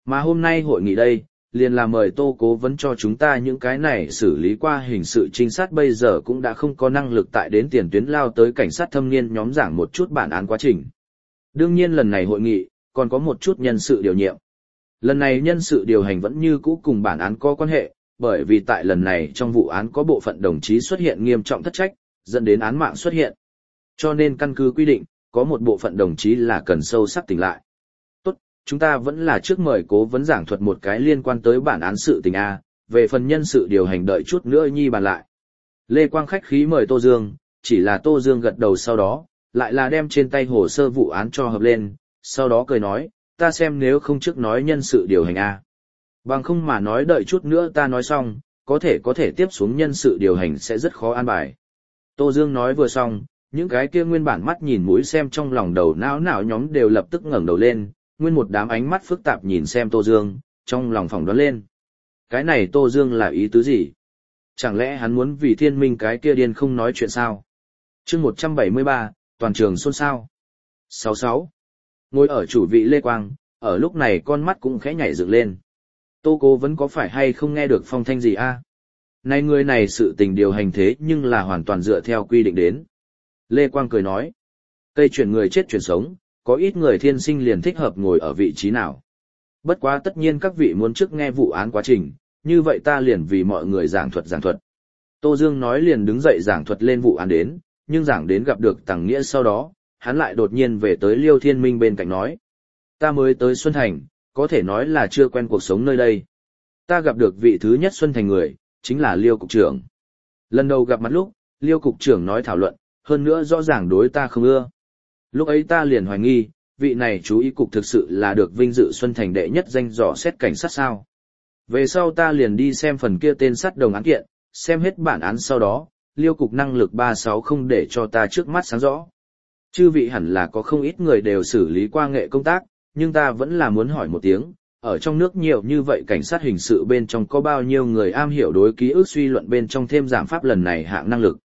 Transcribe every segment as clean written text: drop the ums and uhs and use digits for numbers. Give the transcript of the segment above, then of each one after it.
Mà hôm nay hội nghị đây, liền là mời Tô cố vấn cho chúng ta những cái này xử lý qua hình sự trinh sát bây giờ cũng đã không có năng lực tại đến tiền tuyến lao tới cảnh sát thâm niên nhóm giảng một chút bản án quá trình. Đương nhiên lần này hội nghị, còn có một chút nhân sự điều nhiệm. Lần này nhân sự điều hành vẫn như cũ cùng bản án có quan hệ, bởi vì tại lần này trong vụ án có bộ phận đồng chí xuất hiện nghiêm trọng thất trách, dẫn đến án mạng xuất hiện. Cho nên căn cứ quy định, có một bộ phận đồng chí là cần sâu sắc tỉnh lại. Tốt, chúng ta vẫn là trước mời cố vấn giảng thuật một cái liên quan tới bản án sự tình A, về phần nhân sự điều hành đợi chút nữa nhi bàn lại. Lê Quang khách khí mời Tô Dương, chỉ là Tô Dương gật đầu sau đó, lại là đem trên tay hồ sơ vụ án cho hợp lên, sau đó cười nói, ta xem nếu không trước nói nhân sự điều hành A. Bằng không mà nói đợi chút nữa ta nói xong, có thể tiếp xuống nhân sự điều hành sẽ rất khó an bài. Tô Dương nói vừa xong, những cái kia nguyên bản mắt nhìn mũi xem trong lòng đầu não nhóm đều lập tức ngẩng đầu lên, nguyên một đám ánh mắt phức tạp nhìn xem Tô Dương, trong lòng phỏng đoán lên. Cái này Tô Dương là ý tứ gì? Chẳng lẽ hắn muốn vì thiên minh cái kia điên không nói chuyện sao? Chương 173, toàn trường xôn xao. 66. Ngồi ở chủ vị Lê Quang, ở lúc này con mắt cũng khẽ nhảy dựng lên. Tô cố vẫn có phải hay không nghe được phong thanh gì a? Này người này sự tình điều hành thế nhưng là hoàn toàn dựa theo quy định đến. Lê Quang cười nói, cây chuyển người chết chuyển sống, có ít người thiên sinh liền thích hợp ngồi ở vị trí nào. Bất quá tất nhiên các vị muốn trước nghe vụ án quá trình, như vậy ta liền vì mọi người giảng thuật. Tô Dương nói liền đứng dậy giảng thuật lên vụ án đến, nhưng giảng đến gặp được Tằng Nghĩa sau đó, hắn lại đột nhiên về tới Liêu Thiên Minh bên cạnh nói. Ta mới tới Xuân Thành, có thể nói là chưa quen cuộc sống nơi đây. Ta gặp được vị thứ nhất Xuân Thành người, chính là Liêu Cục trưởng. Lần đầu gặp mặt lúc, Liêu Cục trưởng nói thảo luận, hơn nữa rõ ràng đối ta không ưa. Lúc ấy ta liền hoài nghi, vị này chú ý cục thực sự là được vinh dự Xuân Thành đệ nhất danh dò xét cảnh sát sao. Về sau ta liền đi xem phần kia tên sát đồng án kiện, xem hết bản án sau đó, Liêu Cục năng lực 36 không để cho ta trước mắt sáng rõ. Chư vị hẳn là có không ít người đều xử lý qua nghệ công tác, nhưng ta vẫn là muốn hỏi một tiếng, ở trong nước nhiều như vậy cảnh sát hình sự bên trong có bao nhiêu người am hiểu đối ký ức suy luận bên trong thêm giảm pháp lần này hạng năng lực?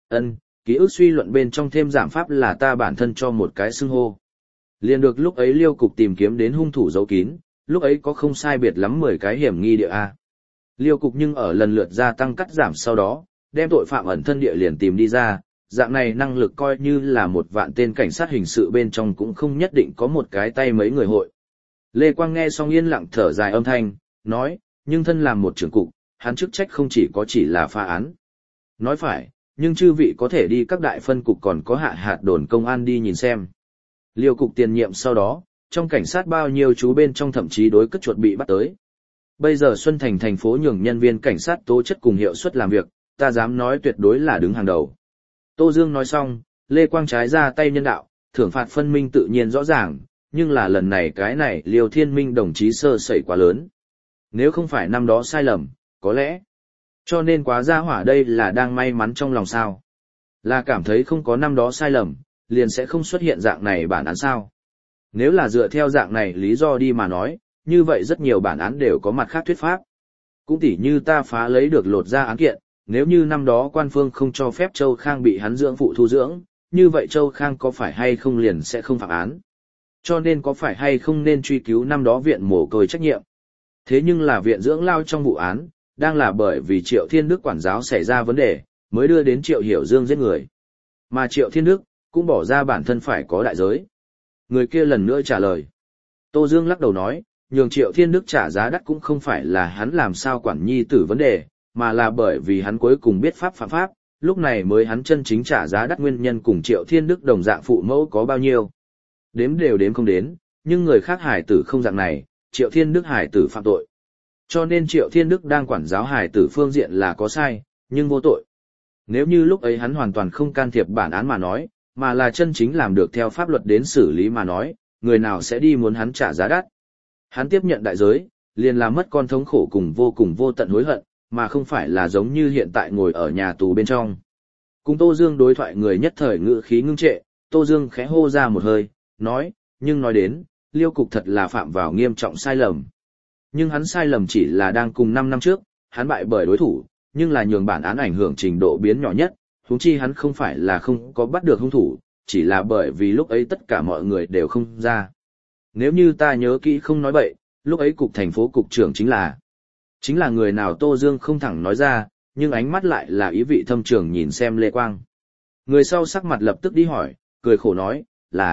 Ký ức suy luận bên trong thêm giảm pháp là ta bản thân cho một cái xưng hô. Liền được lúc ấy Liêu Cục tìm kiếm đến hung thủ giấu kín, lúc ấy có không sai biệt lắm 10 cái hiểm nghi địa A. Liêu Cục nhưng ở lần lượt gia tăng cắt giảm sau đó, đem tội phạm ẩn thân địa liền tìm đi ra, dạng này năng lực coi như là 1.000 tên cảnh sát hình sự bên trong cũng không nhất định có một cái tay mấy người hội. Lê Quang nghe xong yên lặng thở dài âm thanh, nói, nhưng thân làm một trưởng cục, hắn chức trách không chỉ là phá án. Nói phải, nhưng chư vị có thể đi các đại phân cục còn có hạ hạt đồn công an đi nhìn xem. Liêu Cục tiền nhiệm sau đó, trong cảnh sát bao nhiêu chú bên trong thậm chí đối cất chuột bị bắt tới. Bây giờ Xuân Thành thành phố nhường nhân viên cảnh sát tố chất cùng hiệu suất làm việc, ta dám nói tuyệt đối là đứng hàng đầu. Tô Dương nói xong, Lê Quang trái ra tay nhân đạo, thưởng phạt phân minh tự nhiên rõ ràng, nhưng là lần này cái này Liêu Thiên Minh đồng chí sơ sẩy quá lớn. Nếu không phải năm đó sai lầm, có lẽ. Cho nên quá gia hỏa đây là đang may mắn trong lòng sao. Là cảm thấy không có năm đó sai lầm, liền sẽ không xuất hiện dạng này bản án sao. Nếu là dựa theo dạng này lý do đi mà nói, như vậy rất nhiều bản án đều có mặt khác thuyết pháp. Cũng tỉ như ta phá lấy được lột ra án kiện, nếu như năm đó quan phương không cho phép Châu Khang bị hắn dưỡng phụ thu dưỡng, như vậy Châu Khang có phải hay không liền sẽ không phạm án. Cho nên có phải hay không nên truy cứu năm đó viện mồ côi trách nhiệm. Thế nhưng là viện dưỡng lao trong vụ án, đang là bởi vì Triệu Thiên Đức quản giáo xảy ra vấn đề, mới đưa đến Triệu Hiểu Dương giết người. Mà Triệu Thiên Đức, cũng bỏ ra bản thân phải có đại giới. Người kia lần nữa trả lời. Tô Dương lắc đầu nói, nhường Triệu Thiên Đức trả giá đắt cũng không phải là hắn làm sao quản nhi tử vấn đề, mà là bởi vì hắn cuối cùng biết pháp phạm pháp, lúc này mới hắn chân chính trả giá đắt nguyên nhân cùng Triệu Thiên Đức đồng dạng phụ mẫu có bao nhiêu. Đếm đều đếm không đến, nhưng người khác hải tử không dạng này, Triệu Thiên Đức hải tử phạm tội. Cho nên Triệu Thiên Đức đang quản giáo hải tử phương diện là có sai, nhưng vô tội. Nếu như lúc ấy hắn hoàn toàn không can thiệp bản án mà nói, mà là chân chính làm được theo pháp luật đến xử lý mà nói, người nào sẽ đi muốn hắn trả giá đắt. Hắn tiếp nhận đại giới, liền là mất con thống khổ cùng vô tận hối hận, mà không phải là giống như hiện tại ngồi ở nhà tù bên trong. Cùng Tô Dương đối thoại người nhất thời ngữ khí ngưng trệ, Tô Dương khẽ hô ra một hơi, nói, nhưng nói đến, Liêu Cục thật là phạm vào nghiêm trọng sai lầm. Nhưng hắn sai lầm chỉ là đang cùng 5 năm trước, hắn bại bởi đối thủ, nhưng là nhường bản án ảnh hưởng trình độ biến nhỏ nhất, huống chi hắn không phải là không có bắt được hung thủ, chỉ là bởi vì lúc ấy tất cả mọi người đều không ra. Nếu như ta nhớ kỹ không nói bậy, lúc ấy cục thành phố cục trưởng chính là người nào Tô Dương không thẳng nói ra, nhưng ánh mắt lại là ý vị thâm trường nhìn xem Lê Quang. Người sau sắc mặt lập tức đi hỏi, cười khổ nói,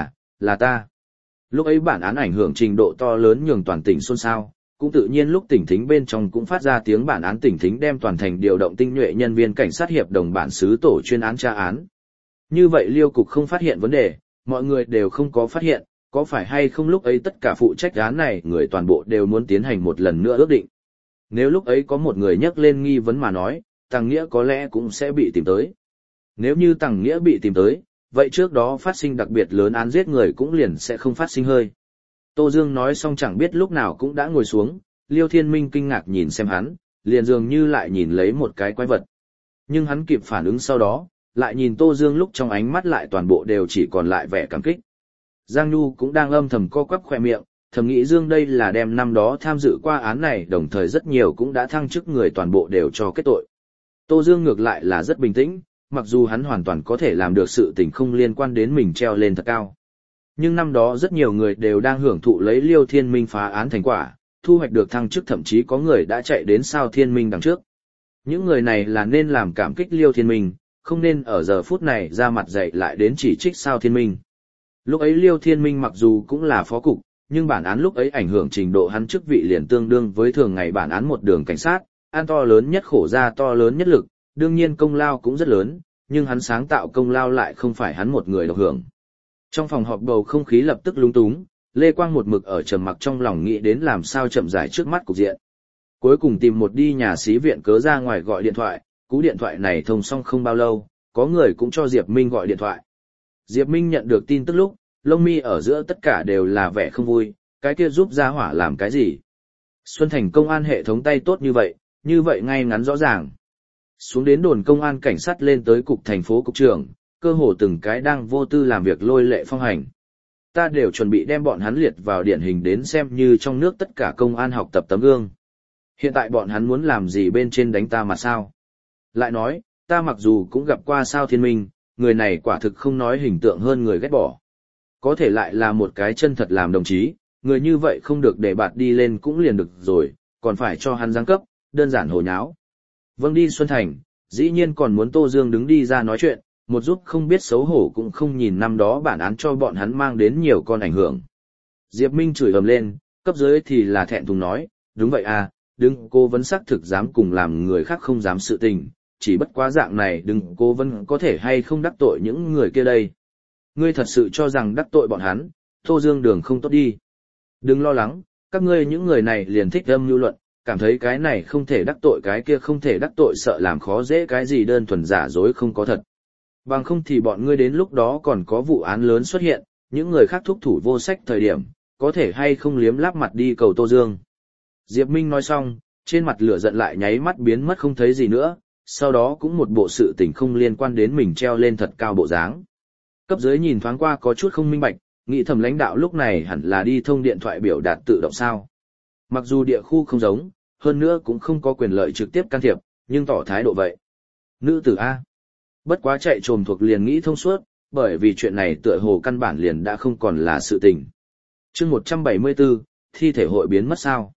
là ta. Lúc ấy bản án ảnh hưởng trình độ to lớn nhường toàn tỉnh xôn xao, cũng tự nhiên lúc tỉnh thính bên trong cũng phát ra tiếng bản án tỉnh thính đem toàn thành điều động tinh nhuệ nhân viên cảnh sát hiệp đồng bản xứ tổ chuyên án tra án. Như vậy Liêu cục không phát hiện vấn đề, mọi người đều không có phát hiện, có phải hay không lúc ấy tất cả phụ trách án này người toàn bộ đều muốn tiến hành một lần nữa ước định. Nếu lúc ấy có một người nhắc lên nghi vấn mà nói, Tằng Nghĩa có lẽ cũng sẽ bị tìm tới. Nếu như Tằng Nghĩa bị tìm tới, vậy trước đó phát sinh đặc biệt lớn án giết người cũng liền sẽ không phát sinh hơi. Tô Dương nói xong chẳng biết lúc nào cũng đã ngồi xuống, Liêu Thiên Minh kinh ngạc nhìn xem hắn, liền dường như lại nhìn lấy một cái quái vật. Nhưng hắn kịp phản ứng sau đó, lại nhìn Tô Dương lúc trong ánh mắt lại toàn bộ đều chỉ còn lại vẻ cảm kích. Giang Nhu cũng đang âm thầm co quắp khỏe miệng, thầm nghĩ Dương đây là đem năm đó tham dự qua án này đồng thời rất nhiều cũng đã thăng chức người toàn bộ đều cho kết tội. Tô Dương ngược lại là rất bình tĩnh, mặc dù hắn hoàn toàn có thể làm được sự tình không liên quan đến mình treo lên thật cao. Nhưng năm đó rất nhiều người đều đang hưởng thụ lấy Liêu Thiên Minh phá án thành quả, thu hoạch được thăng chức, thậm chí có người đã chạy đến Sao Thiên Minh đằng trước. Những người này là nên làm cảm kích Liêu Thiên Minh, không nên ở giờ phút này ra mặt dạy lại đến chỉ trích Sao Thiên Minh. Lúc ấy Liêu Thiên Minh mặc dù cũng là phó cục, nhưng bản án lúc ấy ảnh hưởng trình độ hắn chức vị liền tương đương với thường ngày bản án một đường cảnh sát, an to lớn nhất khổ ra to lớn nhất lực, đương nhiên công lao cũng rất lớn, nhưng hắn sáng tạo công lao lại không phải hắn một người độc hưởng. Trong phòng họp bầu không khí lập tức lúng túng, Lê Quang một mực ở trầm mặc trong lòng nghĩ đến làm sao chậm rãi trước mắt cục diện. Cuối cùng tìm một đi nhà xí viện cớ ra ngoài gọi điện thoại, cú điện thoại này thông xong không bao lâu, có người cũng cho Diệp Minh gọi điện thoại. Diệp Minh nhận được tin tức lúc, lông mi ở giữa tất cả đều là vẻ không vui, cái kia giúp gia hỏa làm cái gì? Xuân Thành công an hệ thống tay tốt như vậy ngay ngắn rõ ràng. Xuống đến đồn công an cảnh sát lên tới cục thành phố cục trưởng, cơ hồ từng cái đang vô tư làm việc lôi lệ phong hành. Ta đều chuẩn bị đem bọn hắn liệt vào điển hình đến xem như trong nước tất cả công an học tập tấm gương. Hiện tại bọn hắn muốn làm gì bên trên đánh ta mà sao? Lại nói, ta mặc dù cũng gặp qua Sao Thiên Minh, người này quả thực không nói hình tượng hơn người ghét bỏ. Có thể lại là một cái chân thật làm đồng chí, người như vậy không được để bạt đi lên cũng liền được rồi, còn phải cho hắn giáng cấp, đơn giản hồ nháo. Vâng đi Xuân Thành, dĩ nhiên còn muốn Tô Dương đứng đi ra nói chuyện, một giúp không biết xấu hổ cũng không nhìn năm đó bản án cho bọn hắn mang đến nhiều con ảnh hưởng. Diệp Minh chửi ầm lên, cấp dưới thì là thẹn thùng nói, đúng vậy à, đừng cố vấn xác thực dám cùng làm người khác không dám sự tình, chỉ bất quá dạng này đừng cố vấn có thể hay không đắc tội những người kia đây. Ngươi thật sự cho rằng đắc tội bọn hắn, Tô Dương đường không tốt đi. Đừng lo lắng, các ngươi những người này liền thích âm mưu luận, cảm thấy cái này không thể đắc tội cái kia không thể đắc tội sợ làm khó dễ cái gì đơn thuần giả dối không có thật. Bằng không thì bọn ngươi đến lúc đó còn có vụ án lớn xuất hiện, những người khác thúc thủ vô sách thời điểm, có thể hay không liếm láp mặt đi cầu Tô Dương. Diệp Minh nói xong, trên mặt lửa giận lại nháy mắt biến mất không thấy gì nữa, sau đó cũng một bộ sự tình không liên quan đến mình treo lên thật cao bộ dáng. Cấp dưới nhìn thoáng qua có chút không minh bạch, nghĩ thầm lãnh đạo lúc này hẳn là đi thông điện thoại biểu đạt tự động sao. Mặc dù địa khu không giống, hơn nữa cũng không có quyền lợi trực tiếp can thiệp, nhưng tỏ thái độ vậy. Nữ tử A. Bất quá chạy trồm thuộc liền nghĩ thông suốt, bởi vì chuyện này tựa hồ căn bản liền đã không còn là sự tình. Chương 174, thi thể hội biến mất sao?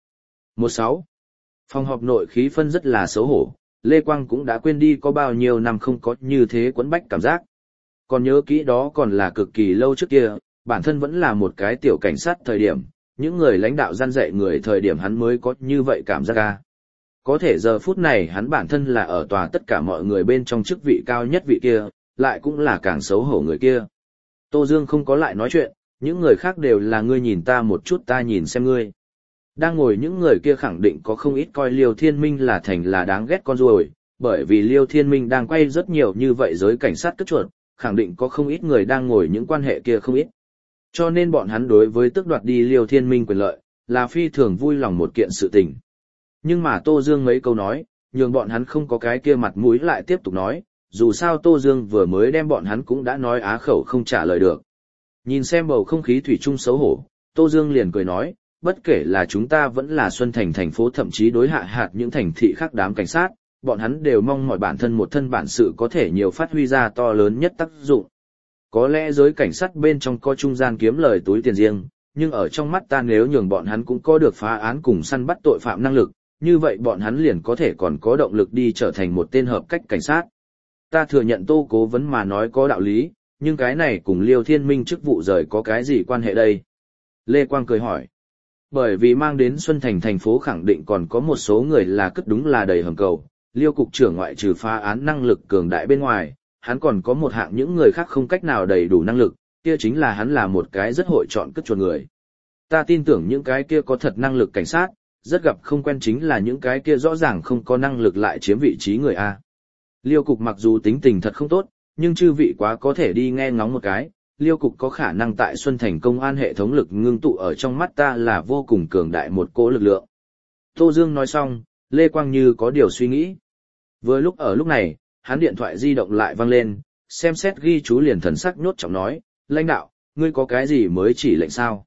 16. Phòng họp nội khí phân rất là xấu hổ, Lê Quang cũng đã quên đi có bao nhiêu năm không có như thế quấn bách cảm giác. Còn nhớ kỹ đó còn là cực kỳ lâu trước kia, bản thân vẫn là một cái tiểu cảnh sát thời điểm, những người lãnh đạo gian dạy người thời điểm hắn mới có như vậy cảm giác ca. Có thể giờ phút này hắn bản thân là ở tòa tất cả mọi người bên trong chức vị cao nhất vị kia, lại cũng là càng xấu hổ người kia. Tô Dương không có lại nói chuyện, những người khác đều là ngươi nhìn ta một chút ta nhìn xem ngươi. Đang ngồi những người kia khẳng định có không ít coi Liêu Thiên Minh là thành là đáng ghét con ruồi, bởi vì Liêu Thiên Minh đang quay rất nhiều như vậy giới cảnh sát cất chuột, khẳng định có không ít người đang ngồi những quan hệ kia không ít. Cho nên bọn hắn đối với tước đoạt đi Liêu Thiên Minh quyền lợi, là phi thường vui lòng một kiện sự tình. Nhưng mà Tô Dương mấy câu nói, nhường bọn hắn không có cái kia mặt mũi lại tiếp tục nói, dù sao Tô Dương vừa mới đem bọn hắn cũng đã nói á khẩu không trả lời được. Nhìn xem bầu không khí thủy chung xấu hổ, Tô Dương liền cười nói, bất kể là chúng ta vẫn là Xuân Thành thành phố thậm chí đối hạ hạt những thành thị khác đám cảnh sát, bọn hắn đều mong mọi bản thân một thân bản sự có thể nhiều phát huy ra to lớn nhất tác dụng. Có lẽ giới cảnh sát bên trong có trung gian kiếm lời túi tiền riêng, nhưng ở trong mắt ta nếu nhường bọn hắn cũng có được phá án cùng săn bắt tội phạm năng lực, như vậy bọn hắn liền có thể còn có động lực đi trở thành một tên hợp cách cảnh sát. Ta thừa nhận Tô Cố Vấn mà nói có đạo lý, nhưng cái này cùng Liêu Thiên Minh chức vụ rời có cái gì quan hệ đây? Lê Quang cười hỏi. Bởi vì mang đến Xuân Thành thành phố khẳng định còn có một số người là cất đúng là đầy hầm cầu, Liêu cục trưởng ngoại trừ phá án năng lực cường đại bên ngoài, hắn còn có một hạng những người khác không cách nào đầy đủ năng lực, kia chính là hắn là một cái rất hội chọn cất chuột người. Ta tin tưởng những cái kia có thật năng lực cảnh sát, rất gặp không quen chính là những cái kia rõ ràng không có năng lực lại chiếm vị trí người A. Liêu cục mặc dù tính tình thật không tốt, nhưng chư vị quá có thể đi nghe ngóng một cái, Liêu cục có khả năng tại Xuân Thành công an hệ thống lực ngưng tụ ở trong mắt ta là vô cùng cường đại một cỗ lực lượng. Tô Dương nói xong, Lê Quang như có điều suy nghĩ. Vừa lúc ở lúc này, hắn điện thoại di động lại vang lên, xem xét ghi chú liền thần sắc nhốt trọng nói, lãnh đạo, ngươi có cái gì mới chỉ lệnh sao?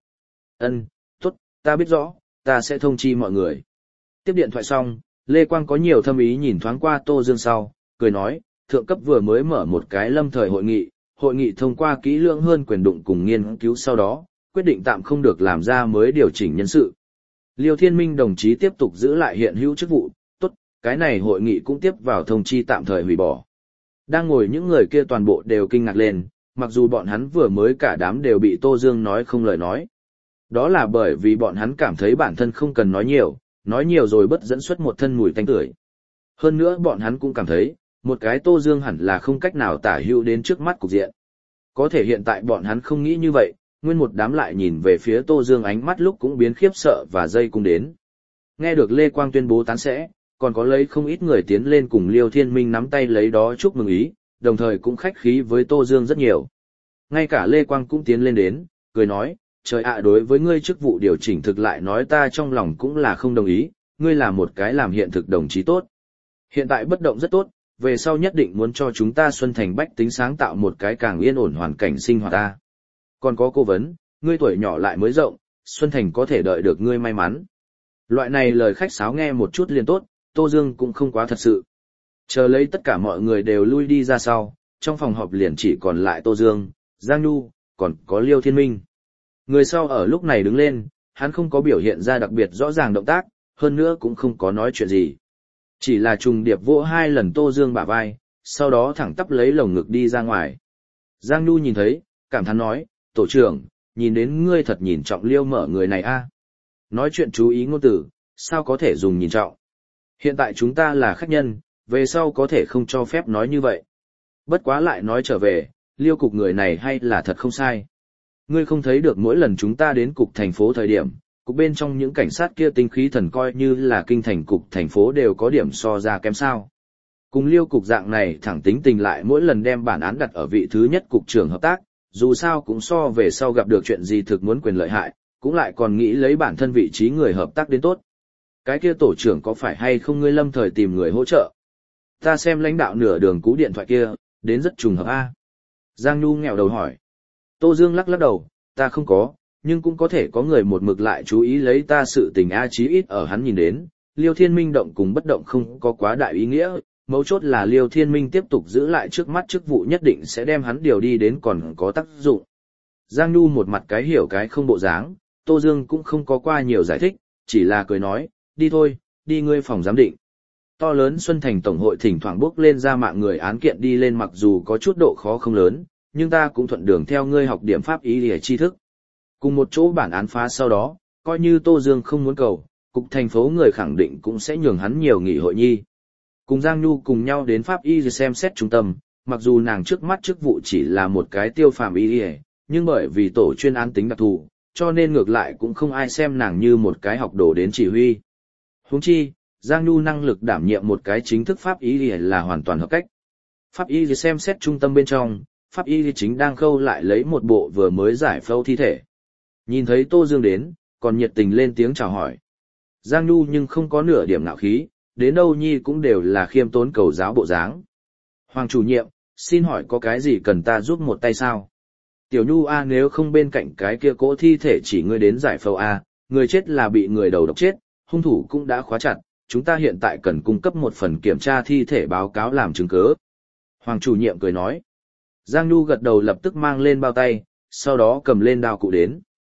Tốt, ta biết rõ, ta sẽ thông chi mọi người. Tiếp điện thoại xong, Lê Quang có nhiều thâm ý nhìn thoáng qua Tô Dương sau, cười nói, thượng cấp vừa mới mở một cái lâm thời hội nghị thông qua kỹ lưỡng hơn quyền đụng cùng nghiên cứu sau đó, quyết định tạm không được làm ra mới điều chỉnh nhân sự. Liêu Thiên Minh đồng chí tiếp tục giữ lại hiện hữu chức vụ, tốt, cái này hội nghị cũng tiếp vào thông chi tạm thời hủy bỏ. Đang ngồi những người kia toàn bộ đều kinh ngạc lên, mặc dù bọn hắn vừa mới cả đám đều bị Tô Dương nói không lời nói. Đó là bởi vì bọn hắn cảm thấy bản thân không cần nói nhiều rồi bất dẫn xuất một thân mùi tanh tưởi. Hơn nữa bọn hắn cũng cảm thấy, một cái Tô Dương hẳn là không cách nào tả hữu đến trước mắt cục diện. Có thể hiện tại bọn hắn không nghĩ như vậy, nguyên một đám lại nhìn về phía Tô Dương ánh mắt lúc cũng biến khiếp sợ và dây cung đến. Nghe được Lê Quang tuyên bố tán sẽ, còn có lấy không ít người tiến lên cùng Liêu Thiên Minh nắm tay lấy đó chúc mừng ý, đồng thời cũng khách khí với Tô Dương rất nhiều. Ngay cả Lê Quang cũng tiến lên đến, cười nói, trời ạ, đối với ngươi chức vụ điều chỉnh thực lại nói ta trong lòng cũng là không đồng ý, ngươi là một cái làm hiện thực đồng chí tốt. Hiện tại bất động rất tốt, về sau nhất định muốn cho chúng ta Xuân Thành bách tính sáng tạo một cái càng yên ổn hoàn cảnh sinh hoạt ta. Còn có Cố Vấn, ngươi tuổi nhỏ lại mới rộng, Xuân Thành có thể đợi được ngươi may mắn. Loại này lời khách sáo nghe một chút liền tốt, Tô Dương cũng không quá thật sự. Chờ lấy tất cả mọi người đều lui đi ra sau, trong phòng họp liền chỉ còn lại Tô Dương, Giang Nhu, còn có Liêu Thiên Minh. Người sau ở lúc này đứng lên, hắn không có biểu hiện ra đặc biệt rõ ràng động tác, hơn nữa cũng không có nói chuyện gì. Chỉ là trùng điệp vỗ 2 lần Tô Dương bả vai, sau đó thẳng tắp lấy lồng ngực đi ra ngoài. Giang Nhu nhìn thấy, cảm thán nói, tổ trưởng, nhìn đến ngươi thật nhìn trọng Liêu mở người này a. Nói chuyện chú ý ngôn từ, sao có thể dùng nhìn trọng. Hiện tại chúng ta là khách nhân, về sau có thể không cho phép nói như vậy. Bất quá lại nói trở về, Liêu cục người này hay là thật không sai. Ngươi không thấy được mỗi lần chúng ta đến cục thành phố thời điểm, cục bên trong những cảnh sát kia tinh khí thần coi như là kinh thành cục thành phố đều có điểm so ra kém sao. Cùng Liêu cục dạng này thẳng tính tình lại mỗi lần đem bản án đặt ở vị thứ nhất cục trưởng hợp tác, dù sao cũng so về sau gặp được chuyện gì thực muốn quyền lợi hại, cũng lại còn nghĩ lấy bản thân vị trí người hợp tác đến tốt. Cái kia tổ trưởng có phải hay không ngươi lâm thời tìm người hỗ trợ? Ta xem lãnh đạo nửa đường cú điện thoại kia, đến rất trùng hợp a. Giang Nhu nghèo đầu hỏi. Tô Dương lắc lắc đầu, ta không có, nhưng cũng có thể có người một mực lại chú ý lấy ta sự tình a, chí ít ở hắn nhìn đến, Liêu Thiên Minh động cùng bất động không có quá đại ý nghĩa, mấu chốt là Liêu Thiên Minh tiếp tục giữ lại trước mắt chức vụ nhất định sẽ đem hắn điều đi đến còn có tác dụng. Giang Nhu một mặt cái hiểu cái không bộ dáng, Tô Dương cũng không có qua nhiều giải thích, chỉ là cười nói, đi thôi, đi ngươi phòng giám định. To lớn Xuân Thành Tổng hội thỉnh thoảng bước lên ra mạng người án kiện đi lên, mặc dù có chút độ khó không lớn, nhưng ta cũng thuận đường theo ngươi học điểm pháp ý để tri thức. Cùng một chỗ bản án phá sau đó, coi như Tô Dương không muốn cầu, cục thành phố người khẳng định cũng sẽ nhường hắn nhiều nghỉ hội nhi. Cùng Giang Nhu cùng nhau đến pháp y xem xét trung tâm, mặc dù nàng trước mắt chức vụ chỉ là một cái tiêu phàm y, nhưng bởi vì tổ chuyên án tính đặc thù, cho nên ngược lại cũng không ai xem nàng như một cái học đồ đến chỉ huy. Huống chi, Giang Nhu năng lực đảm nhiệm một cái chính thức pháp y là hoàn toàn hợp cách. Pháp y xem xét trung tâm bên trong, pháp y chính đang khâu lại lấy một bộ vừa mới giải phẫu thi thể. Nhìn thấy Tô Dương đến, còn nhiệt tình lên tiếng chào hỏi. Giang Nhu nhưng không có nửa điểm ngạo khí, đến đâu nhi cũng đều là khiêm tốn cầu giáo bộ dáng. Hoàng chủ nhiệm, xin hỏi có cái gì cần ta giúp một tay sao? Tiểu Nhu a, nếu không bên cạnh cái kia cỗ thi thể chỉ ngươi đến giải phẫu a, người chết là bị người đầu độc chết, hung thủ cũng đã khóa chặt, chúng ta hiện tại cần cung cấp một phần kiểm tra thi thể báo cáo làm chứng cứ. Hoàng chủ nhiệm cười nói. Giang Nhu gật đầu lập tức mang lên bao tay, sau đó cầm lên đao cụ đến.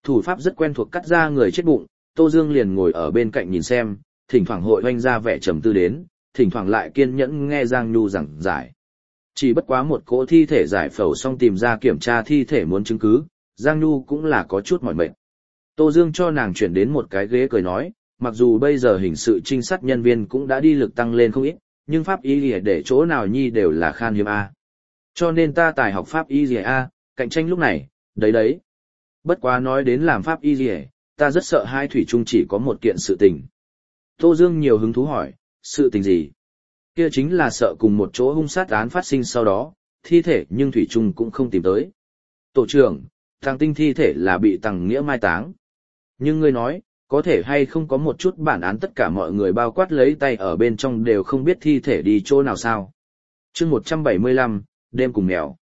Thủ pháp rất quen thuộc cắt ra người chết bụng, Tô Dương liền ngồi ở bên cạnh nhìn xem, thỉnh thoảng hội oanh ra vẻ trầm tư đến, thỉnh thoảng lại kiên nhẫn nghe Giang Nhu giảng giải. Chỉ bất quá một cỗ thi thể giải phẫu xong tìm ra kiểm tra thi thể muốn chứng cứ, Giang Nhu cũng là có chút mỏi mệt. Tô Dương cho nàng chuyển đến một cái ghế cười nói, mặc dù bây giờ hình sự trinh sát nhân viên cũng đã đi lực tăng lên không ít, nhưng pháp y lìa để chỗ nào nhi đều là khan hiếm A. Cho nên ta tài học pháp y lìa A, cạnh tranh lúc này, đấy. Bất quá nói đến làm pháp y lìa, ta rất sợ hai thủy chung chỉ có một kiện sự tình. Tô Dương nhiều hứng thú hỏi, sự tình gì? Kia chính là sợ cùng một chỗ hung sát án phát sinh sau đó, thi thể nhưng thủy chung cũng không tìm tới. Tổ trưởng, Tàng Tinh thi thể là bị Tằng Nghĩa mai táng. Nhưng ngươi nói, có thể hay không có một chút bản án tất cả mọi người bao quát lấy tay ở bên trong đều không biết thi thể đi chỗ nào sao. Chương 175, đêm cùng mèo.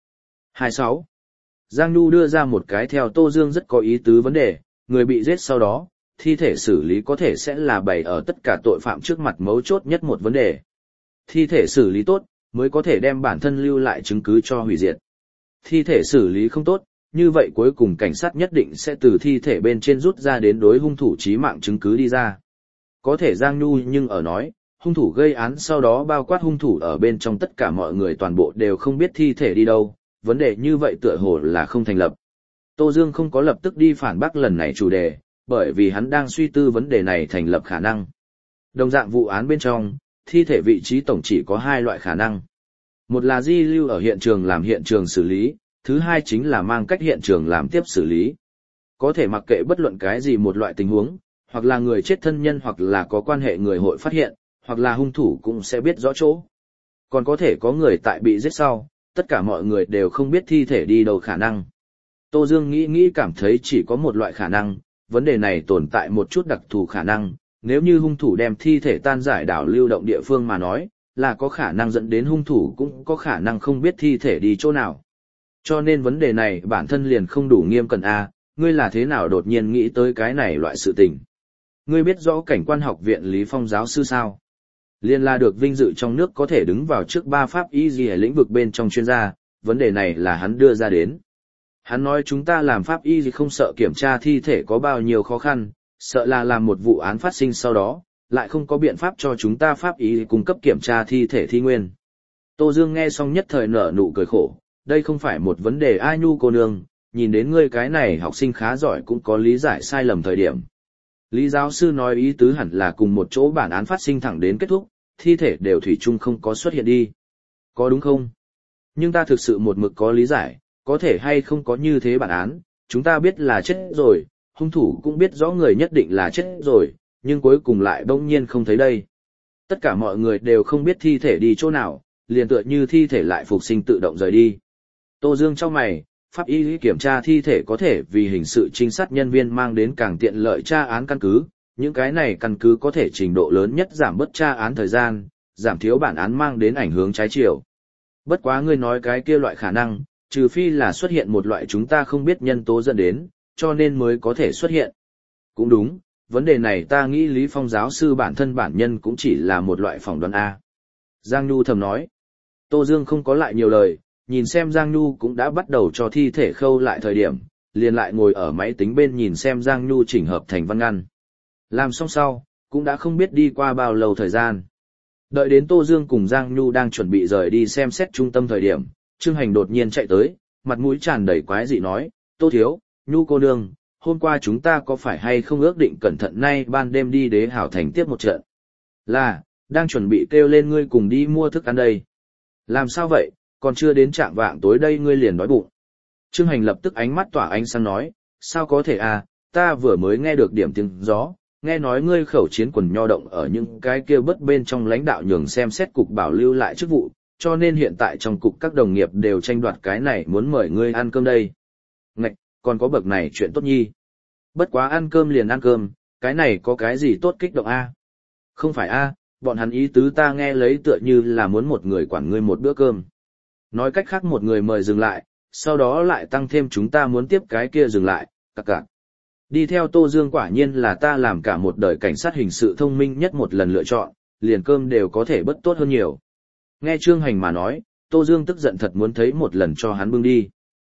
26. Giang Nhu đưa ra một cái theo Tô Dương rất có ý tứ vấn đề, người bị giết sau đó, thi thể xử lý có thể sẽ là bày ở tất cả tội phạm trước mặt mấu chốt nhất một vấn đề. Thi thể xử lý tốt, mới có thể đem bản thân lưu lại chứng cứ cho hủy diệt. Thi thể xử lý không tốt, như vậy cuối cùng cảnh sát nhất định sẽ từ thi thể bên trên rút ra đến đối hung thủ chí mạng chứng cứ đi ra. Có thể Giang Nhu nhưng ở nói, hung thủ gây án sau đó bao quát hung thủ ở bên trong tất cả mọi người toàn bộ đều không biết thi thể đi đâu, vấn đề như vậy tựa hồ là không thành lập. Tô Dương không có lập tức đi phản bác lần này chủ đề, bởi vì hắn đang suy tư vấn đề này thành lập khả năng. Đồng dạng vụ án bên trong, thi thể vị trí tổng chỉ có hai loại khả năng. Một là di lưu ở hiện trường làm hiện trường xử lý, thứ hai chính là mang cách hiện trường làm tiếp xử lý. Có thể mặc kệ bất luận cái gì một loại tình huống, hoặc là người chết thân nhân hoặc là có quan hệ người hội phát hiện, hoặc là hung thủ cũng sẽ biết rõ chỗ. Còn có thể có người tại bị giết sau, tất cả mọi người đều không biết thi thể đi đâu khả năng. Tô Dương nghĩ cảm thấy chỉ có một loại khả năng, vấn đề này tồn tại một chút đặc thù khả năng, nếu như hung thủ đem thi thể tan giải đảo lưu động địa phương mà nói, là có khả năng dẫn đến hung thủ cũng có khả năng không biết thi thể đi chỗ nào. Cho nên vấn đề này bản thân liền không đủ nghiêm cẩn a, ngươi là thế nào đột nhiên nghĩ tới cái này loại sự tình? Ngươi biết rõ cảnh quan học viện Lý Phong giáo sư sao? Liên là được vinh dự trong nước có thể đứng vào trước 3 pháp y gì lĩnh vực bên trong chuyên gia, vấn đề này là hắn đưa ra đến. Hắn nói chúng ta làm pháp y gì không sợ kiểm tra thi thể có bao nhiêu khó khăn, sợ là làm một vụ án phát sinh sau đó, lại không có biện pháp cho chúng ta pháp y cung cấp kiểm tra thi thể thi nguyên. Tô Dương nghe xong nhất thời nở nụ cười khổ, đây không phải một vấn đề ai Nhu cô nương, nhìn đến ngươi cái này học sinh khá giỏi cũng có lý giải sai lầm thời điểm. Lý giáo sư nói ý tứ hẳn là cùng một chỗ bản án phát sinh thẳng đến kết thúc, thi thể đều thủy chung không có xuất hiện đi. Có đúng không? Nhưng ta thực sự một mực có lý giải, có thể hay không có như thế bản án, chúng ta biết là chết rồi, hung thủ cũng biết rõ người nhất định là chết rồi, nhưng cuối cùng lại bỗng nhiên không thấy đây. Tất cả mọi người đều không biết thi thể đi chỗ nào, liền tựa như thi thể lại phục sinh tự động rời đi. Tô Dương trong mày, pháp y kiểm tra thi thể có thể vì hình sự trinh sát nhân viên mang đến càng tiện lợi tra án căn cứ, những cái này căn cứ có thể trình độ lớn nhất giảm bớt tra án thời gian, giảm thiếu bản án mang đến ảnh hưởng trái chiều. Bất quá ngươi nói cái kia loại khả năng, trừ phi là xuất hiện một loại chúng ta không biết nhân tố dẫn đến, cho nên mới có thể xuất hiện. Cũng đúng, vấn đề này ta nghĩ Lý Phong giáo sư bản thân bản nhân cũng chỉ là một loại phỏng đoán A. Giang Nhu thầm nói. Tô Dương không có lại nhiều lời, nhìn xem Giang Nhu cũng đã bắt đầu cho thi thể khâu lại thời điểm, liền lại ngồi ở máy tính bên nhìn xem Giang Nhu chỉnh hợp thành văn ngăn. Làm xong sau, cũng đã không biết đi qua bao lâu thời gian. Đợi đến Tô Dương cùng Giang Nhu đang chuẩn bị rời đi xem xét trung tâm thời điểm, Trương Hành đột nhiên chạy tới, mặt mũi tràn đầy quái dị nói, Tô Thiếu, Nhu cô nương, hôm qua chúng ta có phải hay không ước định cẩn thận nay ban đêm đi Đế Hảo Thành tiếp một trận? Là, đang chuẩn bị kêu lên ngươi cùng đi mua thức ăn đây. Làm sao vậy, còn chưa đến trạng vạng tối đây ngươi liền đói bụng. Trương Hành lập tức ánh mắt tỏa ánh sáng nói, sao có thể à, ta vừa mới nghe được điểm tiếng gió, nghe nói ngươi khẩu chiến quần nho động ở những cái kia bất bên trong lãnh đạo nhường xem xét cục bảo lưu lại chức vụ, cho nên hiện tại trong cục các đồng nghiệp đều tranh đoạt cái này muốn mời ngươi ăn cơm đây. Ngạch, còn có bậc này chuyện tốt nhi. Bất quá ăn cơm liền ăn cơm, cái này có cái gì tốt kích động a? Không phải a, bọn hắn ý tứ ta nghe lấy tựa như là muốn một người quản ngươi một bữa cơm. Nói cách khác một người mời dừng lại, sau đó lại tăng thêm chúng ta muốn tiếp cái kia dừng lại, cặc cặc. Đi theo Tô Dương quả nhiên là ta làm cả một đời cảnh sát hình sự thông minh nhất một lần lựa chọn, liền cơm đều có thể bất tốt hơn nhiều. Nghe Trương Hành mà nói, Tô Dương tức giận thật muốn thấy một lần cho hắn bưng đi.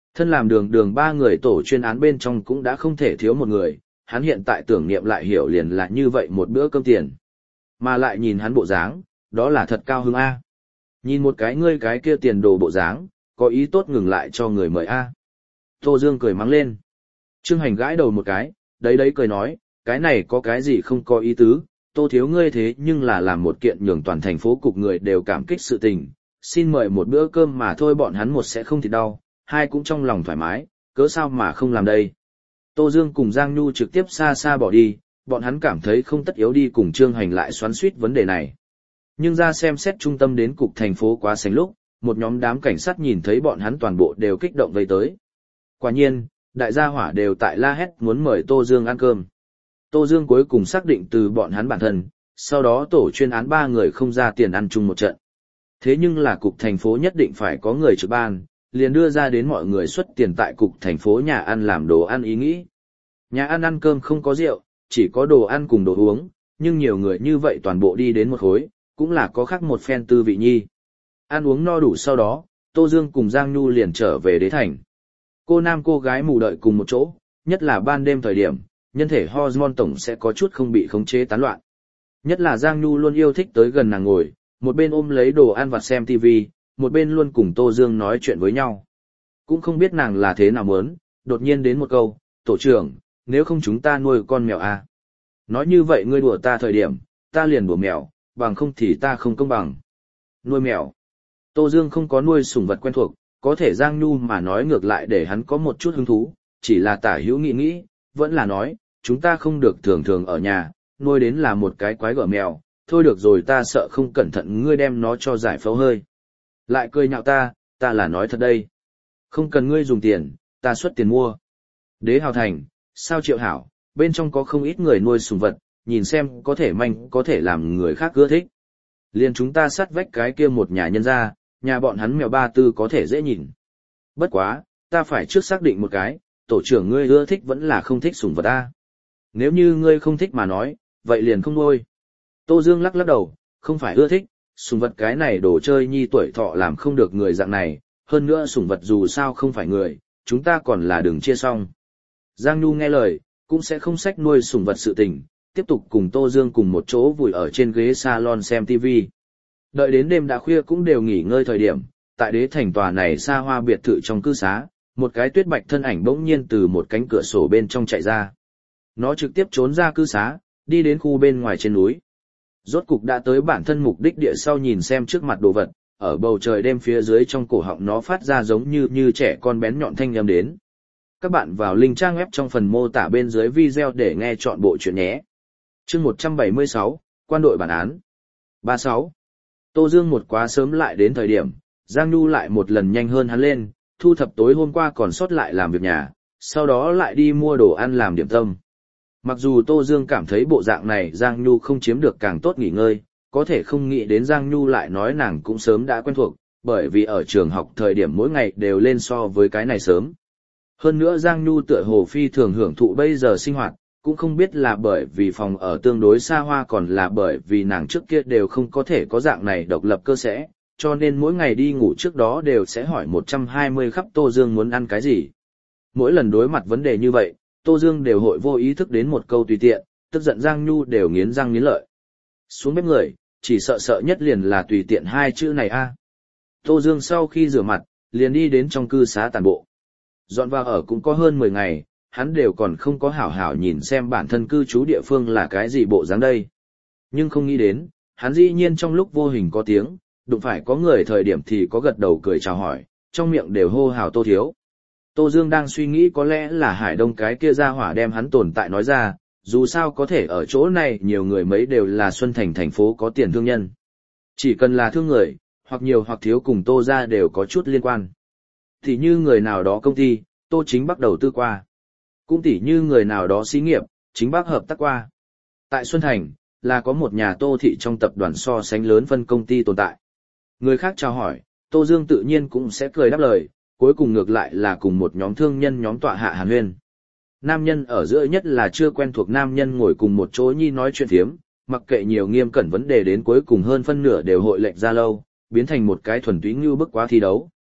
Thân làm đường đường ba người tổ chuyên án bên trong cũng đã không thể thiếu một người, hắn hiện tại tưởng niệm lại hiểu liền là như vậy một bữa cơm tiền. Mà lại nhìn hắn bộ dáng, đó là thật cao hứng A. Nhìn một cái ngươi cái kia tiền đồ bộ dáng, có ý tốt ngừng lại cho người mời A. Tô Dương cười mắng lên. Trương Hành gãi đầu một cái, đấy cười nói, cái này có cái gì không có ý tứ, Tô thiếu ngươi thế nhưng là làm một kiện nhường toàn thành phố cục người đều cảm kích sự tình, xin mời một bữa cơm mà thôi, bọn hắn một sẽ không thì đau, hai cũng trong lòng thoải mái, cớ sao mà không làm đây. Tô Dương cùng Giang Nhu trực tiếp xa xa bỏ đi, bọn hắn cảm thấy không tất yếu đi cùng Trương Hành lại xoắn xuýt vấn đề này. Nhưng ra xem xét trung tâm đến cục thành phố quá sánh lúc, một nhóm đám cảnh sát nhìn thấy bọn hắn toàn bộ đều kích động vây tới. Quả nhiên, đại gia hỏa đều tại la hét muốn mời Tô Dương ăn cơm. Tô Dương cuối cùng xác định từ bọn hắn bản thân, sau đó tổ chuyên án ba người không ra tiền ăn chung một trận. Thế nhưng là cục thành phố nhất định phải có người trực ban, liền đưa ra đến mọi người xuất tiền tại cục thành phố nhà ăn làm đồ ăn ý nghĩ. Nhà ăn ăn cơm không có rượu, chỉ có đồ ăn cùng đồ uống, nhưng nhiều người như vậy toàn bộ đi đến một khối, cũng là có khác một phen tư vị nhi. Ăn uống no đủ sau đó, Tô Dương cùng Giang Nhu liền trở về đế thành. Cô nam cô gái mù đợi cùng một chỗ, nhất là ban đêm thời điểm, nhân thể hormone tổng sẽ có chút không bị khống chế tán loạn. Nhất là Giang Nhu luôn yêu thích tới gần nàng ngồi, một bên ôm lấy đồ ăn vặt xem TV, một bên luôn cùng Tô Dương nói chuyện với nhau. Cũng không biết nàng là thế nào muốn, đột nhiên đến một câu, tổ trưởng, nếu không chúng ta nuôi con mèo à? Nói như vậy ngươi đùa ta thời điểm, ta liền đùa mèo, bằng không thì ta không công bằng. Nuôi mèo. Tô Dương không có nuôi sủng vật quen thuộc, có thể Giang Nhu mà nói ngược lại để hắn có một chút hứng thú, chỉ là tả hữu nghĩ, vẫn là nói, chúng ta không được thường thường ở nhà, nuôi đến là một cái quái gở mèo, thôi được rồi, ta sợ không cẩn thận ngươi đem nó cho giải phẫu hơi. Lại cười nhạo ta là nói thật đây. Không cần ngươi dùng tiền, ta xuất tiền mua. Đế Hào Thành, sao Triệu Hảo, bên trong có không ít người nuôi sủng vật, nhìn xem có thể manh có thể làm người khác ưa thích. Liền chúng ta sát vách cái kia một nhà nhân ra, nhà bọn hắn mèo ba tư có thể dễ nhìn. Bất quá, ta phải trước xác định một cái, tổ trưởng ngươi ưa thích vẫn là không thích sủng vật ta. Nếu như ngươi không thích mà nói, vậy liền không nuôi. Tô Dương lắc đầu, không phải ưa thích, sủng vật cái này đồ chơi nhi tuổi thọ làm không được người dạng này, hơn nữa sủng vật dù sao không phải người, chúng ta còn là đừng chia xong. Giang Nhu nghe lời, cũng sẽ không xách nuôi sủng vật sự tình, tiếp tục cùng Tô Dương cùng một chỗ vùi ở trên ghế salon xem TV. Đợi đến đêm đã khuya cũng đều nghỉ ngơi thời điểm, tại đế thành tòa này xa hoa biệt thự trong cư xá, một cái tuyết bạch thân ảnh bỗng nhiên từ một cánh cửa sổ bên trong chạy ra. Nó trực tiếp trốn ra cư xá, đi đến khu bên ngoài trên núi. Rốt cục đã tới bản thân mục đích địa, sau nhìn xem trước mặt đồ vật, ở bầu trời đêm phía dưới trong cổ họng nó phát ra giống như trẻ con bén nhọn thanh âm đến. Các bạn vào link trang web trong phần mô tả bên dưới video để nghe chọn bộ chuyện nhé. Chương 176, quan đội bản án. 36. Tô Dương một quá sớm lại đến thời điểm, Giang Nhu lại một lần nhanh hơn hắn lên, thu thập tối hôm qua còn sót lại làm việc nhà, sau đó lại đi mua đồ ăn làm điểm tâm. Mặc dù Tô Dương cảm thấy bộ dạng này Giang Nhu không chiếm được càng tốt nghỉ ngơi, có thể không nghĩ đến Giang Nhu lại nói nàng cũng sớm đã quen thuộc, bởi vì ở trường học thời điểm mỗi ngày đều lên so với cái này sớm. Hơn nữa Giang Nhu tựa hồ phi thường hưởng thụ bây giờ sinh hoạt, cũng không biết là bởi vì phòng ở tương đối xa hoa còn là bởi vì nàng trước kia đều không có thể có dạng này độc lập cơ sẽ, cho nên mỗi ngày đi ngủ trước đó đều sẽ hỏi 120 khắp Tô Dương muốn ăn cái gì. Mỗi lần đối mặt vấn đề như vậy, Tô Dương đều hội vô ý thức đến một câu tùy tiện, tức giận Giang Nhu đều nghiến răng nghiến lợi. Xuống bếp người, chỉ sợ nhất liền là tùy tiện hai chữ này a. Tô Dương sau khi rửa mặt, liền đi đến trong cư xá tản bộ. Dọn vào ở cũng có hơn 10 ngày, hắn đều còn không có hảo hảo nhìn xem bản thân cư trú địa phương là cái gì bộ dáng đây. Nhưng không nghĩ đến, hắn dĩ nhiên trong lúc vô hình có tiếng, đụng phải có người thời điểm thì có gật đầu cười chào hỏi, trong miệng đều hô hào Tô thiếu. Tô Dương đang suy nghĩ có lẽ là Hải Đông cái kia ra hỏa đem hắn tồn tại nói ra, dù sao có thể ở chỗ này nhiều người mấy đều là Xuân Thành thành phố có tiền thương nhân. Chỉ cần là thương người, hoặc nhiều hoặc thiếu cùng Tô ra đều có chút liên quan. Thì như người nào đó công ty, Tô chính bắt đầu tư qua. Cũng tỉ như người nào đó xí nghiệp, chính bác hợp tác qua. Tại Xuân Thành, là có một nhà Tô thị trong tập đoàn so sánh lớn phân công ty tồn tại. Người khác chào hỏi, Tô Dương tự nhiên cũng sẽ cười đáp lời, cuối cùng ngược lại là cùng một nhóm thương nhân nhóm tọa hạ hàn huyên. Nam nhân ở giữa nhất là chưa quen thuộc nam nhân ngồi cùng một chỗ nhi nói chuyện thiếm, mặc kệ nhiều nghiêm cẩn vấn đề đến cuối cùng hơn phân nửa đều hội lệnh ra lâu, biến thành một cái thuần túy như bức quá thi đấu.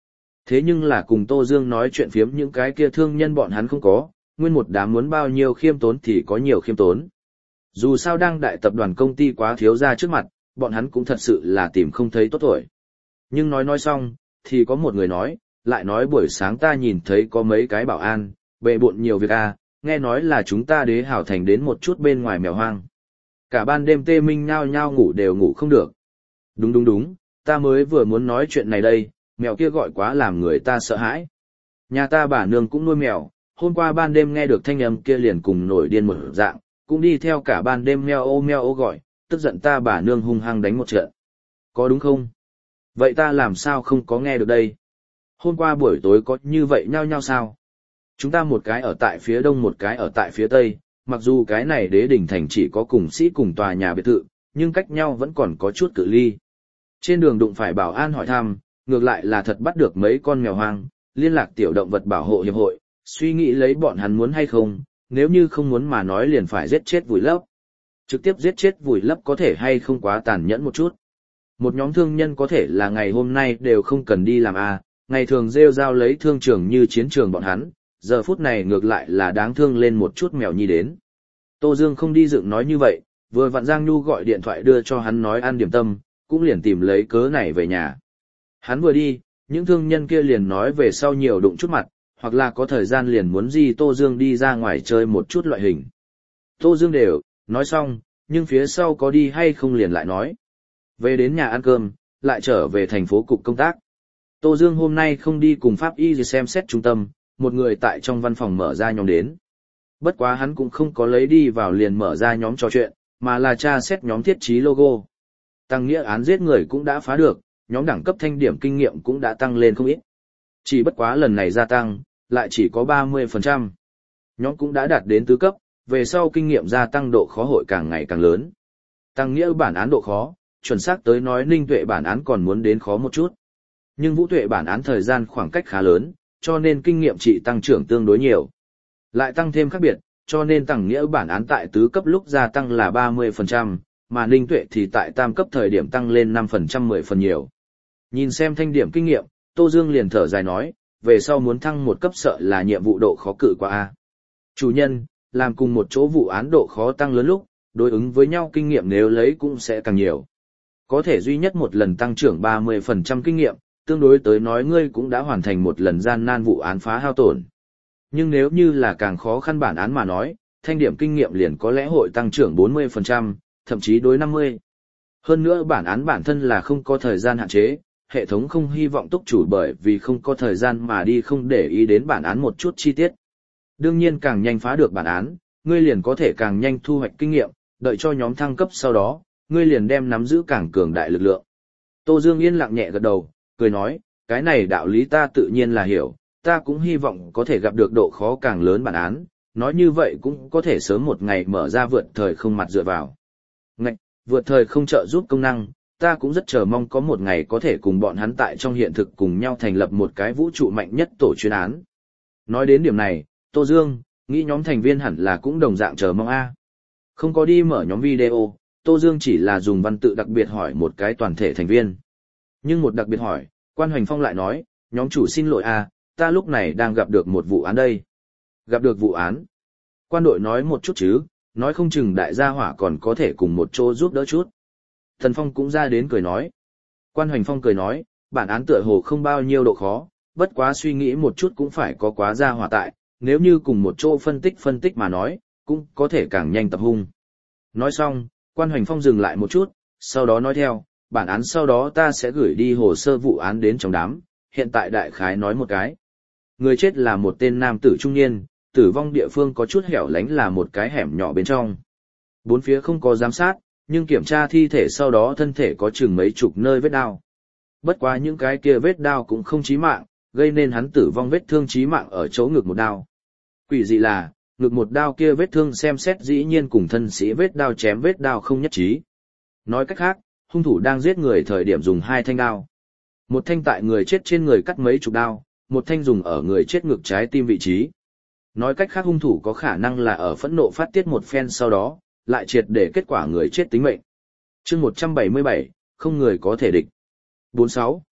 Thế nhưng là cùng Tô Dương nói chuyện phiếm những cái kia thương nhân bọn hắn không có, nguyên một đám muốn bao nhiêu khiêm tốn thì có nhiều khiêm tốn. Dù sao đang đại tập đoàn công ty quá thiếu ra trước mặt, bọn hắn cũng thật sự là tìm không thấy tốt tuổi. Nhưng nói xong, thì có một người nói, lại nói buổi sáng ta nhìn thấy có mấy cái bảo an, bệ bộn nhiều việc à, nghe nói là chúng ta Đế Hảo Thành đến một chút bên ngoài mèo hoang. Cả ban đêm tê minh nhao nhao ngủ đều ngủ không được. Đúng, ta mới vừa muốn nói chuyện này đây, mèo kia gọi quá làm người ta sợ hãi. Nhà ta bà nương cũng nuôi mèo, hôm qua ban đêm nghe được thanh âm kia liền cùng nổi điên một dạng, cũng đi theo cả ban đêm meo ô gọi, tức giận ta bà nương hung hăng đánh một trận. Có đúng không? Vậy ta làm sao không có nghe được đây? Hôm qua buổi tối có như vậy nhau sao? Chúng ta một cái ở tại phía đông một cái ở tại phía tây, mặc dù cái này Đế Đỉnh Thành chỉ có cùng sĩ cùng tòa nhà biệt thự, nhưng cách nhau vẫn còn có chút cự ly. Trên đường đụng phải bảo an hỏi thăm, ngược lại là thật bắt được mấy con mèo hoang, liên lạc tiểu động vật bảo hộ hiệp hội, suy nghĩ lấy bọn hắn muốn hay không, nếu như không muốn mà nói liền phải giết chết vùi lấp. Trực tiếp giết chết vùi lấp có thể hay không quá tàn nhẫn một chút. Một nhóm thương nhân có thể là ngày hôm nay đều không cần đi làm ngày thường rêu rao lấy thương trường như chiến trường bọn hắn, giờ phút này ngược lại là đáng thương lên một chút mèo nhi đến. Tô Dương không đi dựng nói như vậy, vừa vặn Giang Nhu gọi điện thoại đưa cho hắn nói ăn điểm tâm, cũng liền tìm lấy cớ này về nhà. Hắn vừa đi, những thương nhân kia liền nói về sau nhiều đụng chút mặt, hoặc là có thời gian liền muốn gì Tô Dương đi ra ngoài chơi một chút loại hình. Tô Dương đều, nói xong, nhưng phía sau có đi hay không liền lại nói. Về đến nhà ăn cơm, lại trở về thành phố cục công tác. Tô Dương hôm nay không đi cùng Pháp Y xem xét trung tâm, một người tại trong văn phòng mở ra nhóm đến. Bất quá hắn cũng không có lấy đi vào liền mở ra nhóm trò chuyện, mà là tra xét nhóm thiết trí logo. Tăng nghĩa án giết người cũng đã phá được, nhóm đẳng cấp thanh điểm kinh nghiệm cũng đã tăng lên không ít. Chỉ bất quá lần này gia tăng, lại chỉ có 30%. Nhóm cũng đã đạt đến tứ cấp, về sau kinh nghiệm gia tăng độ khó hội càng ngày càng lớn. Tăng nghĩa bản án độ khó, chuẩn xác tới nói Ninh Tuệ bản án còn muốn đến khó một chút. Nhưng Vũ Tuệ bản án thời gian khoảng cách khá lớn, cho nên kinh nghiệm trị tăng trưởng tương đối nhiều. Lại tăng thêm khác biệt, cho nên Tăng nghĩa bản án tại tứ cấp lúc gia tăng là 30%, mà Ninh Tuệ thì tại tam cấp thời điểm tăng lên 5% 10 phần nhiều. Nhìn xem thanh điểm kinh nghiệm, Tô Dương liền thở dài nói, về sau muốn thăng một cấp sợ là nhiệm vụ độ khó cự quá. Chủ nhân, làm cùng một chỗ vụ án độ khó tăng lớn lúc, đối ứng với nhau kinh nghiệm nếu lấy cũng sẽ càng nhiều. Có thể duy nhất một lần tăng trưởng 30% kinh nghiệm, tương đối tới nói ngươi cũng đã hoàn thành một lần gian nan vụ án phá hao tổn. Nhưng nếu như là càng khó khăn bản án mà nói, thanh điểm kinh nghiệm liền có lẽ hội tăng trưởng 40%, thậm chí đối 50%. Hơn nữa bản án bản thân là không có thời gian hạn chế, hệ thống không hy vọng túc chủ bởi vì không có thời gian mà đi không để ý đến bản án một chút chi tiết. Đương nhiên càng nhanh phá được bản án, ngươi liền có thể càng nhanh thu hoạch kinh nghiệm, đợi cho nhóm thăng cấp sau đó, ngươi liền đem nắm giữ càng cường đại lực lượng. Tô Dương yên lặng nhẹ gật đầu, cười nói, cái này đạo lý ta tự nhiên là hiểu, ta cũng hy vọng có thể gặp được độ khó càng lớn bản án, nói như vậy cũng có thể sớm một ngày mở ra vượt thời không mặt dựa vào. Ngạch, vượt thời không trợ giúp công năng, ta cũng rất chờ mong có một ngày có thể cùng bọn hắn tại trong hiện thực cùng nhau thành lập một cái vũ trụ mạnh nhất tổ chuyên án. Nói đến điểm này, Tô Dương, nghĩ nhóm thành viên hẳn là cũng đồng dạng chờ mong Không có đi mở nhóm video, Tô Dương chỉ là dùng văn tự đặc biệt hỏi một cái toàn thể thành viên. Nhưng một đặc biệt hỏi, Quan Hoành Phong lại nói, nhóm chủ xin lỗi ta lúc này đang gặp được một vụ án đây. Gặp được vụ án. Quan đội nói một chút chứ, nói không chừng đại gia hỏa còn có thể cùng một chỗ giúp đỡ chút. Thần Phong cũng ra đến cười nói. Quan Hoành Phong cười nói, bản án tựa hồ không bao nhiêu độ khó, bất quá suy nghĩ một chút cũng phải có quá gia hỏa tại, nếu như cùng một chỗ phân tích mà nói, cũng có thể càng nhanh tập hung. Nói xong, Quan Hoành Phong dừng lại một chút, sau đó nói theo, bản án sau đó ta sẽ gửi đi hồ sơ vụ án đến trong đám, hiện tại đại khái nói một cái. Người chết là một tên nam tử trung niên, tử vong địa phương có chút hẻo lánh là một cái hẻm nhỏ bên trong. Bốn phía không có giám sát, nhưng kiểm tra thi thể sau đó thân thể có chừng mấy chục nơi vết đao. Bất quá những cái kia vết đao cũng không chí mạng, gây nên hắn tử vong vết thương chí mạng ở chỗ ngực một đao. Quỷ dị là, ngực một đao kia vết thương xem xét dĩ nhiên cùng thân sĩ vết đao chém vết đao không nhất trí. Nói cách khác, hung thủ đang giết người thời điểm dùng hai thanh đao. Một thanh tại người chết trên người cắt mấy chục đao, một thanh dùng ở người chết ngực trái tim vị trí. Nói cách khác hung thủ có khả năng là ở phẫn nộ phát tiết một phen sau đó, lại triệt để kết quả người chết tính mệnh. Chương 177, không người có thể địch. 46.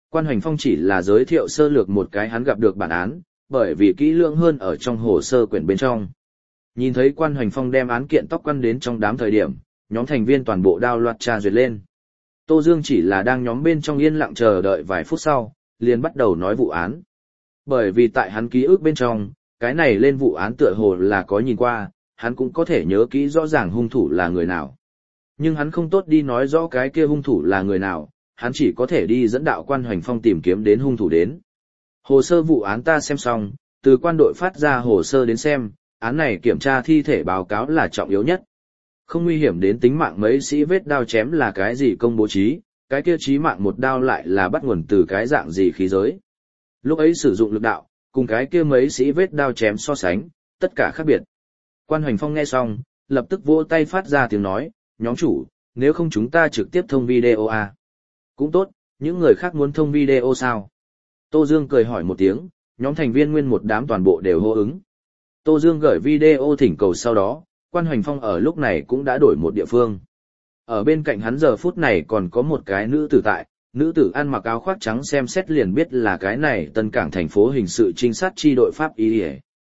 Quan Hoành Phong chỉ là giới thiệu sơ lược một cái hắn gặp được bản án, bởi vì kỹ lưỡng hơn ở trong hồ sơ quyển bên trong. Nhìn thấy Quan Hoành Phong đem án kiện tóc quăn đến trong đám thời điểm, nhóm thành viên toàn bộ đao loạt tra duyệt lên. Tô Dương chỉ là đang nhóm bên trong yên lặng chờ đợi vài phút sau, liền bắt đầu nói vụ án. Bởi vì tại hắn ký ức bên trong, cái này lên vụ án tựa hồ là có nhìn qua, hắn cũng có thể nhớ kỹ rõ ràng hung thủ là người nào. Nhưng hắn không tốt đi nói rõ cái kia hung thủ là người nào, hắn chỉ có thể đi dẫn đạo Quan Hoành Phong tìm kiếm đến hung thủ đến. Hồ sơ vụ án ta xem xong, từ quan đội phát ra hồ sơ đến xem, án này kiểm tra thi thể báo cáo là trọng yếu nhất. Không nguy hiểm đến tính mạng mấy sĩ vết đao chém là cái gì công bố trí, cái kia chí mạng một đao lại là bắt nguồn từ cái dạng gì khí giới. Lúc ấy sử dụng lực đạo, cùng cái kia mấy sĩ vết đao chém so sánh, tất cả khác biệt. Quan Hoành Phong nghe xong, lập tức vỗ tay phát ra tiếng nói, nhóm chủ, nếu không chúng ta trực tiếp thông video à? Cũng tốt, những người khác muốn thông video sao? Tô Dương cười hỏi một tiếng, nhóm thành viên nguyên một đám toàn bộ đều hô ứng. Tô Dương gửi video thỉnh cầu sau đó, Quan Hoành Phong ở lúc này cũng đã đổi một địa phương. Ở bên cạnh hắn giờ phút này còn có một cái nữ tử tại, nữ tử ăn mặc áo khoác trắng xem xét liền biết là cái này Tân Cảng thành phố hình sự trinh sát chi đội pháp y.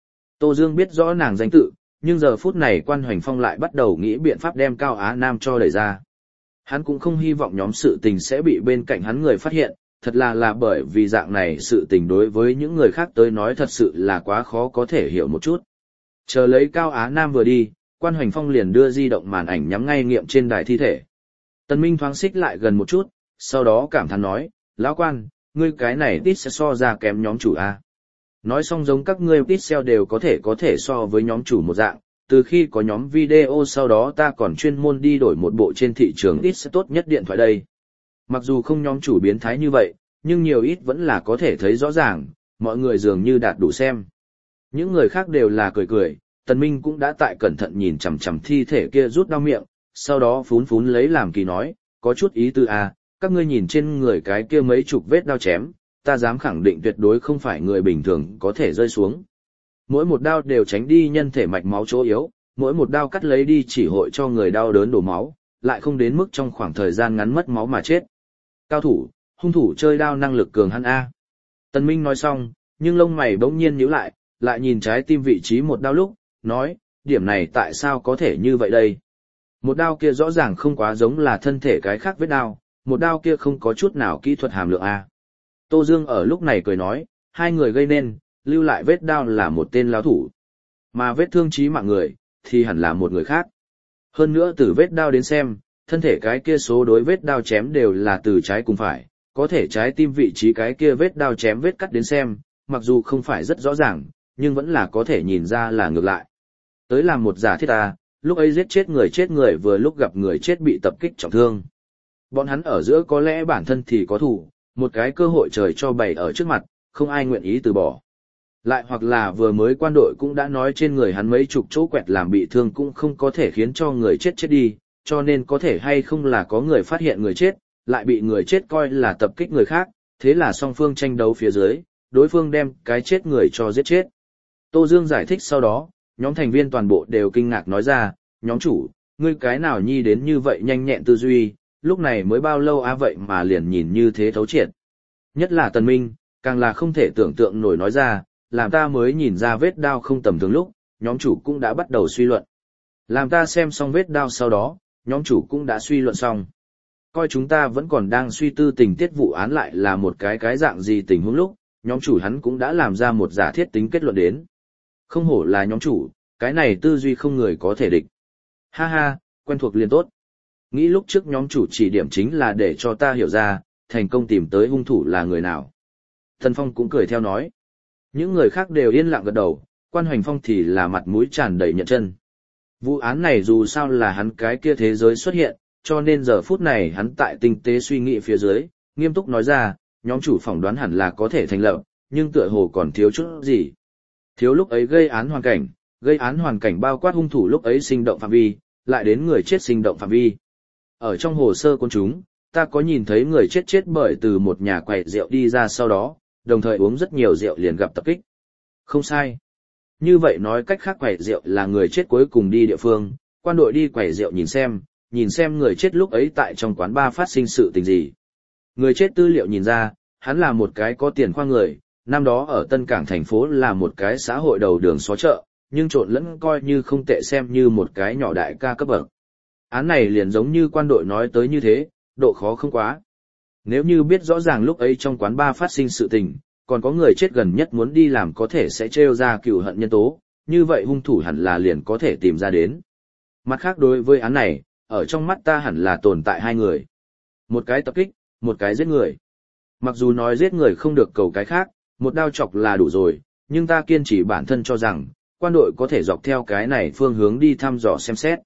Tô Dương biết rõ nàng danh tự, nhưng giờ phút này Quan Hoành Phong lại bắt đầu nghĩ biện pháp đem Cao Á Nam cho đẩy ra. Hắn cũng không hy vọng nhóm sự tình sẽ bị bên cạnh hắn người phát hiện, thật là bởi vì dạng này sự tình đối với những người khác tới nói thật sự là quá khó có thể hiểu một chút. Chờ lấy Cao Á Nam vừa đi, Quan Hoành Phong liền đưa di động màn ảnh nhắm ngay nghiệm trên đài thi thể. Tần Minh thoáng xích lại gần một chút, sau đó cảm thán nói, lão Quan, ngươi cái này tít sẽ so ra kém nhóm chủ a. Nói xong giống các ngươi tít xeo đều có thể so với nhóm chủ một dạng, từ khi có nhóm video sau đó ta còn chuyên môn đi đổi một bộ trên thị trường ít sẽ tốt nhất điện thoại đây. Mặc dù không nhóm chủ biến thái như vậy, nhưng nhiều ít vẫn là có thể thấy rõ ràng, mọi người dường như đạt đủ xem. Những người khác đều là cười cười, Tần Minh cũng đã tại cẩn thận nhìn chằm chằm thi thể kia rút đau miệng, sau đó phún lấy làm kỳ nói, có chút ý tư à, các ngươi nhìn trên người cái kia mấy chục vết đao chém, ta dám khẳng định tuyệt đối không phải người bình thường có thể rơi xuống. Mỗi một đao đều tránh đi nhân thể mạch máu chỗ yếu, mỗi một đao cắt lấy đi chỉ hội cho người đau đớn đổ máu, lại không đến mức trong khoảng thời gian ngắn mất máu mà chết. Cao thủ, hung thủ chơi đao năng lực cường hắn A. Tần Minh nói xong, nhưng lông mày bỗng nhiên nhíu lại nhìn trái tim vị trí một đao lúc, nói, điểm này tại sao có thể như vậy đây? Một đao kia rõ ràng không quá giống là thân thể cái khác vết đao, một đao kia không có chút nào kỹ thuật hàm lượng A. Tô Dương ở lúc này cười nói, hai người gây nên, lưu lại vết đao là một tên lão thủ. Mà vết thương chí mạng người, thì hẳn là một người khác. Hơn nữa từ vết đao đến xem, thân thể cái kia số đối vết đao chém đều là từ trái cùng phải, có thể trái tim vị trí cái kia vết đao chém vết cắt đến xem, mặc dù không phải rất rõ ràng, nhưng vẫn là có thể nhìn ra là ngược lại. Tới làm một giả thiết ta, lúc ấy giết chết người vừa lúc gặp người chết bị tập kích trọng thương. Bọn hắn ở giữa có lẽ bản thân thì có thù, một cái cơ hội trời cho bày ở trước mặt, không ai nguyện ý từ bỏ. Lại hoặc là vừa mới quan đội cũng đã nói trên người hắn mấy chục chỗ quẹt làm bị thương cũng không có thể khiến cho người chết đi, cho nên có thể hay không là có người phát hiện người chết, lại bị người chết coi là tập kích người khác, thế là song phương tranh đấu phía dưới, đối phương đem cái chết người cho giết chết. Tô Dương giải thích sau đó, nhóm thành viên toàn bộ đều kinh ngạc nói ra, nhóm chủ, ngươi cái nào nhi đến như vậy nhanh nhẹn tư duy, lúc này mới bao lâu vậy mà liền nhìn như thế thấu triệt. Nhất là Tần Minh, càng là không thể tưởng tượng nổi nói ra, làm ta mới nhìn ra vết đao không tầm thường lúc, nhóm chủ cũng đã bắt đầu suy luận. Làm ta xem xong vết đao sau đó, nhóm chủ cũng đã suy luận xong. Coi chúng ta vẫn còn đang suy tư tình tiết vụ án lại là một cái dạng gì tình huống lúc, nhóm chủ hắn cũng đã làm ra một giả thiết tính kết luận đến. Không hổ là nhóm chủ, cái này tư duy không người có thể địch. Ha ha, quen thuộc liền tốt. Nghĩ lúc trước nhóm chủ chỉ điểm chính là để cho ta hiểu ra, thành công tìm tới hung thủ là người nào. Thần Phong cũng cười theo nói. Những người khác đều yên lặng gật đầu, Quan Hoành Phong thì là mặt mũi tràn đầy nhận chân. Vụ án này dù sao là hắn cái kia thế giới xuất hiện, cho nên giờ phút này hắn tại tinh tế suy nghĩ phía dưới, nghiêm túc nói ra, nhóm chủ phỏng đoán hẳn là có thể thành lập, nhưng tựa hồ còn thiếu chút gì. Thiếu lúc ấy gây án hoàn cảnh bao quát hung thủ lúc ấy sinh động phạm vi, lại đến người chết sinh động phạm vi. Ở trong hồ sơ của chúng, ta có nhìn thấy người chết bởi từ một nhà quầy rượu đi ra sau đó, đồng thời uống rất nhiều rượu liền gặp tập kích. Không sai. Như vậy nói cách khác quầy rượu là người chết cuối cùng đi địa phương, quan đội đi quầy rượu nhìn xem người chết lúc ấy tại trong quán bar phát sinh sự tình gì. Người chết tư liệu nhìn ra, Hắn là một cái có tiền khoa người, năm đó ở Tân Cảng thành phố là một cái xã hội đầu đường xó chợ, nhưng trộn lẫn coi như không tệ xem như một cái nhỏ đại ca cấp bậc. Án này liền giống như quan đội nói tới như thế, độ khó không quá. Nếu như biết rõ ràng lúc ấy trong quán bar phát sinh sự tình, còn có người chết gần nhất muốn đi làm có thể sẽ trêu ra cựu hận nhân tố, như vậy hung thủ hẳn là liền có thể tìm ra đến. Mặt khác đối với án này, ở trong mắt ta hẳn là tồn tại hai người. Một cái tập kích, một cái giết người. Mặc dù nói giết người không được cầu cái khác, một đao chọc là đủ rồi, nhưng ta kiên trì bản thân cho rằng, quan đội có thể dọc theo cái này phương hướng đi thăm dò xem xét.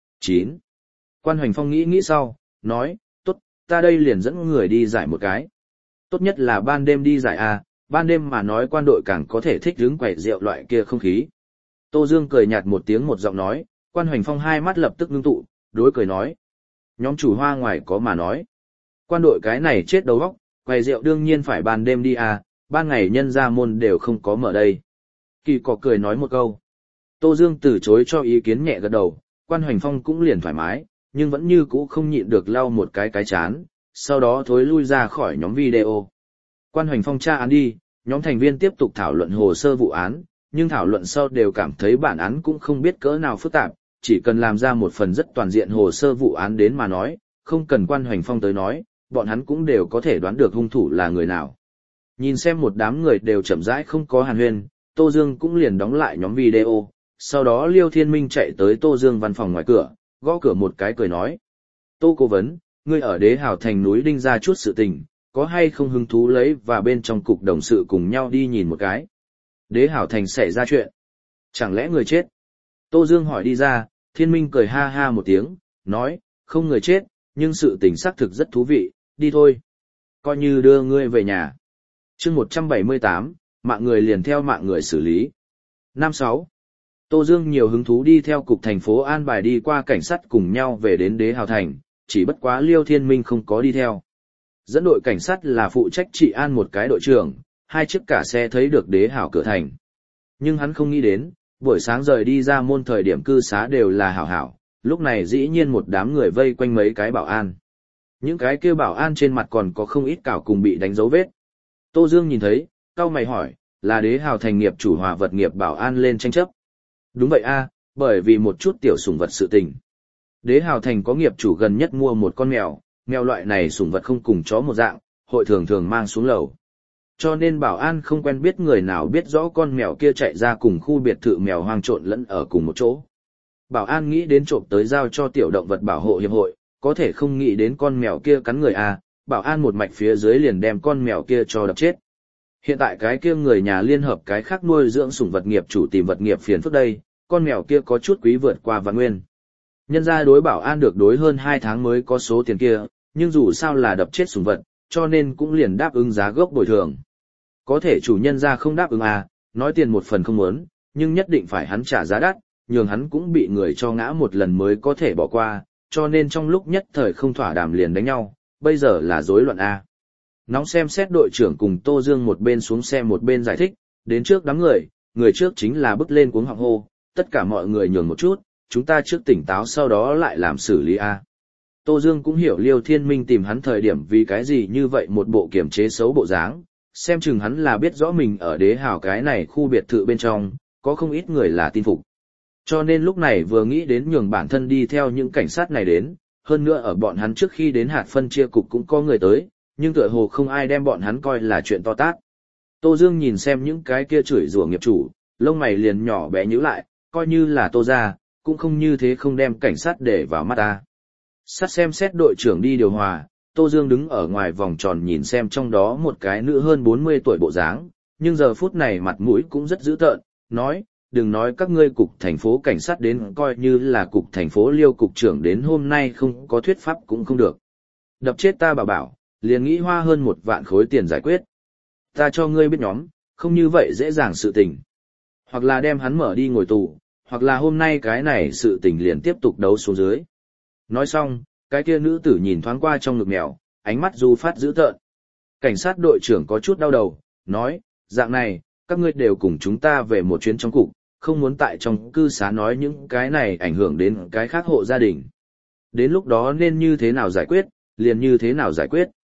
9. Quan Hoành Phong nghĩ sau, nói, tốt, ta đây liền dẫn người đi giải một cái. Tốt nhất là ban đêm đi giải A, ban đêm mà nói quan đội càng có thể thích hứng quẩy rượu loại kia không khí. Tô Dương cười nhạt một tiếng một giọng nói, Quan Hoành Phong hai mắt lập tức ngưng tụ, đối cười nói. Nhóm chủ hoa ngoài có mà nói. Quan đội cái này chết đầu óc, quầy rượu đương nhiên phải ban đêm đi à, ban ngày nhân gia môn đều không có mở đây. Kỳ cỏ cười nói một câu. Tô Dương từ chối cho ý kiến nhẹ gật đầu, Quan Hoành Phong cũng liền thoải mái, nhưng vẫn như cũ không nhịn được lau một cái chán, sau đó thối lui ra khỏi nhóm video. Quan Hoành Phong tra án đi, nhóm thành viên tiếp tục thảo luận hồ sơ vụ án, nhưng thảo luận sau đều cảm thấy bản án cũng không biết cỡ nào phức tạp, chỉ cần làm ra một phần rất toàn diện hồ sơ vụ án đến mà nói, không cần Quan Hoành Phong tới nói, bọn hắn cũng đều có thể đoán được hung thủ là người nào. Nhìn xem một đám người đều chậm rãi không có hàn huyên, Tô Dương cũng liền đóng lại nhóm video, sau đó Liêu Thiên Minh chạy tới Tô Dương văn phòng ngoài cửa, gõ cửa một cái cười nói. Tô cố vấn, ngươi ở Đế Hào Thành núi Đinh ra chút sự tình, có hay không hứng thú lấy và bên trong cục đồng sự cùng nhau đi nhìn một cái. Đế Hào Thành xảy ra chuyện. Chẳng lẽ người chết? Tô Dương hỏi đi ra, Thiên Minh cười ha ha một tiếng, nói, không người chết, nhưng sự tình xác thực rất thú vị, đi thôi. Coi như đưa ngươi về nhà. chương 178, mạng người liền theo mạng người xử lý. 5-6. Tô Dương nhiều hứng thú đi theo cục thành phố an bài đi qua cảnh sát cùng nhau về đến Đế Hào Thành, chỉ bất quá Liêu Thiên Minh không có đi theo. Dẫn đội cảnh sát là phụ trách trị an một cái đội trưởng, hai chiếc cả xe thấy được Đế Hào cửa thành. Nhưng hắn không nghĩ đến, buổi sáng rời đi ra môn thời điểm cư xá đều là hảo hảo, lúc này dĩ nhiên một đám người vây quanh mấy cái bảo an. Những cái kêu bảo an trên mặt còn có không ít cào cùng bị đánh dấu vết. Tô Dương nhìn thấy, cau mày hỏi, là Đế Hào Thành nghiệp chủ hòa vật nghiệp bảo an lên tranh chấp. Đúng vậy a, bởi vì một chút tiểu sủng vật sự tình. Đế Hào Thành có nghiệp chủ gần nhất mua một con mèo, mèo loại này sủng vật không cùng chó một dạng, hội thường thường mang xuống lầu. Cho nên bảo an không quen biết người nào biết rõ con mèo kia chạy ra cùng khu biệt thự mèo hoang trộn lẫn ở cùng một chỗ. Bảo an nghĩ đến trộm tới giao cho tiểu động vật bảo hộ hiệp hội, có thể không nghĩ đến con mèo kia cắn người a, bảo an một mạch phía dưới liền đem con mèo kia cho đập chết. Hiện tại cái kia người nhà liên hợp cái khác nuôi dưỡng sủng vật nghiệp chủ tìm vật nghiệp phiền phức đây, con mèo kia có chút quý vượt qua vạn nguyên. Nhân ra đối bảo an được đối hơn 2 tháng mới có số tiền kia, nhưng dù sao là đập chết sủng vật, cho nên cũng liền đáp ứng giá gốc bồi thường. Có thể chủ nhân ra không đáp ứng à, nói tiền một phần không muốn, nhưng nhất định phải hắn trả giá đắt, nhường hắn cũng bị người cho ngã một lần mới có thể bỏ qua, cho nên trong lúc nhất thời không thỏa đàm liền đánh nhau, bây giờ là rối loạn a. Nóng xem xét đội trưởng cùng Tô Dương một bên xuống xe một bên giải thích, đến trước đám người trước chính là bước lên cuống họng hô, tất cả mọi người nhường một chút, chúng ta trước tỉnh táo sau đó lại làm xử lý a. Tô Dương cũng hiểu Liêu Thiên Minh tìm hắn thời điểm vì cái gì như vậy một bộ kiểm chế xấu bộ dáng, xem chừng hắn là biết rõ mình ở Đế Hào cái này khu biệt thự bên trong, có không ít người là tin phục. Cho nên lúc này vừa nghĩ đến nhường bản thân đi theo những cảnh sát này đến, hơn nữa ở bọn hắn trước khi đến hạt phân chia cục cũng có người tới, nhưng tựa hồ không ai đem bọn hắn coi là chuyện to tát. Tô Dương nhìn xem những cái kia chửi rủa nghiệp chủ, lông mày liền nhỏ bé nhíu lại, coi như là Tô ra, cũng không như thế không đem cảnh sát để vào mắt ta. Sát xem xét đội trưởng đi điều hòa, Tô Dương đứng ở ngoài vòng tròn nhìn xem trong đó một cái nữ hơn 40 tuổi bộ dáng, nhưng giờ phút này mặt mũi cũng rất dữ tợn, nói, đừng nói các ngươi cục thành phố cảnh sát đến coi như là cục thành phố Liêu cục trưởng đến hôm nay không có thuyết pháp cũng không được. Đập chết ta bảo, liền nghĩ hoa hơn 1 vạn khối tiền giải quyết. Ta cho ngươi biết nhóm, không như vậy dễ dàng sự tình. Hoặc là đem hắn mở đi ngồi tù, hoặc là hôm nay cái này sự tình liền tiếp tục đấu xuống dưới. Nói xong, cái kia nữ tử nhìn thoáng qua trong ngực mèo, ánh mắt du phát dữ tợn. Cảnh sát đội trưởng có chút đau đầu, nói, dạng này, các ngươi đều cùng chúng ta về một chuyến trong cục, không muốn tại trong cư xá nói những cái này ảnh hưởng đến cái khác hộ gia đình. Đến lúc đó nên như thế nào giải quyết, liền như thế nào giải quyết.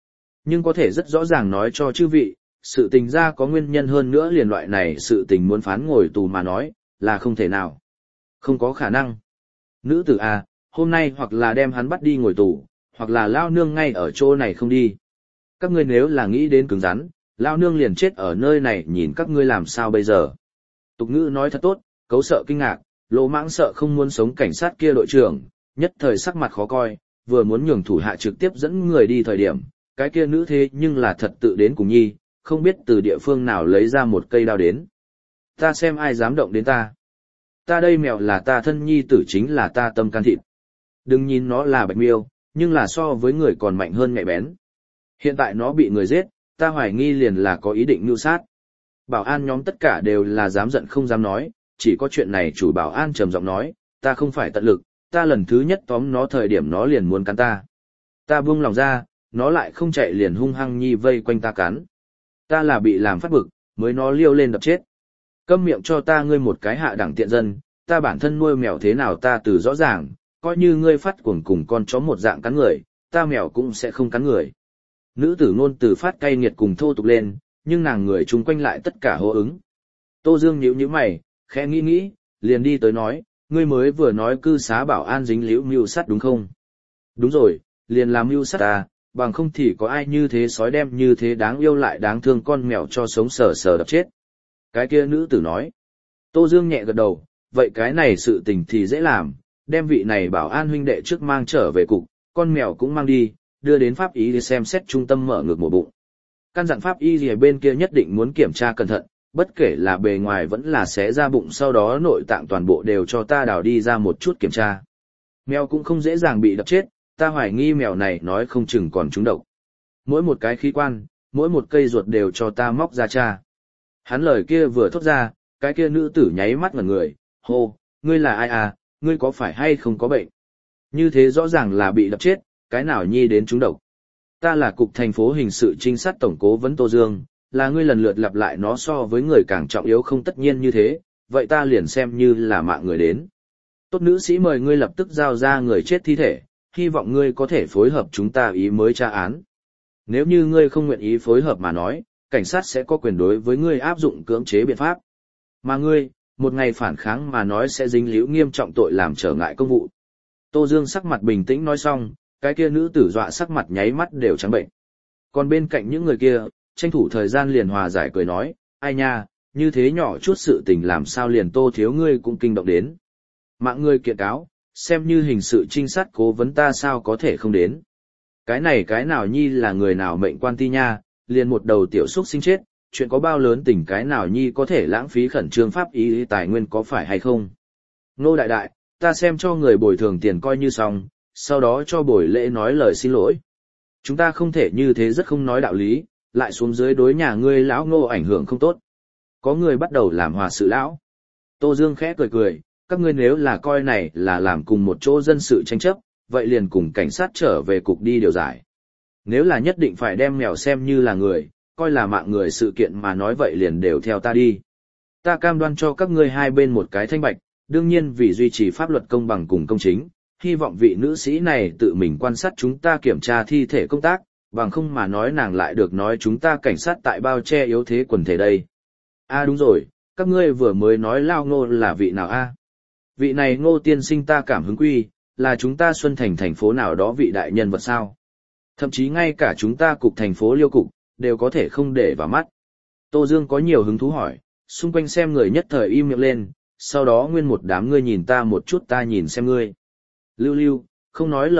Nhưng có thể rất rõ ràng nói cho chư vị, sự tình ra có nguyên nhân hơn nữa liền loại này sự tình muốn phán ngồi tù mà nói, là không thể nào. Không có khả năng. Nữ tử à, hôm nay hoặc là đem hắn bắt đi ngồi tù, hoặc là lao nương ngay ở chỗ này không đi. Các ngươi nếu là nghĩ đến cứng rắn, lao nương liền chết ở nơi này nhìn các ngươi làm sao bây giờ. Tục ngữ nói thật tốt, cấu sợ kinh ngạc, lỗ mãng sợ không muốn sống cảnh sát kia đội trưởng, nhất thời sắc mặt khó coi, vừa muốn nhường thủ hạ trực tiếp dẫn người đi thời điểm, cái kia nữ thế nhưng là thật tự đến cùng nhi, không biết từ địa phương nào lấy ra một cây đao đến. Ta xem ai dám động đến ta. Ta đây mèo là ta thân nhi tử chính là ta tâm can thịt. Đừng nhìn nó là bạch miêu, nhưng là so với người còn mạnh hơn nhạy bén. Hiện tại nó bị người giết, ta hoài nghi liền là có ý định mưu sát. Bảo an nhóm tất cả đều là dám giận không dám nói, chỉ có chuyện này chủ bảo an trầm giọng nói, ta không phải tận lực, ta lần thứ nhất tóm nó thời điểm nó liền muốn cắn ta. Ta buông lòng ra, nó lại không chạy liền hung hăng nhi vây quanh ta cắn. Ta là bị làm phát bực, mới nó liêu lên đập chết. Câm miệng cho ta ngươi một cái hạ đẳng tiện dân, ta bản thân nuôi mèo thế nào ta từ rõ ràng, coi như ngươi phát cuồng cùng con chó một dạng cắn người, ta mèo cũng sẽ không cắn người. Nữ tử ngôn từ phát cay nghiệt cùng thô tục lên, nhưng nàng người chung quanh lại tất cả hô ứng. Tô Dương nhíu nhíu mày, khẽ nghĩ, liền đi tới nói, ngươi mới vừa nói cư xá bảo an dính liễu mưu sát đúng không? Đúng rồi, liền làm mưu sát ta, bằng không thì có ai như thế sói đem như thế đáng yêu lại đáng thương con mèo cho sống sờ sờ đập chết. Cái kia nữ tử nói. Tô Dương nhẹ gật đầu, vậy cái này sự tình thì dễ làm, đem vị này bảo an huynh đệ trước mang trở về cục, con mèo cũng mang đi, đưa đến pháp y để xem xét trung tâm mở ngược mổ bụng. Căn dặn pháp y gì bên kia nhất định muốn kiểm tra cẩn thận, bất kể là bề ngoài vẫn là xé ra bụng sau đó nội tạng toàn bộ đều cho ta đào đi ra một chút kiểm tra. Mèo cũng không dễ dàng bị đập chết, ta hoài nghi mèo này nói không chừng còn trúng độc. Mỗi một cái khí quan, mỗi một cây ruột đều cho ta móc ra tra. Hắn lời kia vừa thốt ra, cái kia nữ tử nháy mắt ngẩn người, hô, ngươi là ai à, ngươi có phải hay không có bệnh? Như thế rõ ràng là bị đập chết, cái nào nhi đến trúng độc. Ta là cục thành phố hình sự trinh sát tổng cố vấn Tô Dương, là ngươi lần lượt lặp lại nó so với người càng trọng yếu không tất nhiên như thế, vậy ta liền xem như là mạng người đến. Tốt nữ sĩ mời ngươi lập tức giao ra người chết thi thể, hy vọng ngươi có thể phối hợp chúng ta ý mới tra án. Nếu như ngươi không nguyện ý phối hợp mà nói, cảnh sát sẽ có quyền đối với ngươi áp dụng cưỡng chế biện pháp. Mà ngươi, một ngày phản kháng mà nói sẽ dính líu nghiêm trọng tội làm trở ngại công vụ. Tô Dương sắc mặt bình tĩnh nói xong, cái kia nữ tử dọa sắc mặt nháy mắt đều trắng bệnh. Còn bên cạnh những người kia, tranh thủ thời gian liền hòa giải cười nói, ai nha, như thế nhỏ chút sự tình làm sao liền Tô thiếu ngươi cũng kinh động đến. Mạng ngươi kiện cáo, xem như hình sự trinh sát cố vấn ta sao có thể không đến. Cái này cái nào nhi là người nào mệnh quan ti nha, liền một đầu tiểu xúc sinh chết, chuyện có bao lớn tình cái nào nhi có thể lãng phí khẩn trương pháp ý tài nguyên có phải hay không. Nô đại đại, ta xem cho người bồi thường tiền coi như xong, sau đó cho buổi lễ nói lời xin lỗi. Chúng ta không thể như thế rất không nói đạo lý, lại xuống dưới đối nhà ngươi lão Ngô ảnh hưởng không tốt. Có người bắt đầu làm hòa sự lão. Tô Dương khẽ cười, các ngươi nếu là coi này là làm cùng một chỗ dân sự tranh chấp, vậy liền cùng cảnh sát trở về cục đi điều giải. Nếu là nhất định phải đem mèo xem như là người, coi là mạng người sự kiện mà nói vậy liền đều theo ta đi. Ta cam đoan cho các ngươi hai bên một cái thanh bạch, đương nhiên vì duy trì pháp luật công bằng cùng công chính, hy vọng vị nữ sĩ này tự mình quan sát chúng ta kiểm tra thi thể công tác, bằng không mà nói nàng lại được nói chúng ta cảnh sát tại bao che yếu thế quần thể đây. Đúng rồi, các ngươi vừa mới nói Lao Ngô là vị nào a? Vị này Ngô tiên sinh ta cảm hứng quy, là chúng ta Xuân Thành thành phố nào đó vị đại nhân vật sao? Thậm chí ngay cả chúng ta cục thành phố Liêu cục, đều có thể không để vào mắt. Tô Dương có nhiều hứng thú hỏi, xung quanh xem người nhất thời im miệng lên, sau đó nguyên một đám ngươi nhìn ta một chút ta nhìn xem ngươi. Lưu, không nói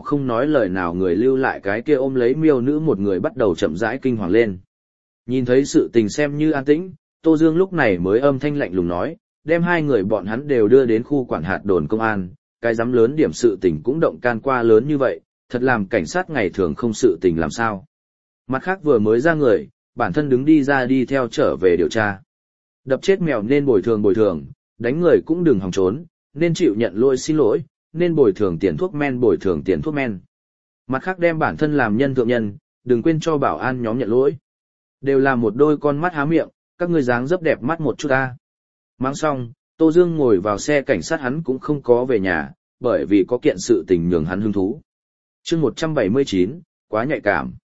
lời nào người lưu lại cái kia ôm lấy miêu nữ một người bắt đầu chậm rãi kinh hoàng lên. Nhìn thấy sự tình xem như an tĩnh, Tô Dương lúc này mới âm thanh lạnh lùng nói, đem hai người bọn hắn đều đưa đến khu quản hạt đồn công an, cái dám lớn điểm sự tình cũng động can qua lớn như vậy, thật làm cảnh sát ngày thường không sự tình làm sao. Mặt khác vừa mới ra người, bản thân đứng đi ra đi theo trở về điều tra. Đập chết mèo nên bồi thường, đánh người cũng đừng hòng trốn, nên chịu nhận lỗi xin lỗi, nên bồi thường tiền thuốc men. Mặt khác đem bản thân làm nhân thượng nhân, đừng quên cho bảo an nhóm nhận lỗi. Đều là một đôi con mắt há miệng, các ngươi dáng dấp đẹp mắt một chút ta. Mang xong, Tô Dương ngồi vào xe cảnh sát hắn cũng không có về nhà, bởi vì có kiện sự tình nhường hắn hứng thú. Chương 179, quá nhạy cảm.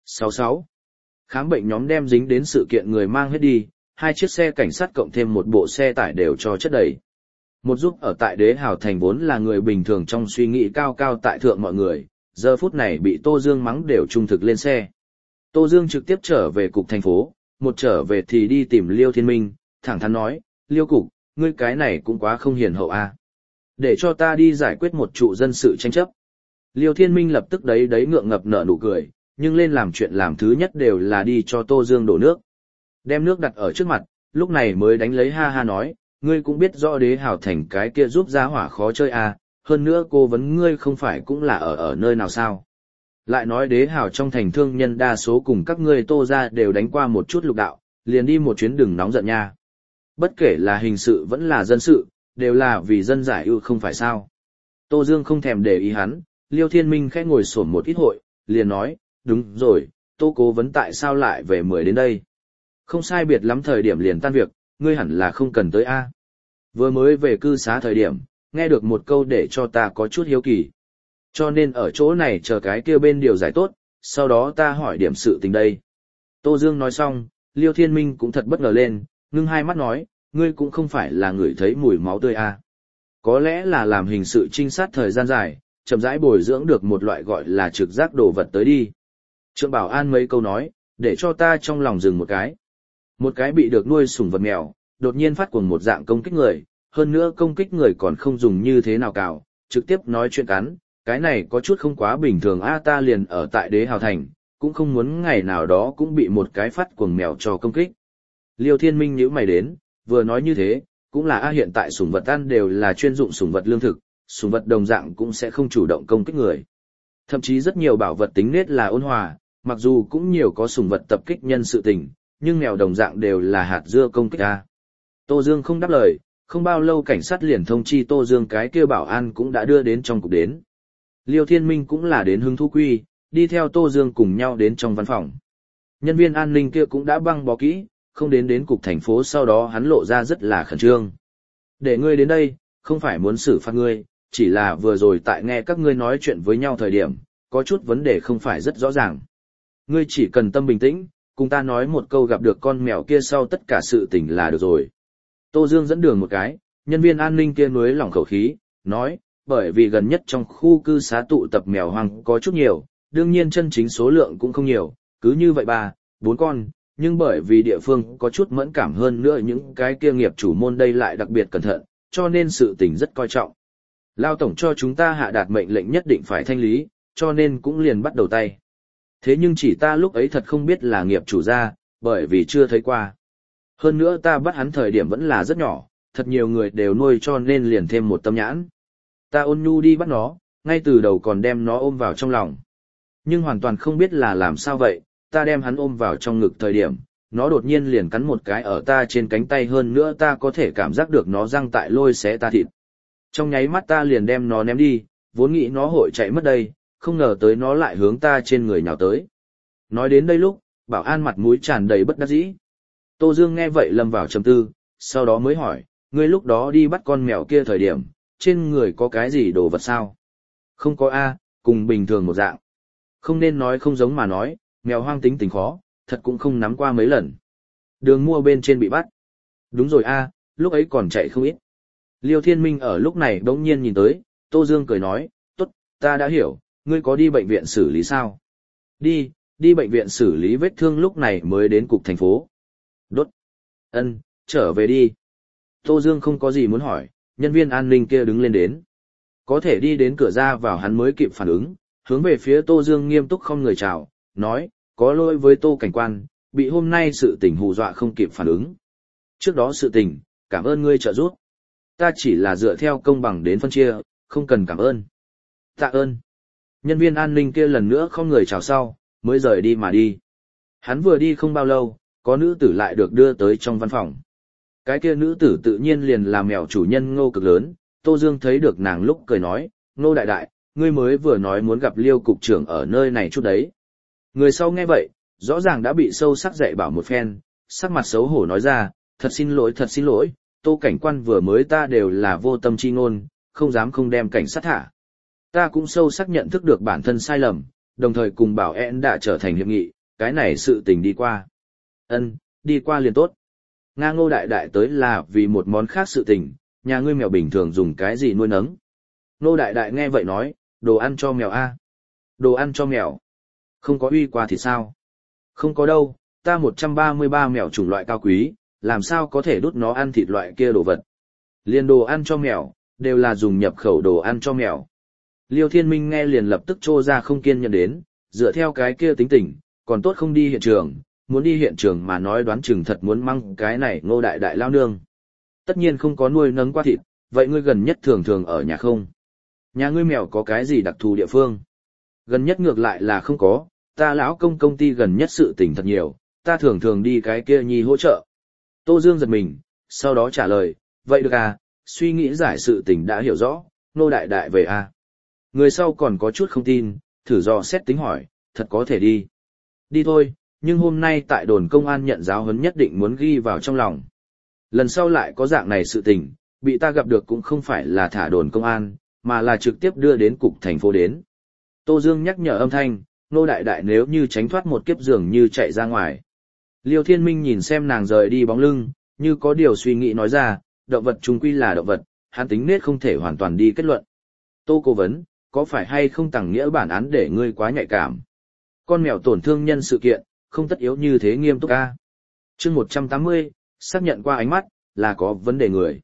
66. Khám bệnh nhóm đem dính đến sự kiện người mang hết đi, 2 chiếc xe cảnh sát cộng thêm một bộ xe tải đều cho chất đầy. Một giúp ở tại Đế Hào Thành vốn là người bình thường trong suy nghĩ cao cao tại thượng mọi người, giờ phút này bị Tô Dương mắng đều trung thực lên xe. Tô Dương trực tiếp trở về cục thành phố, một trở về thì đi tìm Liêu Thiên Minh, thẳng thắn nói, Liêu cục, ngươi cái này cũng quá không hiền hậu a. Để cho ta đi giải quyết một trụ dân sự tranh chấp. Liêu Thiên Minh lập tức đấy ngượng ngập nở nụ cười, nhưng lên làm chuyện làm thứ nhất đều là đi cho Tô Dương đổ nước. Đem nước đặt ở trước mặt, lúc này mới đánh lấy ha ha nói, ngươi cũng biết rõ Đế Hào Thành cái kia giúp gia hỏa khó chơi à, hơn nữa cô vấn ngươi không phải cũng là ở nơi nào sao. Lại nói Đế Hào trong thành thương nhân đa số cùng các ngươi Tô ra đều đánh qua một chút lục đạo, liền đi một chuyến đừng nóng giận nha. Bất kể là hình sự vẫn là dân sự, đều là vì dân giải ưu không phải sao. Tô Dương không thèm để ý hắn, Liêu Thiên Minh khẽ ngồi xổm một ít hội, liền nói, đúng rồi, Tô cố vấn tại sao lại về mới đến đây. Không sai biệt lắm thời điểm liền tan việc, ngươi hẳn là không cần tới a. Vừa mới về cư xá thời điểm, nghe được một câu để cho ta có chút hiếu kỳ. Cho nên ở chỗ này chờ cái kia bên điều giải tốt, sau đó ta hỏi điểm sự tình đây. Tô Dương nói xong, Liêu Thiên Minh cũng thật bất ngờ lên, ngưng hai mắt nói, ngươi cũng không phải là người thấy mùi máu tươi a. Có lẽ là làm hình sự trinh sát thời gian dài, chậm rãi bồi dưỡng được một loại gọi là trực giác đồ vật tới đi. Trượng Bảo An mấy câu nói, để cho ta trong lòng dừng một cái. Một cái bị được nuôi sủng vật mèo, đột nhiên phát cuồng một dạng công kích người, hơn nữa công kích người còn không dùng như thế nào cào, trực tiếp nói chuyện cắn, cái này có chút không quá bình thường a. Ta liền ở tại Đế Hào Thành, cũng không muốn ngày nào đó cũng bị một cái phát cuồng mèo cho công kích. Liêu Thiên Minh nhíu mày đến, vừa nói như thế, cũng là hiện tại sủng vật ăn đều là chuyên dụng sủng vật lương thực, sủng vật đồng dạng cũng sẽ không chủ động công kích người. Thậm chí rất nhiều bảo vật tính nết là ôn hòa, mặc dù cũng nhiều có sủng vật tập kích nhân sự tình, nhưng mèo đồng dạng đều là hạt dưa công kích a. Tô Dương không đáp lời, không bao lâu cảnh sát liền thông chi Tô Dương cái kia bảo an cũng đã đưa đến trong cục đến. Liêu Thiên Minh cũng là đến hứng thú quy, đi theo Tô Dương cùng nhau đến trong văn phòng. Nhân viên an ninh kia cũng đã băng bó kỹ, không đến cục thành phố sau đó hắn lộ ra rất là khẩn trương. Để ngươi đến đây, không phải muốn xử phạt ngươi, chỉ là vừa rồi tại nghe các ngươi nói chuyện với nhau thời điểm, có chút vấn đề không phải rất rõ ràng. Ngươi chỉ cần tâm bình tĩnh, cùng ta nói một câu gặp được con mèo kia sau tất cả sự tình là được rồi. Tô Dương dẫn đường một cái, nhân viên an ninh kia nuối lỏng khẩu khí, nói, bởi vì gần nhất trong khu cư xá tụ tập mèo hoang có chút nhiều, đương nhiên chân chính số lượng cũng không nhiều, cứ như vậy 3-4 con, nhưng bởi vì địa phương có chút mẫn cảm hơn nữa những cái kia nghiệp chủ môn đây lại đặc biệt cẩn thận, cho nên sự tình rất coi trọng. Lao tổng cho chúng ta hạ đạt mệnh lệnh nhất định phải thanh lý, cho nên cũng liền bắt đầu tay. Thế nhưng chỉ ta lúc ấy thật không biết là nghiệp chủ ra, bởi vì chưa thấy qua. Hơn nữa ta bắt hắn thời điểm vẫn là rất nhỏ, thật nhiều người đều nuôi cho nên liền thêm một tâm nhãn. Ta ôn nhu đi bắt nó, ngay từ đầu còn đem nó ôm vào trong lòng. Nhưng hoàn toàn không biết là làm sao vậy, ta đem hắn ôm vào trong ngực thời điểm, nó đột nhiên liền cắn một cái ở ta trên cánh tay hơn nữa ta có thể cảm giác được nó răng tại lôi xé ta thịt. Trong nháy mắt ta liền đem nó ném đi, vốn nghĩ nó hội chạy mất đây, không ngờ tới nó lại hướng ta trên người nhào tới. Nói đến đây lúc, bảo an mặt mũi tràn đầy bất đắc dĩ. Tô Dương nghe vậy lâm vào trầm tư, sau đó mới hỏi, ngươi lúc đó đi bắt con mèo kia thời điểm, trên người có cái gì đồ vật sao? Không có a, cùng bình thường một dạng. Không nên nói không giống mà nói, mèo hoang tính tình khó, thật cũng không nắm qua mấy lần. Đường mua bên trên bị bắt. Đúng rồi a, lúc ấy còn chạy không ít. Liêu Thiên Minh ở lúc này bỗng nhiên nhìn tới, Tô Dương cười nói, tốt, ta đã hiểu, ngươi có đi bệnh viện xử lý sao? Đi bệnh viện xử lý vết thương lúc này mới đến cục thành phố. Đốt. Ân, trở về đi. Tô Dương không có gì muốn hỏi, nhân viên an ninh kia đứng lên đến. Có thể đi đến cửa ra vào hắn mới kịp phản ứng, hướng về phía Tô Dương nghiêm túc không người chào, nói, có lỗi với Tô cảnh quan, bị hôm nay sự tình hù dọa không kịp phản ứng. Trước đó sự tình, cảm ơn ngươi trợ giúp. Ta chỉ là dựa theo công bằng đến phân chia, không cần cảm ơn. Tạ ơn. Nhân viên an ninh kia lần nữa không người chào sau, mới rời đi mà đi. Hắn vừa đi không bao lâu, có nữ tử lại được đưa tới trong văn phòng. Cái kia nữ tử tự nhiên liền là mèo chủ nhân Ngô Cực Lớn, Tô Dương thấy được nàng lúc cười nói, Ngô đại đại, ngươi mới vừa nói muốn gặp Liêu cục trưởng ở nơi này chút đấy. Người sau nghe vậy, rõ ràng đã bị sâu sắc dạy bảo một phen, sắc mặt xấu hổ nói ra, thật xin lỗi, Tô cảnh quan vừa mới ta đều là vô tâm chi ngôn, không dám không đem cảnh sát thả. Ta cũng sâu sắc nhận thức được bản thân sai lầm, đồng thời cùng bảo én đã trở thành hiệp nghị, cái này sự tình đi qua. Ân, đi qua liền tốt. Nga Ngô đại đại tới là vì một món khác sự tình, nhà ngươi mèo bình thường dùng cái gì nuôi nấng. Ngô đại đại nghe vậy nói, đồ ăn cho mèo a. Đồ ăn cho mèo. Không có uy qua thì sao? Không có đâu, ta 133 mèo chủng loại cao quý, làm sao có thể đút nó ăn thịt loại kia đồ vật. Liền đồ ăn cho mèo, đều là dùng nhập khẩu đồ ăn cho mèo. Liêu Thiên Minh nghe liền lập tức trô ra không kiên nhẫn đến, dựa theo cái kia tính tình, còn tốt không đi hiện trường, muốn đi hiện trường mà nói đoán chừng thật muốn mang cái này Ngô đại đại lao nương. Tất nhiên không có nuôi nấng qua thịt, vậy ngươi gần nhất thường thường ở nhà không? Nhà ngươi mèo có cái gì đặc thù địa phương? Gần nhất ngược lại là không có, ta lão công ty gần nhất sự tình thật nhiều, ta thường thường đi cái kia nhi hỗ trợ. Tô Dương giật mình, sau đó trả lời, vậy được à, suy nghĩ giải sự tình đã hiểu rõ, Ngô đại đại về à. Người sau còn có chút không tin, thử dò xét tính hỏi, thật có thể đi. Đi thôi, nhưng hôm nay tại đồn công an nhận giáo huấn nhất định muốn ghi vào trong lòng. Lần sau lại có dạng này sự tình, bị ta gặp được cũng không phải là thả đồn công an, mà là trực tiếp đưa đến cục thành phố đến. Tô Dương nhắc nhở âm thanh, Ngô đại đại nếu như tránh thoát một kiếp dường như chạy ra ngoài. Liêu Thiên Minh nhìn xem nàng rời đi bóng lưng, như có điều suy nghĩ nói ra, động vật chung quy là động vật, hắn tính nết không thể hoàn toàn đi kết luận. Tô cố vấn, có phải hay không tàng nghĩa bản án để ngươi quá nhạy cảm? Con mèo tổn thương nhân sự kiện, không tất yếu như thế nghiêm túc ca. Chương 180, xác nhận qua ánh mắt, là có vấn đề người.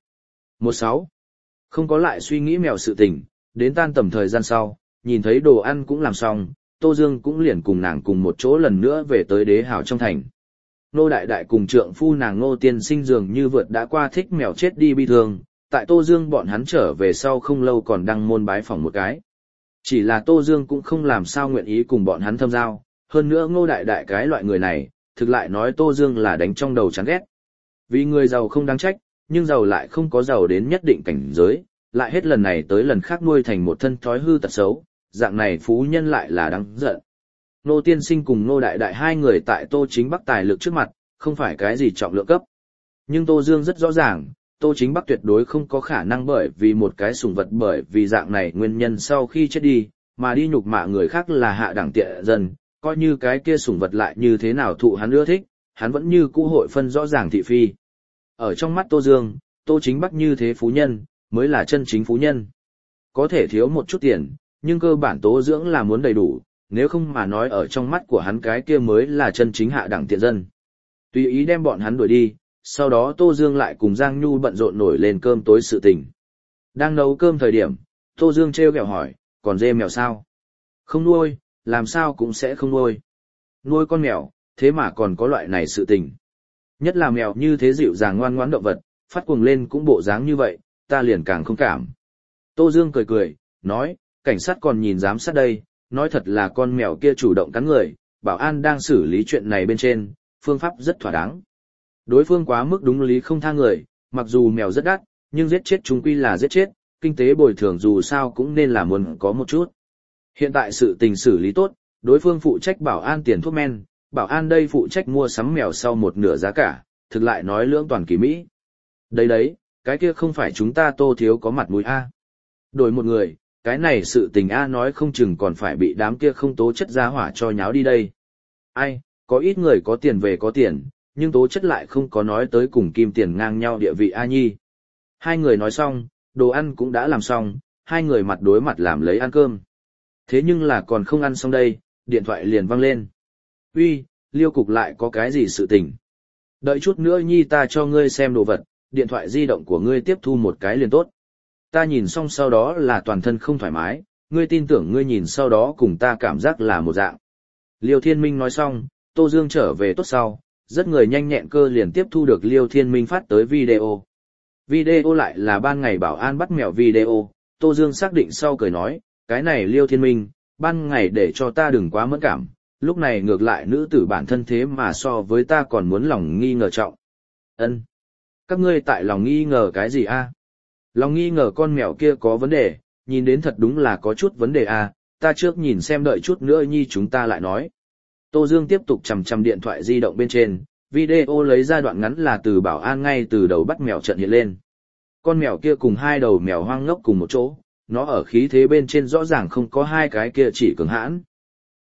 16. Không có lại suy nghĩ mèo sự tình, đến tan tầm thời gian sau, nhìn thấy đồ ăn cũng làm xong, Tô Dương cũng liền cùng nàng cùng một chỗ lần nữa về tới Đế Hào trong thành. Nô đại đại cùng trượng phu nàng Ngô tiên sinh dường như vượt đã qua thích mèo chết đi bi thương, tại Tô Dương bọn hắn trở về sau không lâu còn đăng môn bái phỏng một cái. Chỉ là Tô Dương cũng không làm sao nguyện ý cùng bọn hắn thâm giao, hơn nữa Ngô đại đại cái loại người này, thực lại nói Tô Dương là đánh trong đầu chán ghét. Vì người giàu không đáng trách, nhưng giàu lại không có giàu đến nhất định cảnh giới, lại hết lần này tới lần khác nuôi thành một thân thói hư tật xấu, dạng này phú nhân lại là đáng giận. Ngô tiên sinh cùng Ngô đại đại hai người tại Tô Chính Bắc tài lực trước mặt, không phải cái gì trọng lượng cấp. Nhưng Tô Dương rất rõ ràng, Tô Chính Bắc tuyệt đối không có khả năng bởi vì một cái sủng vật bởi vì dạng này nguyên nhân sau khi chết đi, mà đi nhục mạ người khác là hạ đẳng tiện dân, coi như cái kia sủng vật lại như thế nào thụ hắn ưa thích, hắn vẫn như cũ hội phân rõ ràng thị phi. Ở trong mắt Tô Dương, Tô Chính Bắc như thế phú nhân, mới là chân chính phú nhân. Có thể thiếu một chút tiền, nhưng cơ bản tố dưỡng là muốn đầy đủ, nếu không mà nói ở trong mắt của hắn cái kia mới là chân chính hạ đẳng tiện dân. Tùy ý đem bọn hắn đuổi đi, sau đó Tô Dương lại cùng Giang Nhu bận rộn nổi lên cơm tối sự tình. Đang nấu cơm thời điểm, Tô Dương trêu ghẹo hỏi, còn dê mèo sao? Không nuôi, làm sao cũng sẽ không nuôi. Nuôi con mèo, thế mà còn có loại này sự tình. Nhất là mèo như thế dịu dàng ngoan ngoãn động vật, phát cuồng lên cũng bộ dáng như vậy, ta liền càng không cảm. Tô Dương cười cười, nói, cảnh sát còn nhìn giám sát đây, nói thật là con mèo kia chủ động cắn người, bảo an đang xử lý chuyện này bên trên, phương pháp rất thỏa đáng. Đối phương quá mức đúng lý không tha người, mặc dù mèo rất đắt, nhưng giết chết chúng quy là giết chết, kinh tế bồi thường dù sao cũng nên là muốn có một chút. Hiện tại sự tình xử lý tốt, đối phương phụ trách bảo an tiền thuốc men, bảo an đây phụ trách mua sắm mèo sau một nửa giá cả, thực lại nói lưỡng toàn kỳ Mỹ. Đấy, cái kia không phải chúng ta Tô thiếu có mặt mũi A. Đổi một người, cái này sự tình A nói không chừng còn phải bị đám kia không tố chất giá hỏa cho nháo đi đây. Ai, có ít người có tiền về có tiền, nhưng tố chất lại không có nói tới cùng kim tiền ngang nhau địa vị A Nhi. Hai người nói xong, đồ ăn cũng đã làm xong, hai người mặt đối mặt làm lấy ăn cơm. Thế nhưng là còn không ăn xong đây, điện thoại liền vang lên. Uy, Liêu cục lại có cái gì sự tình? Đợi chút nữa Nhi ta cho ngươi xem đồ vật, điện thoại di động của ngươi tiếp thu một cái liền tốt. Ta nhìn xong sau đó là toàn thân không thoải mái, ngươi tin tưởng ngươi nhìn sau đó cùng ta cảm giác là một dạng. Liêu Thiên Minh nói xong, Tô Dương trở về tốt sau, rất người nhanh nhẹn cơ liền tiếp thu được Liêu Thiên Minh phát tới video. Video lại là ban ngày bảo an bắt mèo video, Tô Dương xác định sau cười nói, cái này Liêu Thiên Minh, ban ngày để cho ta đừng quá mẫn cảm, lúc này ngược lại nữ tử bản thân thế mà so với ta còn muốn lòng nghi ngờ trọng. Ân, các ngươi tại lòng nghi ngờ cái gì a? Lòng nghi ngờ con mèo kia có vấn đề, nhìn đến thật đúng là có chút vấn đề a, ta trước nhìn xem đợi chút nữa Nhi chúng ta lại nói. Tô Dương tiếp tục chằm chằm điện thoại di động bên trên, video lấy ra đoạn ngắn là từ bảo an ngay từ đầu bắt mèo trận hiện lên. Con mèo kia cùng hai đầu mèo hoang ngốc cùng một chỗ, nó ở khí thế bên trên rõ ràng không có hai cái kia chỉ cường hãn.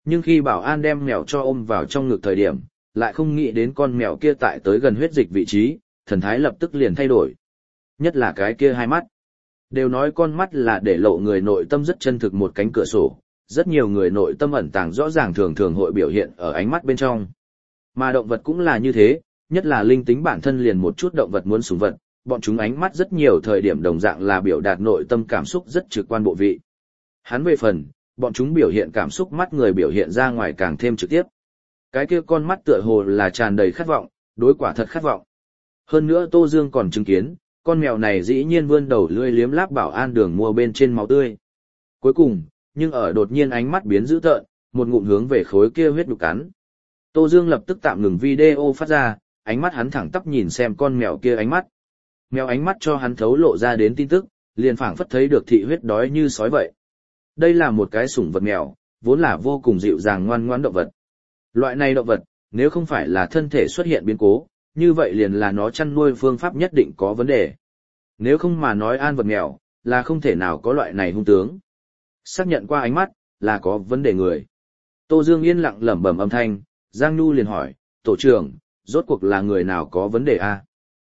Nhưng khi bảo an đem mèo cho ôm vào trong ngực thời điểm, lại không nghĩ đến con mèo kia tại tới gần huyết dịch vị trí, thần thái lập tức liền thay đổi. Nhất là cái kia hai mắt. Đều nói con mắt là để lộ người nội tâm rất chân thực một cánh cửa sổ, rất nhiều người nội tâm ẩn tàng rõ ràng thường thường hội biểu hiện ở ánh mắt bên trong. Mà động vật cũng là như thế, nhất là linh tính bản thân liền một chút động vật muốn sủng vật, bọn chúng ánh mắt rất nhiều thời điểm đồng dạng là biểu đạt nội tâm cảm xúc rất trực quan bộ vị. Hắn về phần, bọn chúng biểu hiện cảm xúc mắt người biểu hiện ra ngoài càng thêm trực tiếp. Cái kia con mắt tựa hồ là tràn đầy khát vọng, đối quả thật khát vọng. Hơn nữa Tô Dương còn chứng kiến, con mèo này dĩ nhiên vươn đầu lưỡi liếm láp bảo an đường mua bên trên máu tươi. Cuối cùng, nhưng ở đột nhiên ánh mắt biến dữ tợn, một ngụm hướng về khối kia huyết nhục cắn. Tô Dương lập tức tạm ngừng video phát ra, ánh mắt hắn thẳng tắp nhìn xem con mèo kia ánh mắt. Mèo ánh mắt cho hắn thấu lộ ra đến tin tức, liền phảng phất thấy được thị huyết đói như sói vậy. Đây là một cái sủng vật mèo, vốn là vô cùng dịu dàng ngoan ngoãn động vật. Loại này động vật, nếu không phải là thân thể xuất hiện biến cố, như vậy liền là nó chăn nuôi phương pháp nhất định có vấn đề. Nếu không mà nói an vật mèo, là không thể nào có loại này hung tướng. Xác nhận qua ánh mắt, là có vấn đề người. Tô Dương yên lặng lẩm bẩm âm thanh, Giang Nhu liền hỏi, tổ trưởng, rốt cuộc là người nào có vấn đề a?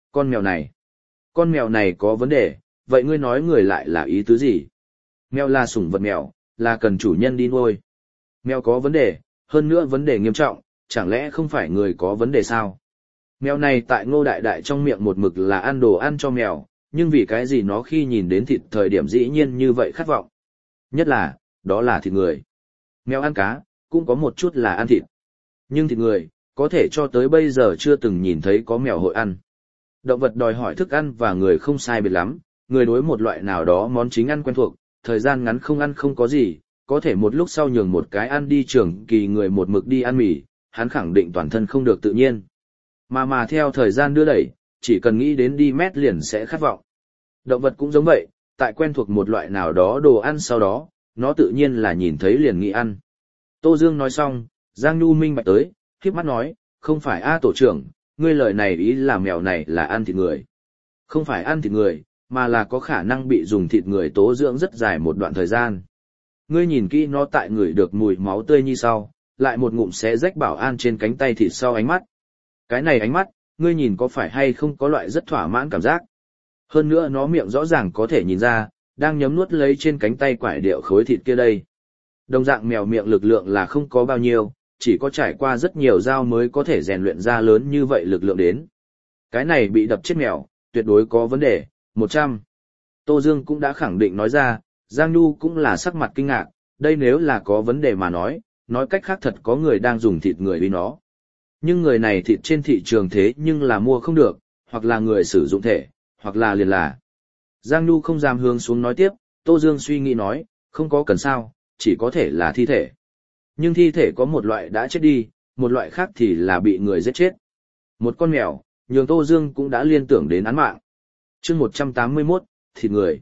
Con mèo này có vấn đề, vậy ngươi nói người lại là ý tứ gì? Mèo là sủng vật mèo, là cần chủ nhân đi nuôi. Mèo có vấn đề, hơn nữa vấn đề nghiêm trọng, chẳng lẽ không phải người có vấn đề sao? Mèo này tại Ngô Đại Đại trong miệng một mực là ăn đồ ăn cho mèo, nhưng vì cái gì nó khi nhìn đến thịt thời điểm dĩ nhiên như vậy khát vọng? Nhất là, đó là thịt người. Mèo ăn cá, cũng có một chút là ăn thịt. Nhưng thịt người, có thể cho tới bây giờ chưa từng nhìn thấy có mèo hội ăn. Động vật đòi hỏi thức ăn và người không sai biệt lắm, người đối một loại nào đó món chính ăn quen thuộc, thời gian ngắn không ăn không có gì, có thể một lúc sau nhường một cái ăn đi trường kỳ người một mực đi ăn mì, hắn khẳng định toàn thân không được tự nhiên. Mà theo thời gian đưa đẩy, chỉ cần nghĩ đến đi mét liền sẽ khát vọng. Động vật cũng giống vậy, tại quen thuộc một loại nào đó đồ ăn sau đó, nó tự nhiên là nhìn thấy liền nghĩ ăn. Tô Dương nói xong, Giang Nhu minh bạch tới, khiếp mắt nói, không phải a tổ trưởng, ngươi lời này ý là mèo này là ăn thịt người. Không phải ăn thịt người, mà là có khả năng bị dùng thịt người tố dưỡng rất dài một đoạn thời gian. Ngươi nhìn kỹ nó tại người được mùi máu tươi như sau, lại một ngụm xé rách bảo an trên cánh tay thịt sau ánh mắt. Cái này ánh mắt, ngươi nhìn có phải hay không có loại rất thỏa mãn cảm giác. Hơn nữa nó miệng rõ ràng có thể nhìn ra, đang nhấm nuốt lấy trên cánh tay quải điệu khối thịt kia đây. Đồng dạng mèo miệng lực lượng là không có bao nhiêu, chỉ có trải qua rất nhiều dao mới có thể rèn luyện ra lớn như vậy lực lượng đến. Cái này bị đập chết mèo, tuyệt đối có vấn đề, 100. Tô Dương cũng đã khẳng định nói ra, Giang Nhu cũng là sắc mặt kinh ngạc, đây nếu là có vấn đề mà nói cách khác thật có người đang dùng thịt người với nó. Nhưng người này thịt trên thị trường thế nhưng là mua không được, hoặc là người sử dụng thể, hoặc là liền là. Giang Nhu không dám hướng xuống nói tiếp, Tô Dương suy nghĩ nói, không có cần sao, chỉ có thể là thi thể. Nhưng thi thể có một loại đã chết đi, một loại khác thì là bị người giết chết. Một con mèo, nhường Tô Dương cũng đã liên tưởng đến án mạng. Chương 181, thịt người.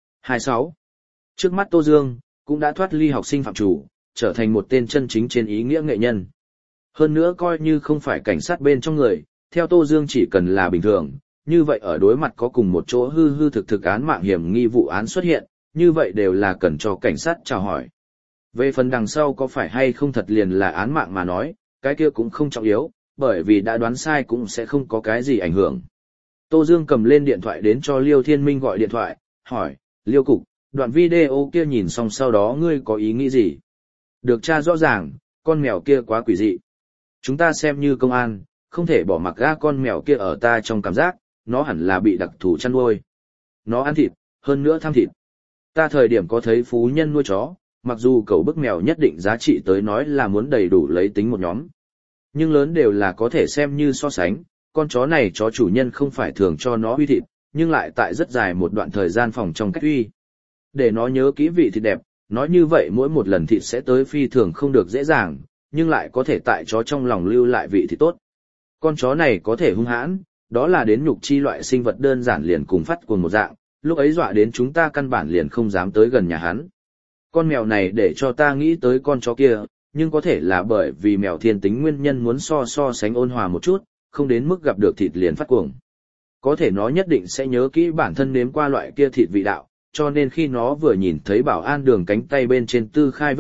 26. Trước mắt Tô Dương, cũng đã thoát ly học sinh phạm chủ, trở thành một tên chân chính trên ý nghĩa nghệ nhân. Hơn nữa coi như không phải cảnh sát bên trong người, theo Tô Dương chỉ cần là bình thường, như vậy ở đối mặt có cùng một chỗ hư hư thực án mạng hiểm nghi vụ án xuất hiện, như vậy đều là cần cho cảnh sát chào hỏi. Về phần đằng sau có phải hay không thật liền là án mạng mà nói, cái kia cũng không trọng yếu, bởi vì đã đoán sai cũng sẽ không có cái gì ảnh hưởng. Tô Dương cầm lên điện thoại đến cho Liêu Thiên Minh gọi điện thoại, hỏi, Liêu Cục, đoạn video kia nhìn xong sau đó ngươi có ý nghĩ gì? Được tra rõ ràng, con mèo kia quá quỷ dị. Chúng ta xem như công an, không thể bỏ mặc ga con mèo kia ở ta trong cảm giác, nó hẳn là bị đặc thù chăn nuôi. Nó ăn thịt, hơn nữa tham thịt. Ta thời điểm có thấy phú nhân nuôi chó, mặc dù cẩu bức mèo nhất định giá trị tới nói là muốn đầy đủ lấy tính một nhóm. Nhưng lớn đều là có thể xem như so sánh, con chó này chó chủ nhân không phải thường cho nó uy thịt, nhưng lại tại rất dài một đoạn thời gian phòng trong cách uy. Để nó nhớ kỹ vị thịt đẹp, nói như vậy mỗi một lần thịt sẽ tới phi thường không được dễ dàng, nhưng lại có thể tại chó trong lòng lưu lại vị thịt tốt. Con chó này có thể hung hãn, đó là đến nhục chi loại sinh vật đơn giản liền cùng phát cuồng một dạng, lúc ấy dọa đến chúng ta căn bản liền không dám tới gần nhà hắn. Con mèo này để cho ta nghĩ tới con chó kia, nhưng có thể là bởi vì mèo thiên tính nguyên nhân muốn so sánh ôn hòa một chút, không đến mức gặp được thịt liền phát cuồng. Có thể nó nhất định sẽ nhớ kỹ bản thân nếm qua loại kia thịt vị đạo, cho nên khi nó vừa nhìn thấy bảo an đường cánh tay bên trên tư khai vết nứt,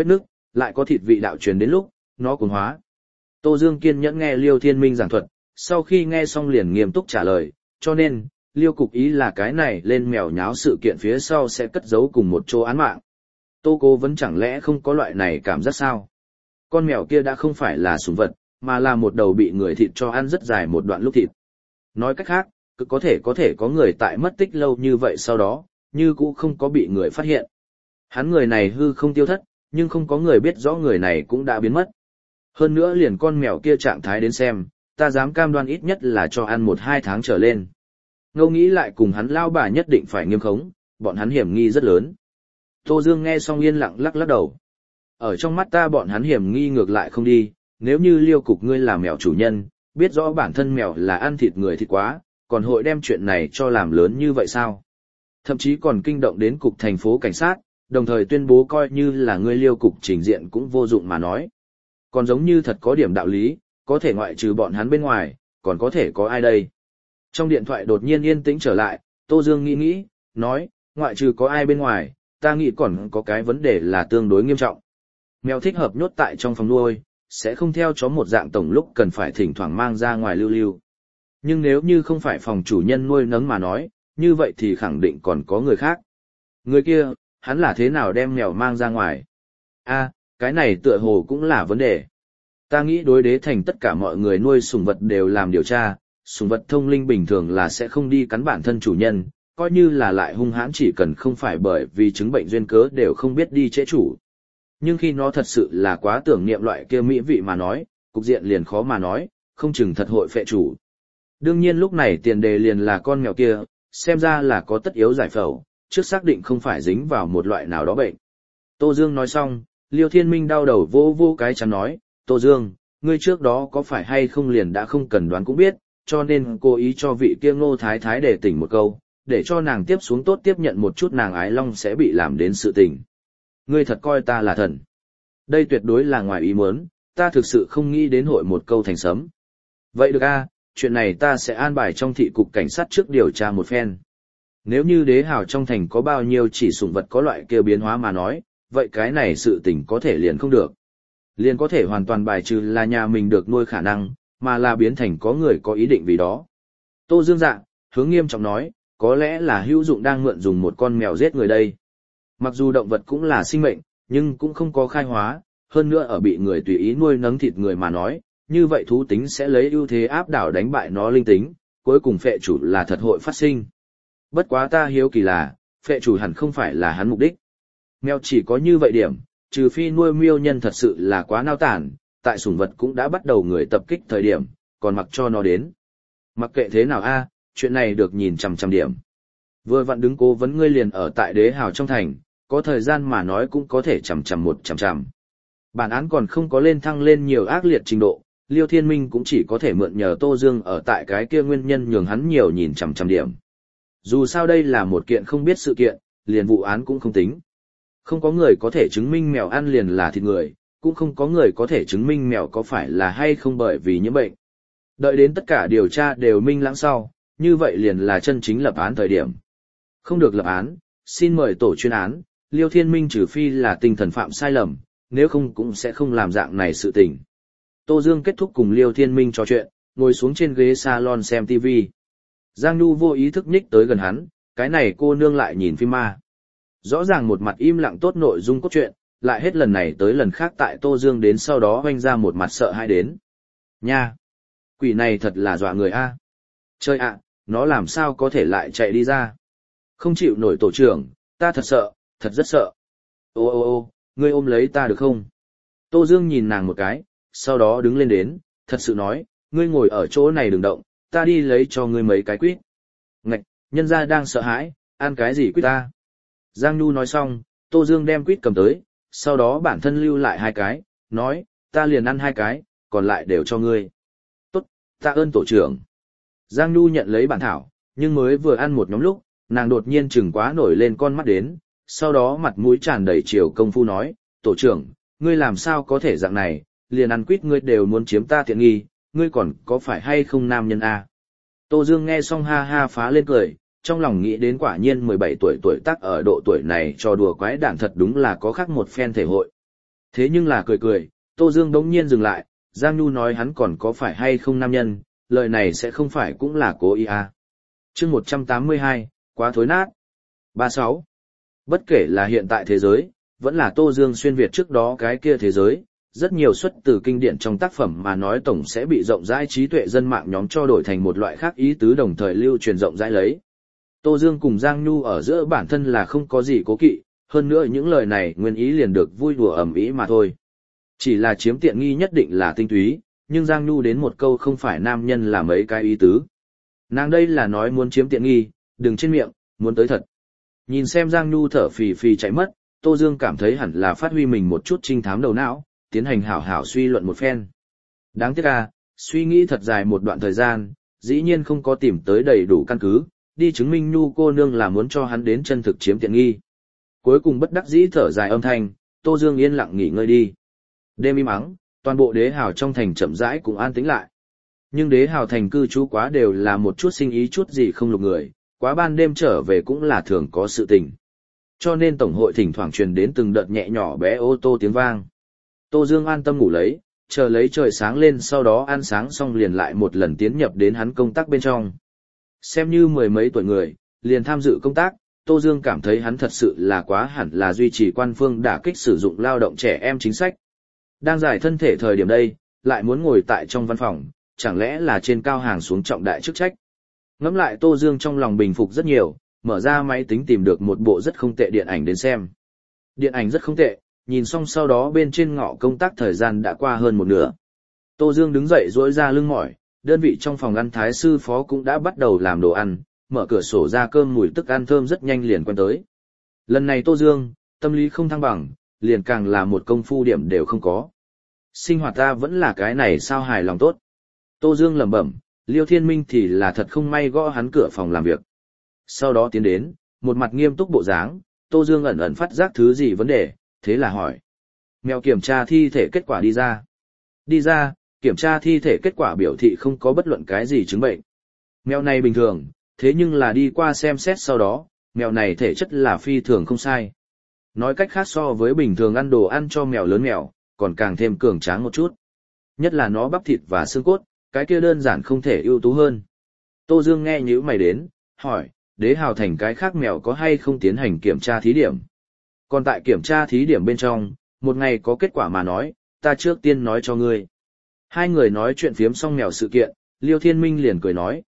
lại có thịt vị đạo truyền đến lúc, nó cuồng hóa. Tô Dương kiên nhẫn nghe Liêu Thiên Minh giảng thuật, sau khi nghe xong liền nghiêm túc trả lời, cho nên, Liêu cục ý là cái này lên mèo nháo sự kiện phía sau sẽ cất giấu cùng một chỗ án mạng. Tô Cố vẫn chẳng lẽ không có loại này cảm giác sao? Con mèo kia đã không phải là sủng vật, mà là một đầu bị người thịt cho ăn rất dài một đoạn lúc thịt. Nói cách khác, cứ có thể có người tại mất tích lâu như vậy sau đó, như cũ không có bị người phát hiện. Hắn người này hư không tiêu thất, nhưng không có người biết rõ người này cũng đã biến mất. Hơn nữa liền con mèo kia trạng thái đến xem, ta dám cam đoan ít nhất là cho ăn 1-2 tháng trở lên. Ngẫu nghĩ lại cùng hắn lao bà nhất định phải nghiêm khống, bọn hắn hiểm nghi rất lớn. Tô Dương nghe xong yên lặng lắc lắc đầu. Ở trong mắt ta bọn hắn hiểm nghi ngược lại không đi, nếu như Liêu cục ngươi là mèo chủ nhân, biết rõ bản thân mèo là ăn thịt người thịt quá, còn hội đem chuyện này cho làm lớn như vậy sao? Thậm chí còn kinh động đến cục thành phố cảnh sát, đồng thời tuyên bố coi như là ngươi Liêu cục trình diện cũng vô dụng mà nói. Còn giống như thật có điểm đạo lý, có thể ngoại trừ bọn hắn bên ngoài, còn có thể có ai đây? Trong điện thoại đột nhiên yên tĩnh trở lại, Tô Dương nghĩ, nói, ngoại trừ có ai bên ngoài, ta nghĩ còn có cái vấn đề là tương đối nghiêm trọng. Mèo thích hợp nhốt tại trong phòng nuôi, sẽ không theo chó một dạng tổng lúc cần phải thỉnh thoảng mang ra ngoài lưu lưu. Nhưng nếu như không phải phòng chủ nhân nuôi nấng mà nói, như vậy thì khẳng định còn có người khác. Người kia, hắn là thế nào đem mèo mang ra ngoài? Cái này tựa hồ cũng là vấn đề. Ta nghĩ đối đế thành tất cả mọi người nuôi sủng vật đều làm điều tra, sủng vật thông linh bình thường là sẽ không đi cắn bản thân chủ nhân, coi như là lại hung hãn chỉ cần không phải bởi vì chứng bệnh duyên cớ đều không biết đi trễ chủ. Nhưng khi nó thật sự là quá tưởng niệm loại kia mỹ vị mà nói, cục diện liền khó mà nói, không chừng thật hội phệ chủ. Đương nhiên lúc này tiền đề liền là con mèo kia, xem ra là có tất yếu giải phẫu, trước xác định không phải dính vào một loại nào đó bệnh. Tô Dương nói xong, Liêu Thiên Minh đau đầu vô cái chắn nói, Tô Dương, ngươi trước đó có phải hay không liền đã không cần đoán cũng biết, cho nên cố ý cho vị kia Ngô Thái Thái để tỉnh một câu, để cho nàng tiếp xuống tốt tiếp nhận một chút nàng ái long sẽ bị làm đến sự tình. Ngươi thật coi ta là thần. Đây tuyệt đối là ngoài ý muốn, ta thực sự không nghĩ đến hội một câu thành sấm. Vậy được chuyện này ta sẽ an bài trong thị cục cảnh sát trước điều tra một phen. Nếu như đế hào trong thành có bao nhiêu chỉ sủng vật có loại kia biến hóa mà nói, vậy cái này sự tình có thể liền không được. Liền có thể hoàn toàn bài trừ là nhà mình được nuôi khả năng, mà là biến thành có người có ý định vì đó. Tô Dương dạ, hướng nghiêm trọng nói, có lẽ là hữu dụng đang mượn dùng một con mèo giết người đây. Mặc dù động vật cũng là sinh mệnh, nhưng cũng không có khai hóa, hơn nữa ở bị người tùy ý nuôi nấng thịt người mà nói, như vậy thú tính sẽ lấy ưu thế áp đảo đánh bại nó linh tính, cuối cùng phệ chủ là thật hội phát sinh. Bất quá ta hiếu kỳ là, phệ chủ hẳn không phải là hắn mục đích. Mèo chỉ có như vậy điểm, trừ phi nuôi miêu nhân thật sự là quá nao tản, tại sủng vật cũng đã bắt đầu người tập kích thời điểm, còn mặc cho nó đến. Mặc kệ thế nào chuyện này được nhìn chằm chằm điểm. Vừa vặn đứng cố vấn ngươi liền ở tại đế hào trong thành, có thời gian mà nói cũng có thể chằm chằm. Bản án còn không có lên thăng lên nhiều ác liệt trình độ, Liêu Thiên Minh cũng chỉ có thể mượn nhờ Tô Dương ở tại cái kia nguyên nhân nhường hắn nhiều nhìn chằm điểm. Dù sao đây là một kiện không biết sự kiện, liền vụ án cũng không tính. Không có người có thể chứng minh mèo ăn liền là thịt người, cũng không có người có thể chứng minh mèo có phải là hay không bởi vì nhiễm bệnh. Đợi đến tất cả điều tra đều minh lãng sau, như vậy liền là chân chính lập án thời điểm. Không được lập án, xin mời tổ chuyên án, Liêu Thiên Minh trừ phi là tinh thần phạm sai lầm, nếu không cũng sẽ không làm dạng này sự tình. Tô Dương kết thúc cùng Liêu Thiên Minh trò chuyện, ngồi xuống trên ghế salon xem TV. Giang Nhu vô ý thức nhích tới gần hắn, cái này cô nương lại nhìn phim ma. Rõ ràng một mặt im lặng tốt nội dung cốt truyện, lại hết lần này tới lần khác tại Tô Dương đến sau đó hoanh ra một mặt sợ hãi đến. Nha! Quỷ này thật là dọa người Chơi nó làm sao có thể lại chạy đi ra? Không chịu nổi tổ trưởng, ta thật sợ, thật rất sợ. Ô, ngươi ôm lấy ta được không? Tô Dương nhìn nàng một cái, sau đó đứng lên đến, thật sự nói, ngươi ngồi ở chỗ này đừng động, ta đi lấy cho ngươi mấy cái quýt. Ngạch, nhân gia đang sợ hãi, ăn cái gì quýt ta? Giang Nhu nói xong, Tô Dương đem quýt cầm tới, sau đó bản thân lưu lại 2 cái, nói, ta liền ăn 2 cái, còn lại đều cho ngươi. Tốt, tạ ơn tổ trưởng. Giang Nhu nhận lấy bản thảo, nhưng mới vừa ăn một nhóm lúc, nàng đột nhiên chừng quá nổi lên con mắt đến, sau đó mặt mũi tràn đầy chiều công phu nói, tổ trưởng, ngươi làm sao có thể dạng này, liền ăn quýt ngươi đều muốn chiếm ta tiện nghi, ngươi còn có phải hay không nam nhân Tô Dương nghe xong ha ha phá lên cười, trong lòng nghĩ đến quả nhiên 17 tuổi tác ở độ tuổi này cho đùa quái đản thật đúng là có khác một phen thể hội. Thế nhưng là cười cười, Tô Dương đống nhiên dừng lại, Giang Nhu nói hắn còn có phải hay không nam nhân, lời này sẽ không phải cũng là cố ý à. chương 182, quá thối nát. 36. Bất kể là hiện tại thế giới, vẫn là Tô Dương xuyên Việt trước đó cái kia thế giới, rất nhiều xuất từ kinh điển trong tác phẩm mà nói tổng sẽ bị rộng rãi trí tuệ dân mạng nhóm cho đổi thành một loại khác ý tứ đồng thời lưu truyền rộng rãi lấy. Tô Dương cùng Giang Nhu ở giữa bản thân là không có gì cố kỵ, hơn nữa những lời này nguyên ý liền được vui đùa ầm ĩ mà thôi. Chỉ là chiếm tiện nghi nhất định là tinh túy, nhưng Giang Nhu đến một câu không phải nam nhân là mấy cái ý tứ. Nàng đây là nói muốn chiếm tiện nghi, đừng trên miệng, muốn tới thật. Nhìn xem Giang Nhu thở phì phì chạy mất, Tô Dương cảm thấy hẳn là phát huy mình một chút trinh thám đầu não, tiến hành hảo hảo suy luận một phen. Đáng tiếc à, suy nghĩ thật dài một đoạn thời gian, dĩ nhiên không có tìm tới đầy đủ căn cứ, đi chứng minh Nhu cô nương là muốn cho hắn đến chân thực chiếm tiện nghi. Cuối cùng bất đắc dĩ thở dài âm thanh, Tô Dương yên lặng nghỉ ngơi đi. Đêm im ắng, toàn bộ đế hào trong thành chậm rãi cũng an tĩnh lại. Nhưng đế hào thành cư trú quá đều là một chút sinh ý chút gì không lục người, quá ban đêm trở về cũng là thường có sự tình. Cho nên tổng hội thỉnh thoảng truyền đến từng đợt nhẹ nhỏ bé ô tô tiếng vang. Tô Dương an tâm ngủ lấy, chờ lấy trời sáng lên sau đó ăn sáng xong liền lại một lần tiến nhập đến hắn công tác bên trong. Xem như mười mấy tuổi người, liền tham dự công tác, Tô Dương cảm thấy hắn thật sự là quá hẳn là duy trì quan phương đả kích sử dụng lao động trẻ em chính sách. Đang giải thân thể thời điểm đây, lại muốn ngồi tại trong văn phòng, chẳng lẽ là trên cao hàng xuống trọng đại chức trách. Ngẫm lại Tô Dương trong lòng bình phục rất nhiều, mở ra máy tính tìm được một bộ rất không tệ điện ảnh đến xem. Điện ảnh rất không tệ, nhìn xong sau đó bên trên ngõ công tác thời gian đã qua hơn một nửa. Tô Dương đứng dậy duỗi ra lưng mỏi, đơn vị trong phòng ăn thái sư phó cũng đã bắt đầu làm đồ ăn, mở cửa sổ ra cơm mùi tức ăn thơm rất nhanh liền quen tới. Lần này Tô Dương, tâm lý không thăng bằng, liền càng là một công phu điểm đều không có. Sinh hoạt ta vẫn là cái này sao hài lòng tốt. Tô Dương lẩm bẩm, Liêu Thiên Minh thì là thật không may gõ hắn cửa phòng làm việc. Sau đó tiến đến, một mặt nghiêm túc bộ dáng, Tô Dương ẩn ẩn phát giác thứ gì vấn đề, thế là hỏi. Mèo kiểm tra thi thể kết quả đi ra. Đi ra, kiểm tra thi thể kết quả biểu thị không có bất luận cái gì chứng bệnh. Mèo này bình thường, thế nhưng là đi qua xem xét sau đó, mèo này thể chất là phi thường không sai. Nói cách khác so với bình thường ăn đồ ăn cho mèo lớn mèo, còn càng thêm cường tráng một chút. Nhất là nó bắp thịt và xương cốt, cái kia đơn giản không thể ưu tú hơn. Tô Dương nghe nhíu mày đến, hỏi, đế hào thành cái khác mèo có hay không tiến hành kiểm tra thí điểm. Còn tại kiểm tra thí điểm bên trong, một ngày có kết quả mà nói, ta trước tiên nói cho ngươi. Hai người nói chuyện phiếm xong mèo sự kiện, Liêu Thiên Minh liền cười nói,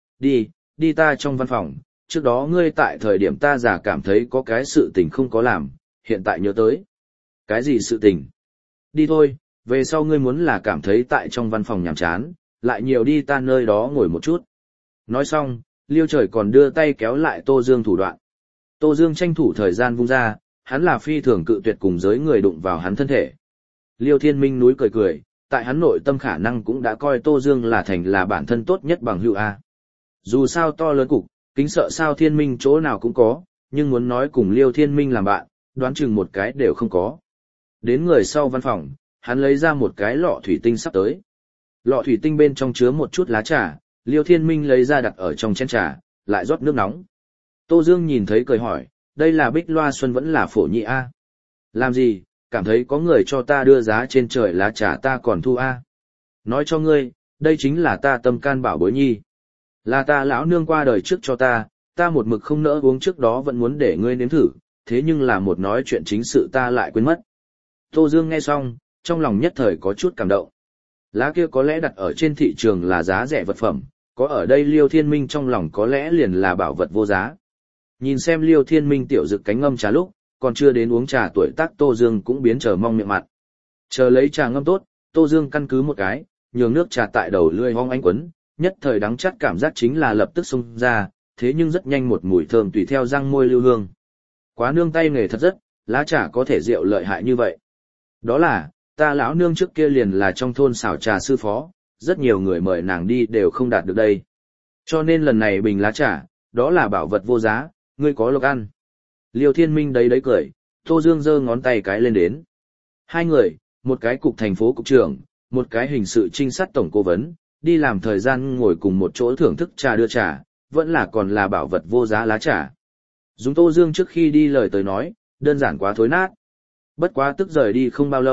đi ta trong văn phòng, trước đó ngươi tại thời điểm ta giả cảm thấy có cái sự tình không có làm, hiện tại nhớ tới. Cái gì sự tình? Đi thôi, về sau ngươi muốn là cảm thấy tại trong văn phòng nhàm chán, lại nhiều đi ta nơi đó ngồi một chút. Nói xong, Liêu Trời còn đưa tay kéo lại Tô Dương thủ đoạn. Tô Dương tranh thủ thời gian vung ra, hắn là phi thường cự tuyệt cùng giới người đụng vào hắn thân thể. Liêu Thiên Minh núi cười cười, tại hắn nội tâm khả năng cũng đã coi Tô Dương là thành là bản thân tốt nhất bằng hữu A. Dù sao to lớn cục, kính sợ sao Thiên Minh chỗ nào cũng có, nhưng muốn nói cùng Liêu Thiên Minh làm bạn, đoán chừng một cái đều không có. Đến người sau văn phòng, hắn lấy ra một cái lọ thủy tinh sắp tới. Lọ thủy tinh bên trong chứa một chút lá trà, Liêu Thiên Minh lấy ra đặt ở trong chén trà, lại rót nước nóng. Tô Dương nhìn thấy cười hỏi, đây là Bích Loa Xuân vẫn là Phổ Nhị A. Làm gì, cảm thấy có người cho ta đưa giá trên trời lá trà ta còn thu A. Nói cho ngươi, đây chính là ta tâm can bảo bối nhi. Là ta lão nương qua đời trước cho ta một mực không nỡ uống trước đó vẫn muốn để ngươi nếm thử, thế nhưng là một nói chuyện chính sự ta lại quên mất. Tô Dương nghe xong, trong lòng nhất thời có chút cảm động. Lá kia có lẽ đặt ở trên thị trường là giá rẻ vật phẩm, có ở đây Liêu Thiên Minh trong lòng có lẽ liền là bảo vật vô giá. Nhìn xem Liêu Thiên Minh tiểu dực cánh ngâm trà lúc, còn chưa đến uống trà tuổi tác Tô Dương cũng biến chờ mong miệng mặt. Chờ lấy trà ngâm tốt, Tô Dương căn cứ một cái, nhường nước trà tại đầu lưỡi hong ánh quấn, nhất thời đắng chát cảm giác chính là lập tức xông ra, thế nhưng rất nhanh một mùi thơm tùy theo răng môi lưu hương. Quá nương tay nghề thật rất, lá trà có thể rượu lợi hại như vậy. Đó là, ta lão nương trước kia liền là trong thôn xảo trà sư phó, rất nhiều người mời nàng đi đều không đạt được đây. Cho nên lần này bình lá trà, đó là bảo vật vô giá, ngươi có lộc ăn. Liêu Thiên Minh đấy cười, Tô Dương giơ ngón tay cái lên đến. Hai người, một cái cục thành phố cục trưởng, một cái hình sự trinh sát tổng cố vấn, đi làm thời gian ngồi cùng một chỗ thưởng thức trà đưa trà, vẫn là còn là bảo vật vô giá lá trà. Dùng Tô Dương trước khi đi lời tới nói, đơn giản quá thối nát. Bất quá tức rời đi không bao lâu,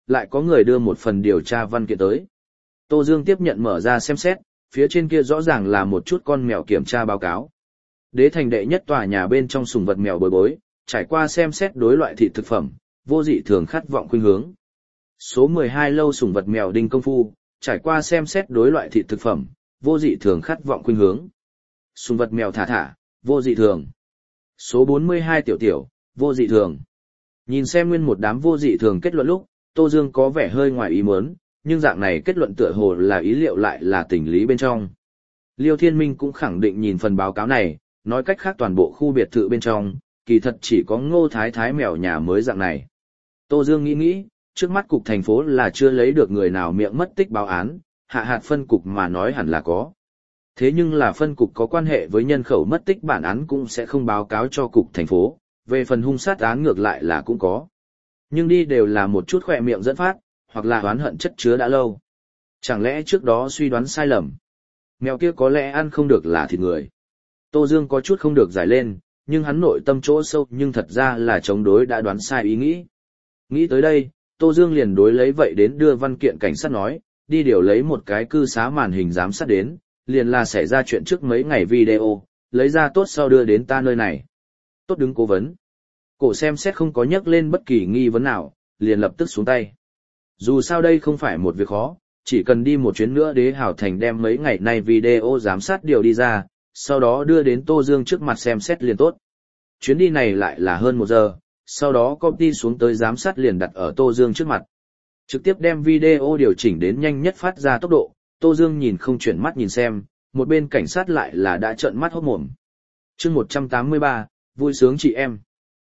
lại có người đưa một phần điều tra văn kiện tới. Tô Dương tiếp nhận mở ra xem xét, phía trên kia rõ ràng là một chút con mèo kiểm tra báo cáo. Đế thành đệ nhất tòa nhà bên trong sùng vật mèo bồi bối, trải qua xem xét đối loại thịt thực phẩm, vô dị thường khát vọng khuynh hướng. Số 12 lâu sùng vật mèo Đinh Công Phu, trải qua xem xét đối loại thịt thực phẩm, vô dị thường khát vọng khuynh hướng. Sùng vật mèo thả thả, vô dị thường. Số 42 tiểu tiểu, vô dị thường. Nhìn xem nguyên một đám vô dị thường kết luận lúc, Tô Dương có vẻ hơi ngoài ý muốn, nhưng dạng này kết luận tựa hồ là ý liệu lại là tình lý bên trong. Liêu Thiên Minh cũng khẳng định nhìn phần báo cáo này, nói cách khác toàn bộ khu biệt thự bên trong, kỳ thật chỉ có Ngô Thái Thái mèo nhà mới dạng này. Tô Dương nghĩ, trước mắt cục thành phố là chưa lấy được người nào miệng mất tích báo án, hạ hạt phân cục mà nói hẳn là có. Thế nhưng là phân cục có quan hệ với nhân khẩu mất tích bản án cũng sẽ không báo cáo cho cục thành phố, về phần hung sát án ngược lại là cũng có. Nhưng đi đều là một chút khỏe miệng dẫn phát, hoặc là oán hận chất chứa đã lâu. Chẳng lẽ trước đó suy đoán sai lầm? Mèo kia có lẽ ăn không được là thịt người. Tô Dương có chút không được giải lên, nhưng hắn nội tâm chỗ sâu nhưng thật ra là chống đối đã đoán sai ý nghĩ. Nghĩ tới đây, Tô Dương liền đối lấy vậy đến đưa văn kiện cảnh sát nói, đi điều lấy một cái cư xá màn hình giám sát đến, liền là xảy ra chuyện trước mấy ngày video, lấy ra tốt sau đưa đến ta nơi này. Tốt đứng cố vấn. Cổ xem xét không có nhắc lên bất kỳ nghi vấn nào, liền lập tức xuống tay. Dù sao đây không phải một việc khó, chỉ cần đi một chuyến nữa Đế Hào Thành đem mấy ngày nay video giám sát điều đi ra, sau đó đưa đến Tô Dương trước mặt xem xét liền tốt. Chuyến đi này lại là hơn 1 giờ, sau đó copy xuống tới giám sát liền đặt ở Tô Dương trước mặt. Trực tiếp đem video điều chỉnh đến nhanh nhất phát ra tốc độ, Tô Dương nhìn không chuyển mắt nhìn xem, một bên cảnh sát lại là đã trợn mắt hốt mồm. Chương 183, vui sướng chị em.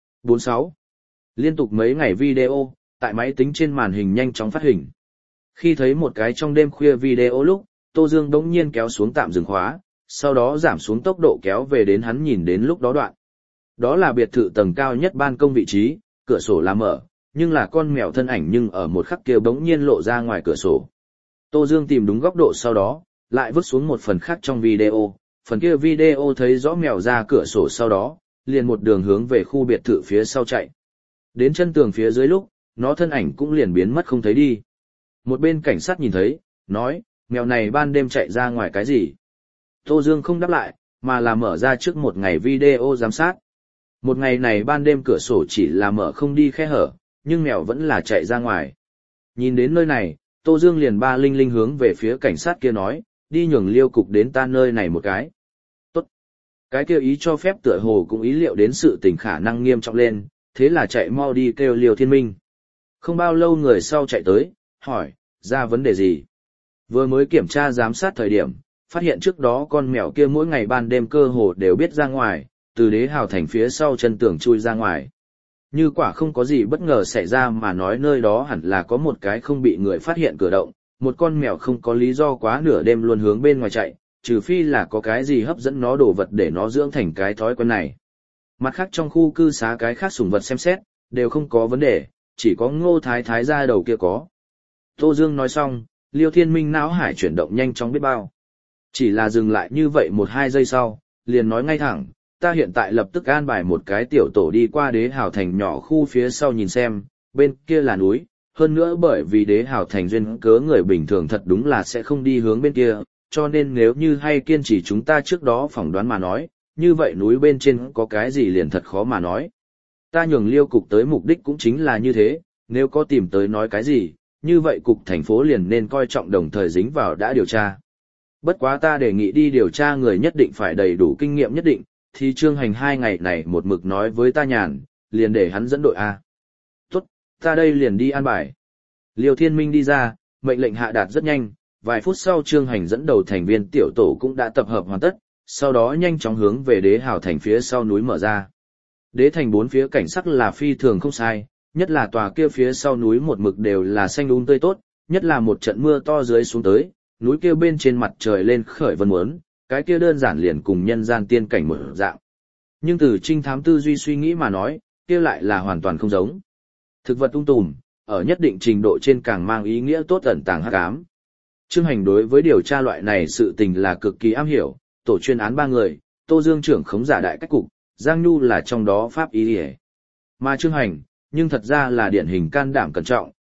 46. Liên tục mấy ngày video, tại máy tính trên màn hình nhanh chóng phát hình. Khi thấy một cái trong đêm khuya video lúc, Tô Dương đống nhiên kéo xuống tạm dừng khóa, sau đó giảm xuống tốc độ kéo về đến hắn nhìn đến lúc đó đoạn. Đó là biệt thự tầng cao nhất ban công vị trí, cửa sổ là mở, nhưng là con mèo thân ảnh nhưng ở một khắc kia bỗng nhiên lộ ra ngoài cửa sổ. Tô Dương tìm đúng góc độ sau đó, lại vứt xuống một phần khác trong video, phần kia video thấy rõ mèo ra cửa sổ sau đó, liền một đường hướng về khu biệt thự phía sau chạy. Đến chân tường phía dưới lúc, nó thân ảnh cũng liền biến mất không thấy đi. Một bên cảnh sát nhìn thấy, nói, mèo này ban đêm chạy ra ngoài cái gì? Tô Dương không đáp lại, mà là mở ra trước một ngày video giám sát. Một ngày này ban đêm cửa sổ chỉ là mở không đi khe hở, nhưng mèo vẫn là chạy ra ngoài. Nhìn đến nơi này, Tô Dương liền ba linh linh hướng về phía cảnh sát kia nói, đi nhường Liêu cục đến ta nơi này một cái. Tốt. Cái kia ý cho phép tựa hồ cũng ý liệu đến sự tình khả năng nghiêm trọng lên, thế là chạy mau đi kêu Liêu Thiên Minh. Không bao lâu người sau chạy tới, hỏi, ra vấn đề gì? Vừa mới kiểm tra giám sát thời điểm, phát hiện trước đó con mèo kia mỗi ngày ban đêm cơ hồ đều biết ra ngoài, từ Đế Hào Thành phía sau chân tường chui ra ngoài. Như quả không có gì bất ngờ xảy ra mà nói nơi đó hẳn là có một cái không bị người phát hiện cửa động, một con mèo không có lý do quá nửa đêm luôn hướng bên ngoài chạy, trừ phi là có cái gì hấp dẫn nó đồ vật để nó dưỡng thành cái thói quen này. Mặt khác trong khu cư xá cái khác sủng vật xem xét, đều không có vấn đề, chỉ có Ngô Thái Thái ra đầu kia có. Tô Dương nói xong, Liêu Thiên Minh não hải chuyển động nhanh chóng biết bao. Chỉ là dừng lại như vậy 1-2 giây sau, liền nói ngay thẳng, ta hiện tại lập tức an bài một cái tiểu tổ đi qua Đế Hào Thành nhỏ khu phía sau nhìn xem, bên kia là núi, hơn nữa bởi vì Đế Hào Thành duyên cớ người bình thường thật đúng là sẽ không đi hướng bên kia, cho nên nếu như hay kiên trì chúng ta trước đó phỏng đoán mà nói, như vậy núi bên trên có cái gì liền thật khó mà nói. Ta nhường Liêu cục tới mục đích cũng chính là như thế, nếu có tìm tới nói cái gì, như vậy cục thành phố liền nên coi trọng đồng thời dính vào đã điều tra. Bất quá ta đề nghị đi điều tra người nhất định phải đầy đủ kinh nghiệm nhất định, thì Trương Hành 2 ngày này một mực nói với ta nhàn, liền để hắn dẫn đội A. Tốt, ta đây liền đi an bài. Liêu Thiên Minh đi ra, mệnh lệnh hạ đạt rất nhanh, vài phút sau Trương Hành dẫn đầu thành viên tiểu tổ cũng đã tập hợp hoàn tất, sau đó nhanh chóng hướng về Đế Hào Thành phía sau núi mở ra. Đế thành 4 phía cảnh sắc là phi thường không sai, nhất là tòa kia phía sau núi một mực đều là xanh tươi tốt, nhất là một trận mưa to dưới xuống tới, núi kia bên trên mặt trời lên khởi vân muốn, cái kia đơn giản liền cùng nhân gian tiên cảnh một dạng. Nhưng từ trinh thám tư duy suy nghĩ mà nói, kia lại là hoàn toàn không giống. Thực vật tùm, ở nhất định trình độ trên càng mang ý nghĩa tốt ẩn tàng hắc ám. Trương Hành đối với điều tra loại này sự tình là cực kỳ am hiểu, tổ chuyên án 3 người, Tô Dương trưởng khống giả đại cách cục, Giang Nhu là trong đó pháp ý liễu. Mà Trương Hành, nhưng thật ra là điển hình can đảm cẩn trọng,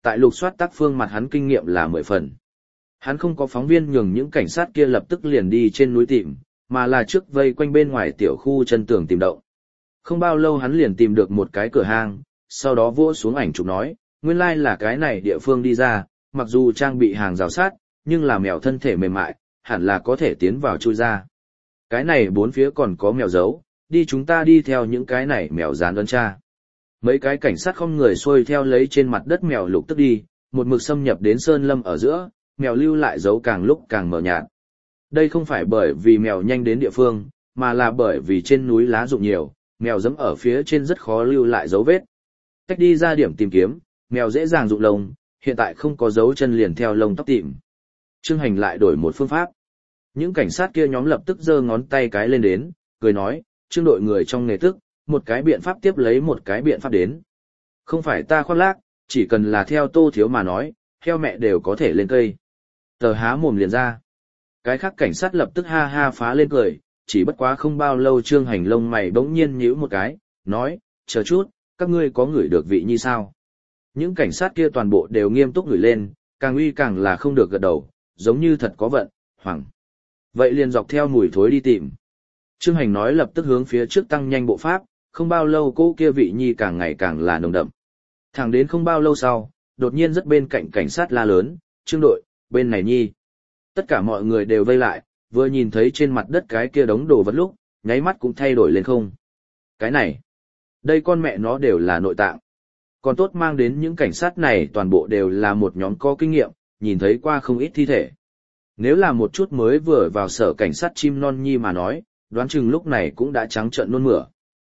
tại lục soát tác phương mặt hắn kinh nghiệm là 10 phần. Hắn không có phóng viên nhường những cảnh sát kia lập tức liền đi trên núi tìm, mà là trước vây quanh bên ngoài tiểu khu chân tường tìm động. Không bao lâu hắn liền tìm được một cái cửa hang, sau đó vỗ xuống ảnh chụp nói, nguyên lai là cái này địa phương đi ra, mặc dù trang bị hàng rào sát, nhưng là mèo thân thể mềm mại, hẳn là có thể tiến vào chui ra. Cái này bốn phía còn có mèo giấu, đi chúng ta đi theo những cái này mèo dán ấn tra. Mấy cái cảnh sát không người xuôi theo lấy trên mặt đất mèo lục tức đi, một mực xâm nhập đến sơn lâm ở giữa, mèo lưu lại dấu càng lúc càng mờ nhạt. Đây không phải bởi vì mèo nhanh đến địa phương, mà là bởi vì trên núi lá rụng nhiều, mèo giẫm ở phía trên rất khó lưu lại dấu vết. Cách đi ra điểm tìm kiếm, mèo dễ dàng rụng lông, hiện tại không có dấu chân liền theo lông tóc tìm. Trương Hành lại đổi một phương pháp. Những cảnh sát kia nhóm lập tức giơ ngón tay cái lên đến, cười nói, Trương đội người trong nghề tức, một cái biện pháp tiếp lấy một cái biện pháp đến. Không phải ta khoác lác, chỉ cần là theo Tô Thiếu mà nói, heo mẹ đều có thể lên cây. Tờ há mồm liền ra. Cái khác cảnh sát lập tức ha ha phá lên cười, chỉ bất quá không bao lâu Trương Hành lông mày bỗng nhiên nhíu một cái, nói, chờ chút, các ngươi có ngửi được vị nhi sao? Những cảnh sát kia toàn bộ đều nghiêm túc ngửi lên, càng uy càng là không được gật đầu, giống như thật có vận, hoảng. Vậy liền dọc theo mùi thối đi tìm. Trương Hành nói lập tức hướng phía trước tăng nhanh bộ pháp, không bao lâu cô kia vị nhi càng ngày càng là nồng đậm. Thẳng đến không bao lâu sau, đột nhiên rất bên cạnh cảnh sát la lớn, Trương đội, bên này nhi. Tất cả mọi người đều vây lại, vừa nhìn thấy trên mặt đất cái kia đống đồ vật lúc, nháy mắt cũng thay đổi lên không. Cái này, đây con mẹ nó đều là nội tạng. Còn tốt mang đến những cảnh sát này toàn bộ đều là một nhóm có kinh nghiệm, nhìn thấy qua không ít thi thể. Nếu là một chút mới vừa vào sở cảnh sát chim non nhi mà nói, đoán chừng lúc này cũng đã trắng trợn nôn mửa.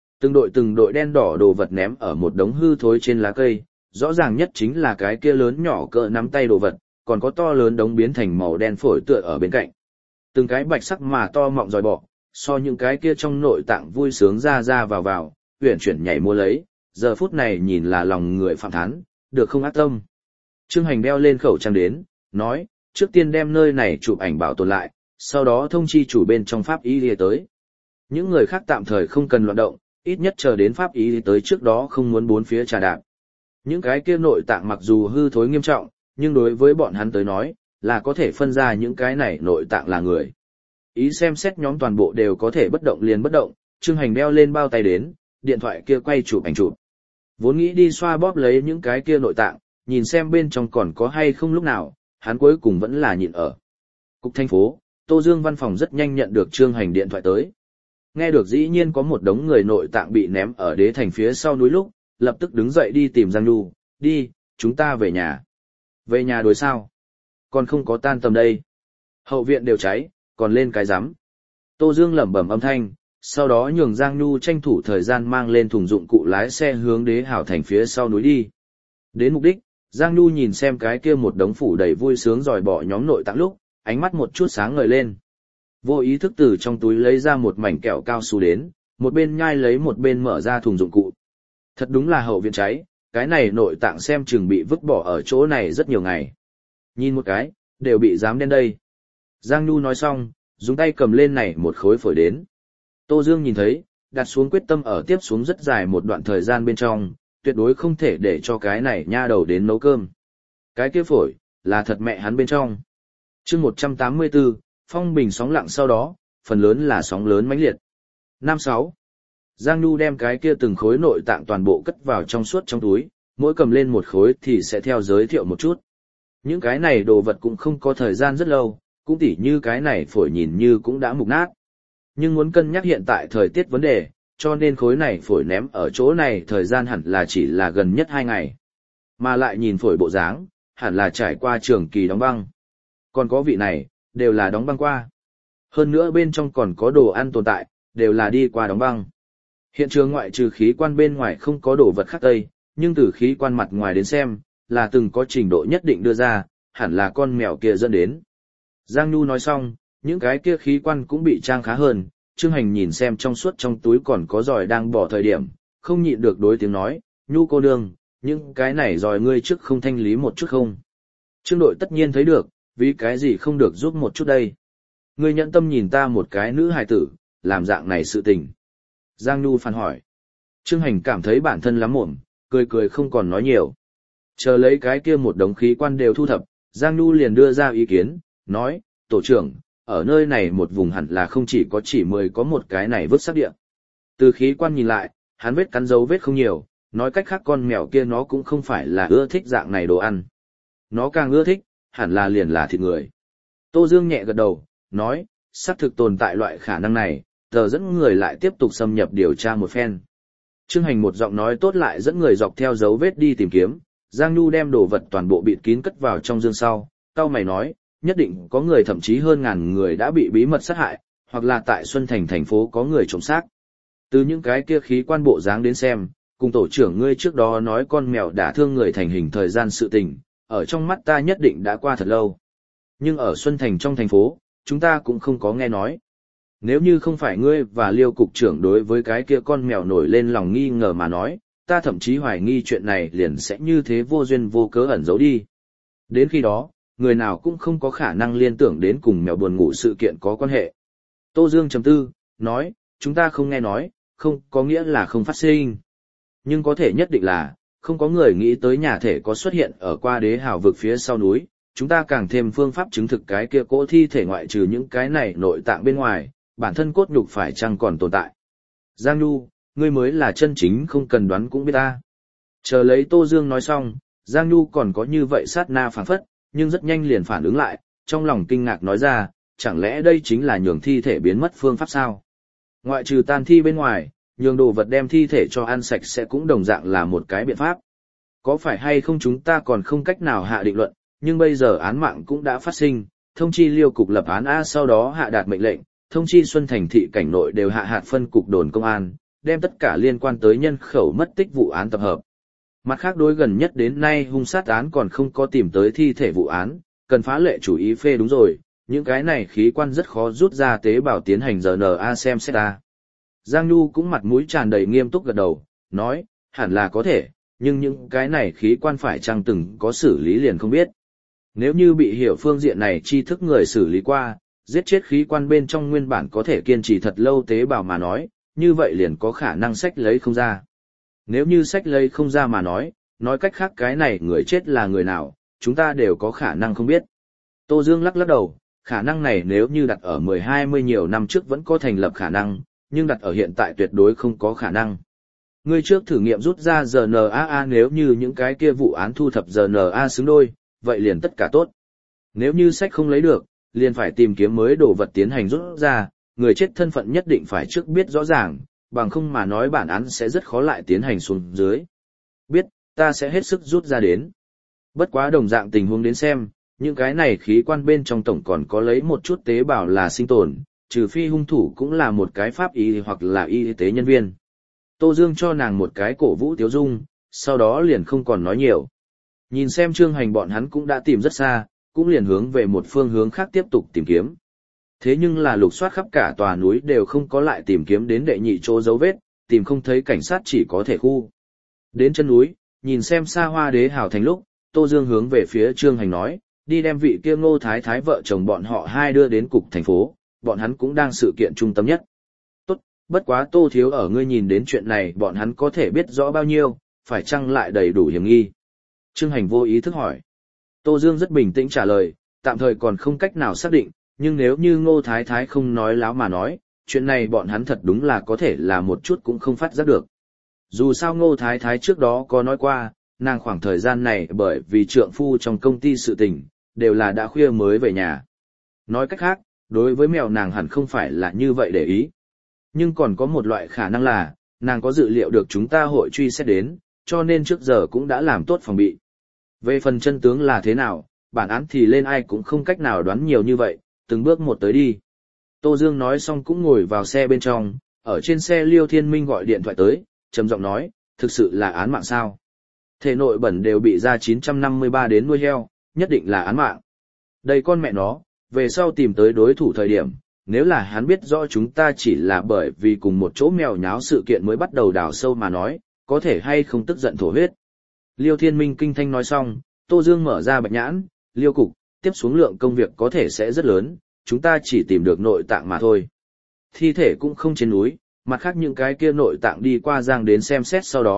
Từng đội đen đỏ đồ vật ném ở một đống hư thối trên lá cây, rõ ràng nhất chính là cái kia lớn nhỏ cỡ nắm tay đồ vật, còn có to lớn đống biến thành màu đen phổi tựa ở bên cạnh. Từng cái bạch sắc mà to mọng dòi bọ, so những cái kia trong nội tạng vui sướng ra vào, uyển chuyển nhảy mua lấy, giờ phút này nhìn là lòng người phạm thán, được không ác tâm. Trương Hành đeo lên khẩu trang đến, nói, trước tiên đem nơi này chụp ảnh bảo tồn lại, sau đó thông chi chủ bên trong pháp y đi tới. Những người khác tạm thời không cần loạn động, ít nhất chờ đến pháp y đi tới trước đó không muốn bốn phía trà đạp. Những cái kia nội tạng mặc dù hư thối nghiêm trọng, nhưng đối với bọn hắn tới nói, là có thể phân ra những cái này nội tạng là người. Ý xem xét nhóm toàn bộ đều có thể bất động liền bất động, Trương Hành đeo lên bao tay đến, điện thoại kia quay chụp ảnh chụp. Vốn nghĩ đi xoa bóp lấy những cái kia nội tạng, nhìn xem bên trong còn có hay không lúc nào, hắn cuối cùng vẫn là nhịn ở. Cục thành phố, Tô Dương văn phòng rất nhanh nhận được Trương Hành điện thoại tới. Nghe được dĩ nhiên có một đống người nội tạng bị ném ở đế thành phía sau núi lúc, lập tức đứng dậy đi tìm Giang Nhu, đi, chúng ta về nhà. Về nhà đối sao? Còn không có tan tầm đây. Hậu viện đều cháy, còn lên cái rắm. Tô Dương lẩm bẩm âm thanh, sau đó nhường Giang Nhu tranh thủ thời gian mang lên thùng dụng cụ lái xe hướng đế hảo thành phía sau núi đi. Đến mục đích, Giang Nhu nhìn xem cái kia một đống phủ đầy vui sướng dòi bỏ nhóm nội tạng lúc, ánh mắt một chút sáng ngời lên. Vô ý thức từ trong túi lấy ra một mảnh kẹo cao su đến, một bên nhai lấy một bên mở ra thùng dụng cụ. Thật đúng là hậu viện cháy, cái này nội tạng xem chừng bị vứt bỏ ở chỗ này rất nhiều ngày. Nhìn một cái, đều bị dám đen đây. Giang Nhu nói xong, dùng tay cầm lên này một khối phổi đến. Tô Dương nhìn thấy, đặt xuống quyết tâm ở tiếp xuống rất dài một đoạn thời gian bên trong, tuyệt đối không thể để cho cái này nha đầu đến nấu cơm. Cái kia phổi, là thật mẹ hắn bên trong. chương 184, phong bình sóng lặng sau đó, phần lớn là sóng lớn mãnh liệt. 5-6. Giang Nhu đem cái kia từng khối nội tạng toàn bộ cất vào trong suốt trong túi, mỗi cầm lên một khối thì sẽ theo giới thiệu một chút. Những cái này đồ vật cũng không có thời gian rất lâu, cũng tỉ như cái này phổi nhìn như cũng đã mục nát. Nhưng muốn cân nhắc hiện tại thời tiết vấn đề, cho nên khối này phổi ném ở chỗ này thời gian hẳn là chỉ là gần nhất 2 ngày. Mà lại nhìn phổi bộ dáng, hẳn là trải qua trường kỳ đóng băng. Còn có vị này, đều là đóng băng qua. Hơn nữa bên trong còn có đồ ăn tồn tại, đều là đi qua đóng băng. Hiện trường ngoại trừ khí quan bên ngoài không có đồ vật khác tây, nhưng từ khí quan mặt ngoài đến xem, là từng có trình độ nhất định đưa ra, hẳn là con mèo kia dẫn đến. Giang Nhu nói xong, những cái kia khí quan cũng bị trang khá hơn, Trương Hành nhìn xem trong suốt trong túi còn có giòi đang bỏ thời điểm, không nhịn được đối tiếng nói, Nhu cô nương, những cái này giòi ngươi trước không thanh lý một chút không. Trương đội tất nhiên thấy được, vì cái gì không được giúp một chút đây. Ngươi nhẫn tâm nhìn ta một cái nữ hài tử, làm dạng này sự tình. Giang Nhu phản hỏi. Trương Hành cảm thấy bản thân lắm mồm, cười cười không còn nói nhiều. Chờ lấy cái kia một đống khí quan đều thu thập, Giang Nhu liền đưa ra ý kiến, nói, tổ trưởng, ở nơi này một vùng hẳn là không chỉ có chỉ 10 có một cái này vứt xác địa. Từ khí quan nhìn lại, hắn vết cắn dấu vết không nhiều, nói cách khác con mèo kia nó cũng không phải là ưa thích dạng này đồ ăn. Nó càng ưa thích, hẳn là liền là thịt người. Tô Dương nhẹ gật đầu, nói, xác thực tồn tại loại khả năng này, tờ dẫn người lại tiếp tục xâm nhập điều tra một phen. Trương Hành một giọng nói tốt lại dẫn người dọc theo dấu vết đi tìm kiếm, Giang Nhu đem đồ vật toàn bộ bịt kín cất vào trong dương sau, cau mày nói, nhất định có người thậm chí hơn ngàn người đã bị bí mật sát hại, hoặc là tại Xuân Thành thành phố có người trộm xác. Từ những cái kia khí quan bộ dáng đến xem, cùng tổ trưởng ngươi trước đó nói con mèo đã thương người thành hình thời gian sự tình, ở trong mắt ta nhất định đã qua thật lâu. Nhưng ở Xuân Thành trong thành phố, chúng ta cũng không có nghe nói. Nếu như không phải ngươi và Liêu cục trưởng đối với cái kia con mèo nổi lên lòng nghi ngờ mà nói, ta thậm chí hoài nghi chuyện này liền sẽ như thế vô duyên vô cớ ẩn giấu đi. Đến khi đó, người nào cũng không có khả năng liên tưởng đến cùng mèo buồn ngủ sự kiện có quan hệ. Tô Dương trầm tư, nói, chúng ta không nghe nói, không có nghĩa là không phát sinh. Nhưng có thể nhất định là, không có người nghĩ tới nhà thể có xuất hiện ở qua đế hào vực phía sau núi, chúng ta càng thêm phương pháp chứng thực cái kia cỗ thi thể ngoại trừ những cái này nội tạng bên ngoài, bản thân cốt nhục phải chăng còn tồn tại. Giang Nhu, ngươi mới là chân chính không cần đoán cũng biết ta. Chờ lấy Tô Dương nói xong, Giang Nhu còn có như vậy sát na phảng phất, nhưng rất nhanh liền phản ứng lại, trong lòng kinh ngạc nói ra, chẳng lẽ đây chính là nhường thi thể biến mất phương pháp sao? Ngoại trừ tan thi bên ngoài, nhường đồ vật đem thi thể cho ăn sạch sẽ cũng đồng dạng là một cái biện pháp. Có phải hay không chúng ta còn không cách nào hạ định luận, nhưng bây giờ án mạng cũng đã phát sinh, thông chi Liêu cục lập án A sau đó hạ đạt mệnh lệnh, thông chi Xuân Thành thị cảnh nội đều hạ hạt phân cục đồn công an, đem tất cả liên quan tới nhân khẩu mất tích vụ án tập hợp. Mặt khác đối gần nhất đến nay hung sát án còn không có tìm tới thi thể vụ án, cần phá lệ chủ ý phê đúng rồi, những cái này khí quan rất khó rút ra tế bào tiến hành RNA xem xét ra. Giang Nhu cũng mặt mũi tràn đầy nghiêm túc gật đầu, nói, hẳn là có thể, nhưng những cái này khí quan phải chăng từng có xử lý liền không biết. Nếu như bị hiểu phương diện này tri thức người xử lý qua, giết chết khí quan bên trong nguyên bản có thể kiên trì thật lâu tế bào mà nói, như vậy liền có khả năng sách lấy không ra. Nếu như sách lấy không ra mà nói cách khác cái này người chết là người nào, chúng ta đều có khả năng không biết. Tô Dương lắc đầu, khả năng này nếu như đặt ở 10-20 nhiều năm trước vẫn có thành lập khả năng, nhưng đặt ở hiện tại tuyệt đối không có khả năng. Ngươi trước thử nghiệm rút ra RNA nếu như những cái kia vụ án thu thập RNA xứng đôi, vậy liền tất cả tốt. Nếu như sách không lấy được, liền phải tìm kiếm mới đồ vật tiến hành rút ra, người chết thân phận nhất định phải trước biết rõ ràng, bằng không mà nói bản án sẽ rất khó lại tiến hành xuống dưới. Biết, ta sẽ hết sức rút ra đến. Bất quá đồng dạng tình huống đến xem, những cái này khí quan bên trong tổng còn có lấy một chút tế bào là sinh tồn, trừ phi hung thủ cũng là một cái pháp y hoặc là y tế nhân viên. Tô Dương cho nàng một cái cổ vũ tiếu dung, sau đó liền không còn nói nhiều. Nhìn xem Trương Hành bọn hắn cũng đã tìm rất xa, cũng liền hướng về một phương hướng khác tiếp tục tìm kiếm. Thế nhưng là lục soát khắp cả tòa núi đều không có lại tìm kiếm đến đệ nhị chỗ dấu vết, tìm không thấy cảnh sát chỉ có thể khu. Đến chân núi, nhìn xem xa hoa đế hào thành lúc, Tô Dương hướng về phía Trương Hành nói, đi đem vị kia Ngô Thái Thái vợ chồng bọn họ hai đưa đến cục thành phố, bọn hắn cũng đang sự kiện trung tâm nhất. Tốt, bất quá Tô Thiếu ở ngươi nhìn đến chuyện này bọn hắn có thể biết rõ bao nhiêu, phải chăng lại đầy đủ hiểm nghi. Trương Hành vô ý thức hỏi. Tô Dương rất bình tĩnh trả lời, tạm thời còn không cách nào xác định, nhưng nếu như Ngô Thái Thái không nói láo mà nói, chuyện này bọn hắn thật đúng là có thể là một chút cũng không phát giác được. Dù sao Ngô Thái Thái trước đó có nói qua, nàng khoảng thời gian này bởi vì trượng phu trong công ty sự tình, đều là đã khuya mới về nhà. Nói cách khác, đối với mèo nàng hẳn không phải là như vậy để ý. Nhưng còn có một loại khả năng là, nàng có dự liệu được chúng ta hội truy xét đến, cho nên trước giờ cũng đã làm tốt phòng bị. Về phần chân tướng là thế nào, bản án thì lên ai cũng không cách nào đoán nhiều như vậy, từng bước một tới đi. Tô Dương nói xong cũng ngồi vào xe bên trong, ở trên xe Liêu Thiên Minh gọi điện thoại tới, trầm giọng nói, thực sự là án mạng sao? Thể nội bẩn đều bị ra 953 đến nuôi heo, nhất định là án mạng. Đây con mẹ nó, về sau tìm tới đối thủ thời điểm, nếu là hắn biết rõ chúng ta chỉ là bởi vì cùng một chỗ mèo nháo sự kiện mới bắt đầu đào sâu mà nói, có thể hay không tức giận thổ huyết. Liêu Thiên Minh kinh thanh nói xong, Tô Dương mở ra bạch nhãn, Liêu cục, tiếp xuống lượng công việc có thể sẽ rất lớn, chúng ta chỉ tìm được nội tạng mà thôi. Thi thể cũng không trên núi, mặt khác những cái kia nội tạng đi qua giang đến xem xét sau đó,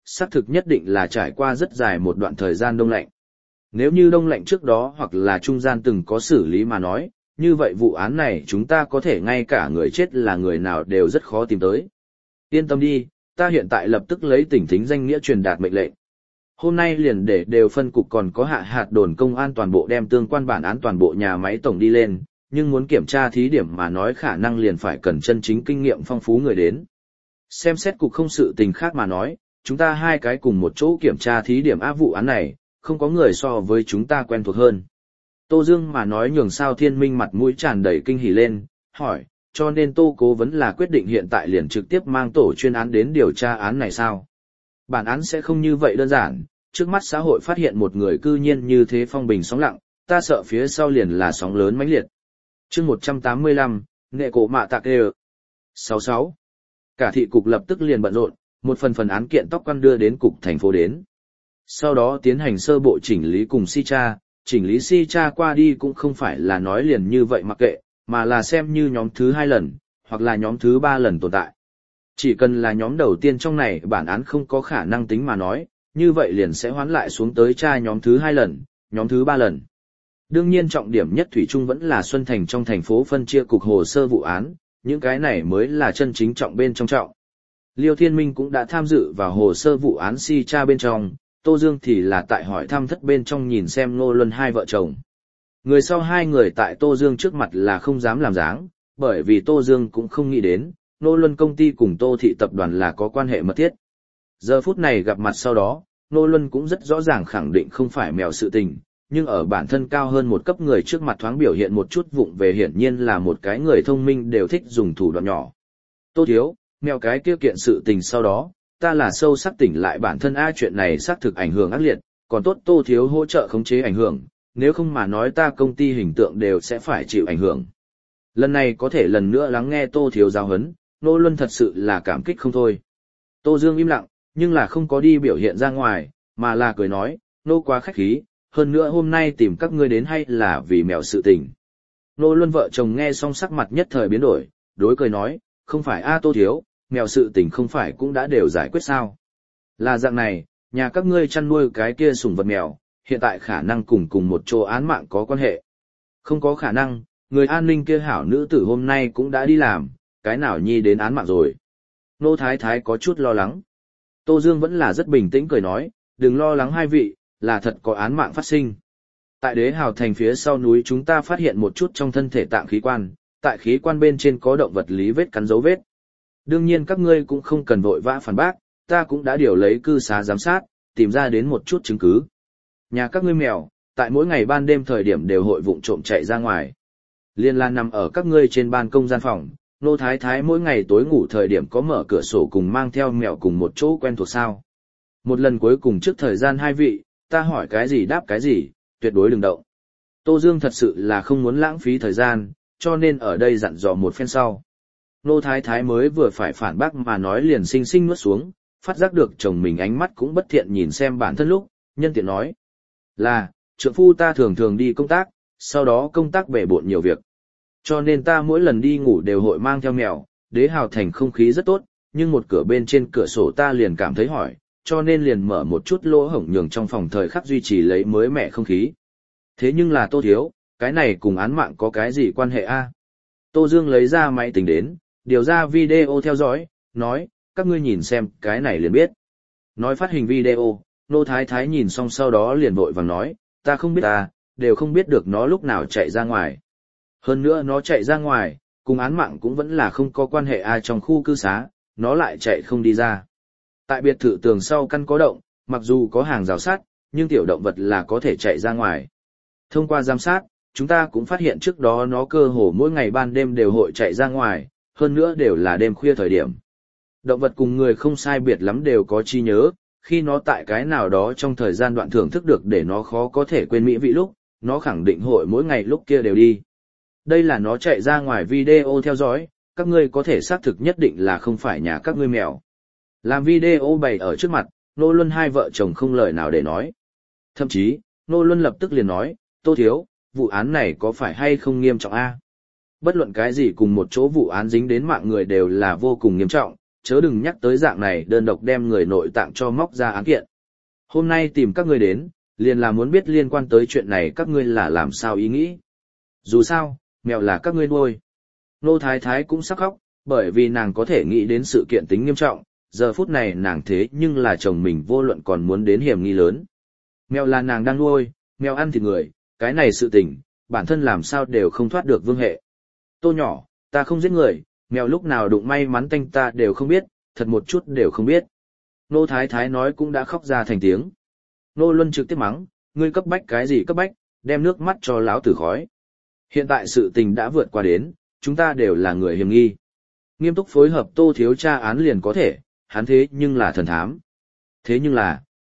xác thực nhất định là trải qua rất dài một đoạn thời gian đông lạnh. Nếu như đông lạnh trước đó hoặc là trung gian từng có xử lý mà nói, như vậy vụ án này chúng ta có thể ngay cả người chết là người nào đều rất khó tìm tới. Yên tâm đi, ta hiện tại lập tức lấy tỉnh thính danh nghĩa truyền đạt mệnh lệnh. Hôm nay liền để đều phân cục còn có hạ hạt đồn công an toàn bộ đem tương quan bản án toàn bộ nhà máy tổng đi lên, nhưng muốn kiểm tra thí điểm mà nói khả năng liền phải cần chân chính kinh nghiệm phong phú người đến. Xem xét cục không sự tình khác mà nói, chúng ta hai cái cùng một chỗ kiểm tra thí điểm áp vụ án này, không có người so với chúng ta quen thuộc hơn. Tô Dương mà nói nhường Sao Thiên Minh mặt mũi tràn đầy kinh hỉ lên, hỏi, cho nên Tô Cố Vấn là quyết định hiện tại liền trực tiếp mang tổ chuyên án đến điều tra án này sao? Bản án sẽ không như vậy đơn giản, trước mắt xã hội phát hiện một người cư nhiên như thế phong bình sóng lặng, ta sợ phía sau liền là sóng lớn mãnh liệt. Chương 185, nghệ cổ mạ tạc đều. 66. Cả thị cục lập tức liền bận rộn, một phần án kiện tóc quan đưa đến cục thành phố đến. Sau đó tiến hành sơ bộ chỉnh lý cùng chỉnh lý qua đi cũng không phải là nói liền như vậy mặc kệ, mà là xem như nhóm thứ 2 lần, hoặc là nhóm thứ 3 lần tồn tại. Chỉ cần là nhóm đầu tiên trong này bản án không có khả năng tính mà nói, như vậy liền sẽ hoán lại xuống tới nhóm thứ 2 lần, nhóm thứ 3 lần. Đương nhiên trọng điểm nhất thủy chung vẫn là Xuân Thành trong thành phố phân chia cục hồ sơ vụ án, những cái này mới là chân chính trọng bên trong trọng. Liêu Thiên Minh cũng đã tham dự vào hồ sơ vụ án bên trong, Tô Dương thì là tại hỏi thăm thất bên trong nhìn xem Ngô Luân hai vợ chồng. Người sau hai người tại Tô Dương trước mặt là không dám làm dáng, bởi vì Tô Dương cũng không nghĩ đến, Ngô Luân công ty cùng Tô Thị tập đoàn là có quan hệ mật thiết. Giờ phút này gặp mặt sau đó, Ngô Luân cũng rất rõ ràng khẳng định không phải mèo sự tình, nhưng ở bản thân cao hơn một cấp người trước mặt thoáng biểu hiện một chút vụng về hiển nhiên là một cái người thông minh đều thích dùng thủ đoạn nhỏ. Tô thiếu, mèo cái kia kiện sự tình sau đó, ta là sâu sắc tỉnh lại bản thân chuyện này xác thực ảnh hưởng ác liệt, còn tốt Tô thiếu hỗ trợ khống chế ảnh hưởng, nếu không mà nói ta công ty hình tượng đều sẽ phải chịu ảnh hưởng. Lần này có thể lần nữa lắng nghe Tô thiếu giáo huấn, Ngô Luân thật sự là cảm kích không thôi. Tô Dương im lặng, nhưng là không có đi biểu hiện ra ngoài, mà là cười nói, Nô quá khách khí, hơn nữa hôm nay tìm các ngươi đến hay là vì mèo sự tình. Ngô Luân vợ chồng nghe xong sắc mặt nhất thời biến đổi, đối cười nói, không phải Tô thiếu, mèo sự tình không phải cũng đã đều giải quyết sao. Là dạng này, nhà các ngươi chăn nuôi cái kia sủng vật mèo, hiện tại khả năng cùng một chỗ án mạng có quan hệ. Không có khả năng, người an ninh kia hảo nữ tử hôm nay cũng đã đi làm, cái nào nhi đến án mạng rồi. Nô Thái Thái có chút lo lắng. Tô Dương vẫn là rất bình tĩnh cười nói, đừng lo lắng hai vị, là thật có án mạng phát sinh. Tại Đế Hào Thành phía sau núi chúng ta phát hiện một chút trong thân thể tạng khí quan, tại khí quan bên trên có động vật lý vết cắn dấu vết. Đương nhiên các ngươi cũng không cần vội vã phản bác, ta cũng đã điều lấy cư xá giám sát, tìm ra đến một chút chứng cứ. Nhà các ngươi mèo, tại mỗi ngày ban đêm thời điểm đều hội vụng trộm chạy ra ngoài. Liên lan nằm ở các ngươi trên ban công gian phòng, Nô Thái Thái mỗi ngày tối ngủ thời điểm có mở cửa sổ cùng mang theo mèo cùng một chỗ quen thuộc sao. Một lần cuối cùng trước thời gian hai vị, ta hỏi cái gì đáp cái gì, tuyệt đối đừng động. Tô Dương thật sự là không muốn lãng phí thời gian, cho nên ở đây dặn dò một phen sau. Nô Thái Thái mới vừa phải phản bác mà nói liền xinh xinh nuốt xuống, phát giác được chồng mình ánh mắt cũng bất thiện nhìn xem bản thân lúc, nhân tiện nói. Là, trượng phu ta thường thường đi công tác, sau đó công tác bể bộn nhiều việc. Cho nên ta mỗi lần đi ngủ đều hội mang theo mèo, Đế Hào Thành không khí rất tốt, nhưng một cửa bên trên cửa sổ ta liền cảm thấy hỏi, cho nên liền mở một chút lỗ hổng nhường trong phòng thời khắc duy trì lấy mới mẻ không khí. Thế nhưng là Tô thiếu, cái này cùng án mạng có cái gì quan hệ a? Tô Dương lấy ra máy tính đến, điều ra video theo dõi, nói, các ngươi nhìn xem, cái này liền biết. Nói phát hình video, Nô Thái Thái nhìn xong sau đó liền vội vàng nói, ta không biết đều không biết được nó lúc nào chạy ra ngoài. Hơn nữa nó chạy ra ngoài, cùng án mạng cũng vẫn là không có quan hệ trong khu cư xá, nó lại chạy không đi ra. Tại biệt thự tường sau căn có động, mặc dù có hàng rào sắt, nhưng tiểu động vật là có thể chạy ra ngoài. Thông qua giám sát, chúng ta cũng phát hiện trước đó nó cơ hồ mỗi ngày ban đêm đều hội chạy ra ngoài, hơn nữa đều là đêm khuya thời điểm. Động vật cùng người không sai biệt lắm đều có trí nhớ, khi nó tại cái nào đó trong thời gian đoạn thưởng thức được để nó khó có thể quên mỹ vị lúc, nó khẳng định hội mỗi ngày lúc kia đều đi. Đây là nó chạy ra ngoài video theo dõi, các ngươi có thể xác thực nhất định là không phải nhà các ngươi mèo. Làm video bày ở trước mặt, Nô Luân hai vợ chồng không lời nào để nói. Thậm chí, Nô Luân lập tức liền nói, Tô thiếu, vụ án này có phải hay không nghiêm trọng a? Bất luận cái gì cùng một chỗ vụ án dính đến mạng người đều là vô cùng nghiêm trọng, chớ đừng nhắc tới dạng này đơn độc đem người nội tạng cho móc ra án kiện. Hôm nay tìm các ngươi đến, liền là muốn biết liên quan tới chuyện này các ngươi là làm sao ý nghĩ. Dù sao, mèo là các ngươi nuôi. Nô Thái Thái cũng sắp khóc, bởi vì nàng có thể nghĩ đến sự kiện tính nghiêm trọng, giờ phút này nàng thế nhưng là chồng mình vô luận còn muốn đến hiểm nghi lớn. Mèo là nàng đang nuôi, mèo ăn thịt người, cái này sự tình, bản thân làm sao đều không thoát được vương hệ. Tô nhỏ, ta không giết người, mèo lúc nào đụng may mắn tanh ta đều không biết, thật một chút đều không biết. Nô Thái Thái nói cũng đã khóc ra thành tiếng. Nô Luân trực tiếp mắng, ngươi cấp bách cái gì cấp bách, đem nước mắt cho lão tử khói. Hiện tại sự tình đã vượt qua đến, chúng ta đều là người hiểm nghi. Nghiêm túc phối hợp Tô thiếu tra án liền có thể, hắn thế nhưng là thần thám. Thế nhưng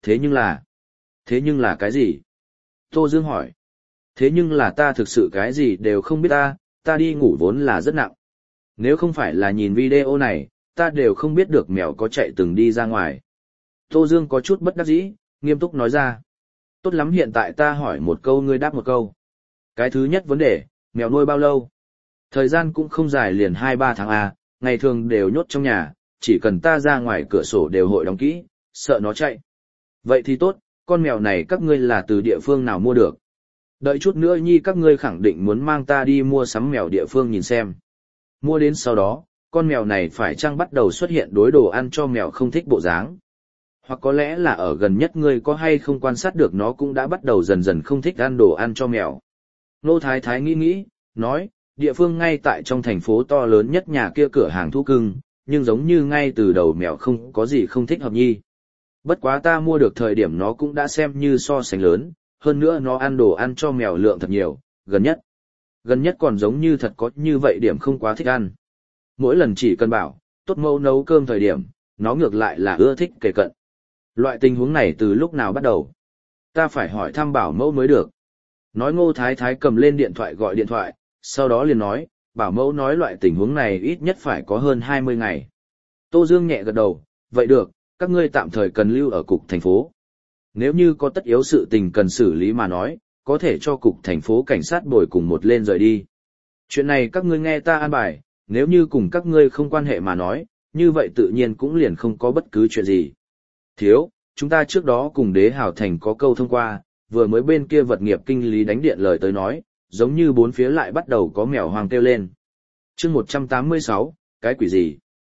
là cái gì? Tô Dương hỏi. Thế nhưng là ta thực sự cái gì đều không biết ta đi ngủ vốn là rất nặng. Nếu không phải là nhìn video này, ta đều không biết được mèo có chạy từng đi ra ngoài. Tô Dương có chút bất đắc dĩ, nghiêm túc nói ra. Tốt lắm, hiện tại ta hỏi một câu ngươi đáp một câu. Cái thứ nhất vấn đề, mèo nuôi bao lâu? Thời gian cũng không dài, liền 2-3 tháng ngày thường đều nhốt trong nhà, chỉ cần ta ra ngoài cửa sổ đều hội đóng kỹ, sợ nó chạy. Vậy thì tốt, con mèo này các ngươi là từ địa phương nào mua được? Đợi chút nữa nhi các ngươi khẳng định muốn mang ta đi mua sắm mèo địa phương nhìn xem. Mua đến sau đó, con mèo này phải chăng bắt đầu xuất hiện đối đồ ăn cho mèo không thích bộ dáng? Hoặc có lẽ là ở gần nhất ngươi có hay không quan sát được nó cũng đã bắt đầu dần dần không thích ăn đồ ăn cho mèo. Nô Thái Thái nghĩ, nói, địa phương ngay tại trong thành phố to lớn nhất nhà kia cửa hàng thú cưng, nhưng giống như ngay từ đầu mèo không có gì không thích hợp nhi. Bất quá ta mua được thời điểm nó cũng đã xem như so sánh lớn, hơn nữa nó ăn đồ ăn cho mèo lượng thật nhiều, gần nhất còn giống như thật có như vậy điểm không quá thích ăn. Mỗi lần chỉ cần bảo, tốt mẫu nấu cơm thời điểm, nó ngược lại là ưa thích kề cận. Loại tình huống này từ lúc nào bắt đầu? Ta phải hỏi thăm bảo mẫu mới được. Nói Ngô Thái Thái cầm lên điện thoại gọi điện thoại, sau đó liền nói, bảo mẫu nói loại tình huống này ít nhất phải có hơn 20 ngày. Tô Dương nhẹ gật đầu, vậy được, các ngươi tạm thời cần lưu ở cục thành phố. Nếu như có tất yếu sự tình cần xử lý mà nói, có thể cho cục thành phố cảnh sát bồi cùng một lên rời đi. Chuyện này các ngươi nghe ta an bài, nếu như cùng các ngươi không quan hệ mà nói, như vậy tự nhiên cũng liền không có bất cứ chuyện gì. Thiếu, chúng ta trước đó cùng Đế Hào Thành có câu thông qua, vừa mới bên kia vật nghiệp kinh lý đánh điện lời tới nói, giống như bốn phía lại bắt đầu có mèo hoang kêu lên. Chương 186, cái quỷ gì?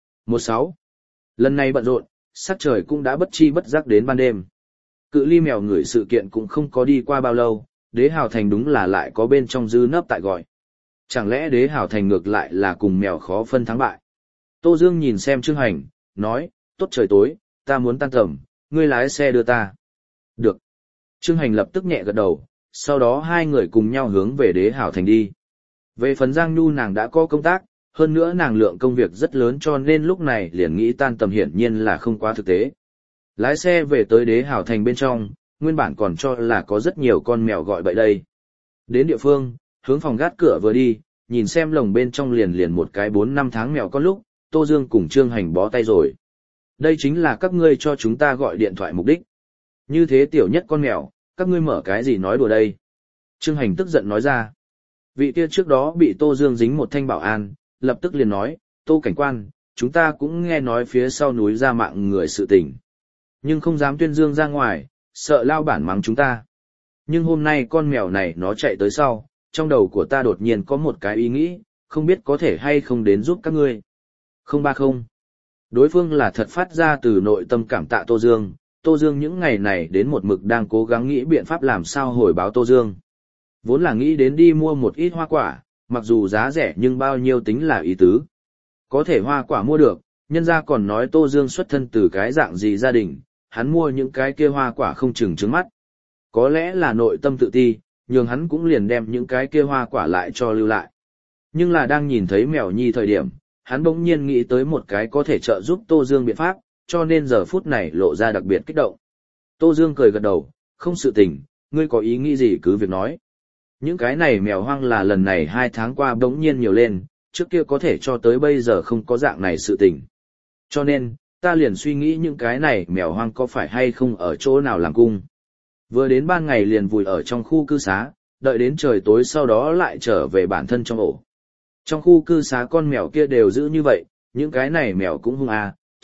16. Lần này bận rộn, sắc trời cũng đã bất chi bất giác đến ban đêm. Cự ly mèo ngửi sự kiện cũng không có đi qua bao lâu, Đế Hào Thành đúng là lại có bên trong dư nấp tại gọi. Chẳng lẽ Đế Hào Thành ngược lại là cùng mèo khó phân thắng bại? Tô Dương nhìn xem Trương Hành, nói, tốt trời tối, ta muốn tan tầm, ngươi lái xe đưa ta. Được. Trương Hành lập tức nhẹ gật đầu, sau đó hai người cùng nhau hướng về Đế Hào Thành đi. Về phần Giang Nhu nàng đã có công tác, hơn nữa nàng lượng công việc rất lớn cho nên lúc này liền nghĩ tan tầm hiển nhiên là không quá thực tế. Lái xe về tới Đế Hào Thành bên trong, nguyên bản còn cho là có rất nhiều con mèo gọi bậy đây. Đến địa phương, hướng phòng gác cửa vừa đi, nhìn xem lồng bên trong liền một cái 4-5 tháng mèo con lúc, Tô Dương cùng Trương Hành bó tay rồi. Đây chính là các ngươi cho chúng ta gọi điện thoại mục đích. Như thế tiểu nhất con mèo, các ngươi mở cái gì nói đùa đây? Trương Hành tức giận nói ra. Vị kia trước đó bị Tô Dương dính một thanh bảo an, lập tức liền nói, Tô cảnh quan, chúng ta cũng nghe nói phía sau núi ra mạng người sự tình. Nhưng không dám tuyên dương ra ngoài, sợ lao bản mắng chúng ta. Nhưng hôm nay con mèo này nó chạy tới sau, trong đầu của ta đột nhiên có một cái ý nghĩ, không biết có thể hay không đến giúp các ngươi. 030. Đối phương là thật phát ra từ nội tâm cảm tạ Tô Dương. Tô Dương những ngày này đến một mực đang cố gắng nghĩ biện pháp làm sao hồi báo Tô Dương. Vốn là nghĩ đến đi mua một ít hoa quả, mặc dù giá rẻ nhưng bao nhiêu tính là ý tứ. Có thể hoa quả mua được, nhân gia còn nói Tô Dương xuất thân từ cái dạng gì gia đình, hắn mua những cái kia hoa quả không chừng trứng mắt. Có lẽ là nội tâm tự ti, nhưng hắn cũng liền đem những cái kia hoa quả lại cho lưu lại. Nhưng là đang nhìn thấy mèo nhi thời điểm, hắn bỗng nhiên nghĩ tới một cái có thể trợ giúp Tô Dương biện pháp, cho nên giờ phút này lộ ra đặc biệt kích động. Tô Dương cười gật đầu, không sự tình, ngươi có ý nghĩ gì cứ việc nói. Những cái này mèo hoang là lần này 2 tháng qua bỗng nhiên nhiều lên, trước kia có thể cho tới bây giờ không có dạng này sự tình. Cho nên, ta liền suy nghĩ những cái này mèo hoang có phải hay không ở chỗ nào làm cung. Vừa đến ban ngày liền vùi ở trong khu cư xá, đợi đến trời tối sau đó lại trở về bản thân trong ổ. Trong khu cư xá con mèo kia đều giữ như vậy, những cái này mèo cũng hung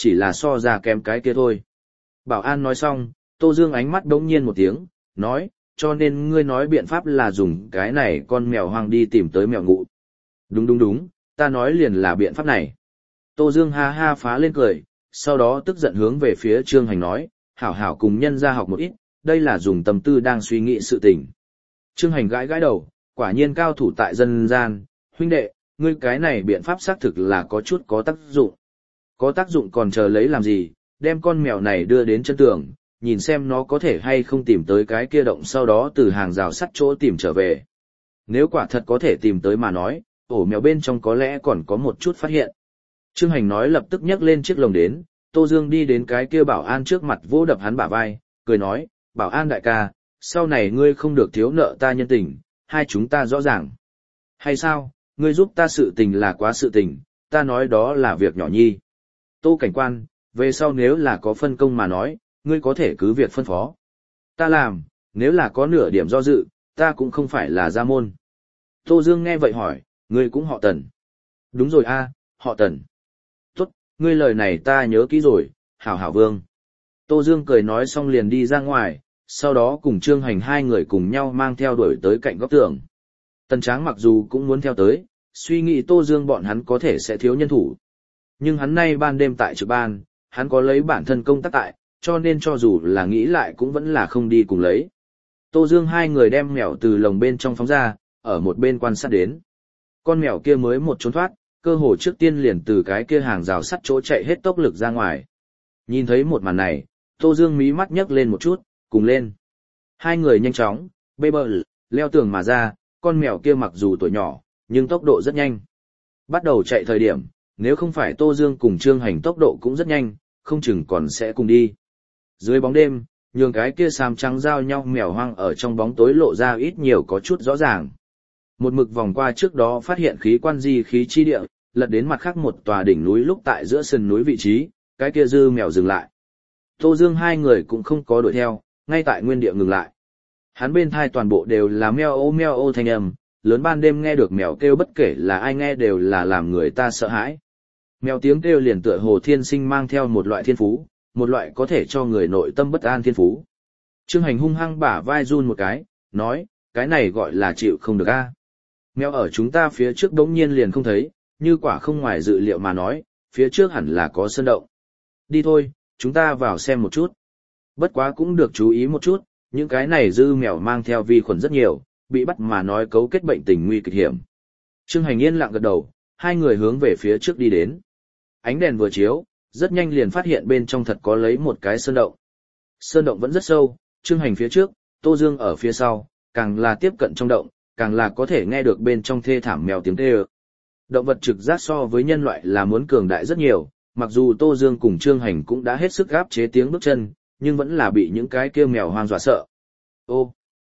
chỉ là so ra kém cái kia thôi. Bảo an nói xong, Tô Dương ánh mắt đống nhiên một tiếng, nói, cho nên ngươi nói biện pháp là dùng cái này con mèo hoang đi tìm tới mèo ngụ. Đúng, ta nói liền là biện pháp này. Tô Dương ha ha phá lên cười, sau đó tức giận hướng về phía Trương Hành nói, hảo hảo cùng nhân ra học một ít, đây là dùng tâm tư đang suy nghĩ sự tình. Trương Hành gãi gãi đầu, quả nhiên cao thủ tại dân gian, huynh đệ, ngươi cái này biện pháp xác thực là có chút có tác dụng. Có tác dụng còn chờ lấy làm gì, đem con mèo này đưa đến chân tường, nhìn xem nó có thể hay không tìm tới cái kia động, sau đó từ hàng rào sắt chỗ tìm trở về. Nếu quả thật có thể tìm tới mà nói, ổ mèo bên trong có lẽ còn có một chút phát hiện. Trương Hành nói lập tức nhấc lên chiếc lồng đến, Tô Dương đi đến cái kia bảo an trước mặt vỗ đập hắn bả vai, cười nói, bảo an đại ca, sau này ngươi không được thiếu nợ ta nhân tình, hai chúng ta rõ ràng. Hay sao, ngươi giúp ta sự tình là quá sự tình, ta nói đó là việc nhỏ nhi. Tô cảnh quan, về sau nếu là có phân công mà nói, ngươi có thể cứ việc phân phó. Ta làm, nếu là có nửa điểm do dự, ta cũng không phải là gia môn. Tô Dương nghe vậy hỏi, ngươi cũng họ Tần. Đúng rồi a, họ Tần. Tốt, ngươi lời này ta nhớ kỹ rồi, hảo hảo vương. Tô Dương cười nói xong liền đi ra ngoài, sau đó cùng Trương Hành hai người cùng nhau mang theo đuổi tới cạnh góc tường. Tần Tráng mặc dù cũng muốn theo tới, suy nghĩ Tô Dương bọn hắn có thể sẽ thiếu nhân thủ. Nhưng hắn nay ban đêm tại trực ban, hắn có lấy bản thân công tác tại, cho nên cho dù là nghĩ lại cũng vẫn là không đi cùng lấy. Tô Dương hai người đem mèo từ lồng bên trong phóng ra, ở một bên quan sát đến. Con mèo kia mới một trốn thoát, cơ hồ trước tiên liền từ cái kia hàng rào sắt chỗ chạy hết tốc lực ra ngoài. Nhìn thấy một màn này, Tô Dương mí mắt nhấc lên một chút, cùng lên. Hai người nhanh chóng, bê bờ, leo tường mà ra, con mèo kia mặc dù tuổi nhỏ, nhưng tốc độ rất nhanh. Bắt đầu chạy thời điểm, nếu không phải Tô Dương cùng Trương Hành tốc độ cũng rất nhanh, không chừng còn sẽ cùng đi. Dưới bóng đêm, nhường cái kia xám trắng giao nhau mèo hoang ở trong bóng tối lộ ra ít nhiều có chút rõ ràng. Một mực vòng qua trước đó phát hiện khí quan di khí chi địa, lật đến mặt khác một tòa đỉnh núi lúc tại giữa sườn núi vị trí, cái kia dư mèo dừng lại. Tô Dương hai người cũng không có đuổi theo, ngay tại nguyên địa ngừng lại. Hắn bên thai toàn bộ đều là meo ô thanh âm, lớn ban đêm nghe được mèo kêu bất kể là ai nghe đều là làm người ta sợ hãi. Mèo tiếng kêu liền tựa hồ thiên sinh mang theo một loại thiên phú, một loại có thể cho người nội tâm bất an thiên phú. Trương Hành hung hăng bả vai run một cái, nói, cái này gọi là chịu không được a. Mèo ở chúng ta phía trước đống nhiên liền không thấy, như quả không ngoài dự liệu mà nói, phía trước hẳn là có sơn động. Đi thôi, chúng ta vào xem một chút. Bất quá cũng được chú ý một chút, những cái này dư mèo mang theo vi khuẩn rất nhiều, bị bắt mà nói cấu kết bệnh tình nguy kịch hiểm. Trương Hành yên lặng gật đầu, hai người hướng về phía trước đi đến. Ánh đèn vừa chiếu, rất nhanh liền phát hiện bên trong thật có lấy một cái sơn động. Sơn động vẫn rất sâu, Trương Hành phía trước, Tô Dương ở phía sau, càng là tiếp cận trong động, càng là có thể nghe được bên trong thê thảm mèo tiếng kêu. Động vật trực giác so với nhân loại là muốn cường đại rất nhiều, mặc dù Tô Dương cùng Trương Hành cũng đã hết sức gáp chế tiếng bước chân, nhưng vẫn là bị những cái kêu mèo hoang dọa sợ. Ô,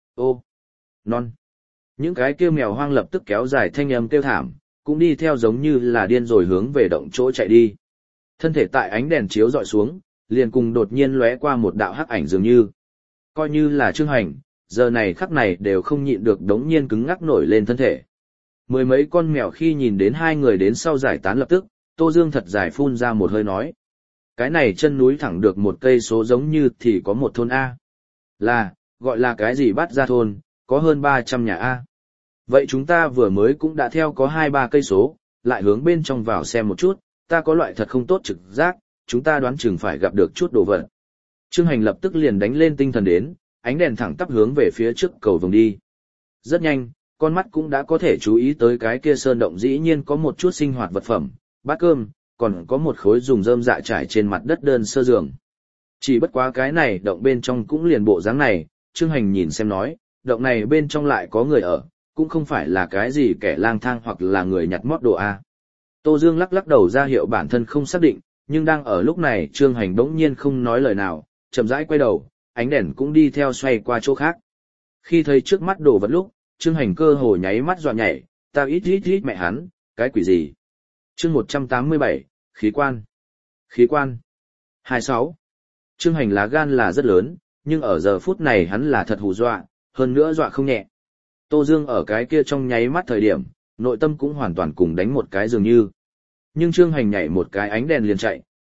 non. Những cái kêu mèo hoang lập tức kéo dài thanh âm kêu thảm, cũng đi theo giống như là điên rồi hướng về động chỗ chạy đi. Thân thể tại ánh đèn chiếu dọi xuống, liền cùng đột nhiên lóe qua một đạo hắc ảnh dường như. Coi như là Trương Hành, giờ này khắc này đều không nhịn được đống nhiên cứng ngắc nổi lên thân thể. Mười mấy con mèo khi nhìn đến hai người đến sau giải tán lập tức, Tô Dương thật dài phun ra một hơi nói. Cái này chân núi thẳng được một cây số giống như thì có một thôn A. Là, gọi là cái gì bắt ra thôn, có hơn 300 nhà A. Vậy chúng ta vừa mới cũng đã theo có 2-3 cây số, lại hướng bên trong vào xem một chút, ta có loại thật không tốt trực giác, chúng ta đoán chừng phải gặp được chút đồ vật. Trương Hành lập tức liền đánh lên tinh thần đến, ánh đèn thẳng tắp hướng về phía trước cầu vồng đi. Rất nhanh, con mắt cũng đã có thể chú ý tới cái kia sơn động dĩ nhiên có một chút sinh hoạt vật phẩm, bát cơm, còn có một khối dùng rơm dạ trải trên mặt đất đơn sơ giường. Chỉ bất quá cái này động bên trong cũng liền bộ dáng này, Trương Hành nhìn xem nói, động này bên trong lại có người ở, cũng không phải là cái gì kẻ lang thang hoặc là người nhặt mót đồ A. Tô Dương lắc lắc đầu ra hiệu bản thân không xác định, nhưng đang ở lúc này Trương Hành đống nhiên không nói lời nào, chậm rãi quay đầu, ánh đèn cũng đi theo xoay qua chỗ khác. Khi thấy trước mắt đồ vật lúc, Trương Hành cơ hồ nháy mắt dọa nhảy, tao ít mẹ hắn, cái quỷ gì? Chương 187, khí quan. Khí quan. 26. Trương Hành lá gan là rất lớn, nhưng ở giờ phút này hắn là thật hù dọa, hơn nữa dọa không nhẹ. Tô Dương ở cái kia trong nháy mắt thời điểm, nội tâm cũng hoàn toàn cùng đánh một cái dường như. Nhưng Trương Hành nhảy một cái ánh đèn liền chạy,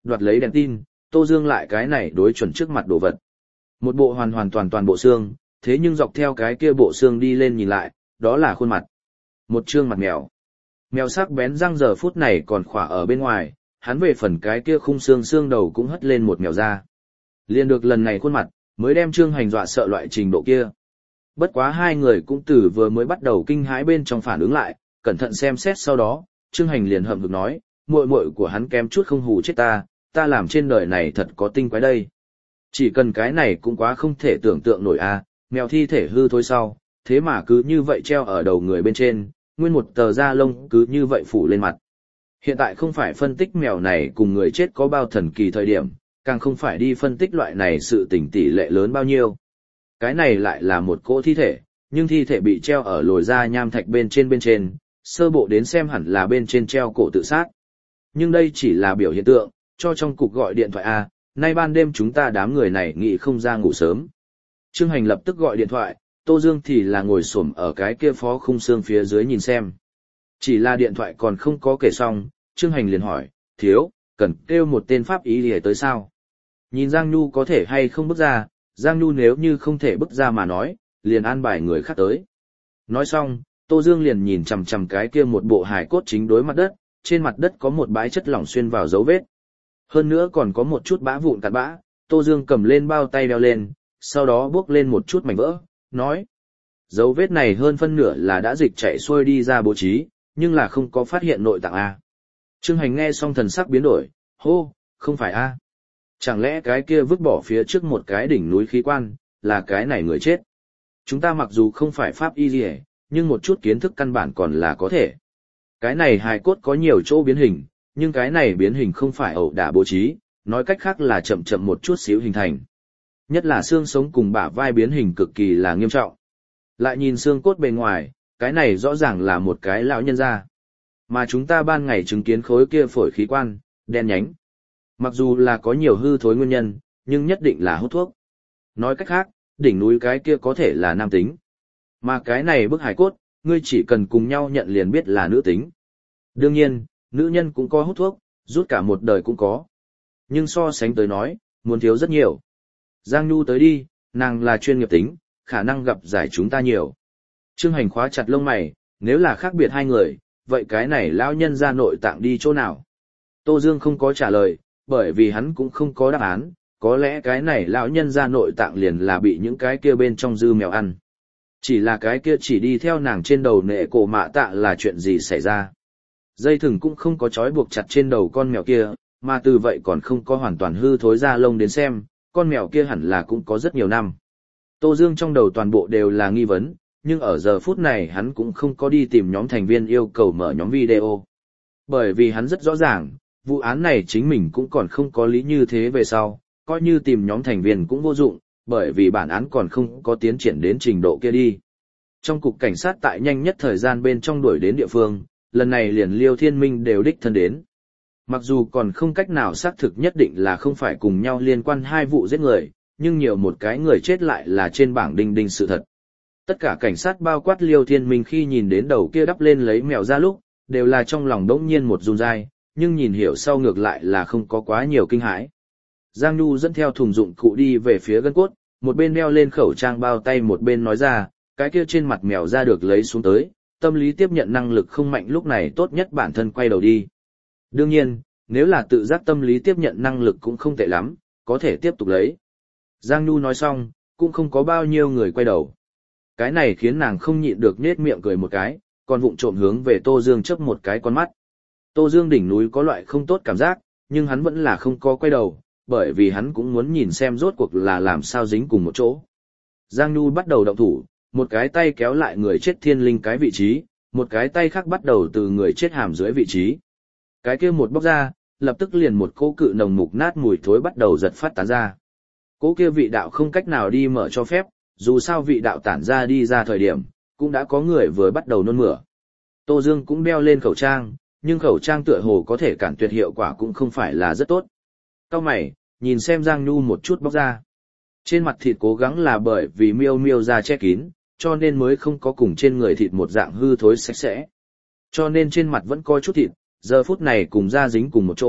đoạt lấy đèn tin, Tô Dương lại cái này đối chuẩn trước mặt đồ vật. Một bộ hoàn hoàn toàn bộ xương, thế nhưng dọc theo cái kia bộ xương đi lên nhìn lại, đó là khuôn mặt. Một trương mặt mèo. Mèo sắc bén răng giờ phút này còn khỏa ở bên ngoài, hắn về phần cái kia khung xương đầu cũng hất lên một mèo ra. Liên được lần này khuôn mặt, mới đem Trương Hành dọa sợ loại trình độ kia. Bất quá hai người cũng từ vừa mới bắt đầu kinh hãi bên trong phản ứng lại, cẩn thận xem xét sau đó, Trương Hành liền hậm hực nói, muội muội của hắn kém chút không hù chết ta làm trên đời này thật có tinh quái đây. Chỉ cần cái này cũng quá không thể tưởng tượng nổi a, mèo thi thể hư thôi sau, thế mà cứ như vậy treo ở đầu người bên trên, nguyên một tờ da lông cứ như vậy phủ lên mặt. Hiện tại không phải phân tích mèo này cùng người chết có bao thần kỳ thời điểm, càng không phải đi phân tích loại này sự tình tỷ lệ lớn bao nhiêu. Cái này lại là một cỗ thi thể, nhưng thi thể bị treo ở lồi da nham thạch bên trên, sơ bộ đến xem hẳn là bên trên treo cổ tự sát. Nhưng đây chỉ là biểu hiện tượng, cho trong cục gọi điện thoại A, nay ban đêm chúng ta đám người này nghĩ không ra ngủ sớm. Trương Hành lập tức gọi điện thoại, Tô Dương thì là ngồi xổm ở cái kia phó khung xương phía dưới nhìn xem. Chỉ là điện thoại còn không có kể xong, Trương Hành liền hỏi, thiếu, cần kêu một tên pháp ý để tới sao? Nhìn Giang Nhu có thể hay không bước ra, Giang Nhu nếu như không thể bước ra mà nói, liền an bài người khác tới. Nói xong, Tô Dương liền nhìn chằm chằm cái kia một bộ hài cốt chính đối mặt đất, trên mặt đất có một bãi chất lỏng xuyên vào dấu vết. Hơn nữa còn có một chút bã vụn cặn bã, Tô Dương cầm lên bao tay đeo lên, sau đó bước lên một chút mảnh vỡ, nói. Dấu vết này hơn phân nửa là đã dịch chạy xuôi đi ra bố trí, nhưng là không có phát hiện nội tạng A. Trương Hành nghe xong thần sắc biến đổi, hô, không phải A. Chẳng lẽ cái kia vứt bỏ phía trước một cái đỉnh núi khí quan, là cái này người chết. Chúng ta mặc dù không phải pháp y gì, nhưng một chút kiến thức căn bản còn là có thể. Cái này hài cốt có nhiều chỗ biến hình, nhưng cái này biến hình không phải ẩu đả bố trí, nói cách khác là chậm một chút xíu hình thành. Nhất là xương sống cùng bả vai biến hình cực kỳ là nghiêm trọng. Lại nhìn xương cốt bề ngoài, cái này rõ ràng là một cái lão nhân da. Mà chúng ta ban ngày chứng kiến khối kia phổi khí quan, đen nhánh. Mặc dù là có nhiều hư thối nguyên nhân, nhưng nhất định là hút thuốc. Nói cách khác, đỉnh núi cái kia có thể là nam tính. Mà cái này bức hài cốt, ngươi chỉ cần cùng nhau nhận liền biết là nữ tính. Đương nhiên, nữ nhân cũng có hút thuốc, rút cả một đời cũng có. Nhưng so sánh tới nói, muốn thiếu rất nhiều. Giang Nhu tới đi, nàng là chuyên nghiệp tính, khả năng gặp giải chúng ta nhiều. Trương Hành khóa chặt lông mày, nếu là khác biệt hai người, vậy cái này lão nhân ra nội tạng đi chỗ nào? Tô Dương không có trả lời, bởi vì hắn cũng không có đáp án, có lẽ cái này lão nhân ra nội tạng liền là bị những cái kia bên trong dư mèo ăn. Chỉ là cái kia chỉ đi theo nàng trên đầu nệ cổ mạ tạ là chuyện gì xảy ra. Dây thừng cũng không có trói buộc chặt trên đầu con mèo kia, mà từ vậy còn không có hoàn toàn hư thối da lông đến xem, con mèo kia hẳn là cũng có rất nhiều năm. Tô Dương trong đầu toàn bộ đều là nghi vấn, nhưng ở giờ phút này hắn cũng không có đi tìm nhóm thành viên yêu cầu mở nhóm video. Bởi vì hắn rất rõ ràng, vụ án này chính mình cũng còn không có lý như thế về sau, coi như tìm nhóm thành viên cũng vô dụng, bởi vì bản án còn không có tiến triển đến trình độ kia đi. Trong cục cảnh sát tại nhanh nhất thời gian bên trong đuổi đến địa phương, lần này liền Liêu Thiên Minh đều đích thân đến. Mặc dù còn không cách nào xác thực nhất định là không phải cùng nhau liên quan hai vụ giết người, nhưng nhiều một cái người chết lại là trên bảng đinh đinh sự thật. Tất cả cảnh sát bao quát Liêu Thiên Minh khi nhìn đến đầu kia đắp lên lấy mèo ra lúc, đều là trong lòng đống nhiên một run dai, nhưng nhìn hiểu sau ngược lại là không có quá nhiều kinh hãi. Giang Nhu dẫn theo thùng dụng cụ đi về phía gân cốt, một bên đeo lên khẩu trang bao tay một bên nói ra, cái kia trên mặt mèo ra được lấy xuống tới, tâm lý tiếp nhận năng lực không mạnh lúc này tốt nhất bản thân quay đầu đi. Đương nhiên, nếu là tự giác tâm lý tiếp nhận năng lực cũng không tệ lắm, có thể tiếp tục lấy. Giang Nhu nói xong, cũng không có bao nhiêu người quay đầu. Cái này khiến nàng không nhịn được nết miệng cười một cái, còn vụng trộm hướng về Tô Dương chớp một cái con mắt. Tô Dương đỉnh núi có loại không tốt cảm giác, nhưng hắn vẫn là không có quay đầu, bởi vì hắn cũng muốn nhìn xem rốt cuộc là làm sao dính cùng một chỗ. Giang Nhu bắt đầu động thủ, một cái tay kéo lại người chết thiên linh cái vị trí, một cái tay khác bắt đầu từ người chết hàm dưới vị trí. Cái kia một bóc ra, lập tức liền một cỗ cự nồng mục nát mùi thối bắt đầu giật phát tán ra. Cỗ kia vị đạo không cách nào đi mở cho phép, dù sao vị đạo tản ra đi ra thời điểm, cũng đã có người vừa bắt đầu nôn mửa. Tô Dương cũng đeo lên khẩu trang, nhưng khẩu trang tựa hồ có thể cản tuyệt hiệu quả cũng không phải là rất tốt. Cau mày, nhìn xem Giang Nhu một chút bóc ra. Trên mặt thịt cố gắng là bởi vì miêu miêu da che kín, cho nên mới không có cùng trên người thịt một dạng hư thối sạch sẽ. Cho nên trên mặt vẫn có chút thịt, giờ phút này cùng da dính cùng một chỗ,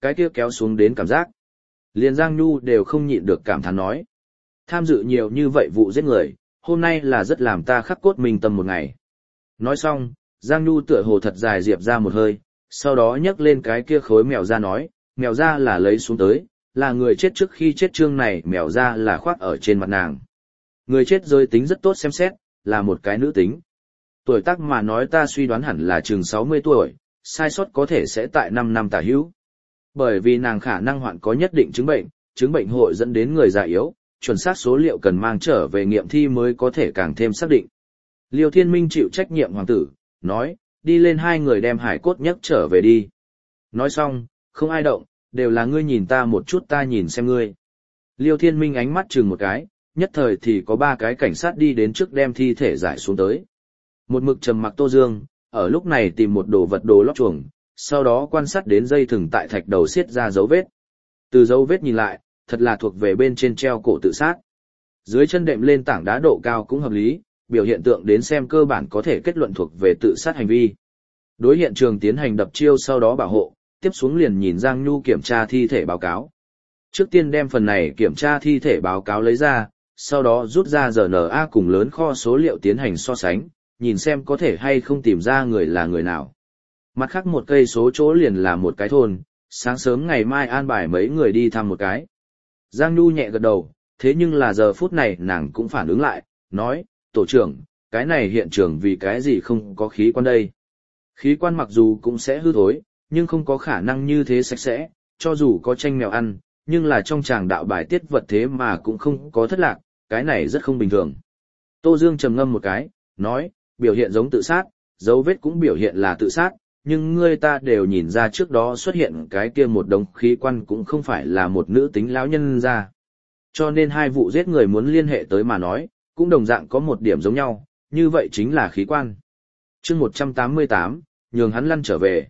cái kia kéo xuống đến cảm giác. Liền Giang Nhu đều không nhịn được cảm thán nói. Tham dự nhiều như vậy vụ giết người, hôm nay là rất làm ta khắc cốt minh tâm một ngày. Nói xong, Giang Nhu tựa hồ thật dài diệp ra một hơi, sau đó nhấc lên cái kia khối mèo da nói, mèo da là lấy xuống tới, là người chết trước khi chết chương này mèo da là khoác ở trên mặt nàng. Người chết giới tính rất tốt xem xét, là một cái nữ tính. Tuổi tác mà nói ta suy đoán hẳn là chừng 60 tuổi, sai sót có thể sẽ tại 5 năm tả hữu. Bởi vì nàng khả năng hoạn có nhất định chứng bệnh hội dẫn đến người già yếu, chuẩn xác số liệu cần mang trở về nghiệm thi mới có thể càng thêm xác định. Liêu Thiên Minh chịu trách nhiệm hoàng tử, nói, đi lên hai người đem hải cốt nhấc trở về đi. Nói xong, không ai động, đều là ngươi nhìn ta một chút ta nhìn xem ngươi. Liêu Thiên Minh ánh mắt chừng một cái, nhất thời thì có 3 cái cảnh sát đi đến trước đem thi thể giải xuống tới. Một mực trầm mặc Tô Dương, ở lúc này tìm một đồ vật đồ lót chuồng, sau đó quan sát đến dây thừng tại thạch đầu xiết ra dấu vết. Từ dấu vết nhìn lại, thật là thuộc về bên trên treo cổ tự sát. Dưới chân đệm lên tảng đá độ cao cũng hợp lý, biểu hiện tượng đến xem cơ bản có thể kết luận thuộc về tự sát hành vi. Đối hiện trường tiến hành đập chiêu sau đó bảo hộ, tiếp xuống liền nhìn Giang Nhu kiểm tra thi thể báo cáo. Trước tiên đem phần này kiểm tra thi thể báo cáo lấy ra, sau đó rút ra RNA cùng lớn kho số liệu tiến hành so sánh, nhìn xem có thể hay không tìm ra người là người nào. Mặt khác một cây số chỗ liền là một cái thôn, sáng sớm ngày mai an bài mấy người đi thăm một cái. Giang Nhu nhẹ gật đầu, thế nhưng là giờ phút này nàng cũng phản ứng lại, nói, tổ trưởng, cái này hiện trường vì cái gì không có khí quan đây. Khí quan mặc dù cũng sẽ hư thối, nhưng không có khả năng như thế sạch sẽ, cho dù có tranh mèo ăn, nhưng là trong tràng đạo bài tiết vật thế mà cũng không có thất lạc, cái này rất không bình thường. Tô Dương trầm ngâm một cái, nói, biểu hiện giống tự sát, dấu vết cũng biểu hiện là tự sát, nhưng ngươi ta đều nhìn ra trước đó xuất hiện cái kia một đống khí quan cũng không phải là một nữ tính lão nhân ra. Cho nên hai vụ giết người muốn liên hệ tới mà nói, cũng đồng dạng có một điểm giống nhau, như vậy chính là khí quan. Chương 188, nhường hắn lăn trở về.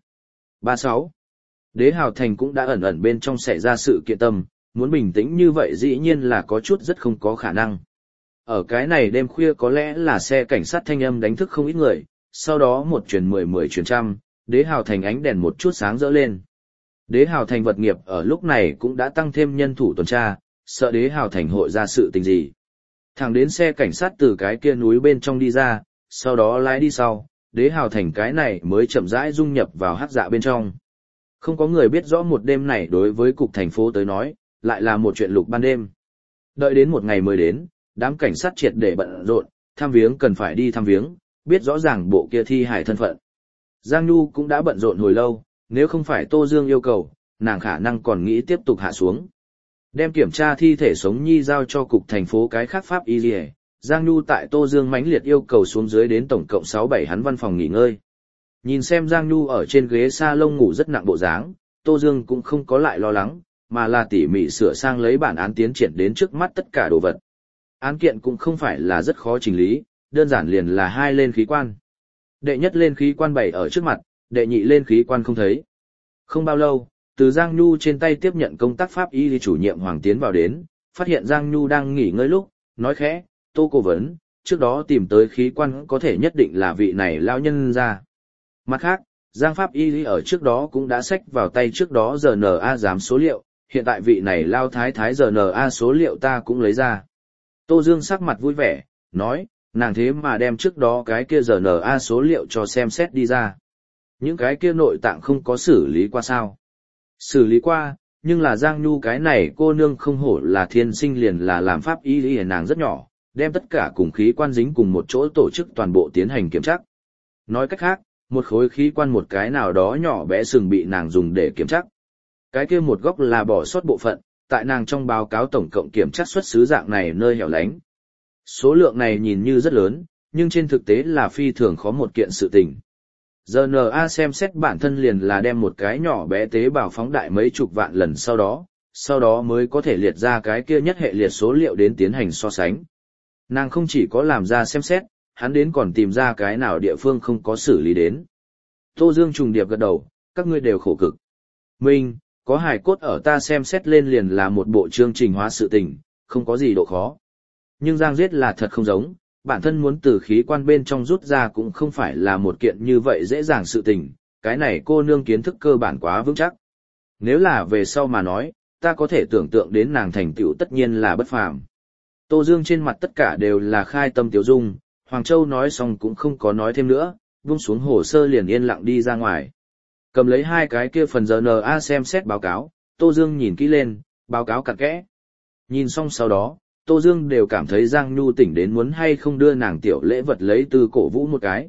36. Đế Hào Thành cũng đã ẩn ẩn bên trong xảy ra sự kiện tâm, muốn bình tĩnh như vậy dĩ nhiên là có chút rất không có khả năng. Ở cái này đêm khuya có lẽ là xe cảnh sát thanh âm đánh thức không ít người, sau đó một truyền 10 truyền trăm, Đế Hào Thành ánh đèn một chút sáng rỡ lên. Đế Hào Thành vật nghiệp ở lúc này cũng đã tăng thêm nhân thủ tuần tra, sợ Đế Hào Thành hội ra sự tình gì. Thẳng đến xe cảnh sát từ cái kia núi bên trong đi ra, sau đó lái đi sau, Đế Hào Thành cái này mới chậm rãi dung nhập vào hắc dạ bên trong. Không có người biết rõ một đêm này đối với cục thành phố tới nói, lại là một chuyện lục ban đêm. Đợi đến một ngày mới đến, đám cảnh sát triệt để bận rộn, thăm viếng cần phải đi thăm viếng, biết rõ ràng bộ kia thi hài thân phận. Giang Nhu cũng đã bận rộn hồi lâu, nếu không phải Tô Dương yêu cầu, nàng khả năng còn nghĩ tiếp tục hạ xuống. Đem kiểm tra thi thể sống nhi giao cho cục thành phố cái khác pháp y liề, Giang Nhu tại Tô Dương mãnh liệt yêu cầu xuống dưới đến tổng cộng 6-7 hắn văn phòng nghỉ ngơi. Nhìn xem Giang Nhu ở trên ghế salon ngủ rất nặng bộ dáng, Tô Dương cũng không có lại lo lắng, mà là tỉ mỉ sửa sang lấy bản án tiến triển đến trước mắt tất cả đồ vật. Án kiện cũng không phải là rất khó chỉnh lý, đơn giản liền là 2 lên khí quan. Đệ nhất lên khí quan bày ở trước mặt, đệ nhị lên khí quan không thấy. Không bao lâu, từ Giang Nhu trên tay tiếp nhận công tác pháp y chủ nhiệm Hoàng tiến vào đến, phát hiện Giang Nhu đang nghỉ ngơi lúc, nói khẽ, Tô cố vấn, trước đó tìm tới khí quan có thể nhất định là vị này lao nhân ra. Mặt khác, Giang pháp y ở trước đó cũng đã xách vào tay trước đó RNA giám số liệu, hiện tại vị này lao thái thái RNA số liệu ta cũng lấy ra. Tô Dương sắc mặt vui vẻ, nói, nàng thế mà đem trước đó cái kia RNA số liệu cho xem xét đi ra. Những cái kia nội tạng không có xử lý qua sao? Xử lý qua, nhưng là Giang Nhu cái này cô nương không hổ là thiên sinh liền là làm pháp y nàng rất nhỏ, đem tất cả cùng khí quan dính cùng một chỗ tổ chức toàn bộ tiến hành kiểm tra. Nói cách khác, một khối khí quan một cái nào đó nhỏ bé sừng bị nàng dùng để kiểm tra. Cái kia một góc là bỏ sót bộ phận, tại nàng trong báo cáo tổng cộng kiểm tra xuất xứ dạng này nơi hẻo lánh. Số lượng này nhìn như rất lớn, nhưng trên thực tế là phi thường khó một kiện sự tình. RNA xem xét bản thân liền là đem một cái nhỏ bé tế bào phóng đại mấy chục vạn lần sau đó mới có thể liệt ra cái kia nhất hệ liệt số liệu đến tiến hành so sánh. Nàng không chỉ có làm ra xem xét, hắn đến còn tìm ra cái nào địa phương không có xử lý đến. Tô Dương trùng điệp gật đầu, các ngươi đều khổ cực. Minh, có hài cốt ở ta xem xét lên liền là một bộ chương trình hóa sự tình, không có gì độ khó. Nhưng Giang giết là thật không giống, bản thân muốn từ khí quan bên trong rút ra cũng không phải là một kiện như vậy dễ dàng sự tình, cái này cô nương kiến thức cơ bản quá vững chắc. Nếu là về sau mà nói, ta có thể tưởng tượng đến nàng thành tựu tất nhiên là bất phàm. Tô Dương trên mặt tất cả đều là khai tâm tiếu dung, Hoàng Châu nói xong cũng không có nói thêm nữa, vung xuống hồ sơ liền yên lặng đi ra ngoài. Cầm lấy hai cái kia phần RNA xem xét báo cáo, Tô Dương nhìn kỹ lên, báo cáo cặn kẽ. Nhìn xong sau đó, Tô Dương đều cảm thấy Giang Nhu tỉnh đến muốn hay không đưa nàng tiểu lễ vật lấy từ cổ vũ một cái.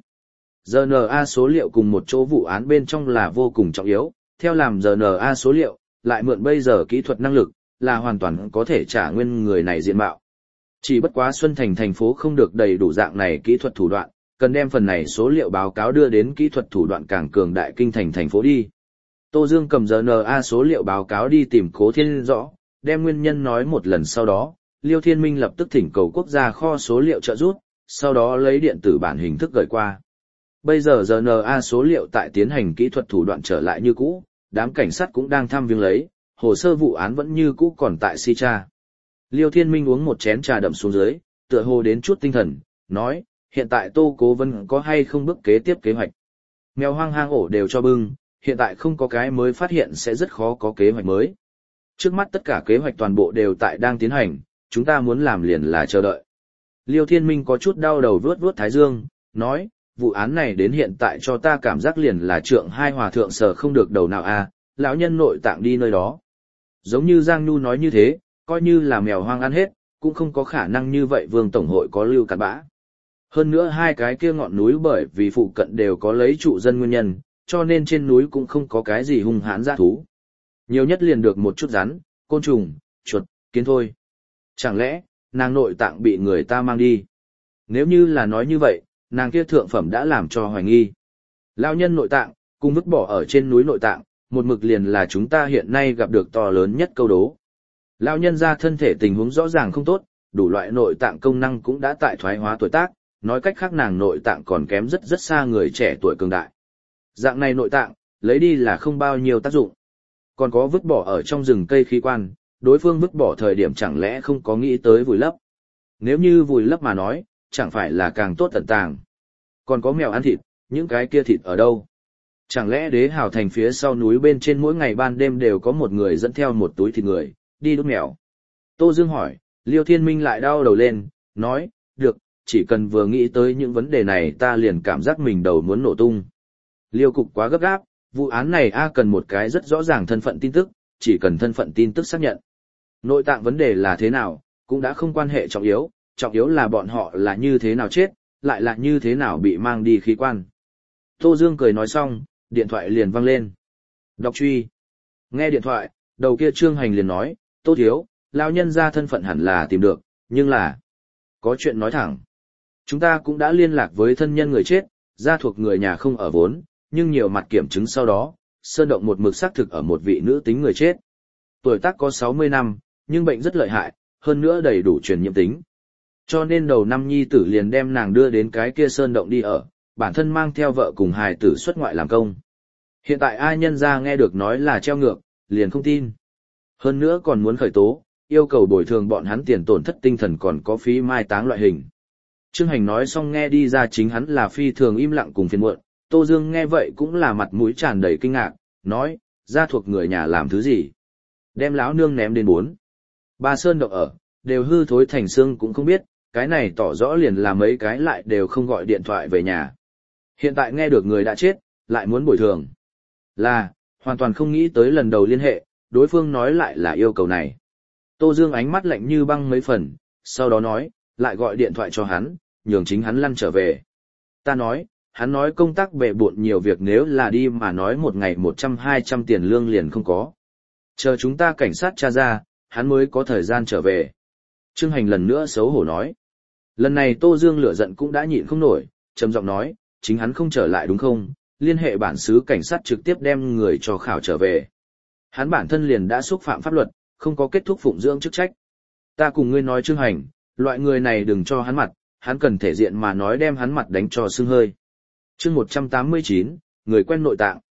RNA số liệu cùng một chỗ vụ án bên trong là vô cùng trọng yếu, theo làm RNA số liệu, lại mượn bây giờ kỹ thuật năng lực, là hoàn toàn có thể trả nguyên người này diện mạo. Chỉ bất quá Xuân Thành thành phố không được đầy đủ dạng này kỹ thuật thủ đoạn, cần đem phần này số liệu báo cáo đưa đến kỹ thuật thủ đoạn càng cường đại kinh thành thành phố đi. Tô Dương cầm RNA số liệu báo cáo đi tìm Cố Thiên Rõ, đem nguyên nhân nói một lần sau đó, Liêu Thiên Minh lập tức thỉnh cầu quốc gia kho số liệu trợ giúp, sau đó lấy điện tử bản hình thức gửi qua. Bây giờ RNA số liệu tại tiến hành kỹ thuật thủ đoạn trở lại như cũ, đám cảnh sát cũng đang thăm viếng lấy, hồ sơ vụ án vẫn như cũ còn tại si tra. Liêu Thiên Minh uống một chén trà đậm xuống dưới, tựa hồ đến chút tinh thần, nói, hiện tại Tô Cố Vấn có hay không bước kế tiếp kế hoạch. Mèo hoang hang ổ đều cho bưng, hiện tại không có cái mới phát hiện sẽ rất khó có kế hoạch mới. Trước mắt tất cả kế hoạch toàn bộ đều tại đang tiến hành, chúng ta muốn làm liền là chờ đợi. Liêu Thiên Minh có chút đau đầu vuốt vuốt thái dương, nói, vụ án này đến hiện tại cho ta cảm giác liền là trượng hai hòa thượng sờ không được đầu nào a, lão nhân nội tạng đi nơi đó. Giống như Giang Nhu nói như thế, coi như là mèo hoang ăn hết, cũng không có khả năng như vậy Vương Tổng hội có lưu cặn bã. Hơn nữa hai cái kia ngọn núi bởi vì phụ cận đều có lấy trụ dân nguyên nhân, cho nên trên núi cũng không có cái gì hung hãn dã thú. Nhiều nhất liền được một chút rắn, côn trùng, chuột, kiến thôi. Chẳng lẽ, nàng nội tạng bị người ta mang đi? Nếu như là nói như vậy, nàng kia thượng phẩm đã làm cho hoài nghi. Lão nhân nội tạng, cùng vứt bỏ ở trên núi nội tạng, một mực liền là chúng ta hiện nay gặp được to lớn nhất câu đố. Lão nhân ra thân thể tình huống rõ ràng không tốt, đủ loại nội tạng công năng cũng đã tại thoái hóa tuổi tác, nói cách khác nàng nội tạng còn kém rất rất xa người trẻ tuổi cường đại. Dạng này nội tạng, lấy đi là không bao nhiêu tác dụng. Còn có vứt bỏ ở trong rừng cây khí quan, đối phương vứt bỏ thời điểm chẳng lẽ không có nghĩ tới vùi lấp. Nếu như vùi lấp mà nói, chẳng phải là càng tốt tận tàng. Còn có mèo ăn thịt, những cái kia thịt ở đâu? Chẳng lẽ Đế Hào Thành phía sau núi bên trên mỗi ngày ban đêm đều có một người dẫn theo một túi thịt người, đi đốt mèo? Tô Dương hỏi, Liêu Thiên Minh lại đau đầu lên, nói, được, chỉ cần vừa nghĩ tới những vấn đề này ta liền cảm giác mình đầu muốn nổ tung. Liêu cục quá gấp gáp, vụ án này cần một cái rất rõ ràng thân phận tin tức, chỉ cần thân phận tin tức xác nhận. Nội tạng vấn đề là thế nào, cũng đã không quan hệ trọng yếu là bọn họ là như thế nào chết, lại là như thế nào bị mang đi khí quan. Tô Dương cười nói xong, điện thoại liền vang lên. Đọc truy. Nghe điện thoại, đầu kia Trương Hành liền nói, Tô Thiếu, lão nhân ra thân phận hẳn là tìm được, nhưng là... Có chuyện nói thẳng. Chúng ta cũng đã liên lạc với thân nhân người chết, gia thuộc người nhà không ở vốn, nhưng nhiều mặt kiểm chứng sau đó, Sơn Động một mực xác thực ở một vị nữ tính người chết. Tuổi tác có 60 năm, nhưng bệnh rất lợi hại, hơn nữa đầy đủ truyền nhiễm tính. Cho nên đầu năm nhi tử liền đem nàng đưa đến cái kia Sơn Động đi ở, bản thân mang theo vợ cùng hài tử xuất ngoại làm công. Hiện tại ai nhân ra nghe được nói là treo ngược, liền không tin. Hơn nữa còn muốn khởi tố, yêu cầu bồi thường bọn hắn tiền tổn thất tinh thần còn có phí mai táng loại hình. Trương Hành nói xong nghe đi ra chính hắn là phi thường im lặng cùng phiền muộn, Tô Dương nghe vậy cũng là mặt mũi tràn đầy kinh ngạc, nói, gia thuộc người nhà làm thứ gì? Đem lão nương ném đến 4. 3 Sơn Động ở, đều hư thối thành xương cũng không biết, cái này tỏ rõ liền là mấy cái lại đều không gọi điện thoại về nhà. Hiện tại nghe được người đã chết, lại muốn bồi thường. Là, hoàn toàn không nghĩ tới lần đầu liên hệ, đối phương nói lại là yêu cầu này. Tô Dương ánh mắt lạnh như băng mấy phần, sau đó nói, lại gọi điện thoại cho hắn, nhường chính hắn lăn trở về. Ta nói, hắn nói công tác bề bộn nhiều việc nếu là đi mà nói một ngày 100-200 tiền lương liền không có. Chờ chúng ta cảnh sát tra ra, hắn mới có thời gian trở về. Trương Hành lần nữa xấu hổ nói. Lần này Tô Dương lửa giận cũng đã nhịn không nổi, trầm giọng nói, chính hắn không trở lại đúng không, liên hệ bản xứ cảnh sát trực tiếp đem người cho khảo trở về. Hắn bản thân liền đã xúc phạm pháp luật, không có kết thúc phụng dưỡng chức trách. Ta cùng ngươi nói Trương Hành, loại người này đừng cho hắn mặt, hắn cần thể diện mà nói đem hắn mặt đánh cho sưng hơi. Chương 189, người quen nội tạng.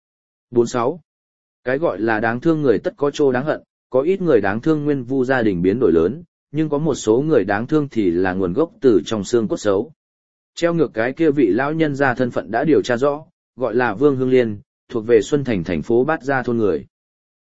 46. Cái gọi là đáng thương người tất có chỗ đáng hận, có ít người đáng thương nguyên vu gia đình biến đổi lớn, nhưng có một số người đáng thương thì là nguồn gốc từ trong xương cốt xấu. Treo ngược cái kia vị lão nhân gia thân phận đã điều tra rõ, gọi là Vương Hương Liên, thuộc về Xuân Thành thành phố Bát Gia thôn người.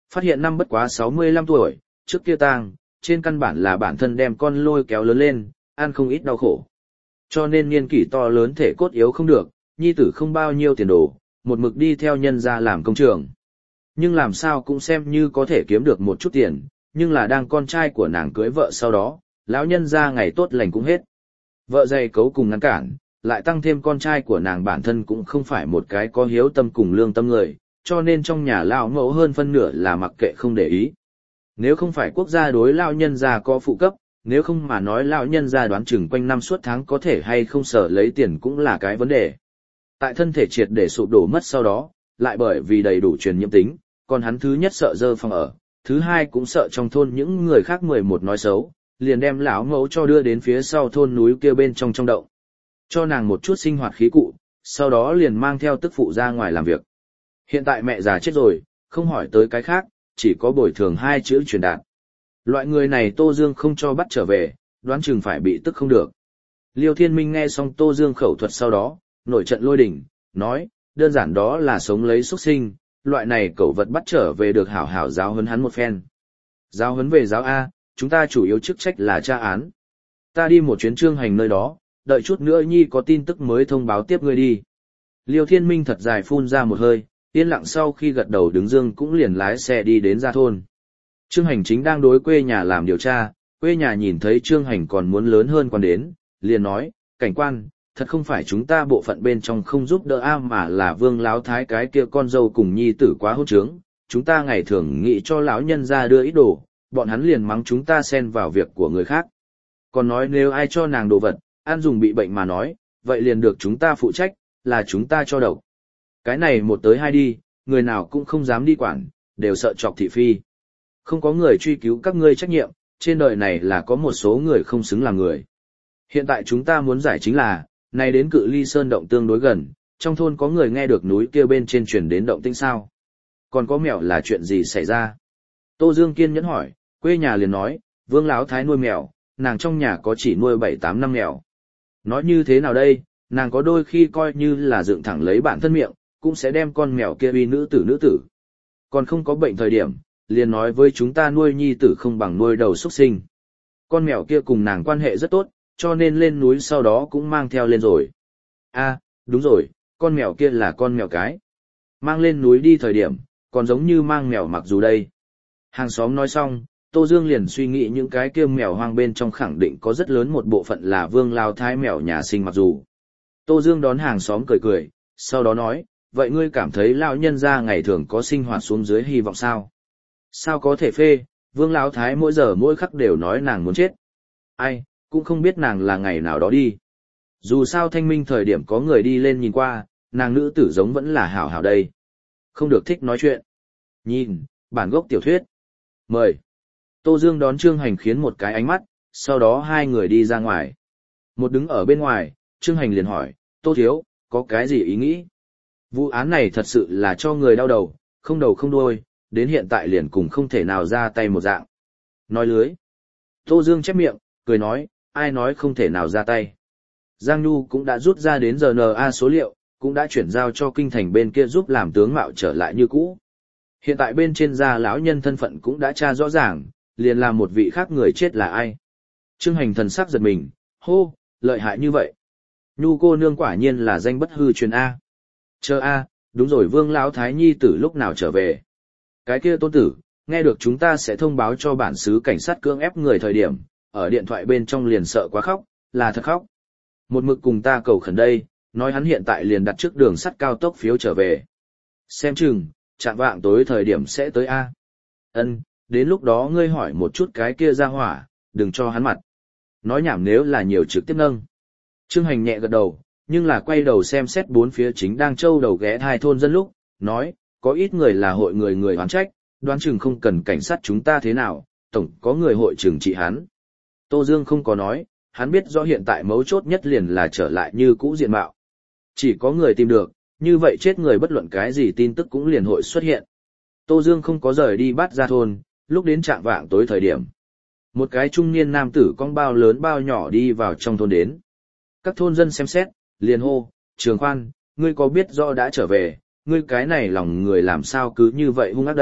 Phát hiện năm bất quá 65 tuổi, trước kia tang, trên căn bản là bản thân đem con lôi kéo lớn lên, ăn không ít đau khổ. Cho nên niên kỷ to lớn thể cốt yếu không được, nhi tử không bao nhiêu tiền đồ, một mực đi theo nhân gia làm công trường. Nhưng làm sao cũng xem như có thể kiếm được một chút tiền, nhưng là đang con trai của nàng cưới vợ sau đó, lão nhân gia ngày tốt lành cũng hết. Vợ dày cấu cùng ngăn cản, lại tăng thêm con trai của nàng bản thân cũng không phải một cái có hiếu tâm cùng lương tâm người, cho nên trong nhà lão mẫu hơn phân nửa là mặc kệ không để ý. Nếu không phải quốc gia đối lão nhân gia có phụ cấp, nếu không mà nói lão nhân gia đoán chừng quanh năm suốt tháng có thể hay không sở lấy tiền cũng là cái vấn đề. Tại thân thể triệt để sụp đổ mất sau đó, lại bởi vì đầy đủ truyền nhiễm tính, còn hắn thứ nhất sợ dơ phòng ở, thứ hai cũng sợ trong thôn những người khác 11 nói xấu, liền đem lão mẫu cho đưa đến phía sau thôn núi kia bên trong động. Cho nàng một chút sinh hoạt khí cụ, sau đó liền mang theo tức phụ ra ngoài làm việc. Hiện tại mẹ già chết rồi, không hỏi tới cái khác, chỉ có bồi thường 2 chữ truyền đạt. Loại người này Tô Dương không cho bắt trở về, đoán chừng phải bị tức không được. Liêu Thiên Minh nghe xong Tô Dương khẩu thuật sau đó, nổi trận lôi đình, nói, đơn giản đó là sống lấy xuất sinh, loại này cẩu vật bắt trở về được hảo hảo giáo huấn hắn một phen. Giáo huấn về giáo A, chúng ta chủ yếu chức trách là tra án. Ta đi một chuyến Trương Hành nơi đó, đợi chút nữa nhi có tin tức mới thông báo tiếp ngươi đi. Liêu Thiên Minh thật dài phun ra một hơi, yên lặng sau khi gật đầu đứng dương cũng liền lái xe đi đến ra thôn. Trương Hành chính đang đối quê nhà làm điều tra, quê nhà nhìn thấy Trương Hành còn muốn lớn hơn quan đến, liền nói, cảnh quan, thật không phải chúng ta bộ phận bên trong không giúp đỡ a mà là Vương Láo Thái cái kia con dâu cùng nhi tử quá hỗn trướng, chúng ta ngày thường nghĩ cho lão nhân ra đưa ít đồ, bọn hắn liền mắng chúng ta xen vào việc của người khác. Còn nói nếu ai cho nàng đồ vật, ăn dùng bị bệnh mà nói, vậy liền được chúng ta phụ trách, là chúng ta cho độc. Cái này một tới hai đi, người nào cũng không dám đi quản, đều sợ chọc thị phi. Không có người truy cứu các ngươi trách nhiệm, trên đời này là có một số người không xứng làm người. Hiện tại chúng ta muốn giải chính là, này đến cự ly sơn động tương đối gần, trong thôn có người nghe được núi kia bên trên truyền đến động tĩnh sao. Còn có mèo là chuyện gì xảy ra? Tô Dương kiên nhẫn hỏi, quê nhà liền nói, Vương Láo Thái nuôi mèo, nàng trong nhà có chỉ nuôi 7-8 năm mèo. Nói như thế nào đây, nàng có đôi khi coi như là dựng thẳng lấy bản thân miệng, cũng sẽ đem con mèo kia uy nữ tử. Còn không có bệnh thời điểm, liền nói với chúng ta nuôi nhi tử không bằng nuôi đầu xuất sinh. Con mèo kia cùng nàng quan hệ rất tốt, cho nên lên núi sau đó cũng mang theo lên rồi. À, đúng rồi, con mèo kia là con mèo cái. Mang lên núi đi thời điểm, còn giống như mang mèo mặc dù đây. Hàng xóm nói xong, Tô Dương liền suy nghĩ những cái kia mèo hoang bên trong khẳng định có rất lớn một bộ phận là Vương Lao Thái mèo nhà sinh mặc dù. Tô Dương đón hàng xóm cười, sau đó nói, vậy ngươi cảm thấy lão nhân gia ngày thường có sinh hoạt xuống dưới hy vọng sao? Sao có thể phê, Vương Lão Thái mỗi giờ mỗi khắc đều nói nàng muốn chết. Ai, cũng không biết nàng là ngày nào đó đi. Dù sao thanh minh thời điểm có người đi lên nhìn qua, nàng nữ tử giống vẫn là hảo hảo đây. Không được thích nói chuyện. Nhìn, bản gốc tiểu thuyết. Mời. Tô Dương đón Trương Hành khiến một cái ánh mắt, sau đó hai người đi ra ngoài. Một đứng ở bên ngoài, Trương Hành liền hỏi, Tô Thiếu, có cái gì ý nghĩ? Vụ án này thật sự là cho người đau đầu không đuôi, đến hiện tại liền cùng không thể nào ra tay một dạng. Nói lưới. Tô Dương chép miệng, cười nói, ai nói không thể nào ra tay. Giang Nhu cũng đã rút ra đến RNA số liệu, cũng đã chuyển giao cho kinh thành bên kia giúp làm tướng mạo trở lại như cũ. Hiện tại bên trên gia lão nhân thân phận cũng đã tra rõ ràng, liền làm một vị khác người chết là ai. Trương Hành thần sắc giật mình, hô, lợi hại như vậy. Nhu cô nương quả nhiên là danh bất hư truyền A. Chờ A, đúng rồi Vương Lão Thái Nhi tử lúc nào trở về. Cái kia tôn tử, nghe được chúng ta sẽ thông báo cho bản xứ cảnh sát cưỡng ép người thời điểm, ở điện thoại bên trong liền sợ quá khóc, là thật khóc. Một mực cùng ta cầu khẩn đây, nói hắn hiện tại liền đặt trước đường sắt cao tốc phiếu trở về. Xem chừng, chạm vạng tối thời điểm sẽ tới A. Ân, đến lúc đó ngươi hỏi một chút cái kia ra hỏa, đừng cho hắn mặt. Nói nhảm nếu là nhiều trực tiếp nâng. Trương Hành nhẹ gật đầu, nhưng là quay đầu xem xét bốn phía chính đang trâu đầu ghé hai thôn dân lúc, nói, có ít người là hội người oán trách, đoán chừng không cần cảnh sát chúng ta thế nào, tổng có người hội trừng trị hắn. Tô Dương không có nói, hắn biết rõ hiện tại mấu chốt nhất liền là trở lại như cũ diện mạo. Chỉ có người tìm được, như vậy chết người bất luận cái gì tin tức cũng liền hội xuất hiện. Tô Dương không có rời đi bắt ra thôn, lúc đến trạng vạng tối thời điểm. Một cái trung niên nam tử con bao lớn bao nhỏ đi vào trong thôn đến. Các thôn dân xem xét, liền hô, Trường Khoan, ngươi có biết rõ đã trở về, ngươi cái này lòng người làm sao cứ như vậy hung ác đây,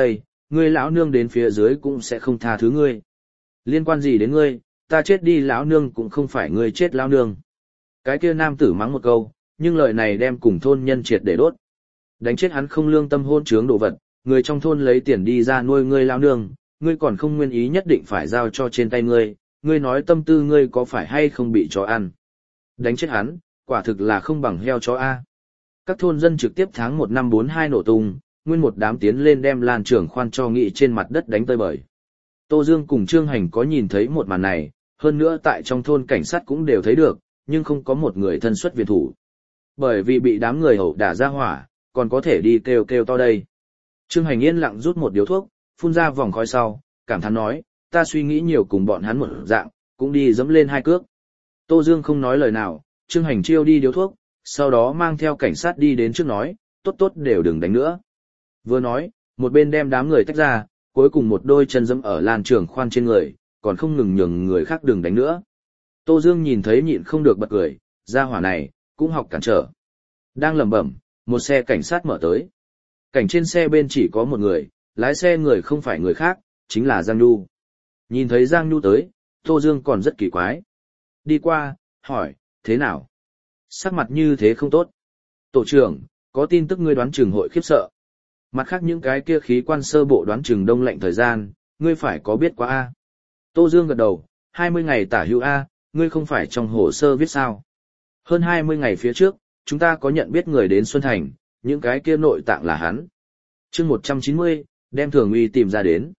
ngươi lão nương đến phía dưới cũng sẽ không tha thứ ngươi. Liên quan gì đến ngươi, ta chết đi lão nương cũng không phải ngươi chết lão nương. Cái kia nam tử mắng một câu, nhưng lời này đem cùng thôn nhân triệt để đốt. Đánh chết hắn không lương tâm hôn trướng đồ vật, người trong thôn lấy tiền đi ra nuôi ngươi lão nương, ngươi còn không nguyên ý nhất định phải giao cho trên tay ngươi, ngươi nói tâm tư ngươi có phải hay không bị chó ăn. Đánh chết hắn, quả thực là không bằng heo chó A. Các thôn dân trực tiếp tháng 1 năm 42 nổ tung, nguyên một đám tiến lên đem Lan Trưởng khoan cho nghị trên mặt đất đánh tơi bời. Tô Dương cùng Trương Hành có nhìn thấy một màn này, hơn nữa tại trong thôn cảnh sát cũng đều thấy được, nhưng không có một người thân xuất viện thủ. Bởi vì bị đám người ẩu đả ra hỏa, còn có thể đi kêu kêu to đây. Trương Hành yên lặng rút một điếu thuốc, phun ra vòng khói sau, cảm thán nói, ta suy nghĩ nhiều cùng bọn hắn một dạng, cũng đi dẫm lên hai cước. Tô Dương không nói lời nào, Trương Hành chiêu đi điếu thuốc, sau đó mang theo cảnh sát đi đến trước nói, tốt tốt đều đừng đánh nữa. Vừa nói, một bên đem đám người tách ra, cuối cùng một đôi chân dẫm ở Lan Trường khoan trên người, còn không ngừng nhường người khác đừng đánh nữa. Tô Dương nhìn thấy nhịn không được bật cười, gia hỏa này, cũng học cản trở. Đang lẩm bẩm, một xe cảnh sát mở tới. Cảnh trên xe bên chỉ có một người, lái xe người không phải người khác, chính là Giang Nhu. Nhìn thấy Giang Nhu tới, Tô Dương còn rất kỳ quái. Đi qua, hỏi, thế nào? Sắc mặt như thế không tốt. Tổ trưởng, có tin tức ngươi đoán chừng hội khiếp sợ. Mặt khác những cái kia khí quan sơ bộ đoán chừng đông lạnh thời gian, ngươi phải có biết quá A. Tô Dương gật đầu, 20 ngày tả hữu A, ngươi không phải trong hồ sơ viết sao. Hơn 20 ngày phía trước, chúng ta có nhận biết người đến Xuân Thành, những cái kia nội tạng là hắn. Chương 190, đem Thường Uy tìm ra đến.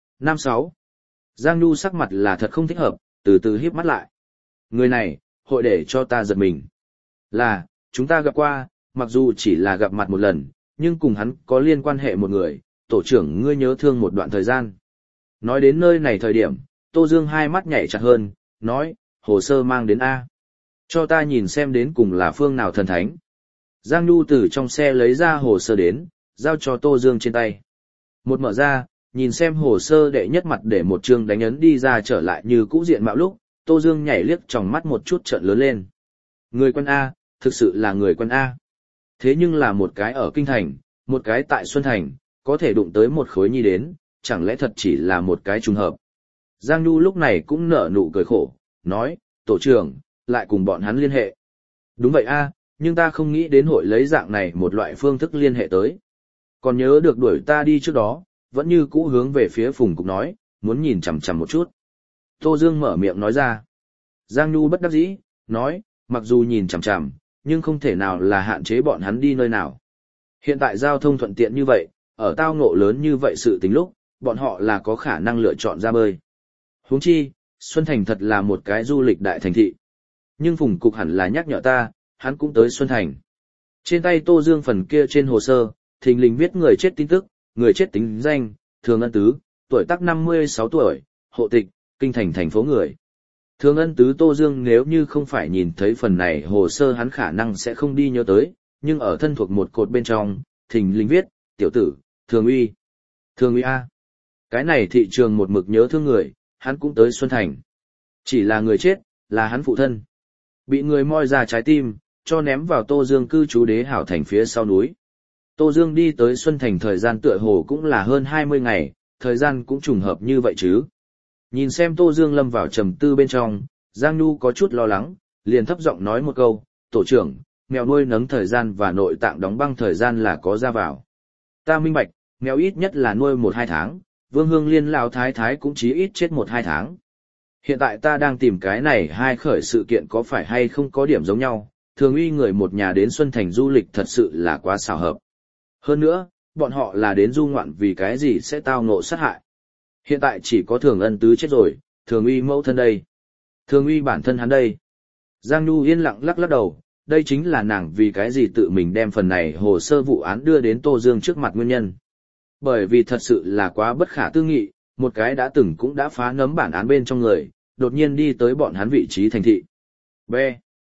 5-6. Giang Nhu sắc mặt là thật không thích hợp, từ từ híp mắt lại. Người này, hội để cho ta giật mình. Là, chúng ta gặp qua, mặc dù chỉ là gặp mặt một lần, nhưng cùng hắn có liên quan hệ một người, tổ trưởng ngươi nhớ thương một đoạn thời gian. Nói đến nơi này thời điểm, Tô Dương hai mắt nhảy chặt hơn, nói, hồ sơ mang đến A. Cho ta nhìn xem đến cùng là phương nào thần thánh. Giang Nhu từ trong xe lấy ra hồ sơ đến, giao cho Tô Dương trên tay. Một mở ra, nhìn xem hồ sơ đệ nhất mặt để một chương đánh ấn đi ra trở lại như cũ diện mạo lúc, Tô Dương nhảy liếc tròng mắt một chút trợn lớn lên. Người quân A, thực sự là người quân A. Thế nhưng là một cái ở Kinh Thành, một cái tại Xuân Thành, có thể đụng tới một khối nhi đến, chẳng lẽ thật chỉ là một cái trùng hợp. Giang Nhu lúc này cũng nở nụ cười khổ, nói, tổ trưởng, lại cùng bọn hắn liên hệ. Đúng vậy A, nhưng ta không nghĩ đến hội lấy dạng này một loại phương thức liên hệ tới. Còn nhớ được đuổi ta đi trước đó, vẫn như cũ hướng về phía Phùng Cục nói, muốn nhìn chằm chằm một chút. Tô Dương mở miệng nói ra. Giang Nhu bất đắc dĩ, nói, mặc dù nhìn chằm chằm, nhưng không thể nào là hạn chế bọn hắn đi nơi nào. Hiện tại giao thông thuận tiện như vậy, ở tao ngộ lớn như vậy sự tính lúc, bọn họ là có khả năng lựa chọn ra bơi. Huống chi, Xuân Thành thật là một cái du lịch đại thành thị. Nhưng Phùng Cục hẳn là nhắc nhở ta, hắn cũng tới Xuân Thành. Trên tay Tô Dương phần kia trên hồ sơ, thình lình viết người chết tin tức, người chết tính danh, Thường Ân Tứ, tuổi tác 56 tuổi, hộ tịch, Kinh Thành thành phố người. Thường Ân Tứ Tô Dương nếu như không phải nhìn thấy phần này hồ sơ hắn khả năng sẽ không đi nhớ tới, nhưng ở thân thuộc một cột bên trong, thình lình viết, tiểu tử, Thường Uy. Thường Uy A. Cái này thị trường một mực nhớ thương người, hắn cũng tới Xuân Thành. Chỉ là người chết, là hắn phụ thân. Bị người moi ra trái tim, cho ném vào Tô Dương cư trú Đế Hảo Thành phía sau núi. Tô Dương đi tới Xuân Thành thời gian tựa hồ cũng là hơn 20 ngày, thời gian cũng trùng hợp như vậy chứ. Nhìn xem Tô Dương lâm vào trầm tư bên trong, Giang Nhu có chút lo lắng, liền thấp giọng nói một câu, tổ trưởng, mèo nuôi nấng thời gian và nội tạng đóng băng thời gian là có ra vào. Ta minh bạch, mèo ít nhất là nuôi 1-2 tháng, Vương Hương Liên lão thái thái cũng chí ít chết 1-2 tháng. Hiện tại ta đang tìm cái này hai khởi sự kiện có phải hay không có điểm giống nhau, Thường Uy người một nhà đến Xuân Thành du lịch thật sự là quá xảo hợp. Hơn nữa, bọn họ là đến du ngoạn vì cái gì sẽ tao ngộ sát hại. Hiện tại chỉ có Thường Ân Tứ chết rồi, Thường Uy mẫu thân đây. Thường Uy bản thân hắn đây. Giang Nhu yên lặng lắc lắc đầu, đây chính là nàng vì cái gì tự mình đem phần này hồ sơ vụ án đưa đến Tô Dương trước mặt nguyên nhân. Bởi vì thật sự là quá bất khả tư nghị, một cái đã từng cũng đã phá nấm bản án bên trong người, đột nhiên đi tới bọn hắn vị trí thành thị. B.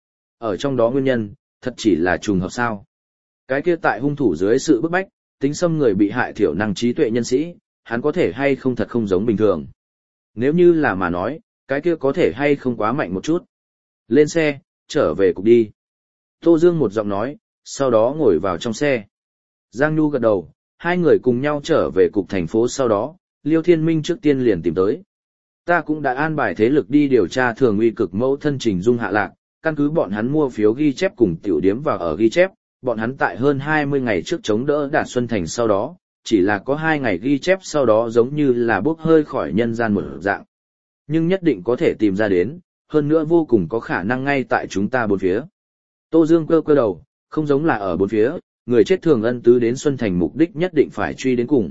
Ở trong đó nguyên nhân, thật chỉ là trùng hợp sao. Cái kia tại hung thủ dưới sự bức bách, tính xâm người bị hại thiểu năng trí tuệ nhân sĩ, hắn có thể hay không thật không giống bình thường. Nếu như là mà nói, cái kia có thể hay không quá mạnh một chút. Lên xe, trở về cục đi. Tô Dương một giọng nói, sau đó ngồi vào trong xe. Giang Nhu gật đầu, hai người cùng nhau trở về cục thành phố sau đó, Liêu Thiên Minh trước tiên liền tìm tới. Ta cũng đã an bài thế lực đi điều tra thường uy cực mẫu thân Trình Dung hạ lạc, căn cứ bọn hắn mua phiếu ghi chép cùng tiểu điếm vào ở ghi chép, bọn hắn tại hơn 20 ngày trước chống đỡ Đạt Xuân Thành sau đó, chỉ là có 2 ngày ghi chép sau đó giống như là bốc hơi khỏi nhân gian một dạng. Nhưng nhất định có thể tìm ra đến, hơn nữa vô cùng có khả năng ngay tại chúng ta bốn phía. Tô Dương cơ đầu, không giống là ở bốn phía, người chết Thường Ân Tứ đến Xuân Thành mục đích nhất định phải truy đến cùng.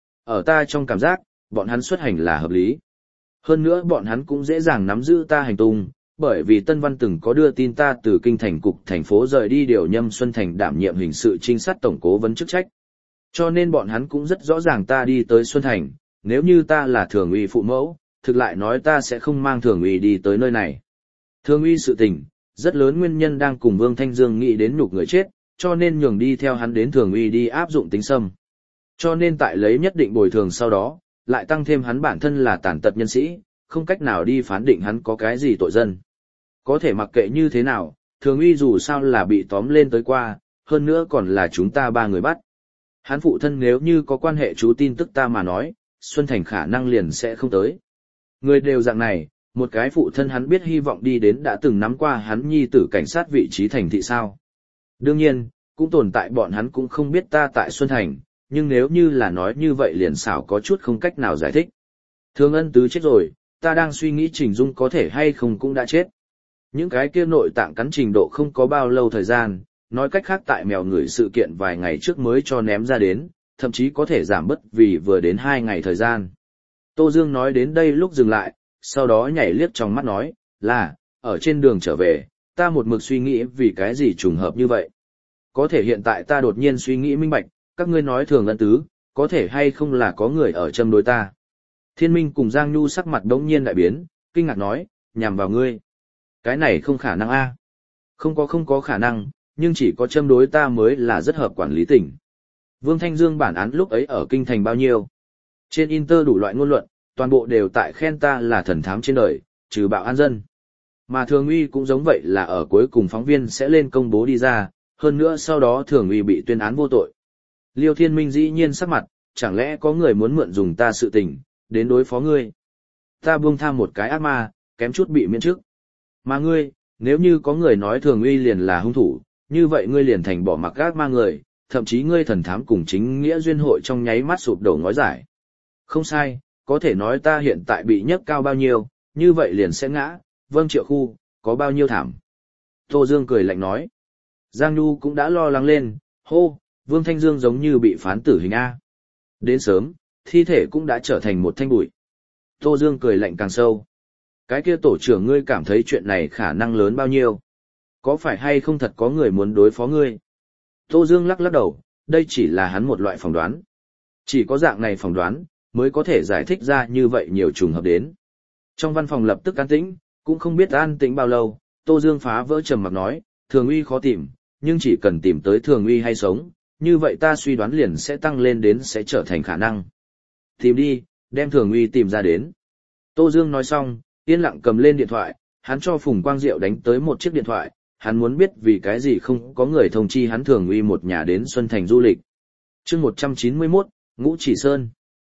Ở ta trong cảm giác, bọn hắn xuất hành là hợp lý. Hơn nữa bọn hắn cũng dễ dàng nắm giữ ta hành tung, bởi vì Tân Văn từng có đưa tin ta từ kinh thành cục thành phố rời đi điều nhâm Xuân Thành đảm nhiệm hình sự trinh sát tổng cố vấn chức trách. Cho nên bọn hắn cũng rất rõ ràng ta đi tới Xuân Thành, nếu như ta là Thường uy phụ mẫu, thực lại nói ta sẽ không mang Thường uy đi tới nơi này. Thường uy sự tình, rất lớn nguyên nhân đang cùng Vương Thanh Dương nghĩ đến nhục người chết, cho nên nhường đi theo hắn đến Thường uy đi áp dụng tính xâm. Cho nên tại lấy nhất định bồi thường sau đó, lại tăng thêm hắn bản thân là tàn tật nhân sĩ, không cách nào đi phán định hắn có cái gì tội dân. Có thể mặc kệ như thế nào, Thường uy dù sao là bị tóm lên tới qua, hơn nữa còn là chúng ta 3 người bắt. Hắn phụ thân nếu như có quan hệ chú tin tức ta mà nói, Xuân Thành khả năng liền sẽ không tới. Người đều dạng này, một cái phụ thân hắn biết hy vọng đi đến đã từng nắm qua hắn nhi tử cảnh sát vị trí thành thị sao. Đương nhiên, cũng tồn tại bọn hắn cũng không biết ta tại Xuân Thành, nhưng nếu như là nói như vậy liền xảo có chút không cách nào giải thích. Thường Ân Tứ chết rồi, ta đang suy nghĩ Trình Dung có thể hay không cũng đã chết. Những cái kia nội tạng cắn trình độ không có bao lâu thời gian, nói cách khác tại mèo người sự kiện vài ngày trước mới cho ném ra đến, thậm chí có thể giảm bớt vì vừa đến 2 ngày thời gian. Tô Dương nói đến đây lúc dừng lại, sau đó nhảy liếc trong mắt nói, là, ở trên đường trở về, ta một mực suy nghĩ vì cái gì trùng hợp như vậy. Có thể hiện tại ta đột nhiên suy nghĩ minh bạch, các ngươi nói Thường Ân Tứ, có thể hay không là có người ở châm đối ta. Thiên Minh cùng Giang Nhu sắc mặt đống nhiên đại biến, kinh ngạc nói, nhằm vào ngươi. Cái này không khả năng a. Không có khả năng, nhưng chỉ có châm đối ta mới là rất hợp quản lý tỉnh. Vương Thanh Dương bản án lúc ấy ở kinh thành bao nhiêu? Trên Inter đủ loại ngôn luận, toàn bộ đều tại khen ta là thần thám trên đời, trừ bạo an dân. Mà Thường uy cũng giống vậy là ở cuối cùng phóng viên sẽ lên công bố đi ra, hơn nữa sau đó Thường uy bị tuyên án vô tội. Liêu Thiên Minh dĩ nhiên sắc mặt, chẳng lẽ có người muốn mượn dùng ta sự tình, đến đối phó ngươi. Ta buông tha một cái ác ma, kém chút bị miễn chức. Mà ngươi, nếu như có người nói Thường uy liền là hung thủ, như vậy ngươi liền thành bỏ mặc ác ma người, thậm chí ngươi thần thám cùng chính nghĩa duyên hội trong nháy mắt sụp đổ ngói giải. Không sai, có thể nói ta hiện tại bị nhấc cao bao nhiêu, như vậy liền sẽ ngã, vâng Triệu Khu, có bao nhiêu thảm. Tô Dương cười lạnh nói. Giang Nhu cũng đã lo lắng lên, hô, Vương Thanh Dương giống như bị phán tử hình A. Đến sớm, thi thể cũng đã trở thành một thanh bụi. Tô Dương cười lạnh càng sâu. Cái kia tổ trưởng ngươi cảm thấy chuyện này khả năng lớn bao nhiêu? Có phải hay không thật có người muốn đối phó ngươi? Tô Dương lắc lắc đầu, đây chỉ là hắn một loại phỏng đoán. Chỉ có dạng này phỏng đoán, mới có thể giải thích ra như vậy nhiều trùng hợp đến. Trong văn phòng lập tức an tĩnh, cũng không biết an tĩnh bao lâu, Tô Dương phá vỡ trầm mặc nói, Thường uy khó tìm, nhưng chỉ cần tìm tới Thường uy hay sống, như vậy ta suy đoán liền sẽ tăng lên đến sẽ trở thành khả năng. Tìm đi, đem Thường uy tìm ra đến. Tô Dương nói xong, yên lặng cầm lên điện thoại, hắn cho Phùng Quang Diệu đánh tới một chiếc điện thoại, hắn muốn biết vì cái gì không có người thông chi hắn Thường uy một nhà đến Xuân Thành du lịch. Chương 191, Ngũ Chỉ Sơn.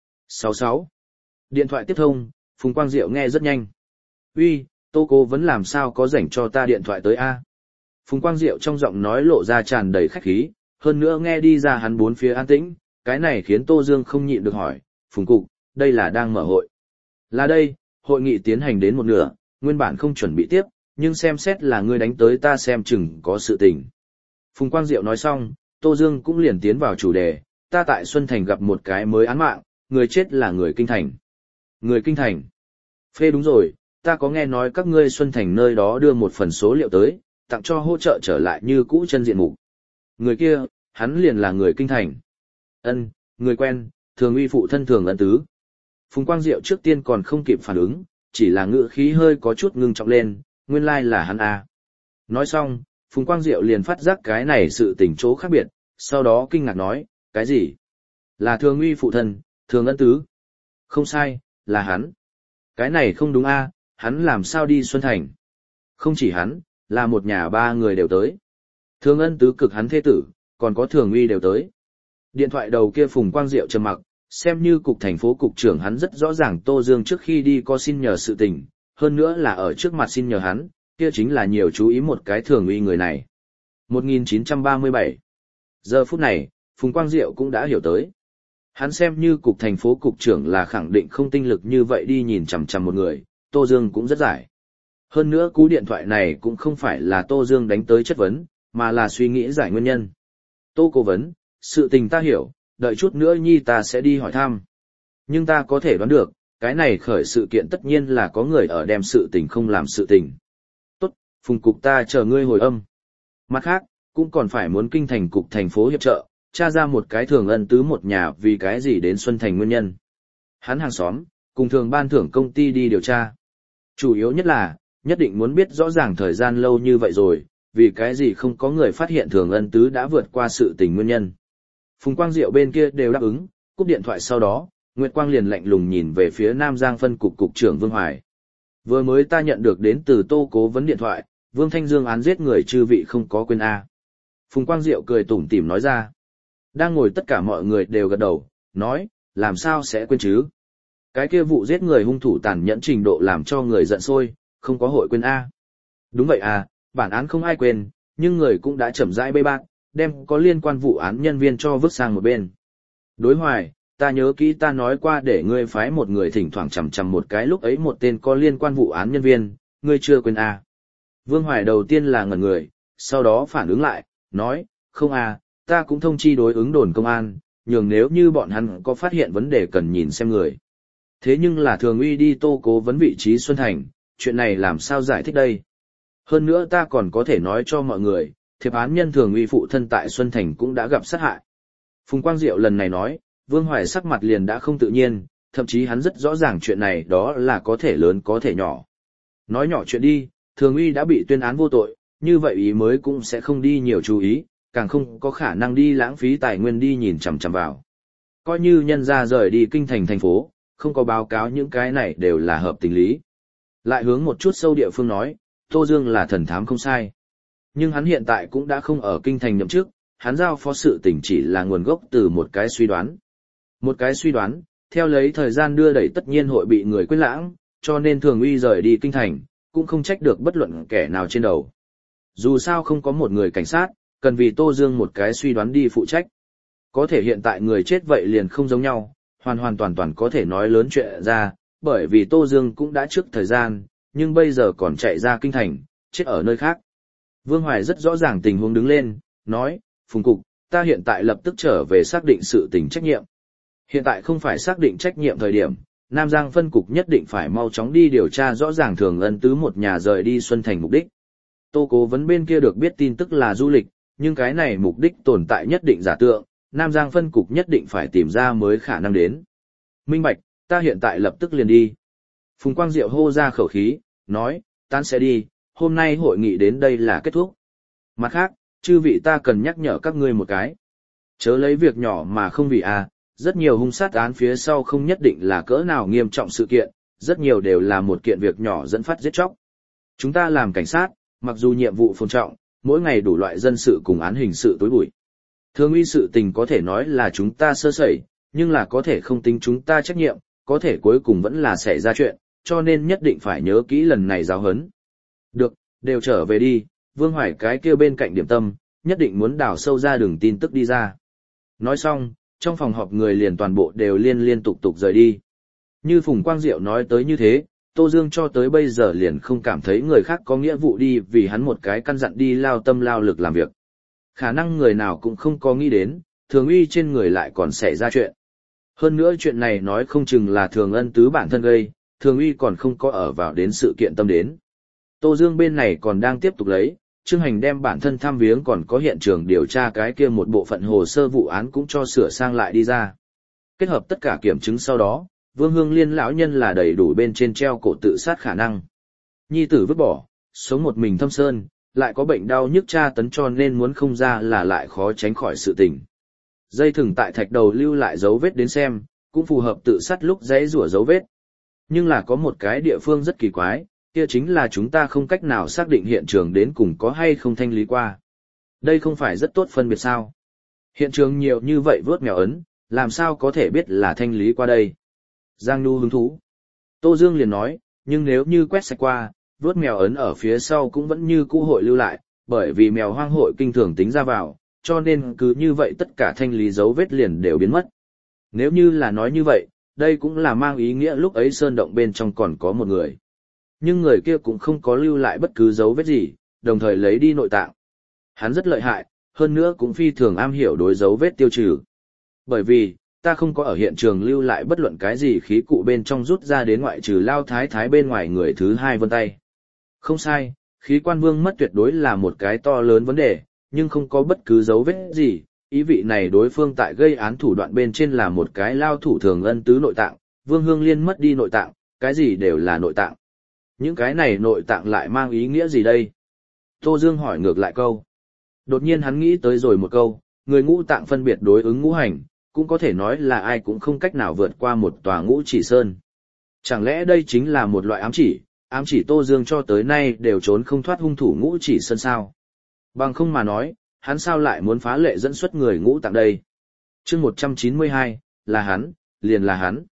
66. Điện thoại tiếp thông, Phùng Quang Diệu nghe rất nhanh. Uy, Tô Cố vẫn làm sao có rảnh cho ta điện thoại tới a? Phùng Quang Diệu trong giọng nói lộ ra tràn đầy khách khí, hơn nữa nghe đi ra hắn bốn phía an tĩnh, cái này khiến Tô Dương không nhịn được hỏi, Phùng Cục, đây là đang mở hội. Là đây, hội nghị tiến hành đến một nửa, nguyên bản không chuẩn bị tiếp, nhưng xem xét là ngươi đánh tới ta xem chừng có sự tình. Phùng Quang Diệu nói xong, Tô Dương cũng liền tiến vào chủ đề, ta tại Xuân Thành gặp một cái mới án mạng, người chết là người Kinh Thành. Người Kinh Thành. Phê đúng rồi, ta có nghe nói các ngươi Xuân Thành nơi đó đưa một phần số liệu tới, tặng cho hỗ trợ trở lại như cũ chân diện mục. Người kia, hắn liền là người Kinh Thành. Ân, người quen, Thường uy phụ thân Thường Ân Tứ. Phùng Quang Diệu trước tiên còn không kịp phản ứng, chỉ là ngữ khí hơi có chút ngưng trọng lên, nguyên lai là hắn à. Nói xong, Phùng Quang Diệu liền phát giác cái này sự tình chỗ khác biệt, sau đó kinh ngạc nói, cái gì? Là Thường uy phụ thân, Thường Ân Tứ. Không sai, là hắn. Cái này không đúng a, hắn làm sao đi Xuân Thành? Không chỉ hắn, là một nhà 3 người đều tới. Thường Ân Tứ cực hắn thế tử, còn có Thường uy đều tới. Điện thoại đầu kia Phùng Quang Diệu trầm mặc, xem như cục thành phố cục trưởng hắn rất rõ ràng Tô Dương trước khi đi có xin nhờ sự tình, hơn nữa là ở trước mặt xin nhờ hắn, kia chính là nhiều chú ý một cái thường uy người này. 1937. Giờ phút này, Phùng Quang Diệu cũng đã hiểu tới. Hắn xem như cục thành phố cục trưởng là khẳng định không tinh lực như vậy đi nhìn chằm chằm một người, Tô Dương cũng rất giải. Hơn nữa cú điện thoại này cũng không phải là Tô Dương đánh tới chất vấn, mà là suy nghĩ giải nguyên nhân. Tô cố vấn, sự tình ta hiểu, đợi chút nữa nhi ta sẽ đi hỏi thăm. Nhưng ta có thể đoán được, cái này khởi sự kiện tất nhiên là có người ở đem sự tình không làm sự tình. Tốt, Phùng cục ta chờ ngươi hồi âm. Mặt khác, cũng còn phải muốn kinh thành cục thành phố hiệp trợ, tra ra một cái thường ân tứ một nhà vì cái gì đến Xuân Thành nguyên nhân. Hắn hàng xóm, cùng thường ban thưởng công ty đi điều tra. Chủ yếu nhất là, nhất định muốn biết rõ ràng thời gian lâu như vậy rồi, vì cái gì không có người phát hiện thường ân tứ đã vượt qua sự tình nguyên nhân. Phùng Quang Diệu bên kia đều đáp ứng, cúp điện thoại sau đó, Nguyệt Quang liền lạnh lùng nhìn về phía Nam Giang phân cục cục trưởng Vương Hoài. Vừa mới ta nhận được đến từ Tô cố vấn điện thoại, Vương Thanh Dương án giết người chư vị không có quên A. Phùng Quang Diệu cười tủm tỉm nói ra. Đang ngồi tất cả mọi người đều gật đầu, nói, làm sao sẽ quên chứ? Cái kia vụ giết người hung thủ tàn nhẫn trình độ làm cho người giận sôi, không có hội quên A. Đúng vậy à, bản án không ai quên, nhưng người cũng đã chậm rãi bê bác, đem có liên quan vụ án nhân viên cho vứt sang một bên. Đối Hoài, ta nhớ kỹ ta nói qua để ngươi phái một người thỉnh thoảng chằm chằm một cái lúc ấy một tên có liên quan vụ án nhân viên, ngươi chưa quên A. Vương Hoài đầu tiên là ngẩn người, sau đó phản ứng lại, nói, không à, ta cũng thông chi đối ứng đồn công an, nhường nếu như bọn hắn có phát hiện vấn đề cần nhìn xem người. Thế nhưng là thường uy đi Tô cố vấn vị trí Xuân Thành, chuyện này làm sao giải thích đây? Hơn nữa ta còn có thể nói cho mọi người, thiệp án nhân thường uy phụ thân tại Xuân Thành cũng đã gặp sát hại. Phùng Quang Diệu lần này nói, Vương Hoài sắc mặt liền đã không tự nhiên, thậm chí hắn rất rõ ràng chuyện này đó là có thể lớn có thể nhỏ. Nói nhỏ chuyện đi, thường uy đã bị tuyên án vô tội, như vậy ý mới cũng sẽ không đi nhiều chú ý, càng không có khả năng đi lãng phí tài nguyên đi nhìn chằm chằm vào. Coi như nhân ra rời đi kinh thành thành phố, không có báo cáo những cái này đều là hợp tình lý. Lại hướng một chút sâu địa phương nói, Tô Dương là thần thám không sai. Nhưng hắn hiện tại cũng đã không ở kinh thành nhậm chức, hắn giao phó sự tình chỉ là nguồn gốc từ một cái suy đoán. Một cái suy đoán, theo lấy thời gian đưa đẩy tất nhiên hội bị người quên lãng, cho nên thường uy rời đi kinh thành, cũng không trách được bất luận kẻ nào trên đầu. Dù sao không có một người cảnh sát, cần vì Tô Dương một cái suy đoán đi phụ trách. Có thể hiện tại người chết vậy liền không giống nhau, hoàn hoàn toàn toàn có thể nói lớn chuyện ra, bởi vì Tô Dương cũng đã trước thời gian, nhưng bây giờ còn chạy ra kinh thành, chết ở nơi khác. Vương Hoài rất rõ ràng tình huống đứng lên, nói, Phùng cục, ta hiện tại lập tức trở về xác định sự tình trách nhiệm. Hiện tại không phải xác định trách nhiệm thời điểm, Nam Giang phân cục nhất định phải mau chóng đi điều tra rõ ràng thường ân tứ một nhà rời đi Xuân Thành mục đích. Tô cố vấn bên kia được biết tin tức là du lịch, nhưng cái này mục đích tồn tại nhất định giả tượng, Nam Giang phân cục nhất định phải tìm ra mới khả năng đến. Minh bạch, ta hiện tại lập tức liền đi. Phùng Quang Diệu hô ra khẩu khí, nói, tan sẽ đi, hôm nay hội nghị đến đây là kết thúc. Mặt khác, chư vị ta cần nhắc nhở các ngươi một cái. Chớ lấy việc nhỏ mà không vì rất nhiều hung sát án phía sau không nhất định là cỡ nào nghiêm trọng sự kiện, rất nhiều đều là một kiện việc nhỏ dẫn phát giết chóc. Chúng ta làm cảnh sát, mặc dù nhiệm vụ phồn trọng, mỗi ngày đủ loại dân sự cùng án hình sự tối bụi. Thường uy sự tình có thể nói là chúng ta sơ sẩy, nhưng là có thể không tính chúng ta trách nhiệm, có thể cuối cùng vẫn là xảy ra chuyện, cho nên nhất định phải nhớ kỹ lần này giáo huấn. Được, đều trở về đi, Vương Hoài cái kia bên cạnh điểm tâm, nhất định muốn đào sâu ra đường tin tức đi ra. Nói xong, trong phòng họp người liền toàn bộ đều liên tục rời đi. Như Phùng Quang Diệu nói tới như thế, Tô Dương cho tới bây giờ liền không cảm thấy người khác có nghĩa vụ đi vì hắn một cái căn dặn đi lao tâm lao lực làm việc. Khả năng người nào cũng không có nghĩ đến, thường uy trên người lại còn xảy ra chuyện. Hơn nữa chuyện này nói không chừng là thường ân tứ bản thân gây, thường uy còn không có ở vào đến sự kiện tâm đến. Tô Dương bên này còn đang tiếp tục lấy, Trương Hành đem bản thân thăm viếng còn có hiện trường điều tra cái kia một bộ phận hồ sơ vụ án cũng cho sửa sang lại đi ra. Kết hợp tất cả kiểm chứng sau đó, Vương Hương Liên lão nhân là đầy đủ bên trên treo cổ tự sát khả năng. Nhi tử vứt bỏ, sống một mình thâm sơn, lại có bệnh đau nhức tra tấn cho nên muốn không ra là lại khó tránh khỏi sự tình. Dây thừng tại thạch đầu lưu lại dấu vết đến xem, cũng phù hợp tự sát lúc giãy rủa dấu vết. Nhưng là có một cái địa phương rất kỳ quái, kia chính là chúng ta không cách nào xác định hiện trường đến cùng có hay không thanh lý qua. Đây không phải rất tốt phân biệt sao? Hiện trường nhiều như vậy vớt mèo ấn, làm sao có thể biết là thanh lý qua đây. Giang Nhu hứng thú. Tô Dương liền nói, nhưng nếu như quét sạch qua, vớt mèo ấn ở phía sau cũng vẫn như cũ hội lưu lại, bởi vì mèo hoang hội kinh thường tính ra vào, cho nên cứ như vậy tất cả thanh lý dấu vết liền đều biến mất. Nếu như là nói như vậy, đây cũng là mang ý nghĩa lúc ấy sơn động bên trong còn có một người. Nhưng người kia cũng không có lưu lại bất cứ dấu vết gì, đồng thời lấy đi nội tạng. Hắn rất lợi hại, hơn nữa cũng phi thường am hiểu đối dấu vết tiêu trừ. Bởi vì, ta không có ở hiện trường lưu lại bất luận cái gì khí cụ bên trong rút ra đến ngoại trừ Lao Thái Thái bên ngoài người thứ hai vân tay. Không sai, khí quan vương mất tuyệt đối là một cái to lớn vấn đề, nhưng không có bất cứ dấu vết gì, ý vị này đối phương tại gây án thủ đoạn bên trên là một cái lao thủ thường ân tứ nội tạng, Vương Hương Liên mất đi nội tạng, cái gì đều là nội tạng. Những cái này nội tạng lại mang ý nghĩa gì đây? Tô Dương hỏi ngược lại câu. Đột nhiên hắn nghĩ tới rồi một câu, người ngũ tạng phân biệt đối ứng ngũ hành, cũng có thể nói là ai cũng không cách nào vượt qua một tòa ngũ chỉ sơn. Chẳng lẽ đây chính là một loại ám chỉ Tô Dương cho tới nay đều trốn không thoát hung thủ ngũ chỉ sơn sao? Bằng không mà nói, hắn sao lại muốn phá lệ dẫn xuất người ngũ tạng đây? Chương 192, là hắn, liền là hắn.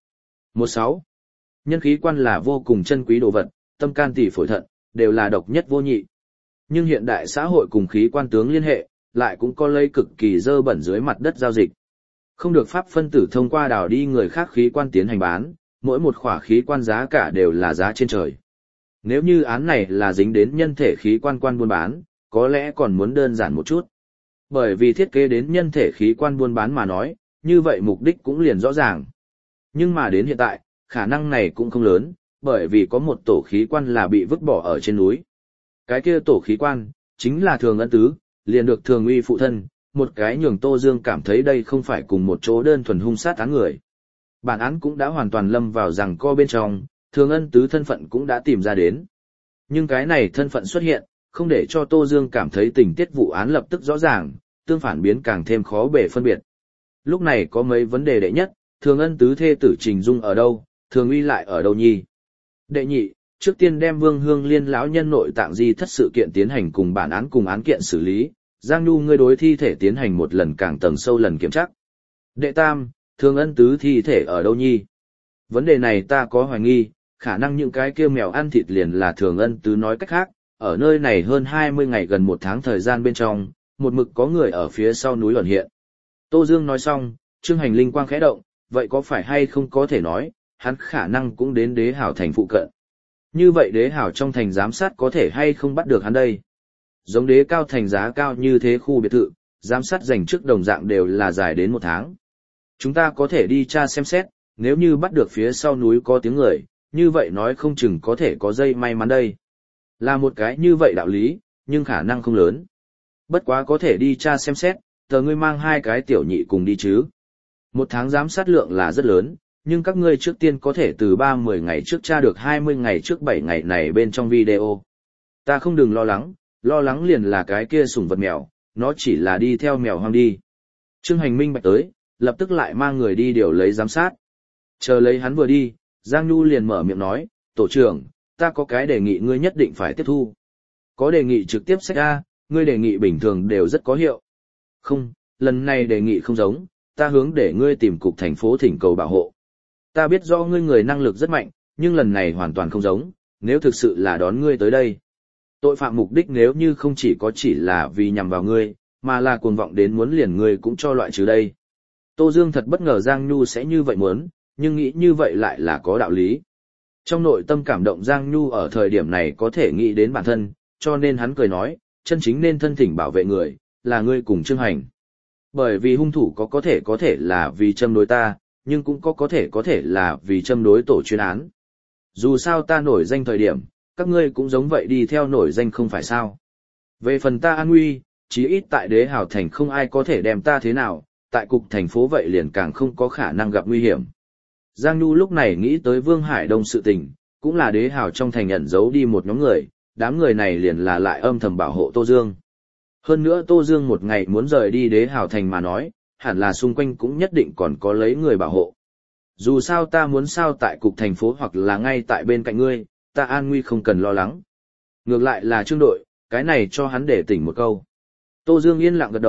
16. Nhân khí quan là vô cùng chân quý đồ vật, tâm can tỳ phổi thận, đều là độc nhất vô nhị. Nhưng hiện đại xã hội cùng khí quan tướng liên hệ, lại cũng có lấy cực kỳ dơ bẩn dưới mặt đất giao dịch. Không được pháp phân tử thông qua đào đi người khác khí quan tiến hành bán, mỗi một khỏa khí quan giá cả đều là giá trên trời. Nếu như án này là dính đến nhân thể khí quan buôn bán, có lẽ còn muốn đơn giản một chút. Bởi vì thiết kế đến nhân thể khí quan buôn bán mà nói, như vậy mục đích cũng liền rõ ràng. Nhưng mà đến hiện tại, khả năng này cũng không lớn, bởi vì có một tổ khí quan là bị vứt bỏ ở trên núi. Cái kia tổ khí quan, chính là Thường Ân Tứ, liền được Thường Uy phụ thân, một cái nhường Tô Dương cảm thấy đây không phải cùng một chỗ đơn thuần hung sát án người. Bản án cũng đã hoàn toàn lâm vào giằng co bên trong, Thường Ân Tứ thân phận cũng đã tìm ra đến. Nhưng cái này thân phận xuất hiện, không để cho Tô Dương cảm thấy tình tiết vụ án lập tức rõ ràng, tương phản biến càng thêm khó bề phân biệt. Lúc này có mấy vấn đề đệ nhất, Thường Ân Tứ thê tử Trình Dung ở đâu, Thường Uy lại ở đâu nhi? Đệ nhị, trước tiên đem Vương Hương Liên lão nhân nội tạng di thất sự kiện tiến hành cùng bản án cùng án kiện xử lý, Giang Nhu ngươi đối thi thể tiến hành một lần càng tầng sâu lần kiểm tra. Đệ tam, Thường Ân Tứ thi thể ở đâu nhi? Vấn đề này ta có hoài nghi, khả năng những cái kia mèo ăn thịt liền là Thường Ân Tứ nói cách khác, ở nơi này hơn 20 ngày gần một tháng thời gian bên trong, một mực có người ở phía sau núi ẩn hiện. Tô Dương nói xong, Trương Hành linh quang khẽ động, vậy có phải hay không có thể nói, hắn khả năng cũng đến Đế Hảo thành phụ cận. Như vậy Đế Hảo trong thành giám sát có thể hay không bắt được hắn đây? Giống Đế Cao thành giá cao như thế khu biệt thự, giám sát dành trước đồng dạng đều là dài đến một tháng. Chúng ta có thể đi tra xem xét, nếu như bắt được phía sau núi có tiếng người, như vậy nói không chừng có thể có dây may mắn đây. Là một cái như vậy đạo lý, nhưng khả năng không lớn. Bất quá có thể đi tra xem xét, tờ ngươi mang hai cái tiểu nhị cùng đi chứ. Một tháng giám sát lượng là rất lớn, nhưng các ngươi trước tiên có thể từ 30 ngày trước tra được 20 ngày trước 7 ngày này bên trong video. Ta không đừng lo lắng liền là cái kia sủng vật mèo, nó chỉ là đi theo mèo hoang đi. Trương Hành minh bạch tới, lập tức lại mang người đi điều lấy giám sát. Chờ lấy hắn vừa đi, Giang Nhu liền mở miệng nói, tổ trưởng, ta có cái đề nghị ngươi nhất định phải tiếp thu. Có đề nghị trực tiếp sách ra, ngươi đề nghị bình thường đều rất có hiệu. Không, lần này đề nghị không giống, ta hướng để ngươi tìm cục thành phố thỉnh cầu bảo hộ. Ta biết rõ ngươi người năng lực rất mạnh, nhưng lần này hoàn toàn không giống, nếu thực sự là đón ngươi tới đây. Tội phạm mục đích nếu như không chỉ là vì nhằm vào ngươi, mà là cuồng vọng đến muốn liền ngươi cũng cho loại trừ đây. Tô Dương thật bất ngờ Giang Nhu sẽ như vậy muốn, nhưng nghĩ như vậy lại là có đạo lý. Trong nội tâm cảm động Giang Nhu ở thời điểm này có thể nghĩ đến bản thân, cho nên hắn cười nói, chân chính nên thân thỉnh bảo vệ người, là ngươi cùng Trương Hành. Bởi vì hung thủ có thể là vì châm đối ta, nhưng cũng có thể là vì châm đối tổ chuyên án. Dù sao ta nổi danh thời điểm, các ngươi cũng giống vậy đi theo nổi danh không phải sao. Về phần ta an nguy, chí ít tại Đế Hảo thành không ai có thể đem ta thế nào, tại cục thành phố vậy liền càng không có khả năng gặp nguy hiểm. Giang Nhu lúc này nghĩ tới Vương Hải Đông sự tình, cũng là Đế Hảo trong thành ẩn giấu đi một nhóm người, đám người này liền là lại âm thầm bảo hộ Tô Dương. Hơn nữa Tô Dương một ngày muốn rời đi Đế Hảo thành mà nói, hẳn là xung quanh cũng nhất định còn có lấy người bảo hộ. Dù sao ta muốn sao tại cục thành phố hoặc là ngay tại bên cạnh ngươi, ta an nguy không cần lo lắng. Ngược lại là Trương đội, cái này cho hắn để tỉnh một câu. Tô Dương yên lặng gật đầu,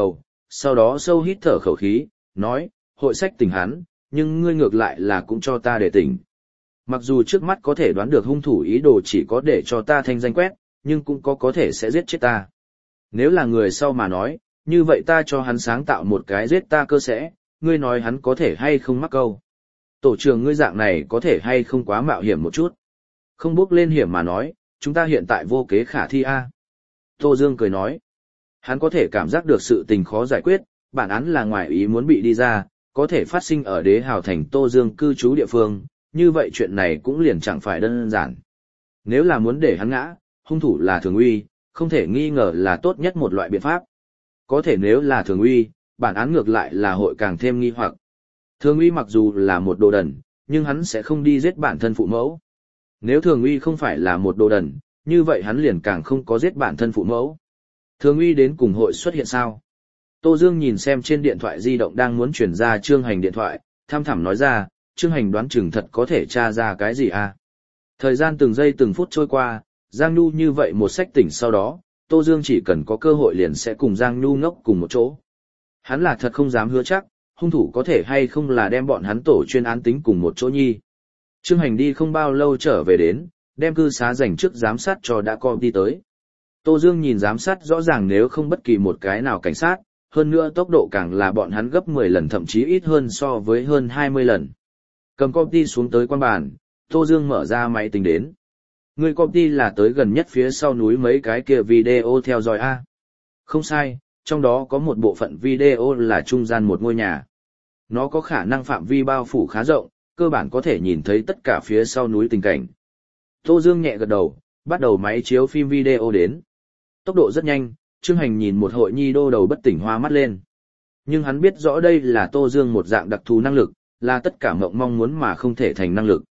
sau đó sâu hít thở khẩu khí, nói, hội sách tỉnh hắn, nhưng ngươi ngược lại là cũng cho ta để tỉnh. Mặc dù trước mắt có thể đoán được hung thủ ý đồ chỉ có để cho ta thanh danh quét, nhưng cũng có thể sẽ giết chết ta. Nếu là người sau mà nói, như vậy ta cho hắn sáng tạo một cái giết ta cơ sẽ, ngươi nói hắn có thể hay không mắc câu. Tổ trưởng ngươi dạng này có thể hay không quá mạo hiểm một chút. Không bước lên hiểm mà nói, chúng ta hiện tại vô kế khả thi a. Tô Dương cười nói, hắn có thể cảm giác được sự tình khó giải quyết, bản án là ngoài ý muốn bị đi ra, có thể phát sinh ở Đế Hào thành Tô Dương cư trú địa phương, như vậy chuyện này cũng liền chẳng phải đơn giản. Nếu là muốn để hắn ngã, hung thủ là Thường Uy, không thể nghi ngờ là tốt nhất một loại biện pháp. Có thể nếu là Thường Uy, bản án ngược lại là hội càng thêm nghi hoặc. Thường Uy mặc dù là một đồ đần, nhưng hắn sẽ không đi giết bản thân phụ mẫu. Nếu Thường Uy không phải là một đồ đần, như vậy hắn liền càng không có giết bản thân phụ mẫu. Thường Uy đến cùng hội xuất hiện sao? Tô Dương nhìn xem trên điện thoại di động đang muốn chuyển ra Trương Hành điện thoại, tham thẳm nói ra, Trương Hành đoán chừng thật có thể tra ra cái gì à? Thời gian từng giây từng phút trôi qua, Giang Nhu như vậy một sách tỉnh sau đó, Tô Dương chỉ cần có cơ hội liền sẽ cùng Giang Nhu ngốc cùng một chỗ. Hắn là thật không dám hứa chắc, hung thủ có thể hay không là đem bọn hắn tổ chuyên án tính cùng một chỗ nhi. Trương Hành đi không bao lâu trở về đến, đem cư xá dành trước giám sát cho đã co đi tới. Tô Dương nhìn giám sát rõ ràng nếu không bất kỳ một cái nào cảnh sát, hơn nữa tốc độ càng là bọn hắn gấp 10 lần thậm chí ít hơn so với hơn 20 lần. Cầm copy xuống tới quan bàn, Tô Dương mở ra máy tính đến. Người copy là tới gần nhất phía sau núi mấy cái kia video theo dõi A. Không sai, trong đó có một bộ phận video là trung gian một ngôi nhà. Nó có khả năng phạm vi bao phủ khá rộng, cơ bản có thể nhìn thấy tất cả phía sau núi tình cảnh. Tô Dương nhẹ gật đầu, bắt đầu máy chiếu phim video đến. Tốc độ rất nhanh, Trương Hành nhìn một hội nhi đô đầu bất tỉnh hoa mắt lên. Nhưng hắn biết rõ đây là Tô Dương một dạng đặc thù năng lực, là tất cả mộng mong muốn mà không thể thành năng lực.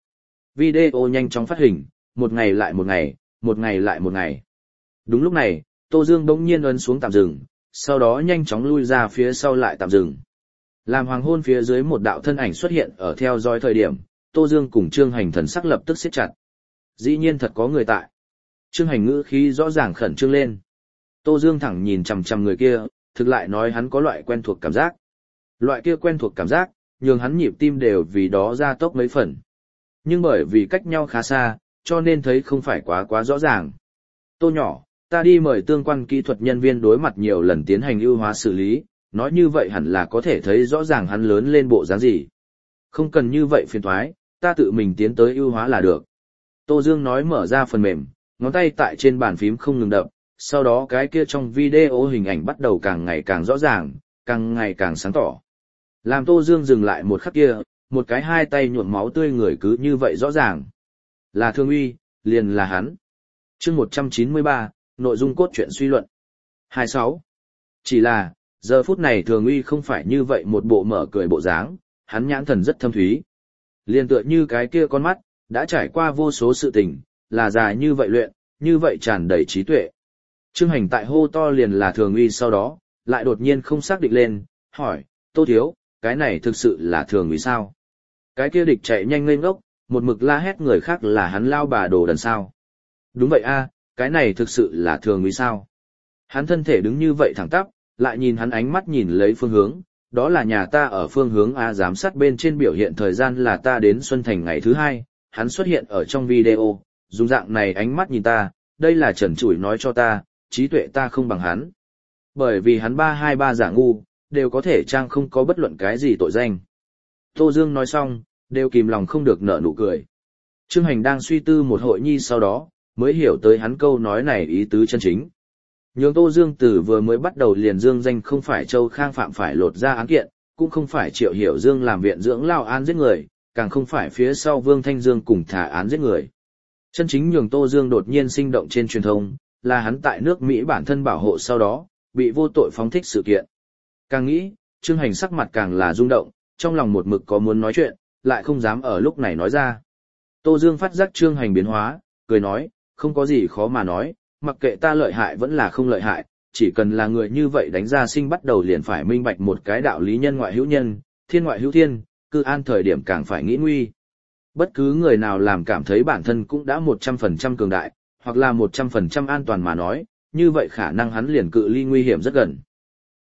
Video nhanh chóng phát hình, một ngày lại một ngày, một ngày lại một ngày. Đúng lúc này, Tô Dương bỗng nhiên ấn xuống tạm dừng, sau đó nhanh chóng lui ra phía sau lại tạm dừng. Làm hoàng hôn phía dưới một đạo thân ảnh xuất hiện ở theo dõi thời điểm, Tô Dương cùng Trương Hành thần sắc lập tức siết chặt. Dĩ nhiên thật có người tại. Trương Hành ngữ khí rõ ràng khẩn trương lên. Tô Dương thẳng nhìn chằm chằm người kia, thực lại nói hắn có loại quen thuộc cảm giác. Loại kia quen thuộc cảm giác, nhường hắn nhịp tim đều vì đó ra tốc mấy phần. Nhưng bởi vì cách nhau khá xa, cho nên thấy không phải quá rõ ràng. Tô nhỏ, ta đi mời tương quan kỹ thuật nhân viên đối mặt nhiều lần tiến hành ưu hóa xử lý, nói như vậy hẳn là có thể thấy rõ ràng hắn lớn lên bộ dáng gì. Không cần như vậy phiền toái, ta tự mình tiến tới ưu hóa là được. Tô Dương nói mở ra phần mềm, ngón tay tại trên bàn phím không ngừng đập, sau đó cái kia trong video hình ảnh bắt đầu càng ngày càng rõ ràng, càng ngày càng sáng tỏ. Làm Tô Dương dừng lại một khắc kia, một cái hai tay nhuộm máu tươi người cứ như vậy rõ ràng. Là Thường Uy, liền là hắn. Chương 193, nội dung cốt truyện suy luận. 26. Chỉ là, giờ phút này Thường Uy không phải như vậy một bộ mở cười bộ dáng, hắn nhãn thần rất thâm thúy. Liền tựa như cái kia con mắt, đã trải qua vô số sự tình, là dài như vậy luyện, như vậy tràn đầy trí tuệ. Trương Hành tại hô to liền là Thường Uy sau đó, lại đột nhiên không xác định lên, hỏi, Tô thiếu, cái này thực sự là Thường Uy sao? Cái kia địch chạy nhanh lên ngốc, một mực la hét người khác là hắn lao bà đồ đần sao? Đúng vậy a, cái này thực sự là Thường Uy sao? Hắn thân thể đứng như vậy thẳng tắp, lại nhìn hắn ánh mắt nhìn lấy phương hướng, đó là nhà ta ở phương hướng A giám sát bên trên biểu hiện thời gian là ta đến Xuân Thành ngày thứ 2, hắn xuất hiện ở trong video, dùng dạng này ánh mắt nhìn ta, đây là trần trụi nói cho ta, trí tuệ ta không bằng hắn. Bởi vì hắn 323 giả ngu, đều có thể trang không có bất luận cái gì tội danh. Tô Dương nói xong, đều kìm lòng không được nở nụ cười. Trương Hành đang suy tư một hội nhi sau đó, mới hiểu tới hắn câu nói này ý tứ chân chính. Nhường Tô Dương từ vừa mới bắt đầu liền dương danh không phải Châu Khang phạm phải lột ra án kiện, cũng không phải Triệu Hiểu Dương làm viện dưỡng lao án giết người, càng không phải phía sau Vương Thanh Dương cùng thả án giết người. Chân chính nhường Tô Dương đột nhiên sinh động trên truyền thông, là hắn tại nước Mỹ bản thân bảo hộ sau đó, bị vô tội phóng thích sự kiện. Càng nghĩ, Trương Hành sắc mặt càng là rung động, trong lòng một mực có muốn nói chuyện, lại không dám ở lúc này nói ra. Tô Dương phát giác Trương Hành biến hóa, cười nói, không có gì khó mà nói, mặc kệ ta lợi hại vẫn là không lợi hại, chỉ cần là người như vậy đánh ra sinh bắt đầu liền phải minh bạch một cái đạo lý nhân ngoại hữu nhân, thiên ngoại hữu thiên, cư an thời điểm càng phải nghĩ nguy. Bất cứ người nào làm cảm thấy bản thân cũng đã 100% cường đại, hoặc là 100% an toàn mà nói, như vậy khả năng hắn liền cự ly nguy hiểm rất gần.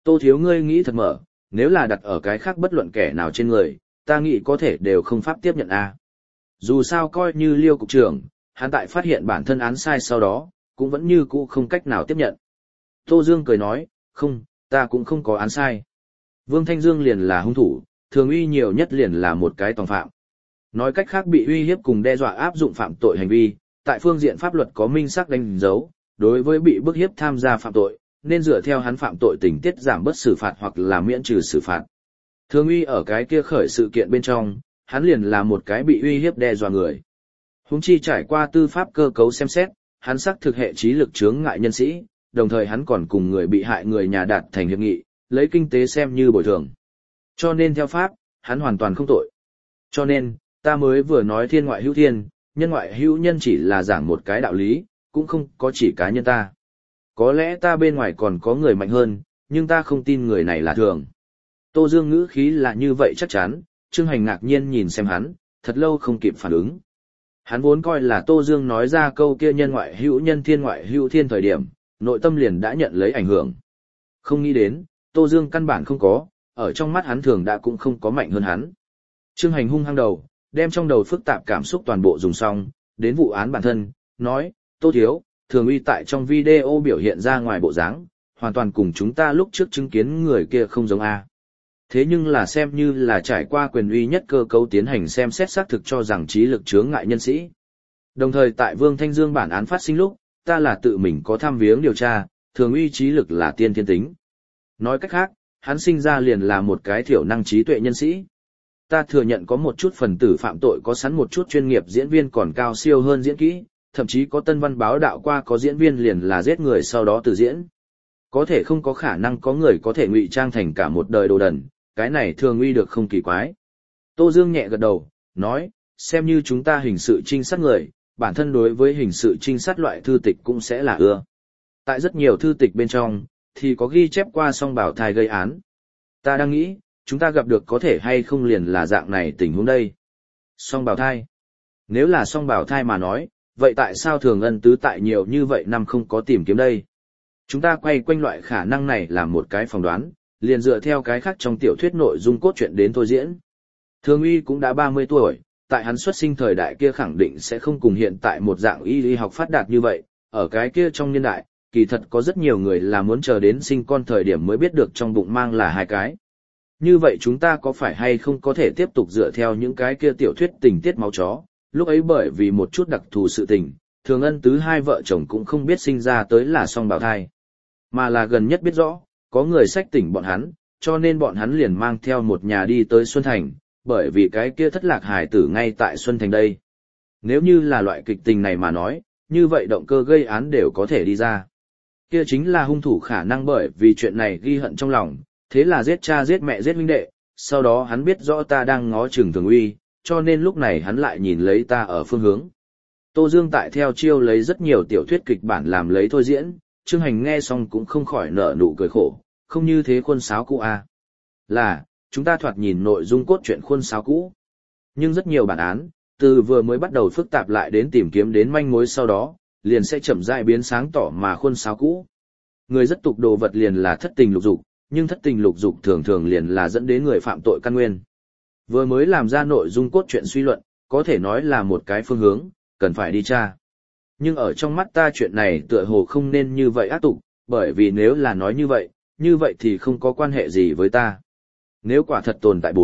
Tô Thiếu ngươi nghĩ thật mở, nếu là đặt ở cái khác bất luận kẻ nào trên người, ta nghĩ có thể đều không pháp tiếp nhận a. Dù sao coi như Liêu cục trưởng, hắn tại phát hiện bản thân án sai sau đó, cũng vẫn như cũ không cách nào tiếp nhận. Tô Dương cười nói, không, ta cũng không có án sai. Vương Thanh Dương liền là hung thủ, thường uy nhiều nhất liền là một cái tòng phạm. Nói cách khác bị uy hiếp cùng đe dọa áp dụng phạm tội hành vi, tại phương diện pháp luật có minh xác đánh dấu, đối với bị bức hiếp tham gia phạm tội, nên dựa theo hắn phạm tội tình tiết giảm bớt xử phạt hoặc là miễn trừ xử phạt. Thường uy ở cái kia khởi sự kiện bên trong, hắn liền là một cái bị uy hiếp đe dọa người. Huống chi trải qua tư pháp cơ cấu xem xét, hắn xác thực hệ trí lực chướng ngại nhân sĩ, đồng thời hắn còn cùng người bị hại người nhà đạt thành hiệp nghị, lấy kinh tế xem như bồi thường. Cho nên theo pháp, hắn hoàn toàn không tội. Cho nên, ta mới vừa nói thiên ngoại hữu thiên, nhân ngoại hữu nhân chỉ là giảng một cái đạo lý, cũng không có chỉ cá nhân ta. Có lẽ ta bên ngoài còn có người mạnh hơn, nhưng ta không tin người này là thường. Tô Dương ngữ khí là như vậy chắc chắn, Trương Hành ngạc nhiên nhìn xem hắn, thật lâu không kịp phản ứng. Hắn vốn coi là Tô Dương nói ra câu kia nhân ngoại hữu nhân thiên ngoại hữu thiên thời điểm, nội tâm liền đã nhận lấy ảnh hưởng. Không nghĩ đến, Tô Dương căn bản không có, ở trong mắt hắn thường đã cũng không có mạnh hơn hắn. Trương Hành hung hăng đầu, đem trong đầu phức tạp cảm xúc toàn bộ dùng xong, đến vụ án bản thân, nói, Tô Thiếu, thường uy tại trong video biểu hiện ra ngoài bộ dáng, hoàn toàn cùng chúng ta lúc trước chứng kiến người kia không giống a. Thế nhưng là xem như là trải qua quyền uy nhất cơ cấu tiến hành xem xét xác thực cho rằng trí lực chướng ngại nhân sĩ. Đồng thời tại Vương Thanh Dương bản án phát sinh lúc, ta là tự mình có thăm viếng điều tra, thường uy trí lực là tiên thiên tính. Nói cách khác, hắn sinh ra liền là một cái thiểu năng trí tuệ nhân sĩ. Ta thừa nhận có một chút phần tử phạm tội có sẵn một chút chuyên nghiệp diễn viên còn cao siêu hơn diễn kỹ, thậm chí có tân văn báo đạo qua có diễn viên liền là giết người sau đó tự diễn. Có thể không có khả năng có người có thể ngụy trang thành cả một đời đồ đần, cái này thường uy được không kỳ quái. Tô Dương nhẹ gật đầu, nói, xem như chúng ta hình sự trinh sát người, bản thân đối với hình sự trinh sát loại thư tịch cũng sẽ là ưa. Tại rất nhiều thư tịch bên trong, thì có ghi chép qua song bảo thai gây án. Ta đang nghĩ, chúng ta gặp được có thể hay không liền là dạng này tình huống đây. Song bảo thai. Nếu là song bảo thai mà nói, vậy tại sao Thường Ân Tứ tại nhiều như vậy năm không có tìm kiếm đây? Chúng ta quay quanh loại khả năng này làm một cái phỏng đoán, liền dựa theo cái khác trong tiểu thuyết nội dung cốt truyện đến thôi diễn. Thường uy cũng đã 30 tuổi, tại hắn xuất sinh thời đại kia khẳng định sẽ không cùng hiện tại một dạng y học phát đạt như vậy, ở cái kia trong niên đại, kỳ thật có rất nhiều người là muốn chờ đến sinh con thời điểm mới biết được trong bụng mang là hai cái. Như vậy chúng ta có phải hay không có thể tiếp tục dựa theo những cái kia tiểu thuyết tình tiết máu chó, lúc ấy bởi vì một chút đặc thù sự tình, Thường Ân Tứ hai vợ chồng cũng không biết sinh ra tới là song bào thai, mà là gần nhất biết rõ, có người xách tỉnh bọn hắn, cho nên bọn hắn liền mang theo một nhà đi tới Xuân Thành, bởi vì cái kia thất lạc hài tử ngay tại Xuân Thành đây. Nếu như là loại kịch tình này mà nói, như vậy động cơ gây án đều có thể đi ra. Kia chính là hung thủ khả năng bởi vì chuyện này ghi hận trong lòng, thế là giết cha giết mẹ giết huynh đệ, sau đó hắn biết rõ ta đang ngó chừng Thường uy, cho nên lúc này hắn lại nhìn lấy ta ở phương hướng. Tô Dương tại theo chiêu lấy rất nhiều tiểu thuyết kịch bản làm lấy thôi diễn, Trương Hành nghe xong cũng không khỏi nở nụ cười khổ, không như thế khuôn sáo cũ à. Là, chúng ta thoạt nhìn nội dung cốt truyện khuôn sáo cũ. Nhưng rất nhiều bản án, từ vừa mới bắt đầu phức tạp lại đến tìm kiếm đến manh mối sau đó, liền sẽ chậm rãi biến sáng tỏ mà khuôn sáo cũ. Người rất tục đồ vật liền là thất tình lục dục, nhưng thất tình lục dục thường thường liền là dẫn đến người phạm tội căn nguyên. Vừa mới làm ra nội dung cốt truyện suy luận, có thể nói là một cái phương hướng, cần phải đi tra. Nhưng ở trong mắt ta chuyện này tựa hồ không nên như vậy ác tục, bởi vì nếu là nói như vậy thì không có quan hệ gì với ta. Nếu quả thật tồn tại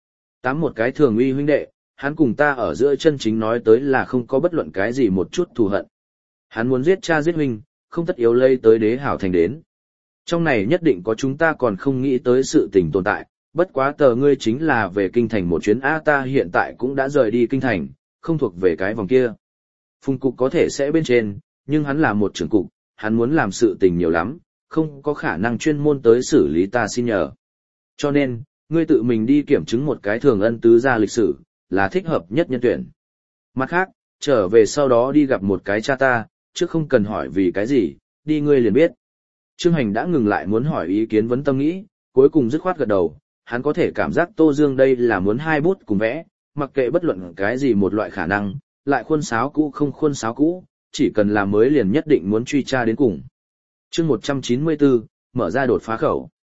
8 một cái Thường uy huynh đệ, hắn cùng ta ở giữa chân chính nói tới là không có bất luận cái gì một chút thù hận. Hắn muốn giết cha giết huynh, không tất yếu lây tới đế hảo thành đến. Trong này nhất định có chúng ta còn không nghĩ tới sự tình tồn tại, bất quá tờ ngươi chính là về kinh thành một chuyến ta hiện tại cũng đã rời đi kinh thành, không thuộc về cái vòng kia. Phùng cục có thể sẽ bên trên, nhưng hắn là một trưởng cục, hắn muốn làm sự tình nhiều lắm, không có khả năng chuyên môn tới xử lý ta xin nhờ. Cho nên, ngươi tự mình đi kiểm chứng một cái Thường Ân Tứ ra lịch sử, là thích hợp nhất nhân tuyển. Mặt khác, trở về sau đó đi gặp một cái cha ta, chứ không cần hỏi vì cái gì, đi ngươi liền biết. Trương Hành đã ngừng lại muốn hỏi ý kiến vấn tâm nghĩ, cuối cùng dứt khoát gật đầu, hắn có thể cảm giác Tô Dương đây là muốn hai bút cùng vẽ, mặc kệ bất luận cái gì một loại khả năng, lại khuôn sáo cũ không khuôn sáo cũ, chỉ cần làm mới liền nhất định muốn truy tra đến cùng. Chương 194, mở ra đột phá khẩu.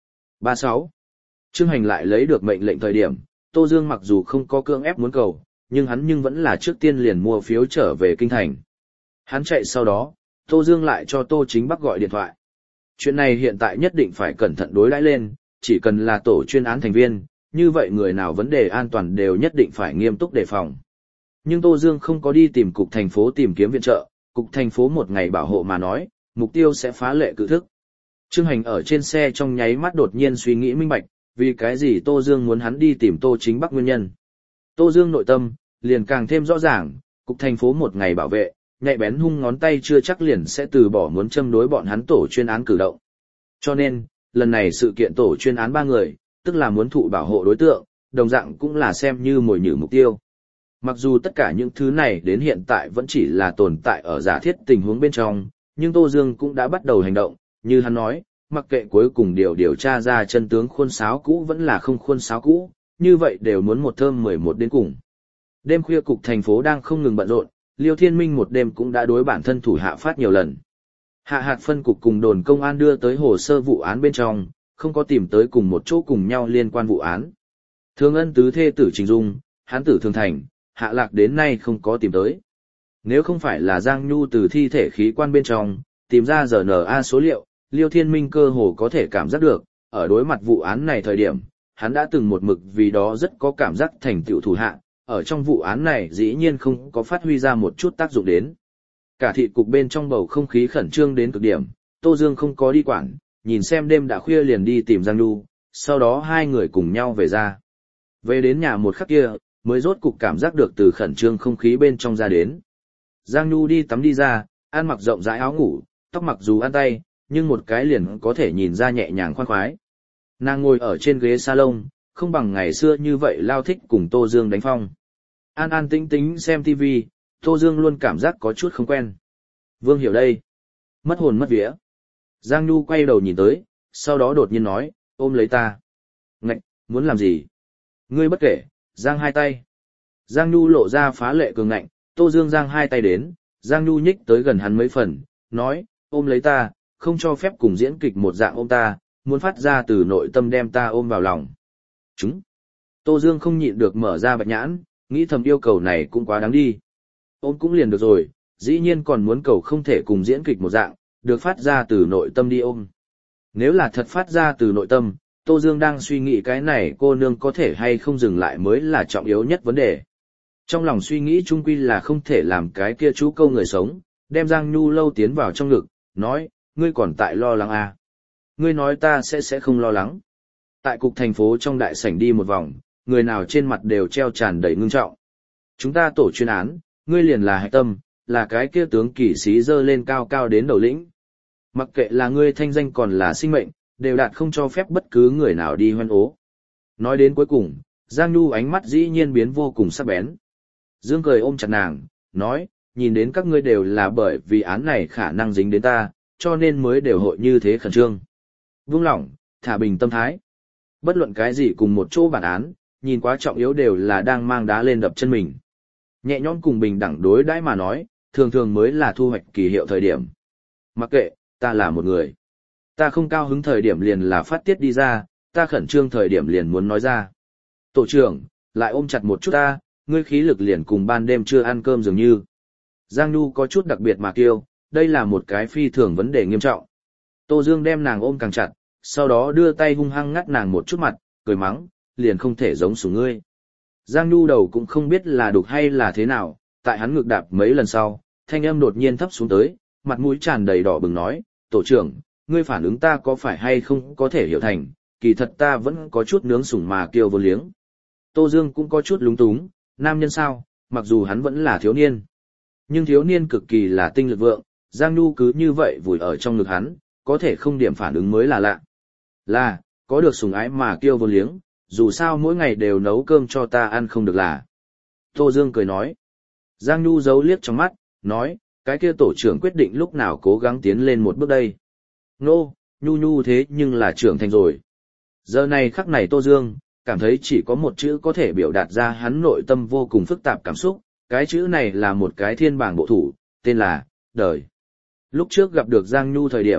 36. Trương Hành lại lấy được mệnh lệnh thời điểm, Tô Dương mặc dù không có cưỡng ép muốn cầu, nhưng hắn vẫn là trước tiên liền mua phiếu trở về kinh thành. Hắn chạy sau đó, Tô Dương lại cho Tô Chính Bắc gọi điện thoại. Chuyện này hiện tại nhất định phải cẩn thận đối đãi lên, chỉ cần là tổ chuyên án thành viên, như vậy người nào vấn đề an toàn đều nhất định phải nghiêm túc đề phòng. Nhưng Tô Dương không có đi tìm cục thành phố tìm kiếm viện trợ, cục thành phố một ngày bảo hộ mà nói, mục tiêu sẽ phá lệ cự thức. Trương Hành ở trên xe trong nháy mắt đột nhiên suy nghĩ minh bạch, vì cái gì Tô Dương muốn hắn đi tìm Tô Chính Bắc nguyên nhân. Tô Dương nội tâm, liền càng thêm rõ ràng, cục thành phố một ngày bảo vệ, nhạy bén hung ngón tay chưa chắc liền sẽ từ bỏ muốn châm đối bọn hắn tổ chuyên án cử động. Cho nên, lần này sự kiện tổ chuyên án 3 người, tức là muốn thụ bảo hộ đối tượng, đồng dạng cũng là xem như mồi nhử mục tiêu. Mặc dù tất cả những thứ này đến hiện tại vẫn chỉ là tồn tại ở giả thiết tình huống bên trong, nhưng Tô Dương cũng đã bắt đầu hành động, như hắn nói, mặc kệ cuối cùng điều tra ra chân tướng khuôn sáo cũ vẫn là không khuôn sáo cũ, như vậy đều muốn một thơm 11 đến cùng. Đêm khuya cục thành phố đang không ngừng bận rộn, Liêu Thiên Minh một đêm cũng đã đối bản thân thủ hạ phát nhiều lần. Hạ hạt phân cục cùng đồn công an đưa tới hồ sơ vụ án bên trong, không có tìm tới cùng một chỗ cùng nhau liên quan vụ án. Thương Ân tứ thê tử Trình Dung, hán tử Thường Thành, Hạ Lạc đến nay không có tìm tới. Nếu không phải là Giang Nhu từ thi thể khí quan bên trong, tìm ra RNA số liệu, Liêu Thiên Minh cơ hồ có thể cảm giác được, ở đối mặt vụ án này thời điểm, hắn đã từng một mực vì đó rất có cảm giác thành tựu thủ hạ, ở trong vụ án này dĩ nhiên không có phát huy ra một chút tác dụng đến. Cả thị cục bên trong bầu không khí khẩn trương đến cực điểm, Tô Dương không có đi quản, nhìn xem đêm đã khuya liền đi tìm Giang Nhu, sau đó hai người cùng nhau về ra. Về đến nhà một khắc kia, mới rốt cục cảm giác được từ khẩn trương không khí bên trong ra đến. Giang Nhu đi tắm đi ra, ăn mặc rộng rãi áo ngủ, tóc mặc dù ăn tay, nhưng một cái liền có thể nhìn ra nhẹ nhàng khoan khoái. Nàng ngồi ở trên ghế salon, không bằng ngày xưa như vậy lao thích cùng Tô Dương đánh phong. An an tĩnh tĩnh xem TV, Tô Dương luôn cảm giác có chút không quen. Vương Hiểu đây. Mất hồn mất vía. Giang Nhu quay đầu nhìn tới, sau đó đột nhiên nói, ôm lấy ta. Ngạch, muốn làm gì? Ngươi bất kể, giang hai tay. Giang Nhu lộ ra phá lệ cường ngạnh, Tô Dương giang hai tay đến, Giang Nhu nhích tới gần hắn mấy phần, nói, ôm lấy ta, không cho phép cùng diễn kịch một dạng ôm ta, muốn phát ra từ nội tâm đem ta ôm vào lòng. Chúng. Tô Dương không nhịn được mở ra bạch nhãn, nghĩ thầm yêu cầu này cũng quá đáng đi. Ôm cũng liền được rồi, dĩ nhiên còn muốn cầu không thể cùng diễn kịch một dạng, được phát ra từ nội tâm đi ôm. Nếu là thật phát ra từ nội tâm, Tô Dương đang suy nghĩ cái này cô nương có thể hay không dừng lại mới là trọng yếu nhất vấn đề. Trong lòng suy nghĩ chung quy là không thể làm cái kia chú câu người sống, đem Giang Nhu lâu tiến vào trong ngực, nói, ngươi còn tại lo lắng à? Ngươi nói ta sẽ không lo lắng. Tại cục thành phố trong đại sảnh đi một vòng, người nào trên mặt đều treo tràn đầy ngưng trọng. Chúng ta tổ chuyên án, ngươi liền là hạch tâm, là cái kia tướng kỵ sĩ dơ lên cao cao đến đầu lĩnh. Mặc kệ là ngươi thanh danh còn là sinh mệnh, đều đạt không cho phép bất cứ người nào đi hoen ố. Nói đến cuối cùng, Giang Nhu ánh mắt dĩ nhiên biến vô cùng sắc bén. Dương cười ôm chặt nàng, nói, nhìn đến các ngươi đều là bởi vì án này khả năng dính đến ta, cho nên mới đều hội như thế khẩn trương. Vung lỏng, thả bình tâm thái. Bất luận cái gì cùng một chỗ bản án, nhìn quá trọng yếu đều là đang mang đá lên đập chân mình. Nhẹ nhõm cùng bình đẳng đối đãi mà nói, thường thường mới là thu hoạch kỳ hiệu thời điểm. Mặc kệ, ta là một người. Ta không cao hứng thời điểm liền là phát tiết đi ra, ta khẩn trương thời điểm liền muốn nói ra. Tổ trưởng, lại ôm chặt một chút ta, ngươi khí lực liền cùng ban đêm chưa ăn cơm dường như. Giang Nhu có chút đặc biệt mà kêu, đây là một cái phi thường vấn đề nghiêm trọng. Tô Dương đem nàng ôm càng chặt, sau đó đưa tay hung hăng ngắt nàng một chút mặt, cười mắng, liền không thể giống sủng ngươi. Giang Nhu đầu cũng không biết là đục hay là thế nào, tại hắn ngực đạp mấy lần sau, thanh âm đột nhiên thấp xuống tới, mặt mũi tràn đầy đỏ bừng nói, tổ trưởng, ngươi phản ứng ta có phải hay không có thể hiểu thành, kỳ thật ta vẫn có chút nướng sủng mà kêu vô liếng. Tô Dương cũng có chút lúng túng, nam nhân sao, mặc dù hắn vẫn là thiếu niên. Nhưng thiếu niên cực kỳ là tinh lực vượng, Giang Nhu cứ như vậy vùi ở trong ngực hắn, có thể không điểm phản ứng mới là lạ. Là, có được sủng ái mà kêu vô liếng, dù sao mỗi ngày đều nấu cơm cho ta ăn không được là. Tô Dương cười nói. Giang Nhu giấu liếc trong mắt, nói, cái kia tổ trưởng quyết định lúc nào cố gắng tiến lên một bước đây. Nô, Nhu thế nhưng là trưởng thành rồi. Giờ này khắc này Tô Dương, cảm thấy chỉ có một chữ có thể biểu đạt ra hắn nội tâm vô cùng phức tạp cảm xúc, cái chữ này là một cái thiên bảng bộ thủ, tên là, đời. Lúc trước gặp được Giang Nhu thời điểm,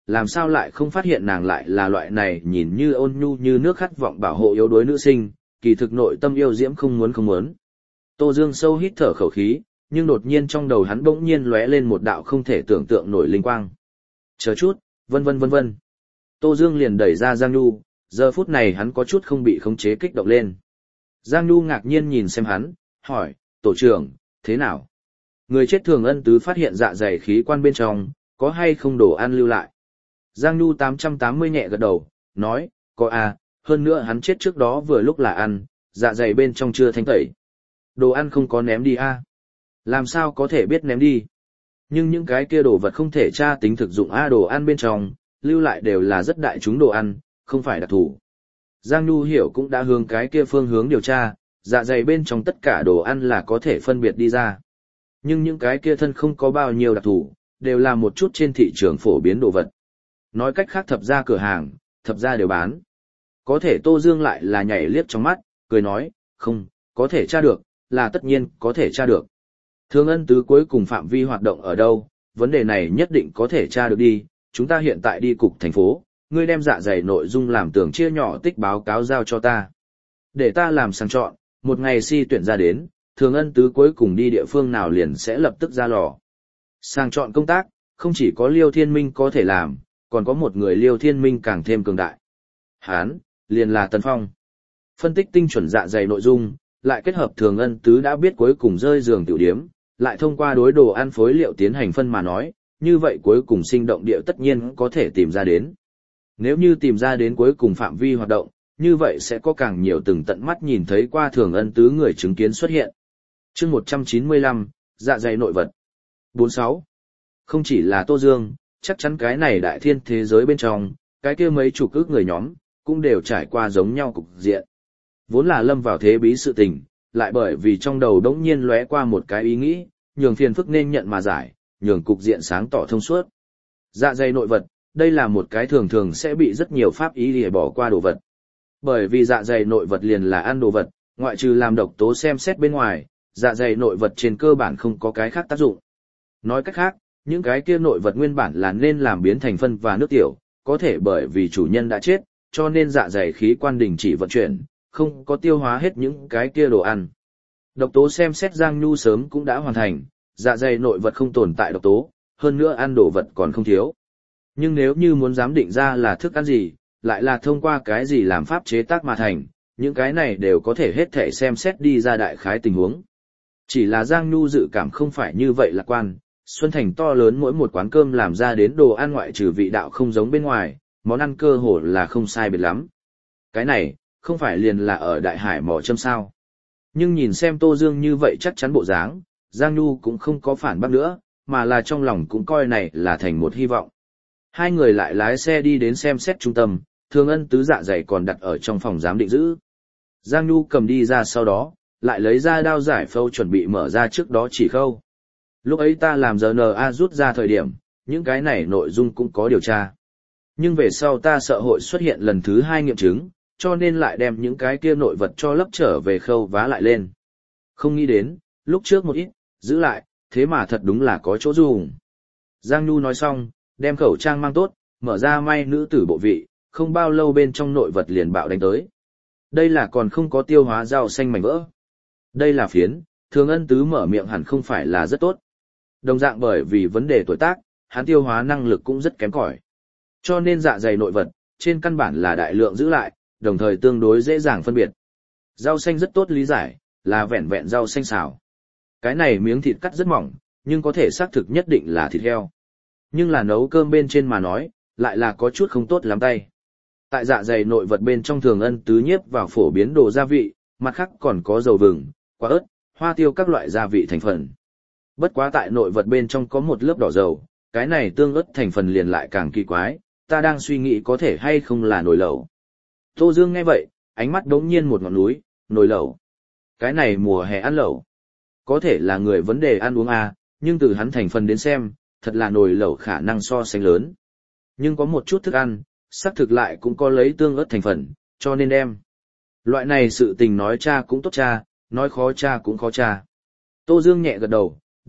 làm sao lại không phát hiện nàng lại là loại này nhìn như ôn nhu như nước khát vọng bảo hộ yếu đuối nữ sinh, kỳ thực nội tâm yêu diễm không muốn không muốn. Tô Dương sâu hít thở khẩu khí, nhưng đột nhiên trong đầu hắn bỗng nhiên lóe lên một đạo không thể tưởng tượng nổi linh quang. Chờ chút, vân vân vân vân. Tô Dương liền đẩy ra Giang Nhu, giờ phút này hắn có chút không bị khống chế kích động lên. Giang Nhu ngạc nhiên nhìn xem hắn, hỏi, tổ trưởng, thế nào? Người chết Thường Ân Tứ phát hiện dạ dày khí quan bên trong, có hay không đồ ăn lưu lại? Giang Nhu 880 nhẹ gật đầu, nói, có à, hơn nữa hắn chết trước đó vừa lúc là ăn, dạ dày bên trong chưa thanh tẩy. Đồ ăn không có ném đi à? Làm sao có thể biết ném đi? Nhưng những cái kia đồ vật không thể tra tính thực dụng đồ ăn bên trong, lưu lại đều là rất đại chúng đồ ăn, không phải đặc thù. Giang Nhu hiểu cũng đã hướng cái kia phương hướng điều tra, dạ dày bên trong tất cả đồ ăn là có thể phân biệt đi ra. Nhưng những cái kia thân không có bao nhiêu đặc thù, đều là một chút trên thị trường phổ biến đồ vật. Nói cách khác thập gia cửa hàng, thập gia đều bán. Có thể Tô Dương lại là nhảy liếc trong mắt, cười nói, không, có thể tra được, là tất nhiên có thể tra được. Thường Ân Tứ cuối cùng phạm vi hoạt động ở đâu, vấn đề này nhất định có thể tra được đi, chúng ta hiện tại đi cục thành phố, ngươi đem dạ dày nội dung làm tường chia nhỏ tích báo cáo giao cho ta. Để ta làm sàng chọn, một ngày si tuyển ra đến, Thường Ân Tứ cuối cùng đi địa phương nào liền sẽ lập tức ra lò. Sàng chọn công tác, không chỉ có Liêu Thiên Minh có thể làm, còn có một người Liêu Thiên Minh càng thêm cường đại. Hán, liền là Tần Phong. Phân tích tinh chuẩn dạ dày nội dung, lại kết hợp Thường Ân Tứ đã biết cuối cùng rơi giường tiểu điếm, lại thông qua đối đồ ăn phối liệu tiến hành phân mà nói, như vậy cuối cùng sinh động địa tất nhiên có thể tìm ra đến. Nếu như tìm ra đến cuối cùng phạm vi hoạt động, như vậy sẽ có càng nhiều từng tận mắt nhìn thấy qua Thường Ân Tứ người chứng kiến xuất hiện. Chương 195, dạ dày nội vật. 46. Không chỉ là Tô Dương, chắc chắn cái này đại thiên thế giới bên trong, cái kia mấy chục ức người nhóm, cũng đều trải qua giống nhau cục diện. Vốn là lâm vào thế bí sự tình, lại bởi vì trong đầu đống nhiên lóe qua một cái ý nghĩ, nhường phiền phức nên nhận mà giải, nhường cục diện sáng tỏ thông suốt. Dạ dày nội vật, đây là một cái thường thường sẽ bị rất nhiều pháp ý để bỏ qua đồ vật. Bởi vì dạ dày nội vật liền là ăn đồ vật, ngoại trừ làm độc tố xem xét bên ngoài, dạ dày nội vật trên cơ bản không có cái khác tác dụng. Nói cách khác, những cái kia nội vật nguyên bản là nên làm biến thành phân và nước tiểu, có thể bởi vì chủ nhân đã chết, cho nên dạ dày khí quan đình chỉ vận chuyển, không có tiêu hóa hết những cái kia đồ ăn. Độc tố xem xét Giang Nhu sớm cũng đã hoàn thành, dạ dày nội vật không tồn tại độc tố, hơn nữa ăn đồ vật còn không thiếu. Nhưng nếu như muốn giám định ra là thức ăn gì, lại là thông qua cái gì làm pháp chế tác mà thành, những cái này đều có thể hết thể xem xét đi ra đại khái tình huống. Chỉ là Giang Nhu dự cảm không phải như vậy lạc quan, Xuân Thành to lớn mỗi một quán cơm làm ra đến đồ ăn ngoại trừ vị đạo không giống bên ngoài, món ăn cơ hồ là không sai biệt lắm. Cái này, không phải liền là ở Đại Hải mỏ châm sao. Nhưng nhìn xem Tô Dương như vậy chắc chắn bộ dáng, Giang Nhu cũng không có phản bác nữa, mà là trong lòng cũng coi này là thành một hy vọng. Hai người lại lái xe đi đến xem xét trung tâm, Thường Ân Tứ dạ dày còn đặt ở trong phòng giám định giữ. Giang Nhu cầm đi ra sau đó, lại lấy ra đao giải phẫu chuẩn bị mở ra trước đó chỉ khâu. Lúc ấy ta làm RNA rút ra thời điểm, những cái này nội dung cũng có điều tra. Nhưng về sau ta sợ hội xuất hiện lần thứ 2 nghiệm chứng, cho nên lại đem những cái kia nội vật cho lấp trở về khâu vá lại lên. Không nghĩ đến, lúc trước một ít, giữ lại, thế mà thật đúng là có chỗ dùng. Giang Nhu nói xong, đem khẩu trang mang tốt, mở ra may nữ tử bộ vị, không bao lâu bên trong nội vật liền bạo đánh tới. Đây là còn không có tiêu hóa rau xanh mảnh vỡ. Đây là phiến, Thường Ân Tứ mở miệng hẳn không phải là rất tốt. Đồng dạng bởi vì vấn đề tuổi tác, hắn tiêu hóa năng lực cũng rất kém cỏi. Cho nên dạ dày nội vật, trên căn bản là đại lượng giữ lại, đồng thời tương đối dễ dàng phân biệt. Rau xanh rất tốt lý giải, là vẹn vẹn rau xanh xào. Cái này miếng thịt cắt rất mỏng, nhưng có thể xác thực nhất định là thịt heo. Nhưng là nấu cơm bên trên mà nói, lại là có chút không tốt lắm tay. Tại dạ dày nội vật bên trong Thường Ân Tứ nhiếp vào phổ biến đồ gia vị, mặt khác còn có dầu vừng, quả ớt, hoa tiêu các loại gia vị thành phần. Bất quá tại nội vật bên trong có một lớp đỏ dầu, cái này tương ớt thành phần liền lại càng kỳ quái, ta đang suy nghĩ có thể hay không là nồi lẩu. Tô Dương nghe vậy, ánh mắt đống nhiên một ngọn núi, nồi lẩu. Cái này mùa hè ăn lẩu. Có thể là người vấn đề ăn uống nhưng từ hắn thành phần đến xem, thật là nồi lẩu khả năng so sánh lớn. Nhưng có một chút thức ăn, xác thực lại cũng có lấy tương ớt thành phần, cho nên đem. Loại này sự tình nói cha cũng tốt cha, nói khó cha cũng khó cha. Tô Dương nhẹ gật đầu, được,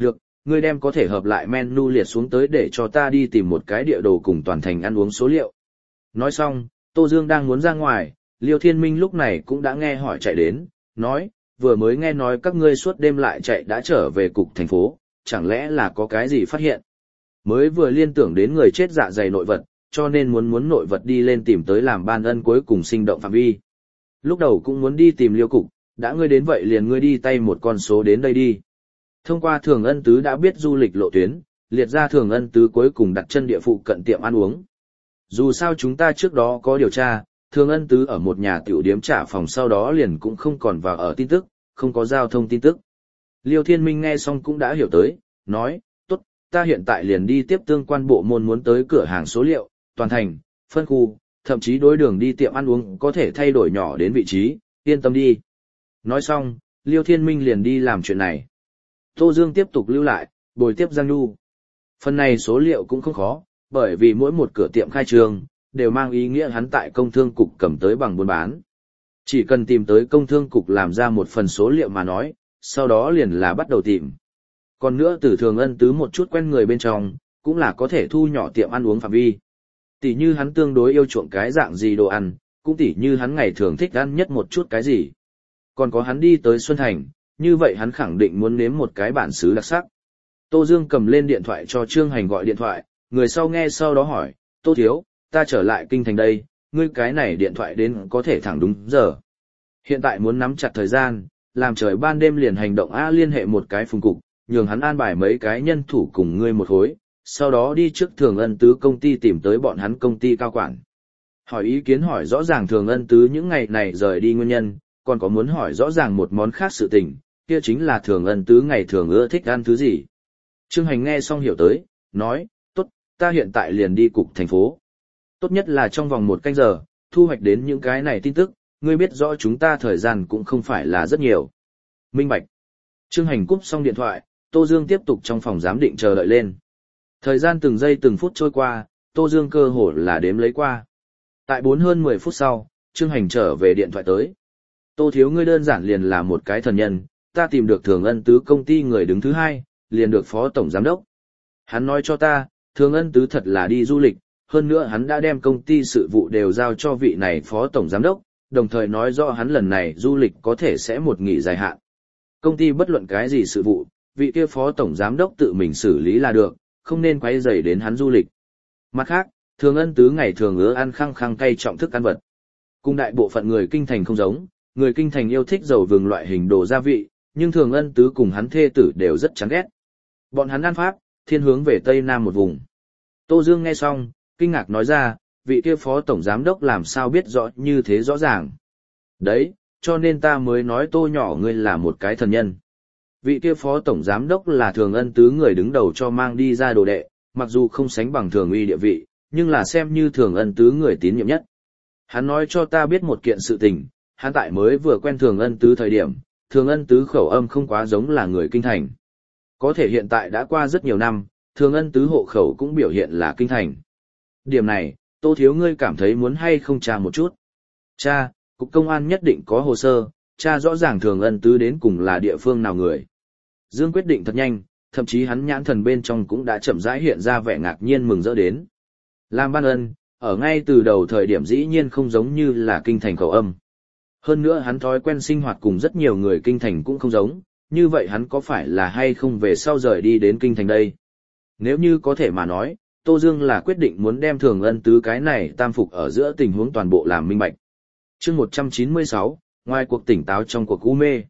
ngươi đem có thể hợp lại menu liệt xuống tới để cho ta đi tìm một cái địa đồ cùng toàn thành ăn uống số liệu. Nói xong, Tô Dương đang muốn ra ngoài, Liêu Thiên Minh lúc này cũng đã nghe hỏi chạy đến, nói, vừa mới nghe nói các ngươi suốt đêm lại chạy đã trở về cục thành phố, chẳng lẽ là có cái gì phát hiện? Mới vừa liên tưởng đến người chết dạ dày nội vật, cho nên muốn nội vật đi lên tìm tới làm ban ân cuối cùng sinh động phạm vi. Lúc đầu cũng muốn đi tìm Liêu cục, đã ngươi đến vậy liền ngươi đi tay một con số đến đây đi. Thông qua Thường Ân Tứ đã biết du lịch lộ tuyến, liệt ra Thường Ân Tứ cuối cùng đặt chân địa phụ cận tiệm ăn uống. Dù sao chúng ta trước đó có điều tra, Thường Ân Tứ ở một nhà tiểu điếm trả phòng sau đó liền cũng không còn vào ở tin tức, không có giao thông tin tức. Liêu Thiên Minh nghe xong cũng đã hiểu tới, nói, tốt, ta hiện tại liền đi tiếp tương quan bộ môn muốn tới cửa hàng số liệu, toàn thành, phân khu, thậm chí đối đường đi tiệm ăn uống có thể thay đổi nhỏ đến vị trí, yên tâm đi. Nói xong, Liêu Thiên Minh liền đi làm chuyện này. Tô Dương tiếp tục lưu lại, bồi tiếp Giang Nhu. Phần này số liệu cũng không khó, bởi vì mỗi một cửa tiệm khai trương, đều mang ý nghĩa hắn tại công thương cục cầm tới bằng buôn bán. Chỉ cần tìm tới công thương cục làm ra một phần số liệu mà nói, sau đó liền là bắt đầu tìm. Còn nữa từ Thường Ân Tứ một chút quen người bên trong, cũng là có thể thu nhỏ tiệm ăn uống phạm vi. Tỷ như hắn tương đối yêu chuộng cái dạng gì đồ ăn, cũng tỷ như hắn ngày thường thích ăn nhất một chút cái gì. Còn có hắn đi tới Xuân Thành, như vậy hắn khẳng định muốn nếm một cái bản xứ đặc sắc. Tô Dương cầm lên điện thoại cho Trương Hành gọi điện thoại, người sau nghe sau đó hỏi, Tô Thiếu, ta trở lại kinh thành đây, ngươi cái này điện thoại đến có thể thẳng đúng giờ. Hiện tại muốn nắm chặt thời gian, làm trời ban đêm liền hành động A liên hệ một cái phùng cục, nhường hắn an bài mấy cái nhân thủ cùng ngươi một hối, sau đó đi trước Thường Ân Tứ công ty tìm tới bọn hắn công ty cao quản. Hỏi ý kiến hỏi rõ ràng Thường Ân Tứ những ngày này rời đi nguyên nhân, còn có muốn hỏi rõ ràng một món khác sự tình, kia chính là Thường Ân Tứ ngày thường ưa thích ăn thứ gì. Trương Hành nghe xong hiểu tới, nói, tốt, ta hiện tại liền đi cục thành phố. Tốt nhất là trong vòng 1 canh giờ, thu hoạch đến những cái này tin tức, ngươi biết rõ chúng ta thời gian cũng không phải là rất nhiều. Minh bạch. Trương Hành cúp xong điện thoại, Tô Dương tiếp tục trong phòng giám định chờ đợi lên. Thời gian từng giây từng phút trôi qua, Tô Dương cơ hồ là đếm lấy qua. Tại 4 hơn 10 phút sau, Trương Hành trở về điện thoại tới. Tô Thiếu ngươi đơn giản liền là một cái thần nhân, ta tìm được Thường Ân Tứ công ty người đứng thứ 2, liền được phó tổng giám đốc. Hắn nói cho ta, Thường Ân Tứ thật là đi du lịch, hơn nữa hắn đã đem công ty sự vụ đều giao cho vị này phó tổng giám đốc, đồng thời nói rõ hắn lần này du lịch có thể sẽ một nghỉ dài hạn. Công ty bất luận cái gì sự vụ, vị kia phó tổng giám đốc tự mình xử lý là được, không nên quấy rầy đến hắn du lịch. Mặt khác, Thường Ân Tứ ngày thường ưa ăn khăng khăng cay trọng thức ăn vật. Cùng đại bộ phận người kinh thành không giống, người kinh thành yêu thích dầu vừng loại hình đồ gia vị, nhưng Thường Ân Tứ cùng hắn thê tử đều rất chán ghét. Bọn hắn ăn Pháp, thiên hướng về Tây Nam một vùng. Tô Dương nghe xong, kinh ngạc nói ra, vị kia phó tổng giám đốc làm sao biết rõ như thế rõ ràng. Đấy, cho nên ta mới nói Tô nhỏ ngươi là một cái thần nhân. Vị kia phó tổng giám đốc là Thường Ân Tứ người đứng đầu cho mang đi ra đồ đệ, mặc dù không sánh bằng Thường Uy địa vị, nhưng là xem như Thường Ân Tứ người tín nhiệm nhất. Hắn nói cho ta biết một kiện sự tình, hắn tại mới vừa quen Thường Ân Tứ thời điểm, Thường Ân Tứ khẩu âm không quá giống là người kinh thành. Có thể hiện tại đã qua rất nhiều năm, Thường Ân Tứ hộ khẩu cũng biểu hiện là kinh thành. Điểm này, Tô Thiếu ngươi cảm thấy muốn hay không tra một chút? Cha, cục công an nhất định có hồ sơ, cha rõ ràng Thường Ân Tứ đến cùng là địa phương nào người. Dương quyết định thật nhanh, thậm chí hắn nhãn thần bên trong cũng đã chậm rãi hiện ra vẻ ngạc nhiên mừng rỡ đến. Làm ban ân, ở ngay từ đầu thời điểm dĩ nhiên không giống như là kinh thành khẩu âm. Hơn nữa hắn thói quen sinh hoạt cùng rất nhiều người kinh thành cũng không giống, như vậy hắn có phải là hay không về sau rời đi đến kinh thành đây? Nếu như có thể mà nói, Tô Dương là quyết định muốn đem Thường Ân Tứ cái này tam phục ở giữa tình huống toàn bộ làm minh bạch. Chương 196, ngoài cuộc tỉnh táo trong cuộc u mê.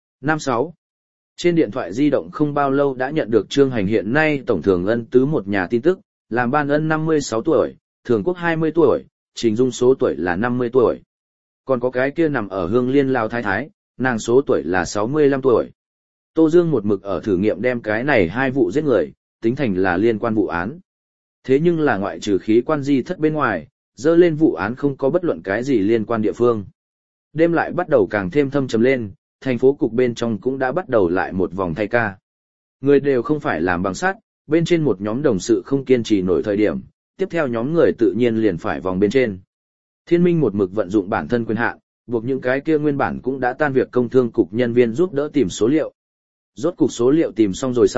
56. Trên điện thoại di động không bao lâu đã nhận được Trương Hành hiện nay tổng Thường Ân Tứ một nhà tin tức, làm ban ân 56 tuổi, Thường Quốc 20 tuổi, Trình Dung số tuổi là 50 tuổi. Còn có cái kia nằm ở Hương Liên Lao Thái Thái, nàng số tuổi là 65 tuổi. Tô Dương một mực ở thử nghiệm đem cái này 2 vụ giết người, tính thành là liên quan vụ án. Thế nhưng là ngoại trừ khí quan di thất bên ngoài, dơ lên vụ án không có bất luận cái gì liên quan địa phương. Đêm lại bắt đầu càng thêm thâm trầm lên, thành phố cục bên trong cũng đã bắt đầu lại một vòng thay ca. Người đều không phải làm bằng sắt, bên trên một nhóm đồng sự không kiên trì nổi thời điểm, tiếp theo nhóm người tự nhiên liền phải vòng bên trên. Thiên Minh một mực vận dụng bản thân quyền hạn, buộc những cái kia nguyên bản cũng đã tan việc công thương cục nhân viên giúp đỡ tìm số liệu. Rốt cục số liệu tìm xong rồi sau,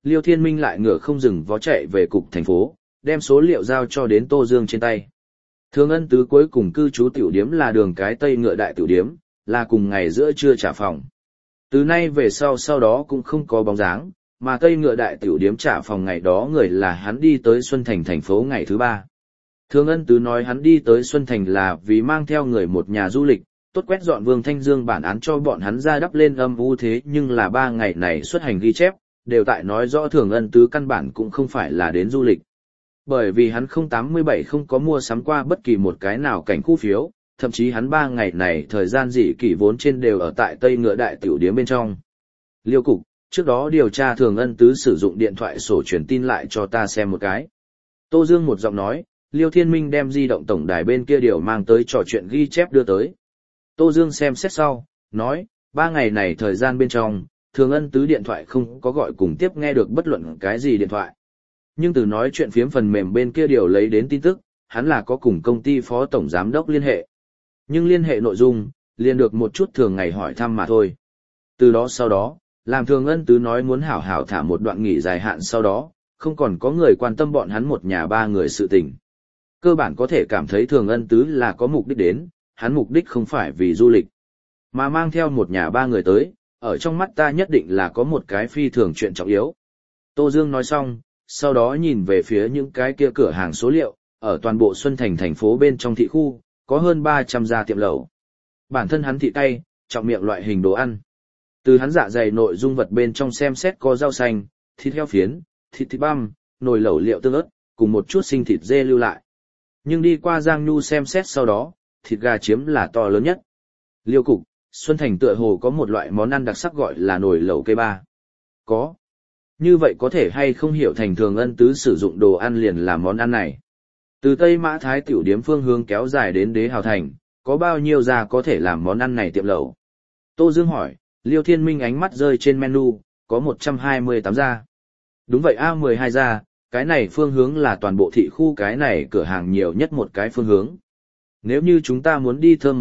Liêu Thiên Minh lại ngựa không dừng vó chạy về cục thành phố, đem số liệu giao cho đến Tô Dương trên tay. Thường Ân Tứ cuối cùng cư trú tiểu điếm là đường cái Tây Ngựa Đại tiểu điếm, là cùng ngày giữa trưa trả phòng. Từ nay về sau đó cũng không có bóng dáng, mà Tây Ngựa Đại tiểu điếm trả phòng ngày đó người là hắn đi tới Xuân Thành thành phố ngày thứ 3. Thường Ân Tứ nói hắn đi tới Xuân Thành là vì mang theo người một nhà du lịch, tốt quét dọn Vương Thanh Dương bản án cho bọn hắn ra đắp lên âm u thế, nhưng là 3 ngày này xuất hành ghi chép, đều tại nói rõ Thường Ân Tứ căn bản cũng không phải là đến du lịch. Bởi vì hắn 087 không có mua sắm qua bất kỳ một cái nào cảnh khu phiếu, thậm chí hắn 3 ngày này thời gian dị kỷ vốn trên đều ở tại Tây Ngựa Đại tiểu điếm bên trong. Liêu cục, trước đó điều tra Thường Ân Tứ sử dụng điện thoại sổ truyền tin lại cho ta xem một cái. Tô Dương một giọng nói, Liêu Thiên Minh đem di động tổng đài bên kia điều mang tới trò chuyện ghi chép đưa tới. Tô Dương xem xét sau, nói, 3 ngày này thời gian bên trong, Thường Ân Tứ điện thoại không có gọi cùng tiếp nghe được bất luận cái gì điện thoại. Nhưng từ nói chuyện phiếm phần mềm bên kia điều lấy đến tin tức, hắn là có cùng công ty phó tổng giám đốc liên hệ. Nhưng liên hệ nội dung, liền được một chút thường ngày hỏi thăm mà thôi. Từ đó sau đó, làm Thường Ân Tứ nói muốn hảo hảo thả một đoạn nghỉ dài hạn sau đó, không còn có người quan tâm bọn hắn một nhà 3 người sự tình. Cơ bản có thể cảm thấy Thường Ân Tứ là có mục đích đến, hắn mục đích không phải vì du lịch, mà mang theo một nhà 3 người tới, ở trong mắt ta nhất định là có một cái phi thường chuyện trọng yếu. Tô Dương nói xong, sau đó nhìn về phía những cái kia cửa hàng số liệu, ở toàn bộ Xuân Thành thành phố bên trong thị khu, có hơn 300 gia tiệm lẩu. Bản thân hắn thị tay, trọng miệng loại hình đồ ăn. Từ hắn dạ dày nội dung vật bên trong xem xét có rau xanh, thịt heo phiến, thịt băm, nồi lẩu liệu tương ớt, cùng một chút sinh thịt dê lưu lại. Nhưng đi qua Giang Nhu xem xét sau đó, thịt gà chiếm là to lớn nhất. Liêu cục, Xuân Thành tựa hồ có một loại món ăn đặc sắc gọi là nồi lẩu cây ba. Có. Như vậy có thể hay không hiểu thành Thường Ân Tứ sử dụng đồ ăn liền làm món ăn này. Từ Tây Mã Thái tiểu điếm phương hướng kéo dài đến Đế Hào Thành, có bao nhiêu gia có thể làm món ăn này tiệm lẩu? Tô Dương hỏi, Liêu Thiên Minh ánh mắt rơi trên menu, có 128 gia. Đúng vậy A12 gia, cái này phương hướng là toàn bộ thị khu cái này cửa hàng nhiều nhất một cái phương hướng. Nếu như chúng ta muốn đi thơm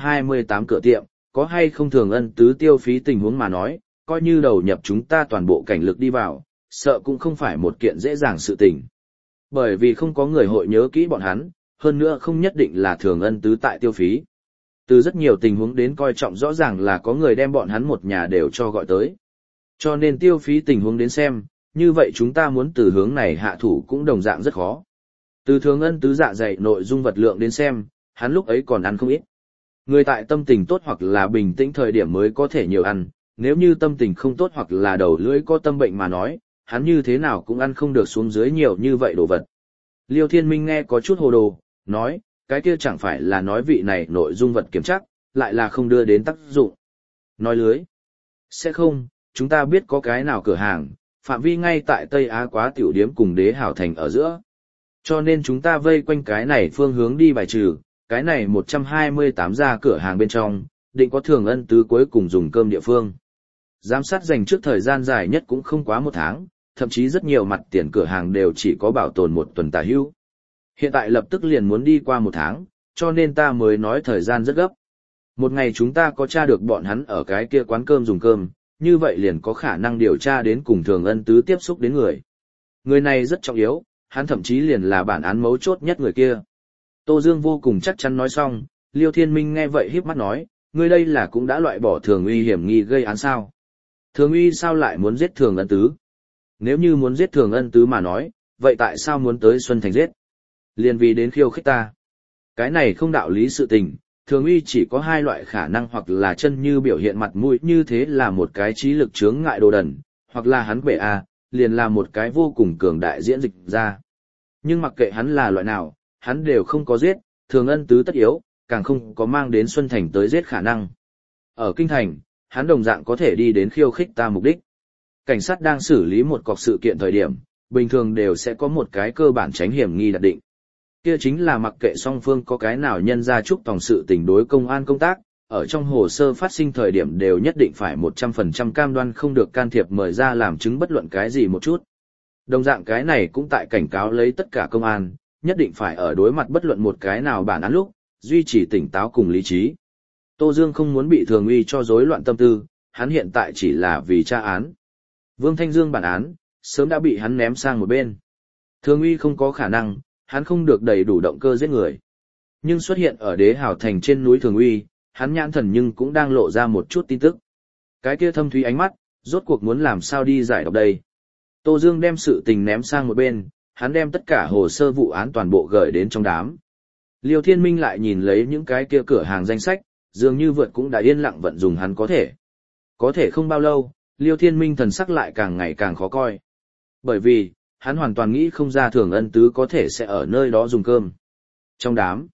128 cửa tiệm, có hay không Thường Ân Tứ tiêu phí tình huống mà nói, coi như đầu nhập chúng ta toàn bộ cảnh lực đi vào, sợ cũng không phải một kiện dễ dàng sự tình. Bởi vì không có người hội nhớ kỹ bọn hắn, hơn nữa không nhất định là Thường Ân Tứ tại tiêu phí. Từ rất nhiều tình huống đến coi trọng rõ ràng là có người đem bọn hắn một nhà đều cho gọi tới. Cho nên tiêu phí tình huống đến xem, như vậy chúng ta muốn từ hướng này hạ thủ cũng đồng dạng rất khó. Từ Thường Ân Tứ dạ dày nội dung vật lượng đến xem, hắn lúc ấy còn ăn không ít. Người tại tâm tình tốt hoặc là bình tĩnh thời điểm mới có thể nhiều ăn, nếu như tâm tình không tốt hoặc là đầu lưỡi có tâm bệnh mà nói, hắn như thế nào cũng ăn không được xuống dưới nhiều như vậy đồ vật. Liêu Thiên Minh nghe có chút hồ đồ, nói, cái kia chẳng phải là nói vị này nội dung vật kiểm chắc, lại là không đưa đến tác dụng. Nói lưới. Sẽ không, chúng ta biết có cái nào cửa hàng, phạm vi ngay tại Tây Á Quá tiểu điếm cùng Đế Hảo Thành ở giữa. Cho nên chúng ta vây quanh cái này phương hướng đi bài trừ, cái này 128 gia cửa hàng bên trong, định có Thường Ân Tứ cuối cùng dùng cơm địa phương. Giám sát dành trước thời gian dài nhất cũng không quá 1 tháng, thậm chí rất nhiều mặt tiền cửa hàng đều chỉ có bảo tồn 1 tuần tả hữu. Hiện tại lập tức liền muốn đi qua 1 tháng, cho nên ta mới nói thời gian rất gấp. Một ngày chúng ta có tra được bọn hắn ở cái kia quán cơm dùng cơm, như vậy liền có khả năng điều tra đến cùng Thường Ân Tứ tiếp xúc đến người. Người này rất trọng yếu, hắn thậm chí liền là bản án mấu chốt nhất người kia. Tô Dương vô cùng chắc chắn nói xong, Liêu Thiên Minh nghe vậy híp mắt nói, ngươi đây là cũng đã loại bỏ Thường Uy hiểm nghi gây án sao? Thường Uy sao lại muốn giết Thường Ân Tứ? Nếu như muốn giết Thường Ân Tứ mà nói, vậy tại sao muốn tới Xuân Thành giết? Liền vì đến khiêu khích ta. Cái này không đạo lý sự tình, Thường Uy chỉ có 2 loại khả năng, hoặc là chân như biểu hiện mặt mũi như thế là một cái trí lực chướng ngại đồ đần, hoặc là hắn bệ liền là một cái vô cùng cường đại diễn dịch ra. Nhưng mặc kệ hắn là loại nào, hắn đều không có giết, Thường Ân Tứ tất yếu, càng không có mang đến Xuân Thành tới giết khả năng. Ở Kinh Thành, hắn đồng dạng có thể đi đến khiêu khích ta mục đích. Cảnh sát đang xử lý một cọc sự kiện thời điểm, bình thường đều sẽ có một cái cơ bản tránh hiểm nghi đặt định. Kia chính là mặc kệ song phương có cái nào nhân ra chúc tòng sự tình đối công an công tác, ở trong hồ sơ phát sinh thời điểm đều nhất định phải 100% cam đoan không được can thiệp mời ra làm chứng bất luận cái gì một chút. Đồng dạng cái này cũng tại cảnh cáo lấy tất cả công an, nhất định phải ở đối mặt bất luận một cái nào bản án lúc, duy trì tỉnh táo cùng lý trí. Tô Dương không muốn bị Thường Uy cho rối loạn tâm tư, hắn hiện tại chỉ là vì tra án. Vương Thanh Dương bản án, sớm đã bị hắn ném sang một bên. Thường Uy không có khả năng, hắn không được đầy đủ động cơ giết người. Nhưng xuất hiện ở Đế Hào Thành trên núi Thường Uy, hắn nhãn thần nhưng cũng đang lộ ra một chút tin tức. Cái kia thâm thúy ánh mắt, rốt cuộc muốn làm sao đi giải đọc đây. Tô Dương đem sự tình ném sang một bên, hắn đem tất cả hồ sơ vụ án toàn bộ gửi đến trong đám. Liêu Thiên Minh lại nhìn lấy những cái kia cửa hàng danh sách, dường như vượt cũng đã yên lặng vận dùng hắn có thể. Có thể không bao lâu, Liêu Thiên Minh thần sắc lại càng ngày càng khó coi. Bởi vì, hắn hoàn toàn nghĩ không ra Thường Ân Tứ có thể sẽ ở nơi đó dùng cơm. Trong đám,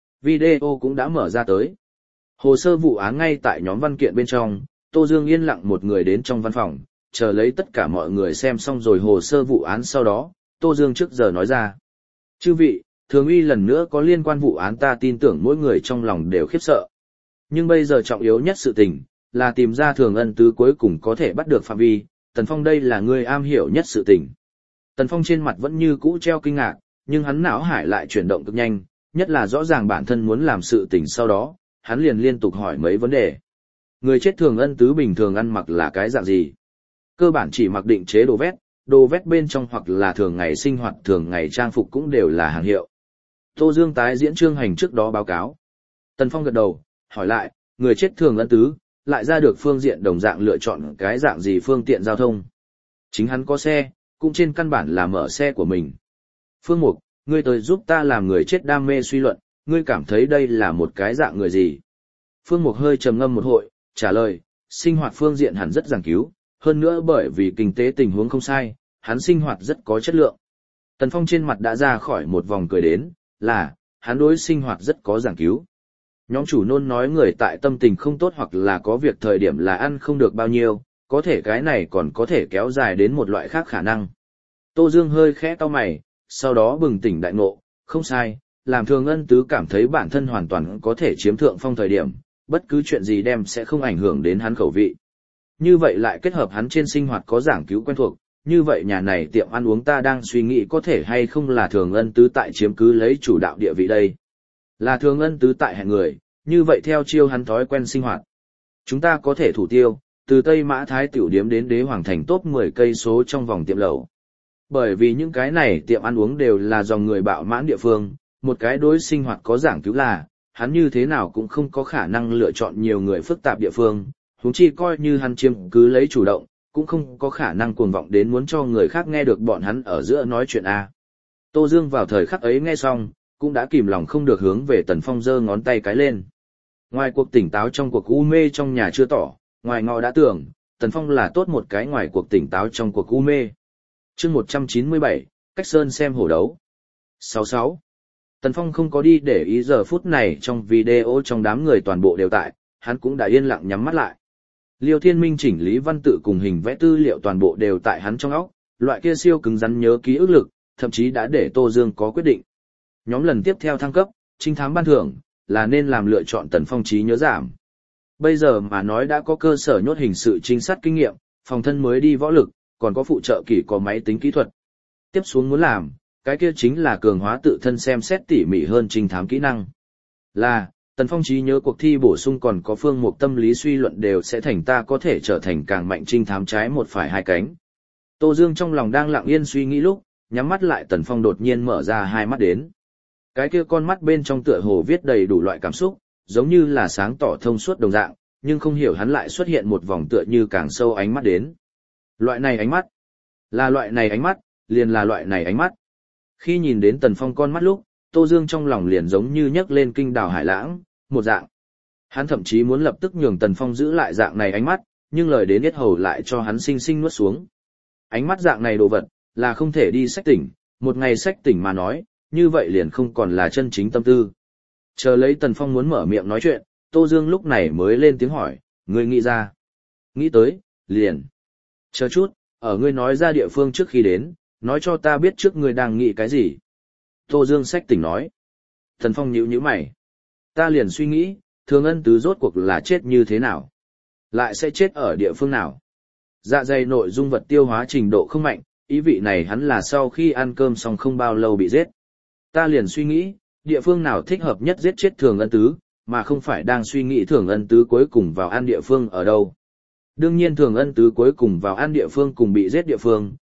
video cũng đã mở ra tới. Hồ sơ vụ án ngay tại nhóm văn kiện bên trong, Tô Dương yên lặng một người đến trong văn phòng, chờ lấy tất cả mọi người xem xong rồi hồ sơ vụ án sau đó, Tô Dương trước giờ nói ra. Chư vị, Thường Uy lần nữa có liên quan vụ án ta tin tưởng mỗi người trong lòng đều khiếp sợ. Nhưng bây giờ trọng yếu nhất sự tình, là tìm ra Thường Ân Tứ cuối cùng có thể bắt được phạm vi, Tần Phong đây là người am hiểu nhất sự tình. Tần Phong trên mặt vẫn như cũ treo kinh ngạc, nhưng hắn não hải lại chuyển động cực nhanh, nhất là rõ ràng bản thân muốn làm sự tình sau đó, hắn liền liên tục hỏi mấy vấn đề. Người chết Thường Ân Tứ bình thường ăn mặc là cái dạng gì? Cơ bản chỉ mặc định chế đồ vét bên trong hoặc là thường ngày sinh hoạt thường ngày trang phục cũng đều là hàng hiệu. Tô Dương tái diễn Trương Hành trước đó báo cáo. Tần Phong gật đầu, hỏi lại, người chết Thường Ân Tứ, lại ra được phương diện đồng dạng lựa chọn cái dạng gì phương tiện giao thông. Chính hắn có xe, cũng trên căn bản là mở xe của mình. Phương Mục, ngươi tới giúp ta làm người chết đam mê suy luận, ngươi cảm thấy đây là một cái dạng người gì? Phương Mục hơi trầm ngâm một hội, trả lời, sinh hoạt phương diện hẳn rất giảng cứu, hơn nữa bởi vì kinh tế tình huống không sai, hắn sinh hoạt rất có chất lượng. Tần Phong trên mặt đã ra khỏi một vòng cười đến, là, hắn đối sinh hoạt rất có giảng cứu. Nhóm chủ nôn nói người tại tâm tình không tốt hoặc là có việc thời điểm là ăn không được bao nhiêu, có thể cái này còn có thể kéo dài đến một loại khác khả năng. Tô Dương hơi khẽ cau mày, sau đó bừng tỉnh đại ngộ, không sai, làm Thường Ân Tứ cảm thấy bản thân hoàn toàn có thể chiếm thượng phong thời điểm, bất cứ chuyện gì đem sẽ không ảnh hưởng đến hắn khẩu vị. Như vậy lại kết hợp hắn trên sinh hoạt có giảng cứu quen thuộc, như vậy nhà này tiệm ăn uống ta đang suy nghĩ có thể hay không là Thường Ân Tứ tại chiếm cứ lấy chủ đạo địa vị đây. Là Thường Ân Tứ tại hẹn người, như vậy theo chiêu hắn thói quen sinh hoạt. Chúng ta có thể thủ tiêu, từ Tây Mã Thái tiểu điếm đến Đế Hoàng Thành top 10 cây số trong vòng tiệm lẩu. Bởi vì những cái này tiệm ăn uống đều là dòng người bạo mãn địa phương, một cái đối sinh hoạt có giảng cứu là, hắn như thế nào cũng không có khả năng lựa chọn nhiều người phức tạp địa phương, huống chi coi như hắn chiếm cứ lấy chủ động, cũng không có khả năng cuồng vọng đến muốn cho người khác nghe được bọn hắn ở giữa nói chuyện a. Tô Dương vào thời khắc ấy nghe xong, cũng đã kìm lòng không được hướng về Tần Phong giơ ngón tay cái lên. Ngoài cuộc tỉnh táo trong cuộc u mê trong nhà chưa tỏ, ngoài ngọ đã tưởng, Tần Phong là tốt một cái ngoài cuộc tỉnh táo trong cuộc u mê. Chương 197, cách sơn xem hổ đấu. 66. Tần Phong không có đi để ý giờ phút này trong video trong đám người toàn bộ đều tại, hắn cũng đã yên lặng nhắm mắt lại. Liêu Thiên Minh chỉnh lý văn tự cùng hình vẽ tư liệu toàn bộ đều tại hắn trong óc, loại kia siêu cứng rắn nhớ ký ức lực, thậm chí đã để Tô Dương có quyết định. Nhóm lần tiếp theo thăng cấp, trinh thám ban thưởng, là nên làm lựa chọn Tần Phong trí nhớ giảm. Bây giờ mà nói đã có cơ sở nhốt hình sự trinh sát kinh nghiệm, phòng thân mới đi võ lực, còn có phụ trợ kỹ có máy tính kỹ thuật. Tiếp xuống muốn làm, cái kia chính là cường hóa tự thân xem xét tỉ mỉ hơn trinh thám kỹ năng. Là, Tần Phong trí nhớ cuộc thi bổ sung còn có phương mục tâm lý suy luận đều sẽ thành ta có thể trở thành càng mạnh trinh thám trái một phải hai cánh. Tô Dương trong lòng đang lặng yên suy nghĩ lúc, nhắm mắt lại Tần Phong đột nhiên mở ra hai mắt đến. Cái kia con mắt bên trong tựa hồ viết đầy đủ loại cảm xúc, giống như là sáng tỏ thông suốt đồng dạng, nhưng không hiểu hắn lại xuất hiện một vòng tựa như càng sâu ánh mắt đến. Loại này ánh mắt, là loại này ánh mắt, liền là loại này ánh mắt. Khi nhìn đến Tần Phong con mắt lúc, Tô Dương trong lòng liền giống như nhấc lên kinh đào hải lãng, một dạng. Hắn thậm chí muốn lập tức nhường Tần Phong giữ lại dạng này ánh mắt, nhưng lời đến yết hầu lại cho hắn sinh sinh nuốt xuống. Ánh mắt dạng này đồ vật, là không thể đi sách tỉnh, một ngày sách tỉnh mà nói, như vậy liền không còn là chân chính tâm tư. Chờ lấy Tần Phong muốn mở miệng nói chuyện, Tô Dương lúc này mới lên tiếng hỏi, ngươi nghĩ ra. Nghĩ tới, liền. Chờ chút, ở ngươi nói ra địa phương trước khi đến, nói cho ta biết trước ngươi đang nghĩ cái gì. Tô Dương sách tỉnh nói. Tần Phong nhíu mày. Ta liền suy nghĩ, Thường Ân Tứ rốt cuộc là chết như thế nào? Lại sẽ chết ở địa phương nào? Dạ dày nội dung vật tiêu hóa trình độ không mạnh, ý vị này hắn là sau khi ăn cơm xong không bao lâu bị giết. Ta liền suy nghĩ, địa phương nào thích hợp nhất giết chết Thường Ân Tứ, mà không phải đang suy nghĩ Thường Ân Tứ cuối cùng vào ăn địa phương ở đâu. Đương nhiên Thường Ân Tứ cuối cùng vào ăn địa phương cùng bị giết địa phương,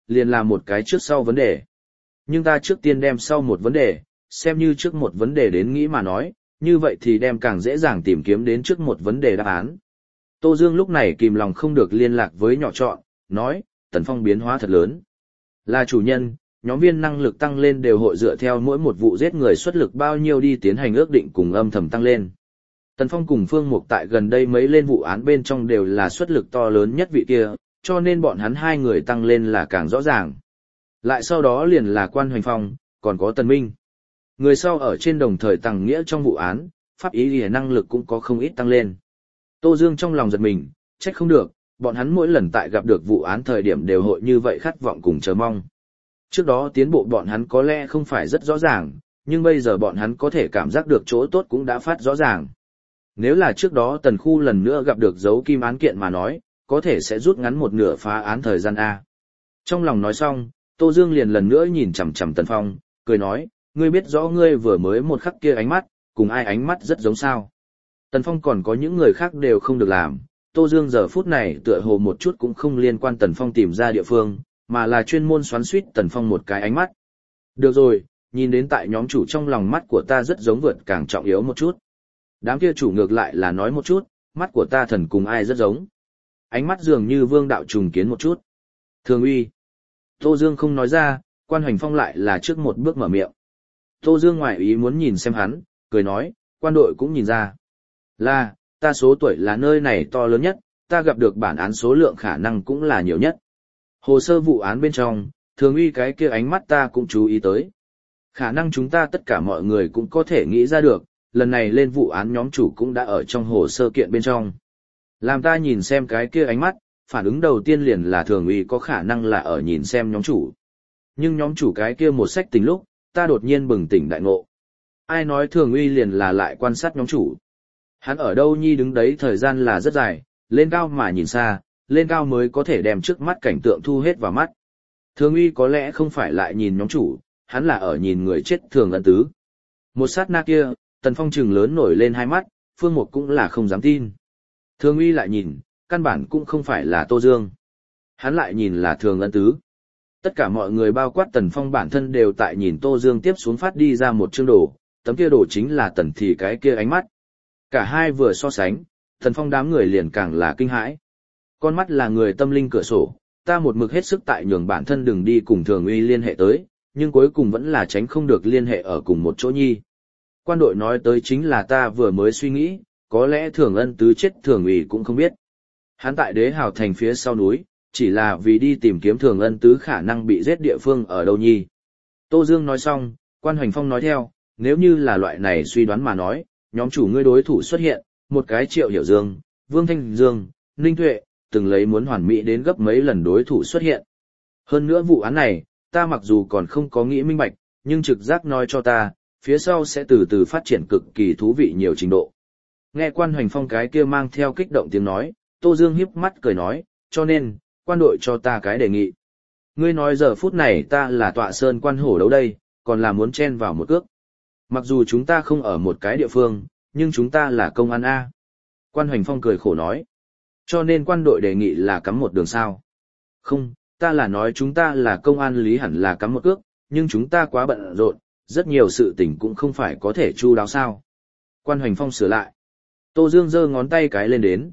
liền là một cái trước sau vấn đề. Nhưng ta trước tiên đem sau một vấn đề, xem như trước một vấn đề đến nghĩ mà nói, như vậy thì đem càng dễ dàng tìm kiếm đến trước một vấn đề đáp án. Tô Dương lúc này kìm lòng không được liên lạc với nhỏ trọn, nói, Tần Phong biến hóa thật lớn. Là chủ nhân, nhóm viên năng lực tăng lên đều hội dựa theo mỗi một vụ giết người xuất lực bao nhiêu đi tiến hành ước định cùng âm thầm tăng lên. Tần Phong cùng Phương Mục tại gần đây mấy lên vụ án bên trong đều là xuất lực to lớn nhất vị kia, cho nên bọn hắn hai người tăng lên là càng rõ ràng. Lại sau đó liền là Quan Hoành Phong, còn có Tần Minh. Người sau ở trên đồng thời tăng nghĩa trong vụ án, pháp ý lìa năng lực cũng có không ít tăng lên. Tô Dương trong lòng giật mình, trách không được, bọn hắn mỗi lần tại gặp được vụ án thời điểm đều hội như vậy khát vọng cùng chờ mong. Trước đó tiến bộ bọn hắn có lẽ không phải rất rõ ràng, nhưng bây giờ bọn hắn có thể cảm giác được chỗ tốt cũng đã phát rõ ràng. Nếu là trước đó Tần Khu lần nữa gặp được dấu kim án kiện mà nói, có thể sẽ rút ngắn một nửa phá án thời gian A. Trong lòng nói xong, Tô Dương liền lần nữa nhìn chằm chằm Tần Phong, cười nói, ngươi biết rõ ngươi vừa mới một khắc kia ánh mắt, cùng ai ánh mắt rất giống sao. Tần Phong còn có những người khác đều không được làm, Tô Dương giờ phút này tựa hồ một chút cũng không liên quan Tần Phong tìm ra địa phương, mà là chuyên môn xoắn xuýt Tần Phong một cái ánh mắt. Được rồi, nhìn đến tại nhóm chủ trong lòng mắt của ta rất giống vượt càng trọng yếu một chút. Đám kia chủ ngược lại là nói một chút, mắt của ta thần cùng ai rất giống. Ánh mắt dường như vương đạo trùng kiến một chút. Thường uy. Tô Dương không nói ra, Quan Hoành Phong lại là trước một bước mở miệng. Tô Dương ngoài ý muốn nhìn xem hắn, cười nói, quan đội cũng nhìn ra. Là, ta số tuổi là nơi này to lớn nhất, ta gặp được bản án số lượng khả năng cũng là nhiều nhất. Hồ sơ vụ án bên trong, thường uy cái kia ánh mắt ta cũng chú ý tới. Khả năng chúng ta tất cả mọi người cũng có thể nghĩ ra được, lần này lên vụ án nhóm chủ cũng đã ở trong hồ sơ kiện bên trong. Làm ta nhìn xem cái kia ánh mắt, phản ứng đầu tiên liền là thường uy có khả năng là ở nhìn xem nhóm chủ. Nhưng nhóm chủ cái kia một sách tình lúc, ta đột nhiên bừng tỉnh đại ngộ. Ai nói thường uy liền là lại quan sát nhóm chủ. Hắn ở đâu nhi đứng đấy thời gian là rất dài, lên cao mà nhìn xa, lên cao mới có thể đem trước mắt cảnh tượng thu hết vào mắt. Thường uy có lẽ không phải lại nhìn nhóm chủ, hắn là ở nhìn người chết Thường Ân Tứ. Một sát na kia, Tần Phong trừng lớn nổi lên hai mắt, Phương Mục cũng là không dám tin. Thường uy lại nhìn, căn bản cũng không phải là Tô Dương. Hắn lại nhìn là Thường Ân Tứ. Tất cả mọi người bao quát Tần Phong bản thân đều tại nhìn Tô Dương tiếp xuống phát đi ra một chương đồ, tấm kia đồ chính là Tần thì cái kia ánh mắt. Cả hai vừa so sánh, Tần Phong đám người liền càng là kinh hãi. Con mắt là người tâm linh cửa sổ, ta một mực hết sức tại nhường bản thân đừng đi cùng Thường uy liên hệ tới, nhưng cuối cùng vẫn là tránh không được liên hệ ở cùng một chỗ nhi. Quan đội nói tới chính là ta vừa mới suy nghĩ, có lẽ Thường Ân Tứ chết Thường uy cũng không biết. Hắn tại Đế Hào Thành phía sau núi, chỉ là vì đi tìm kiếm Thường Ân Tứ khả năng bị giết địa phương ở đâu nhi. Tô Dương nói xong, Quan Hoành Phong nói theo, nếu như là loại này suy đoán mà nói, nhóm chủ ngươi đối thủ xuất hiện, một cái Triệu Hiểu Dương, Vương Thanh Dương, Ninh Tuệ, từng lấy muốn hoàn mỹ đến gấp mấy lần đối thủ xuất hiện. Hơn nữa vụ án này, ta mặc dù còn không có nghĩ minh bạch, nhưng trực giác nói cho ta, phía sau sẽ từ từ phát triển cực kỳ thú vị nhiều trình độ. Nghe Quan Hoành Phong cái kia mang theo kích động tiếng nói, Tô Dương hiếp mắt cười nói, cho nên, quan đội cho ta cái đề nghị. Ngươi nói giờ phút này ta là tọa sơn quan hổ đấu đây, còn là muốn chen vào một cước. Mặc dù chúng ta không ở một cái địa phương, nhưng chúng ta là công an A. Quan Hoành Phong cười khổ nói. Cho nên quan đội đề nghị là cắm một đường sao. Không, ta là nói chúng ta là công an lý hẳn là cắm một cước, nhưng chúng ta quá bận rộn, rất nhiều sự tình cũng không phải có thể chu đáo sao. Quan Hoành Phong sửa lại. Tô Dương giơ ngón tay cái lên đến,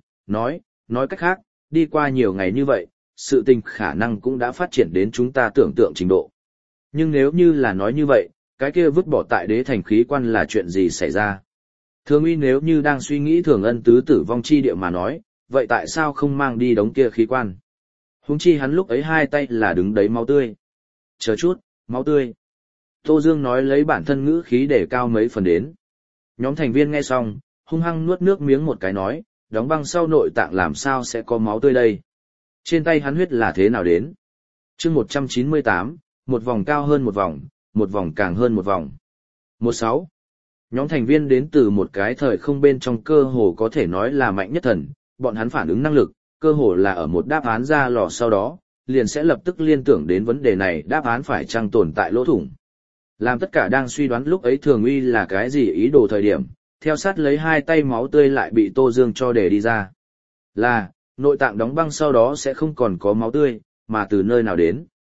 nói cách khác, đi qua nhiều ngày như vậy, sự tình khả năng cũng đã phát triển đến chúng ta tưởng tượng trình độ. Nhưng nếu như là nói như vậy, cái kia vứt bỏ tại Đế Thành khí quan là chuyện gì xảy ra? Thường uy nếu như đang suy nghĩ Thường Ân Tứ tử vong chi địa mà nói, vậy tại sao không mang đi đống kia khí quan? Huống chi hắn lúc ấy hai tay là đứng đấy máu tươi. Chờ chút, máu tươi. Tô Dương nói lấy bản thân ngữ khí để cao mấy phần đến. Nhóm thành viên nghe xong, hung hăng nuốt nước miếng một cái nói, đóng băng sau nội tạng làm sao sẽ có máu tươi đây? Trên tay hắn huyết là thế nào đến? Chương 198, một vòng cao hơn một vòng càng hơn một vòng. 16. Nhóm thành viên đến từ một cái thời không bên trong cơ hồ có thể nói là mạnh nhất thần, bọn hắn phản ứng năng lực, cơ hồ là ở một đáp án ra lò sau đó, liền sẽ lập tức liên tưởng đến vấn đề này đáp án phải chăng tồn tại lỗ thủng. Làm tất cả đang suy đoán lúc ấy Thường uy là cái gì ý đồ thời điểm, theo sát lấy hai tay máu tươi lại bị Tô Dương cho để đi ra. Là, nội tạng đóng băng sau đó sẽ không còn có máu tươi, mà từ nơi nào đến.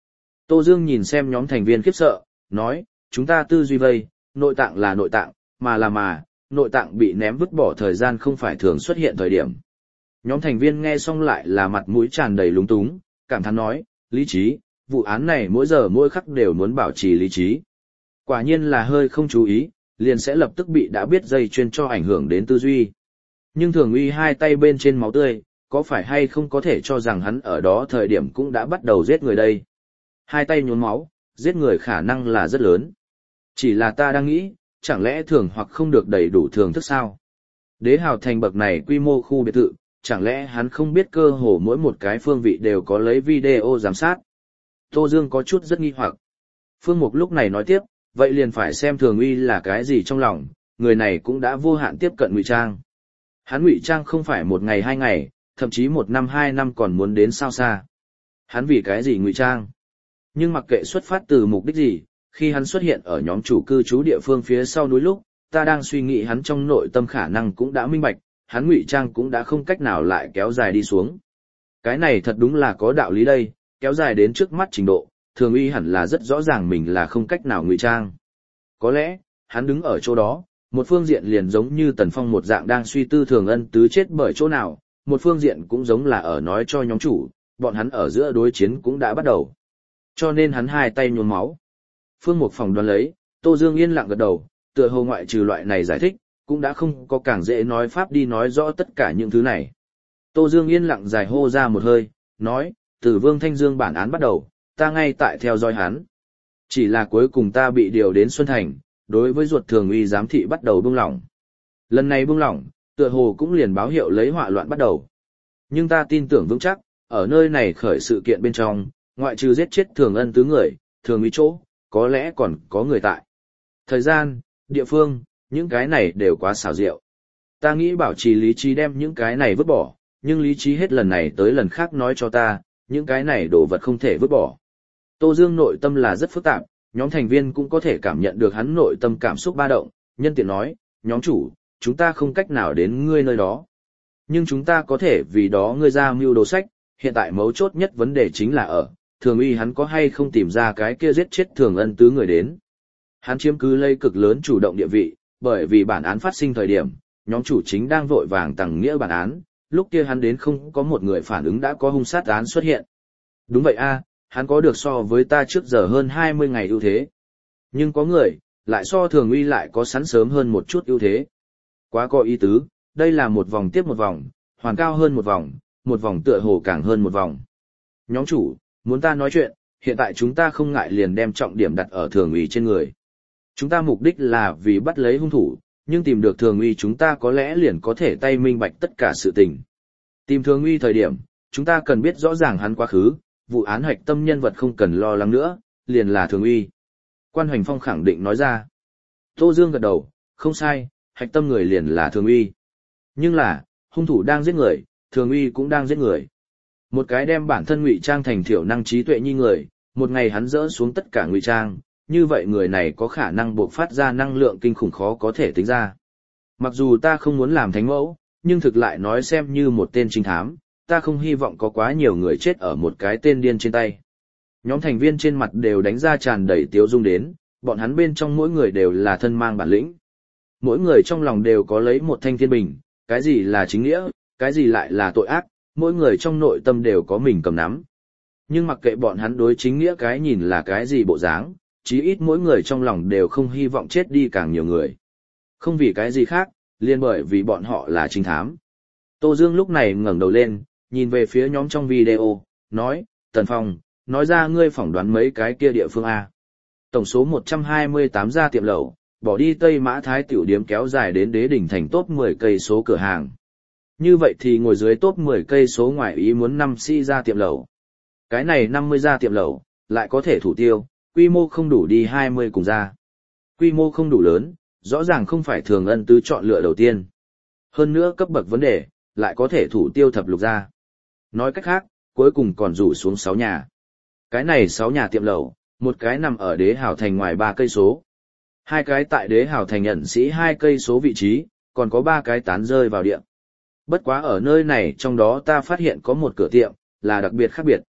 Tô Dương nhìn xem nhóm thành viên khiếp sợ, nói, chúng ta tư duy vây, nội tạng là nội tạng, mà, nội tạng bị ném vứt bỏ thời gian không phải thường xuất hiện thời điểm. Nhóm thành viên nghe xong lại là mặt mũi tràn đầy lúng túng, cảm thán nói, lý trí, vụ án này mỗi giờ mỗi khắc đều muốn bảo trì lý trí. Quả nhiên là hơi không chú ý, liền sẽ lập tức bị đã biết dây chuyền cho ảnh hưởng đến tư duy. Nhưng Thường Uy hai tay bên trên máu tươi, có phải hay không có thể cho rằng hắn ở đó thời điểm cũng đã bắt đầu giết người đây. Hai tay nhuốm máu, giết người khả năng là rất lớn. Chỉ là ta đang nghĩ, chẳng lẽ thường hoặc không được đầy đủ thường thức sao? Đế hào thành bậc này quy mô khu biệt thự, chẳng lẽ hắn không biết cơ hồ mỗi một cái phương vị đều có lấy video giám sát? Tô Dương có chút rất nghi hoặc. Phương Mục lúc này nói tiếp, vậy liền phải xem Thường Uy là cái gì trong lòng, người này cũng đã vô hạn tiếp cận ngụy trang. Hắn ngụy trang không phải một ngày hai ngày, thậm chí một năm hai năm còn muốn đến sao xa. Hắn vì cái gì ngụy trang? Nhưng mặc kệ xuất phát từ mục đích gì, khi hắn xuất hiện ở nhóm chủ cư trú địa phương phía sau núi lúc, ta đang suy nghĩ hắn trong nội tâm khả năng cũng đã minh bạch, hắn ngụy trang cũng đã không cách nào lại kéo dài đi xuống. Cái này thật đúng là có đạo lý đây, kéo dài đến trước mắt trình độ, Thường Uy hẳn là rất rõ ràng mình là không cách nào ngụy trang. Có lẽ, hắn đứng ở chỗ đó, một phương diện liền giống như Tần Phong một dạng đang suy tư Thường Ân Tứ chết bởi chỗ nào, một phương diện cũng giống là ở nói cho nhóm chủ, bọn hắn ở giữa đối chiến cũng đã bắt đầu. Cho nên hắn hai tay nhuốm máu. Phương Mục phỏng đoán lấy, Tô Dương yên lặng gật đầu, tựa hồ ngoại trừ loại này giải thích, cũng đã không có càng dễ nói pháp đi nói rõ tất cả những thứ này. Tô Dương yên lặng dài hô ra một hơi, nói, từ Vương Thanh Dương bản án bắt đầu, ta ngay tại theo dõi hắn. Chỉ là cuối cùng ta bị điều đến Xuân Thành, đối với ruột Thường Uy giám thị bắt đầu buông lỏng. Lần này buông lỏng, tựa hồ cũng liền báo hiệu lấy họa loạn bắt đầu. Nhưng ta tin tưởng vững chắc, ở nơi này khởi sự kiện bên trong, ngoại trừ giết chết Thường Ân Tứ người, Thường Uy chỗ, có lẽ còn có người tại. Thời gian, địa phương, những cái này đều quá xảo diệu. Ta nghĩ bảo trì lý trí đem những cái này vứt bỏ, nhưng lý trí hết lần này tới lần khác nói cho ta, những cái này đồ vật không thể vứt bỏ. Tô Dương nội tâm là rất phức tạp, nhóm thành viên cũng có thể cảm nhận được hắn nội tâm cảm xúc ba động, nhân tiện nói, nhóm chủ, chúng ta không cách nào đến ngươi nơi đó. Nhưng chúng ta có thể vì đó ngươi ra mưu đồ sách, hiện tại mấu chốt nhất vấn đề chính là ở, Thường Uy hắn có hay không tìm ra cái kia giết chết Thường Ân Tứ người đến. Hắn chiếm cứ lấy cực lớn chủ động địa vị, bởi vì bản án phát sinh thời điểm, nhóm chủ chính đang vội vàng tằng nghĩa bản án, lúc kia hắn đến không có một người phản ứng đã có hung sát án xuất hiện. Đúng vậy a, hắn có được so với ta trước giờ hơn 20 ngày ưu thế. Nhưng có người, lại so Thường Uy lại có sẵn sớm hơn một chút ưu thế. Quá có ý tứ, đây là một vòng tiếp một vòng, hoàn cao hơn một vòng tựa hồ càng hơn một vòng. Nhóm chủ, muốn ta nói chuyện, hiện tại chúng ta không ngại liền đem trọng điểm đặt ở Thường Uy trên người. Chúng ta mục đích là vì bắt lấy hung thủ, nhưng tìm được Thường Uy chúng ta có lẽ liền có thể tay minh bạch tất cả sự tình. Tìm Thường Uy thời điểm, chúng ta cần biết rõ ràng hắn quá khứ, vụ án hạch tâm nhân vật không cần lo lắng nữa, liền là Thường Uy. Quan Hoành Phong khẳng định nói ra. Tô Dương gật đầu, không sai, hạch tâm người liền là Thường Uy. Nhưng là, hung thủ đang giết người, Thường Uy cũng đang giết người. Một cái đem bản thân ngụy trang thành thiểu năng trí tuệ như người, một ngày hắn dỡ xuống tất cả ngụy trang, như vậy người này có khả năng buộc phát ra năng lượng kinh khủng khó có thể tính ra. Mặc dù ta không muốn làm thánh mẫu, nhưng thực lại nói xem như một tên trinh thám, ta không hy vọng có quá nhiều người chết ở một cái tên điên trên tay. Nhóm thành viên trên mặt đều đánh ra tràn đầy tiếu dung đến, bọn hắn bên trong mỗi người đều là thân mang bản lĩnh. Mỗi người trong lòng đều có lấy một thanh thiên bình, cái gì là chính nghĩa, cái gì lại là tội ác, mỗi người trong nội tâm đều có mình cầm nắm. Nhưng mặc kệ bọn hắn đối chính nghĩa cái nhìn là cái gì bộ dáng, chí ít mỗi người trong lòng đều không hy vọng chết đi càng nhiều người. Không vì cái gì khác, liền bởi vì bọn họ là trinh thám. Tô Dương lúc này ngẩng đầu lên, nhìn về phía nhóm trong video, nói, Tần Phong, nói ra ngươi phỏng đoán mấy cái kia địa phương A. Tổng số 128 gia tiệm lẩu, bỏ đi Tây Mã Thái tiểu điếm kéo dài đến Đế Đỉnh thành top 10 cây số cửa hàng. Như vậy thì ngồi dưới top 10 cây số ngoài ý muốn 5 sĩ gia tiệm lẩu. Cái này 50 gia tiệm lẩu, lại có thể thủ tiêu, quy mô không đủ đi 20 cùng gia. Quy mô không đủ lớn, rõ ràng không phải Thường Ân Tứ chọn lựa đầu tiên. Hơn nữa cấp bậc vấn đề, lại có thể thủ tiêu thập lục gia. Nói cách khác, cuối cùng còn rủ xuống 6 nhà. Cái này 6 nhà tiệm lẩu, một cái nằm ở Đế Hào thành ngoài 3 cây số. Hai cái tại Đế Hào thành ẩn sĩ 2 cây số vị trí, còn có 3 cái tán rơi vào địa. Bất quá ở nơi này trong đó ta phát hiện có một cửa tiệm, là đặc biệt khác biệt.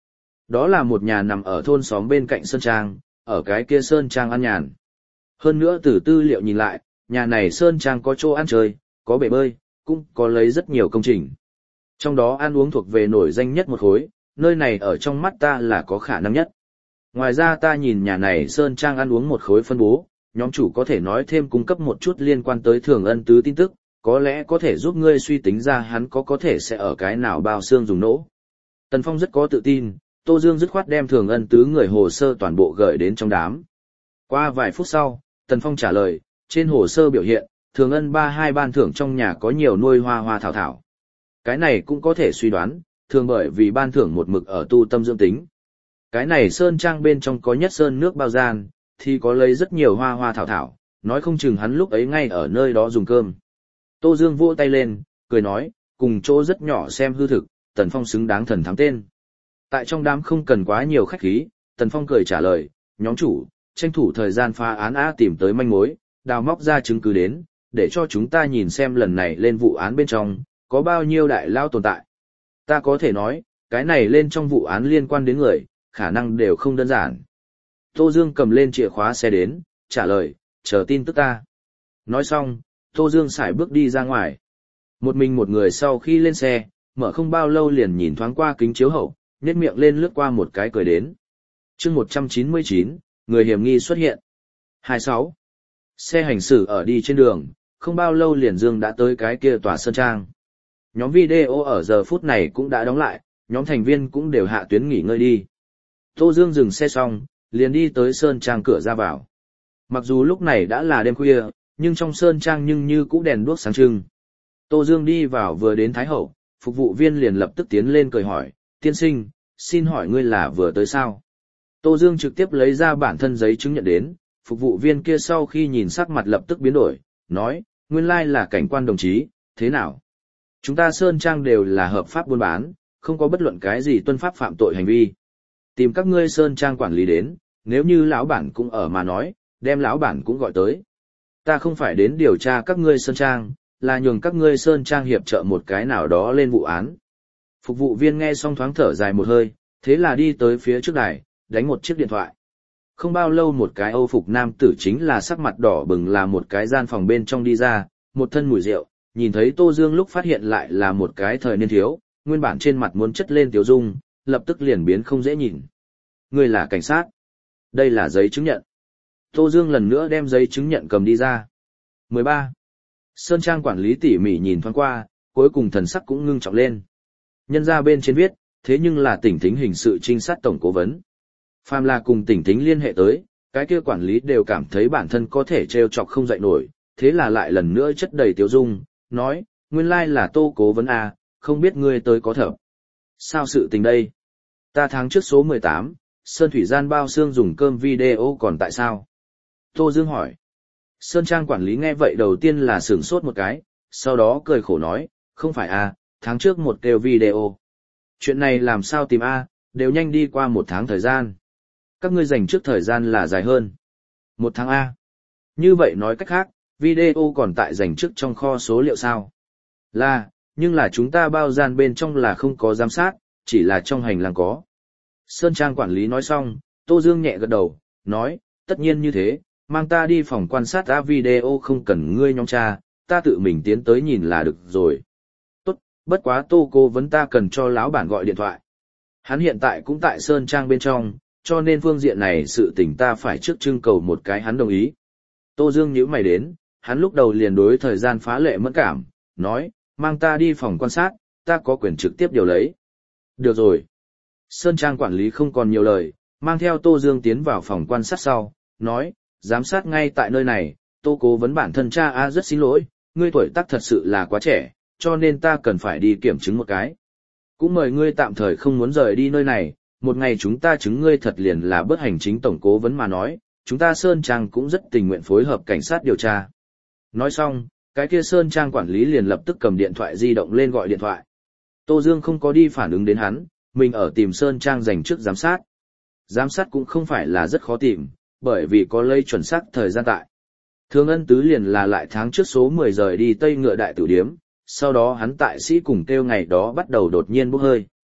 Đó là một nhà nằm ở thôn xóm bên cạnh Sơn Trang, ở cái kia Sơn Trang ăn nhàn. Hơn nữa từ tư liệu nhìn lại, nhà này Sơn Trang có chỗ ăn chơi, có bể bơi, cũng có lấy rất nhiều công trình. Trong đó ăn uống thuộc về nổi danh nhất một khối, nơi này ở trong mắt ta là có khả năng nhất. Ngoài ra ta nhìn nhà này Sơn Trang ăn uống một khối phân bố, nhóm chủ có thể nói thêm cung cấp một chút liên quan tới Thường Ân Tứ tin tức, có lẽ có thể giúp ngươi suy tính ra hắn có thể sẽ ở cái nào bao xương dùng nỗ. Tần Phong rất có tự tin, Tô Dương dứt khoát đem Thường Ân Tứ người hồ sơ toàn bộ gửi đến trong đám. Qua vài phút sau, Tần Phong trả lời, trên hồ sơ biểu hiện, Thường Ân 32 ban thưởng trong nhà có nhiều nuôi hoa hoa thảo thảo. Cái này cũng có thể suy đoán, thường bởi vì ban thưởng một mực ở tu tâm dưỡng tính. Cái này Sơn Trang bên trong có nhất sơn nước bao gian, thì có lấy rất nhiều hoa hoa thảo thảo, nói không chừng hắn lúc ấy ngay ở nơi đó dùng cơm. Tô Dương vỗ tay lên, cười nói, cùng chỗ rất nhỏ xem hư thực, Tần Phong xứng đáng thần thắng tên. Tại trong đám không cần quá nhiều khách khí, Tần Phong cười trả lời, nhóm chủ, tranh thủ thời gian phá án tìm tới manh mối, đào móc ra chứng cứ đến, để cho chúng ta nhìn xem lần này lên vụ án bên trong, có bao nhiêu đại lao tồn tại. Ta có thể nói, cái này lên trong vụ án liên quan đến người, khả năng đều không đơn giản. Tô Dương cầm lên chìa khóa xe đến, trả lời, chờ tin tức ta. Nói xong, Tô Dương sải bước đi ra ngoài. Một mình một người sau khi lên xe, mở không bao lâu liền nhìn thoáng qua kính chiếu hậu, nhếch miệng lên lướt qua một cái cười đến. Chương 199, người hiểm nghi xuất hiện. 26. Xe hành xử ở đi trên đường, không bao lâu liền Dương đã tới cái kia tòa Sơn Trang. Nhóm video ở giờ phút này cũng đã đóng lại, nhóm thành viên cũng đều hạ tuyến nghỉ ngơi đi. Tô Dương dừng xe xong, liền đi tới Sơn Trang cửa ra vào. Mặc dù lúc này đã là đêm khuya, nhưng trong Sơn Trang như cũ đèn đuốc sáng trưng. Tô Dương đi vào vừa đến Thái Hậu, phục vụ viên liền lập tức tiến lên cười hỏi, tiên sinh, xin hỏi ngươi là vừa tới sao? Tô Dương trực tiếp lấy ra bản thân giấy chứng nhận đến, phục vụ viên kia sau khi nhìn sắc mặt lập tức biến đổi, nói, nguyên lai là cảnh quan đồng chí, thế nào? Chúng ta Sơn Trang đều là hợp pháp buôn bán, không có bất luận cái gì tuân pháp phạm tội hành vi. Tìm các ngươi Sơn Trang quản lý đến, nếu như lão bản cũng ở mà nói, đem lão bản cũng gọi tới. Ta không phải đến điều tra các ngươi Sơn Trang, là nhường các ngươi Sơn Trang hiệp trợ một cái nào đó lên vụ án. Phục vụ viên nghe xong thoáng thở dài một hơi, thế là đi tới phía trước đài, đánh một chiếc điện thoại. Không bao lâu một cái Âu phục nam tử chính là sắc mặt đỏ bừng là một cái gian phòng bên trong đi ra, một thân mùi rượu, nhìn thấy Tô Dương lúc phát hiện lại là một cái thời niên thiếu, nguyên bản trên mặt muốn chất lên tiểu dung, lập tức liền biến không dễ nhìn. Người là cảnh sát. Đây là giấy chứng nhận. Tô Dương lần nữa đem giấy chứng nhận cầm đi ra. 13. Sơn Trang quản lý tỉ mỉ nhìn thoáng qua, cuối cùng thần sắc cũng ngưng trọng lên. Nhân ra bên trên viết, thế nhưng là tỉnh thính hình sự trinh sát tổng cố vấn. Phàm là cùng tỉnh thính liên hệ tới, cái kia quản lý đều cảm thấy bản thân có thể trêu chọc không dậy nổi, thế là lại lần nữa chất đầy tiếu dung, nói, nguyên lai là Tô cố vấn à, không biết ngươi tới có thở. Sao sự tình đây? Ta tháng trước số 18, Sơn Thủy Gian bao xương dùng cơm video còn tại sao? Tô Dương hỏi. Sơn Trang quản lý nghe vậy đầu tiên là sửng sốt một cái, sau đó cười khổ nói, không phải à, tháng trước một kêu video. Chuyện này làm sao tìm a, đều nhanh đi qua một tháng thời gian. Các ngươi dành trước thời gian là dài hơn. Một tháng a. Như vậy nói cách khác, video còn tại dành trước trong kho số liệu sao? Là, nhưng là chúng ta bao gian bên trong là không có giám sát, chỉ là trong hành lang có. Sơn Trang quản lý nói xong, Tô Dương nhẹ gật đầu, nói, tất nhiên như thế, mang ta đi phòng quan sát video không cần ngươi nhóm tra, ta tự mình tiến tới nhìn là được rồi. Tốt, bất quá Tô cô vấn ta cần cho lão bản gọi điện thoại. Hắn hiện tại cũng tại Sơn Trang bên trong, cho nên phương diện này sự tình ta phải trước trưng cầu một cái hắn đồng ý. Tô Dương nhíu mày đến, hắn lúc đầu liền đối thời gian phá lệ mẫn cảm, nói, mang ta đi phòng quan sát, ta có quyền trực tiếp điều lấy. Được rồi. Sơn Trang quản lý không còn nhiều lời, mang theo Tô Dương tiến vào phòng quan sát sau, nói, giám sát ngay tại nơi này, Tô cố vấn bản thân cha rất xin lỗi, ngươi tuổi tác thật sự là quá trẻ, cho nên ta cần phải đi kiểm chứng một cái. Cũng mời ngươi tạm thời không muốn rời đi nơi này, một ngày chúng ta chứng ngươi thật liền là bớt hành chính tổng cố vấn mà nói, chúng ta Sơn Trang cũng rất tình nguyện phối hợp cảnh sát điều tra. Nói xong, cái kia Sơn Trang quản lý liền lập tức cầm điện thoại di động lên gọi điện thoại. Tô Dương không có đi phản ứng đến hắn, mình ở tìm Sơn Trang dành trước giám sát. Giám sát cũng không phải là rất khó tìm, bởi vì có lây chuẩn xác thời gian tại. Thường Ân Tứ liền là lại tháng trước số 10 rời đi Tây Ngựa Đại Tử Điếm, sau đó hắn tại sĩ cùng kêu ngày đó bắt đầu đột nhiên bốc hơi.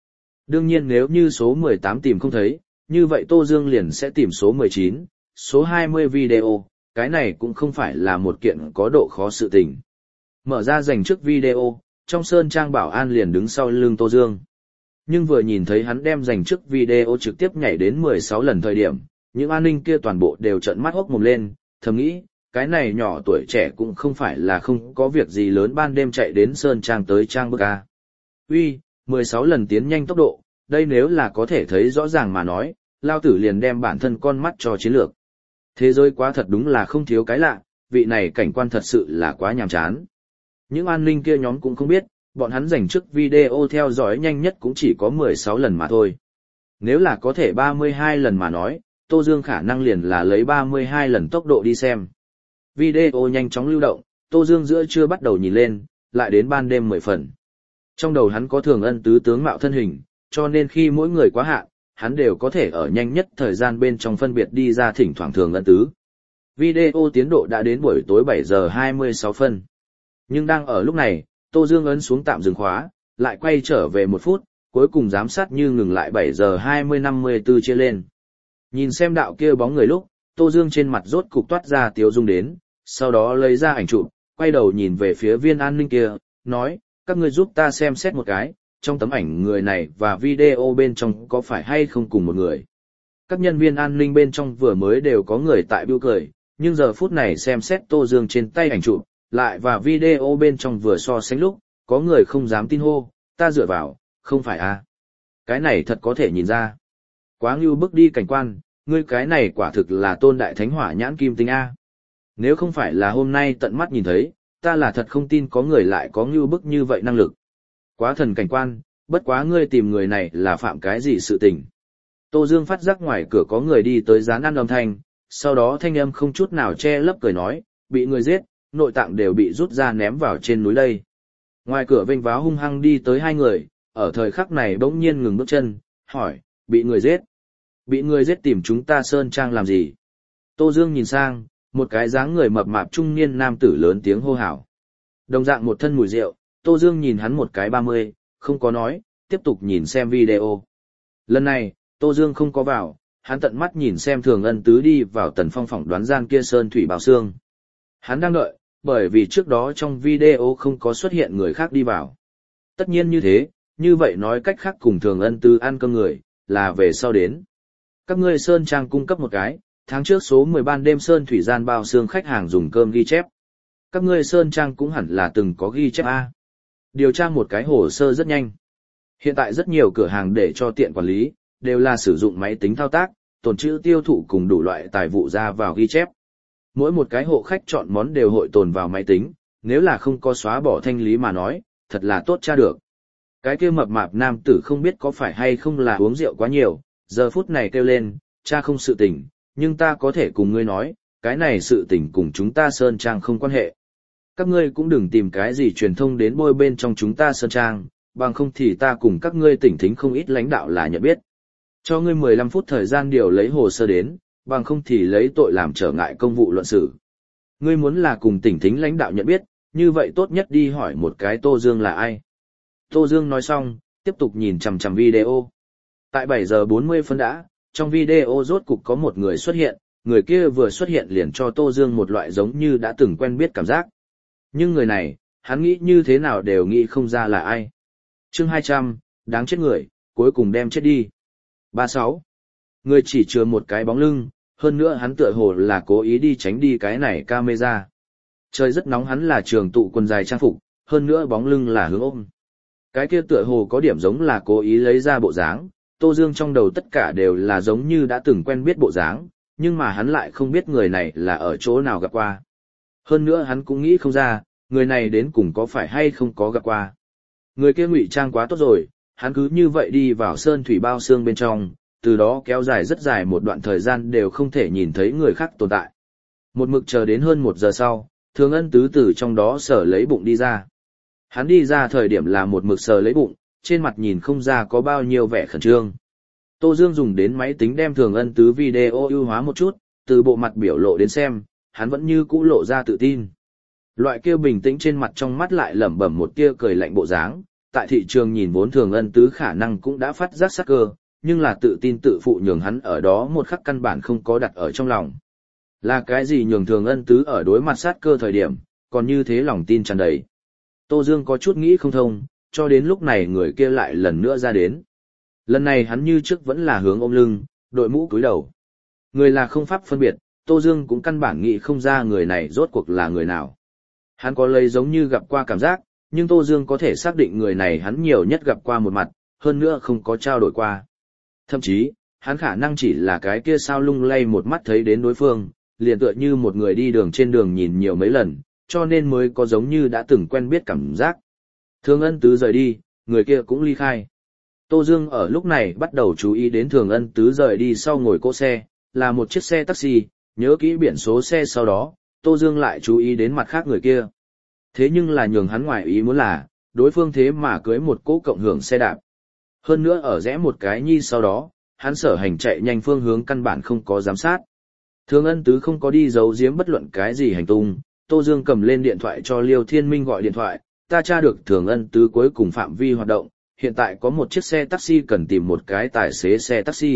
Đương nhiên nếu như số 18 tìm không thấy, như vậy Tô Dương liền sẽ tìm số 19, số 20 video, cái này cũng không phải là một kiện có độ khó sự tình. Mở ra dành trước video, trong sơn trang bảo an liền đứng sau lưng Tô Dương. Nhưng vừa nhìn thấy hắn đem dành trước video trực tiếp nhảy đến 16 lần thời điểm, những an ninh kia toàn bộ đều trợn mắt hốc mồm lên, thầm nghĩ, cái này nhỏ tuổi trẻ cũng không phải là không có việc gì lớn ban đêm chạy đến sơn trang tới trang bức a. Uy, 16 lần tiến nhanh tốc độ, đây nếu là có thể thấy rõ ràng mà nói, lao tử liền đem bản thân con mắt cho chiến lược. Thế giới quá thật đúng là không thiếu cái lạ, vị này cảnh quan thật sự là quá nhàm chán. Những an ninh kia nhóm cũng không biết, bọn hắn dành trước video theo dõi nhanh nhất cũng chỉ có 16 lần mà thôi. Nếu là có thể 32 lần mà nói, Tô Dương khả năng liền là lấy 32 lần tốc độ đi xem. Video nhanh chóng lưu động, Tô Dương giữa trưa bắt đầu nhìn lên, lại đến ban đêm 10 phần. Trong đầu hắn có Thường Ân tứ tướng mạo thân hình, cho nên khi mỗi người quá hạn, hắn đều có thể ở nhanh nhất thời gian bên trong phân biệt đi ra thỉnh thoảng Thường Ân tứ. Video tiến độ đã đến buổi tối 7 giờ 26 phân. Nhưng đang ở lúc này, Tô Dương ấn xuống tạm dừng khóa, lại quay trở về 1 phút, cuối cùng giám sát như ngừng lại 7 giờ 20:54 chia lên. Nhìn xem đạo kia bóng người lúc, Tô Dương trên mặt rốt cục toát ra tiếu dung đến, sau đó lấy ra ảnh chụp, quay đầu nhìn về phía viên an ninh kia, nói, các ngươi giúp ta xem xét một cái, trong tấm ảnh người này và video bên trong có phải hay không cùng một người. Các nhân viên an ninh bên trong vừa mới đều có người tại bưu cười, nhưng giờ phút này xem xét Tô Dương trên tay ảnh chụp, lại và video bên trong vừa so sánh lúc, có người không dám tin hô, ta dựa vào, không phải à. Cái này thật có thể nhìn ra. Quá ngưu bức đi cảnh quan, ngươi cái này quả thực là tôn đại thánh hỏa nhãn kim tinh A. Nếu không phải là hôm nay tận mắt nhìn thấy, ta là thật không tin có người lại có ngưu bức như vậy năng lực. Quá thần cảnh quan, bất quá ngươi tìm người này là phạm cái gì sự tình. Tô Dương phát giác ngoài cửa có người đi tới dán ăn âm thanh, sau đó thanh âm không chút nào che lấp cười nói, bị người giết, nội tạng đều bị rút ra ném vào trên núi đây. Ngoài cửa vênh váo hung hăng đi tới 2 người, ở thời khắc này bỗng nhiên ngừng bước chân, hỏi, bị người giết? Bị người giết tìm chúng ta sơn trang làm gì? Tô Dương nhìn sang, một cái dáng người mập mạp trung niên nam tử lớn tiếng hô hào. Đồng dạng một thân mùi rượu, Tô Dương nhìn hắn một cái 30, không có nói, tiếp tục nhìn xem video. Lần này, Tô Dương không có vào, hắn tận mắt nhìn xem Thường Ân tứ đi vào Tần Phong phỏng đoán gian kia sơn thủy bào xương. Hắn đang đợi, bởi vì trước đó trong video không có xuất hiện người khác đi vào. Tất nhiên như thế, như vậy nói cách khác cùng Thường Ân tứ ăn cơm người, là về sau đến. Các ngươi sơn trang cung cấp một cái, tháng trước số 10 ban đêm sơn thủy gian bao xương khách hàng dùng cơm ghi chép. Các ngươi sơn trang cũng hẳn là từng có ghi chép A. Điều tra một cái hồ sơ rất nhanh. Hiện tại rất nhiều cửa hàng để cho tiện quản lý, đều là sử dụng máy tính thao tác, tồn trữ tiêu thụ cùng đủ loại tài vụ ra vào ghi chép. Mỗi một cái hộ khách chọn món đều hội tồn vào máy tính, nếu là không có xóa bỏ thanh lý mà nói, thật là tốt tra được. Cái kia mập mạp nam tử không biết có phải hay không là uống rượu quá nhiều, giờ phút này kêu lên, cha không sự tình, nhưng ta có thể cùng ngươi nói, cái này sự tình cùng chúng ta sơn trang không quan hệ. Các ngươi cũng đừng tìm cái gì truyền thông đến bôi bên trong chúng ta sơn trang, bằng không thì ta cùng các ngươi tỉnh thính không ít lãnh đạo là nhận biết. Cho ngươi 15 phút thời gian điều lấy hồ sơ đến, bằng không thì lấy tội làm trở ngại công vụ luận xử. Ngươi muốn là cùng tỉnh thính lãnh đạo nhận biết, như vậy tốt nhất đi hỏi một cái Tô Dương là ai. Tô Dương nói xong, tiếp tục nhìn chằm chằm video. Tại 7 giờ 40 phân đã, trong video rốt cục có một người xuất hiện, người kia vừa xuất hiện liền cho Tô Dương một loại giống như đã từng quen biết cảm giác. Nhưng người này, hắn nghĩ như thế nào đều nghĩ không ra là ai. Chương 200, đáng chết người, cuối cùng đem chết đi. 36. Người chỉ chừa một cái bóng lưng, hơn nữa hắn tựa hồ là cố ý đi tránh đi cái này camera. Trời rất nóng, hắn là trường tụ quần dài trang phục, hơn nữa bóng lưng là hướng ôm. Cái kia tựa hồ có điểm giống là cố ý lấy ra bộ dáng, Tô Dương trong đầu tất cả đều là giống như đã từng quen biết bộ dáng, nhưng mà hắn lại không biết người này là ở chỗ nào gặp qua. Hơn nữa hắn cũng nghĩ không ra, người này đến cùng có phải hay không có gặp qua. Người kia ngụy trang quá tốt rồi, hắn cứ như vậy đi vào sơn thủy bao xương bên trong, từ đó kéo dài rất dài một đoạn thời gian đều không thể nhìn thấy người khác tồn tại. Một mực chờ đến hơn 1 giờ sau, Thường Ân tứ từ trong đó sở lấy bụng đi ra. Hắn đi ra thời điểm là một mực sờ lấy bụng, trên mặt nhìn không ra có bao nhiêu vẻ khẩn trương. Tô Dương dùng đến máy tính đem Thường Ân tứ video ưu hóa một chút, từ bộ mặt biểu lộ đến xem, hắn vẫn như cũ lộ ra tự tin. Loại kia bình tĩnh trên mặt trong mắt lại lẩm bẩm một tia cười lạnh bộ dáng, tại thị trường nhìn vốn Thường Ân Tứ khả năng cũng đã phát giác sắc cơ, nhưng là tự tin tự phụ nhường hắn ở đó một khắc căn bản không có đặt ở trong lòng. Là cái gì nhường Thường Ân Tứ ở đối mặt sát cơ thời điểm, còn như thế lòng tin tràn đầy. Tô Dương có chút nghĩ không thông, cho đến lúc này người kia lại lần nữa ra đến. Lần này hắn như trước vẫn là hướng ôm lưng, đội mũ cúi đầu. Người là không pháp phân biệt, Tô Dương cũng căn bản nghĩ không ra người này rốt cuộc là người nào. Hắn có lấy giống như gặp qua cảm giác, nhưng Tô Dương có thể xác định người này hắn nhiều nhất gặp qua một mặt, hơn nữa không có trao đổi qua. Thậm chí, hắn khả năng chỉ là cái kia sao lung lay một mắt thấy đến đối phương, liền tựa như một người đi đường trên đường nhìn nhiều mấy lần, cho nên mới có giống như đã từng quen biết cảm giác. Thường Ân Tứ rời đi, người kia cũng ly khai. Tô Dương ở lúc này bắt đầu chú ý đến Thường Ân Tứ rời đi sau ngồi cỗ xe, là một chiếc xe taxi, nhớ kỹ biển số xe sau đó, Tô Dương lại chú ý đến mặt khác người kia. Thế nhưng là nhường hắn ngoài ý muốn là, đối phương thế mà cưới một cỗ cộng hưởng xe đạp. Hơn nữa ở rẽ một cái nhi sau đó, hắn sở hành chạy nhanh phương hướng căn bản không có giám sát. Thường Ân Tứ không có đi giấu giếm bất luận cái gì hành tung, Tô Dương cầm lên điện thoại cho Liêu Thiên Minh gọi điện thoại, ta tra được Thường Ân Tứ cuối cùng phạm vi hoạt động, hiện tại có một chiếc xe taxi cần tìm một cái tài xế xe taxi.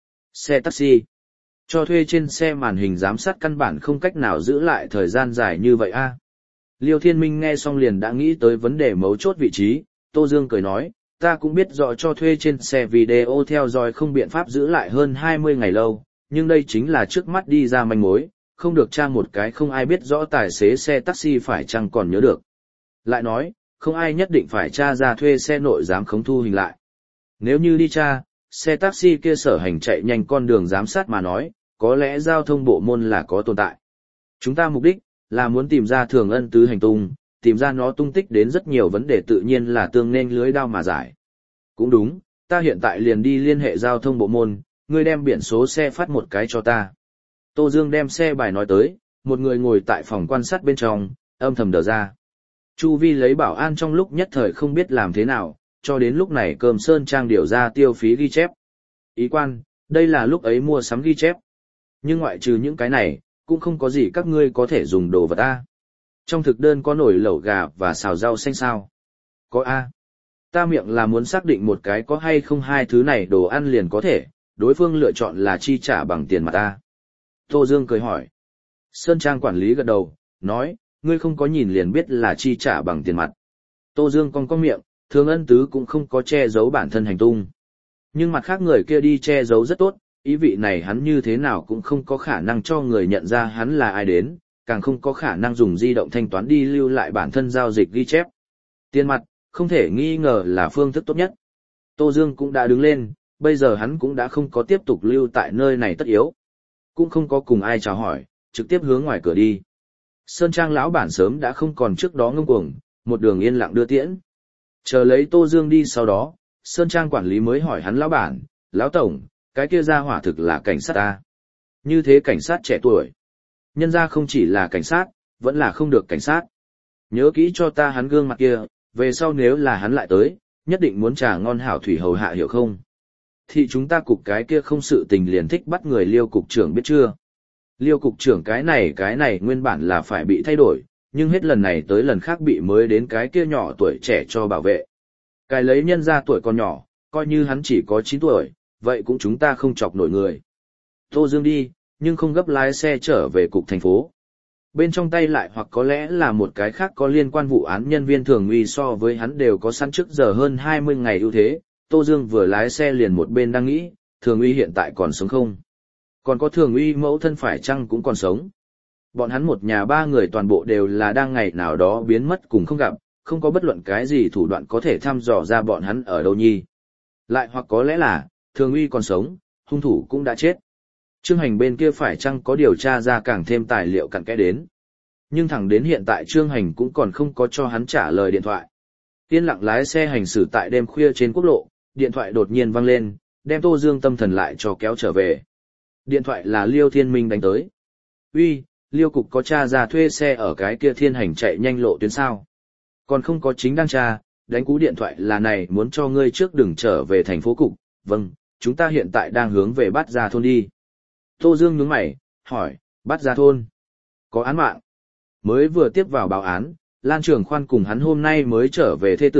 Xe taxi. Cho thuê trên xe màn hình giám sát căn bản không cách nào giữ lại thời gian dài như vậy a. Liêu Thiên Minh nghe xong liền đã nghĩ tới vấn đề mấu chốt vị trí, Tô Dương cười nói, ta cũng biết rõ cho thuê trên xe video theo dõi không biện pháp giữ lại hơn 20 ngày lâu, nhưng đây chính là trước mắt đi ra manh mối, không được tra một cái không ai biết rõ tài xế xe taxi phải chăng còn nhớ được. Lại nói, không ai nhất định phải tra ra thuê xe nội giám khống thu hình lại. Nếu như đi tra, xe taxi kia sở hành chạy nhanh con đường giám sát mà nói, có lẽ giao thông bộ môn là có tồn tại. Chúng ta mục đích là muốn tìm ra Thường Ân Tứ hành tung, tìm ra nó tung tích đến rất nhiều vấn đề tự nhiên là tương nên lưới đao mà giải. Cũng đúng, ta hiện tại liền đi liên hệ giao thông bộ môn, ngươi đem biển số xe phát một cái cho ta. Tô Dương đem xe bài nói tới, một người ngồi tại phòng quan sát bên trong, âm thầm đờ ra. Chu Vi lấy bảo an trong lúc nhất thời không biết làm thế nào, cho đến lúc này Cơm Sơn Trang điều ra tiêu phí ghi chép. Ý quan, đây là lúc ấy mua sắm ghi chép. Nhưng ngoại trừ những cái này, cũng không có gì các ngươi có thể dùng đồ vật A. Trong thực đơn có nồi lẩu gà và xào rau xanh sao? Có A. Ta miệng là muốn xác định một cái có hay không hai thứ này đồ ăn liền có thể, đối phương lựa chọn là chi trả bằng tiền mặt A. Tô Dương cười hỏi. Sơn Trang quản lý gật đầu, nói, ngươi không có nhìn liền biết là chi trả bằng tiền mặt. Tô Dương cong cong miệng, Thường Ân Tứ cũng không có che giấu bản thân hành tung. Nhưng mặt khác người kia đi che giấu rất tốt, ý vị này hắn như thế nào cũng không có khả năng cho người nhận ra hắn là ai đến, càng không có khả năng dùng di động thanh toán đi lưu lại bản thân giao dịch ghi chép. Tiền mặt, không thể nghi ngờ là phương thức tốt nhất. Tô Dương cũng đã đứng lên, bây giờ hắn cũng đã không có tiếp tục lưu tại nơi này tất yếu. Cũng không có cùng ai chào hỏi, trực tiếp hướng ngoài cửa đi. Sơn Trang lão bản sớm đã không còn trước đó ngông cuồng, một đường yên lặng đưa tiễn. Chờ lấy Tô Dương đi sau đó, Sơn Trang quản lý mới hỏi hắn lão bản, lão tổng, cái kia ra hỏa thực là cảnh sát ta. Như thế cảnh sát trẻ tuổi. Nhân ra không chỉ là cảnh sát, vẫn là không được cảnh sát. Nhớ kỹ cho ta hắn gương mặt kia, về sau nếu là hắn lại tới, nhất định muốn trà ngon hảo thủy hầu hạ hiểu không? Thì chúng ta cục cái kia không sự tình liền thích bắt người Liêu cục trưởng biết chưa? Liêu cục trưởng cái này nguyên bản là phải bị thay đổi, nhưng hết lần này tới lần khác bị mới đến cái kia nhỏ tuổi trẻ cho bảo vệ. Cái lấy nhân ra tuổi còn nhỏ, coi như hắn chỉ có 9 tuổi, vậy cũng chúng ta không chọc nổi người. Tô Dương đi, nhưng không gấp lái xe trở về cục thành phố. Bên trong tay lại hoặc có lẽ là một cái khác có liên quan vụ án nhân viên thường uy so với hắn đều có sẵn trước giờ hơn 20 ngày ưu thế. Tô Dương vừa lái xe liền một bên đang nghĩ, thường uy hiện tại còn sống không? Còn có thường uy mẫu thân phải chăng cũng còn sống? Bọn hắn một nhà ba người toàn bộ đều là đang ngày nào đó biến mất cùng không gặp, không có bất luận cái gì thủ đoạn có thể thăm dò ra bọn hắn ở đâu nhi. Lại hoặc có lẽ là, thường uy còn sống, hung thủ cũng đã chết. Trương Hành bên kia phải chăng có điều tra ra càng thêm tài liệu cặn kẽ đến. Nhưng thẳng đến hiện tại Trương Hành cũng còn không có cho hắn trả lời điện thoại. Yên lặng lái xe hành xử tại đêm khuya trên quốc lộ, điện thoại đột nhiên vang lên, đem Tô Dương tâm thần lại cho kéo trở về. Điện thoại là Liêu Thiên Minh đánh tới. Uy, Liêu cục có tra ra thuê xe ở cái kia Thiên Hành chạy nhanh lộ tuyến sao? Còn không có, chính đang tra, đánh cú điện thoại là này muốn cho ngươi trước đừng trở về thành phố cục. Vâng, chúng ta hiện tại đang hướng về Bát Gia thôn đi. Tô Dương nhướng mày, hỏi, Bát Gia thôn? Có án mạng? Mới vừa tiếp vào báo án, Lan Trường Khoan cùng hắn hôm nay mới trở về thê tử,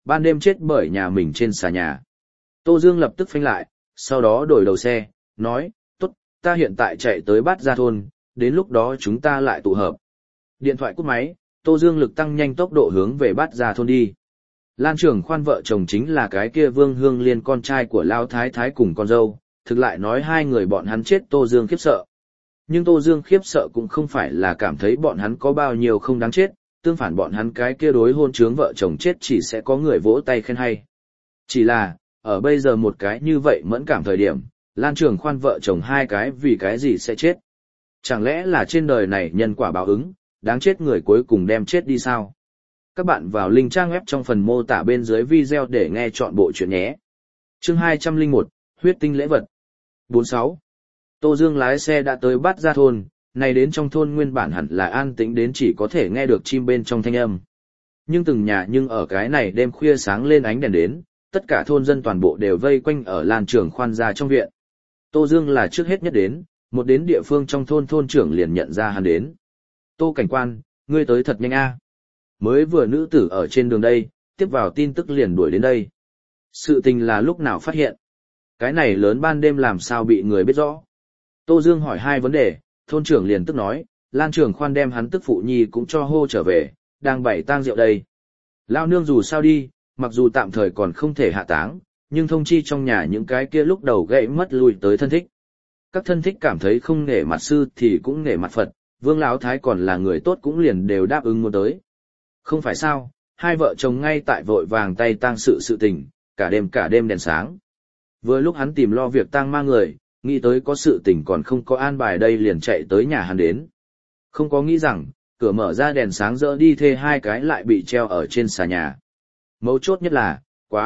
ban đêm chết bởi nhà mình trên xà nhà. Tô Dương lập tức phanh lại, sau đó đổi đầu xe, nói, tốt, ta hiện tại chạy tới Bát Gia thôn, đến lúc đó chúng ta lại tụ hợp. Điện thoại cúp máy, Tô Dương lực tăng nhanh tốc độ hướng về Bát Gia thôn đi. Lan Trường Khoan vợ chồng chính là cái kia Vương Hương Liên con trai của Lao Thái Thái cùng con dâu, thực lại nói hai người bọn hắn chết Tô Dương khiếp sợ. Nhưng Tô Dương khiếp sợ cũng không phải là cảm thấy bọn hắn có bao nhiêu không đáng chết, tương phản bọn hắn cái kia đối hôn trướng vợ chồng chết chỉ sẽ có người vỗ tay khen hay. Chỉ là, ở bây giờ một cái như vậy mẫn cảm thời điểm, Lan Trường Khoan vợ chồng hai cái vì cái gì sẽ chết? Chẳng lẽ là trên đời này nhân quả báo ứng, đáng chết người cuối cùng đem chết đi sao? Các bạn vào link trang web trong phần mô tả bên dưới video để nghe chọn bộ chuyện nhé. Chương 201, huyết tinh lễ vật. 46. Tô Dương lái xe đã tới Bát Gia thôn, này đến trong thôn nguyên bản hẳn là an tĩnh đến chỉ có thể nghe được chim bên trong thanh âm. Nhưng từng nhà nhưng ở cái này đêm khuya sáng lên ánh đèn đến, tất cả thôn dân toàn bộ đều vây quanh ở Lan Trường Khoan gia trong viện. Tô Dương là trước hết nhất đến, một đến địa phương trong thôn thôn trưởng liền nhận ra hắn đến. Tô cảnh quan, ngươi tới thật nhanh a. Mới vừa nữ tử ở trên đường đây, tiếp vào tin tức liền đuổi đến đây. Sự tình là lúc nào phát hiện? Cái này lớn ban đêm làm sao bị người biết rõ? Tô Dương hỏi hai vấn đề, thôn trưởng liền tức nói, Lan Trường Khoan đem hắn tức phụ nhi cũng cho hô trở về, đang bày tang rượu đây. Lao nương dù sao đi, mặc dù tạm thời còn không thể hạ táng, nhưng thông chi trong nhà những cái kia lúc đầu gãy mất lui tới thân thích. Các thân thích cảm thấy không nể mặt sư thì cũng nể mặt Phật, Vương Lão Thái còn là người tốt cũng liền đều đáp ứng muốn tới. Không phải sao, hai vợ chồng ngay tại vội vàng tay tang sự tình, cả đêm đèn sáng. Vừa lúc hắn tìm lo việc tang ma người, nghĩ tới có sự tình còn không có an bài đây liền chạy tới nhà hắn đến. Không có nghĩ rằng, cửa mở ra đèn sáng rỡ đi thê hai cái lại bị treo ở trên xà nhà. Mấu chốt nhất là,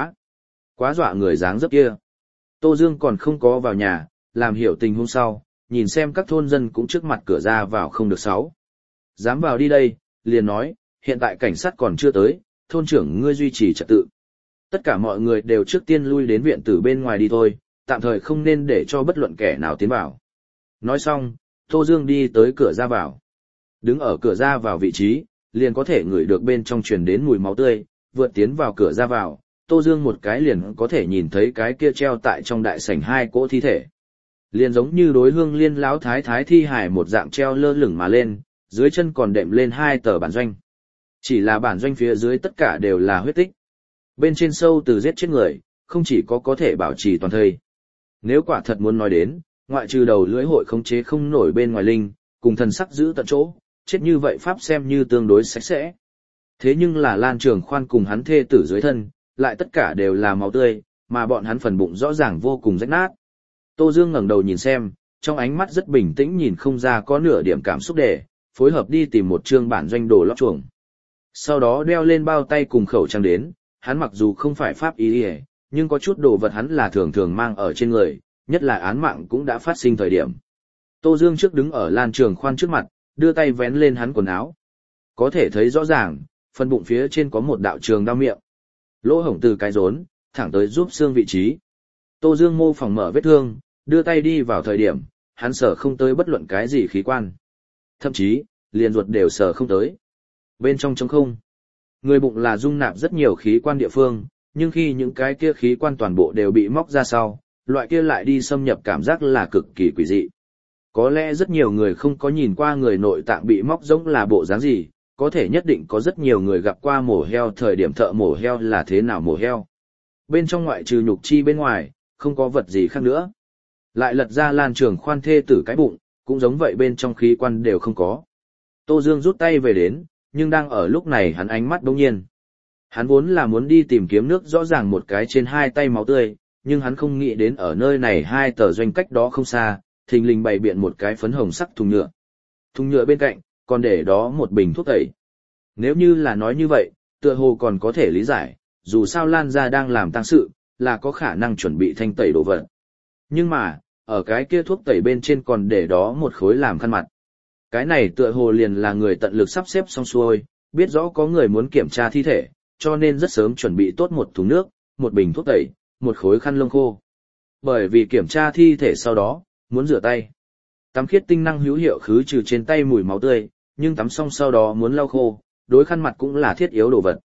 quá dọa người dáng dấp kia. Tô Dương còn không có vào nhà, làm hiểu tình hôm sau, nhìn xem các thôn dân cũng trước mặt cửa ra vào không được sáu. Dám vào đi đây, liền nói, hiện tại cảnh sát còn chưa tới, thôn trưởng ngươi duy trì trật tự. Tất cả mọi người đều trước tiên lui đến viện tử bên ngoài đi thôi, tạm thời không nên để cho bất luận kẻ nào tiến vào. Nói xong, Tô Dương đi tới cửa ra vào. Đứng ở cửa ra vào vị trí, liền có thể ngửi được bên trong truyền đến mùi máu tươi, vượt tiến vào cửa ra vào, Tô Dương một cái liền có thể nhìn thấy cái kia treo tại trong đại sảnh hai cỗ thi thể. Liền giống như đối Hương Liên Lão Thái Thái thi hài một dạng treo lơ lửng mà lên, dưới chân còn đệm lên hai tờ bản doanh. Chỉ là bản doanh phía dưới tất cả đều là huyết tích. Bên trên sâu từ giết chết người, không chỉ có thể bảo trì toàn thây. Nếu quả thật muốn nói đến, ngoại trừ đầu lưỡi hội khống chế không nổi bên ngoài linh, cùng thần sắc giữ tận chỗ, chết như vậy pháp xem như tương đối sạch sẽ. Thế nhưng là Lan Trường Khoan cùng hắn thê tử dưới thân, lại tất cả đều là máu tươi, mà bọn hắn phần bụng rõ ràng vô cùng rách nát. Tô Dương ngẩng đầu nhìn xem, trong ánh mắt rất bình tĩnh nhìn không ra có nửa điểm cảm xúc để, phối hợp đi tìm một trương bản doanh đồ lót chuồng. Sau đó đeo lên bao tay cùng khẩu trang đến, hắn mặc dù không phải pháp y, nhưng có chút đồ vật hắn là thường thường mang ở trên người, nhất là án mạng cũng đã phát sinh thời điểm. Tô Dương trước đứng ở Lan Trường Khoan trước mặt, đưa tay vén lên hắn quần áo. Có thể thấy rõ ràng, phần bụng phía trên có một đạo trường đao miệng. Lỗ hổng từ cái rốn, thẳng tới giúp xương vị trí. Tô Dương mô phỏng mở vết thương, đưa tay đi vào thời điểm, hắn sở không tới bất luận cái gì khí quan. Thậm chí, liền ruột đều sở không tới. Bên trong trống không. Người bụng là dung nạp rất nhiều khí quan địa phương, nhưng khi những cái kia khí quan toàn bộ đều bị móc ra sau, loại kia lại đi xâm nhập cảm giác là cực kỳ quỷ dị. Có lẽ rất nhiều người không có nhìn qua người nội tạng bị móc giống là bộ dáng gì, có thể nhất định có rất nhiều người gặp qua mổ heo thời điểm thợ mổ heo là thế nào mổ heo. Bên trong ngoại trừ nhục chi bên ngoài, không có vật gì khác nữa. Lại lật ra Lan Trường Khoan thê tử cái bụng, cũng giống vậy bên trong khí quan đều không có. Tô Dương rút tay về đến, nhưng đang ở lúc này hắn ánh mắt bỗng nhiên. Hắn vốn là muốn đi tìm kiếm nước rõ ràng một cái trên hai tay máu tươi, nhưng hắn không nghĩ đến ở nơi này hai tờ doanh cách đó không xa, thình lình bày biện một cái phấn hồng sắc thùng nhựa. Thùng nhựa bên cạnh, còn để đó một bình thuốc tẩy. Nếu như là nói như vậy, tựa hồ còn có thể lý giải, dù sao Lan gia đang làm tang sự, là có khả năng chuẩn bị thanh tẩy đồ vật. Nhưng mà, ở cái kia thuốc tẩy bên trên còn để đó một khối làm khăn mặt. Cái này tựa hồ liền là người tận lực sắp xếp xong xuôi, biết rõ có người muốn kiểm tra thi thể, cho nên rất sớm chuẩn bị tốt một thùng nước, một bình thuốc tẩy, một khối khăn lông khô. Bởi vì kiểm tra thi thể sau đó, muốn rửa tay. Tắm khiết tinh năng hữu hiệu khứ trừ trên tay mùi máu tươi, nhưng tắm xong sau đó muốn lau khô, đối khăn mặt cũng là thiết yếu đồ vật.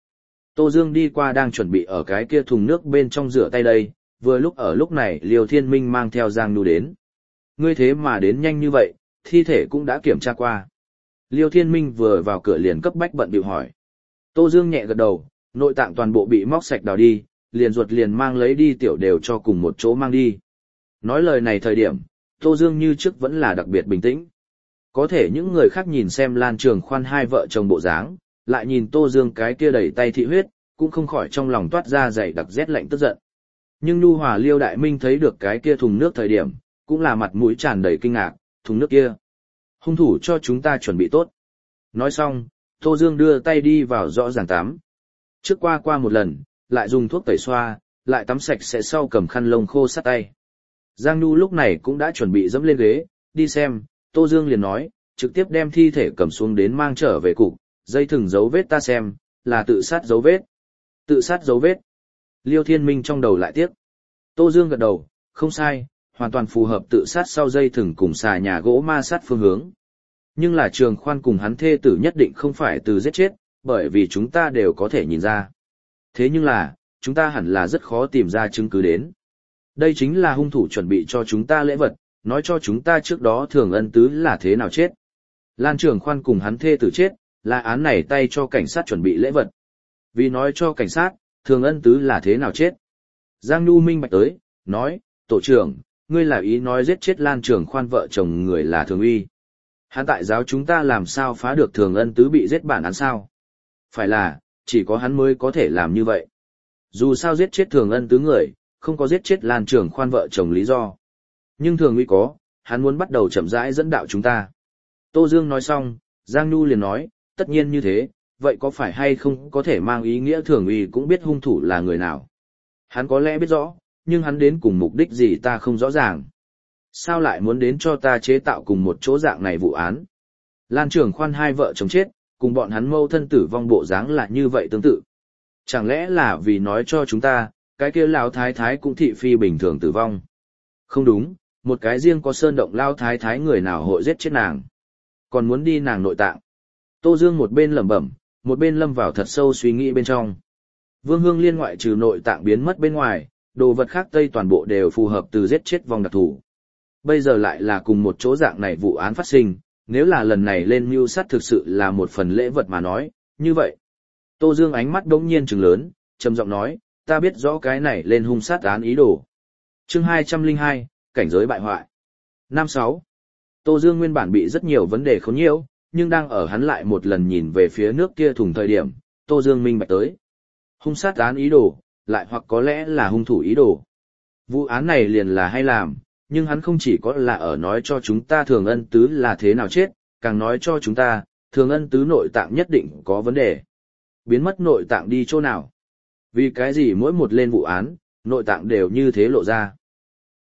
Tô Dương đi qua đang chuẩn bị ở cái kia thùng nước bên trong rửa tay đây, vừa lúc ở lúc này Liêu Thiên Minh mang theo Giang Nhu đến. Ngươi thế mà đến nhanh như vậy, thi thể cũng đã kiểm tra qua. Liêu Thiên Minh vừa vào cửa liền cấp bách bận bịu hỏi. Tô Dương nhẹ gật đầu, nội tạng toàn bộ bị móc sạch đào đi, liền ruột liền mang lấy đi tiểu đều cho cùng một chỗ mang đi. Nói lời này thời điểm, Tô Dương như trước vẫn là đặc biệt bình tĩnh. Có thể những người khác nhìn xem Lan Trường Khoan hai vợ chồng bộ dáng, lại nhìn Tô Dương cái kia đầy tay thị huyết, cũng không khỏi trong lòng toát ra dày đặc rét lạnh tức giận. Nhưng Nhu Hòa Liêu Đại Minh thấy được cái kia thùng nước thời điểm, cũng là mặt mũi tràn đầy kinh ngạc, thùng nước kia. Hung thủ cho chúng ta chuẩn bị tốt. Nói xong, Tô Dương đưa tay đi vào rõ ràng tắm. Trước qua một lần, lại dùng thuốc tẩy xoa, lại tắm sạch sẽ sau cầm khăn lông khô sát tay. Giang Nhu lúc này cũng đã chuẩn bị dẫm lên ghế, đi xem, Tô Dương liền nói, trực tiếp đem thi thể cầm xuống đến mang trở về cục, dây thừng dấu vết ta xem, là tự sát dấu vết. Tự sát dấu vết. Liêu Thiên Minh trong đầu lại tiếc. Tô Dương gật đầu, không sai, hoàn toàn phù hợp tự sát sau dây thừng cùng xà nhà gỗ ma sát phương hướng. Nhưng là Trường Khoan cùng hắn thê tử nhất định không phải từ giết chết, bởi vì chúng ta đều có thể nhìn ra. Thế nhưng là, chúng ta hẳn là rất khó tìm ra chứng cứ đến. Đây chính là hung thủ chuẩn bị cho chúng ta lễ vật, nói cho chúng ta trước đó Thường Ân Tứ là thế nào chết. Lan Trường Khoan cùng hắn thê tử chết, là án này tay cho cảnh sát chuẩn bị lễ vật. Vì nói cho cảnh sát, Thường Ân Tứ là thế nào chết. Giang Nhu minh bạch tới, nói, tổ trưởng, ngươi là ý nói giết chết Lan Trường Khoan vợ chồng người là Thường Uy. Hắn tại giáo chúng ta làm sao phá được Thường Ân Tứ bị giết bản án sao? Phải là, chỉ có hắn mới có thể làm như vậy. Dù sao giết chết Thường Ân Tứ người, không có giết chết Lan Trường Khoan vợ chồng lý do. Nhưng Thường Uy có, hắn muốn bắt đầu chậm rãi dẫn đạo chúng ta. Tô Dương nói xong, Giang Nhu liền nói, tất nhiên như thế, vậy có phải hay không có thể mang ý nghĩa Thường Uy cũng biết hung thủ là người nào? Hắn có lẽ biết rõ, nhưng hắn đến cùng mục đích gì ta không rõ ràng. Sao lại muốn đến cho ta chế tạo cùng một chỗ dạng này vụ án? Lan Trường Khoan hai vợ chồng chết, cùng bọn hắn mâu thân tử vong bộ dáng là như vậy tương tự. Chẳng lẽ là vì nói cho chúng ta, cái kia lão thái thái cũng thị phi bình thường tử vong? Không đúng, một cái riêng có sơn động lão thái thái người nào hội giết chết nàng, còn muốn đi nàng nội tạng. Tô Dương một bên lẩm bẩm, một bên lâm vào thật sâu suy nghĩ bên trong. Vương Hương Liên ngoại trừ nội tạng biến mất bên ngoài, đồ vật khác Tây toàn bộ đều phù hợp từ giết chết vong đặc thù. Bây giờ lại là cùng một chỗ dạng này vụ án phát sinh, nếu là lần này lên mưu sát thực sự là một phần lễ vật mà nói, như vậy. Tô Dương ánh mắt đống nhiên trừng lớn, trầm giọng nói, ta biết rõ cái này lên hung sát án ý đồ. Chương 202, cảnh giới bại hoại. 5-6. Tô Dương nguyên bản bị rất nhiều vấn đề khốn nhiễu, nhưng đang ở hắn lại một lần nhìn về phía nước kia thùng thời điểm, Tô Dương minh bạch tới. Hung sát án ý đồ, lại hoặc có lẽ là hung thủ ý đồ. Vụ án này liền là hay làm, nhưng hắn không chỉ có là ở nói cho chúng ta Thường Ân Tứ là thế nào chết, càng nói cho chúng ta, Thường Ân Tứ nội tạng nhất định có vấn đề. Biến mất nội tạng đi chỗ nào? Vì cái gì mỗi một lên vụ án, nội tạng đều như thế lộ ra?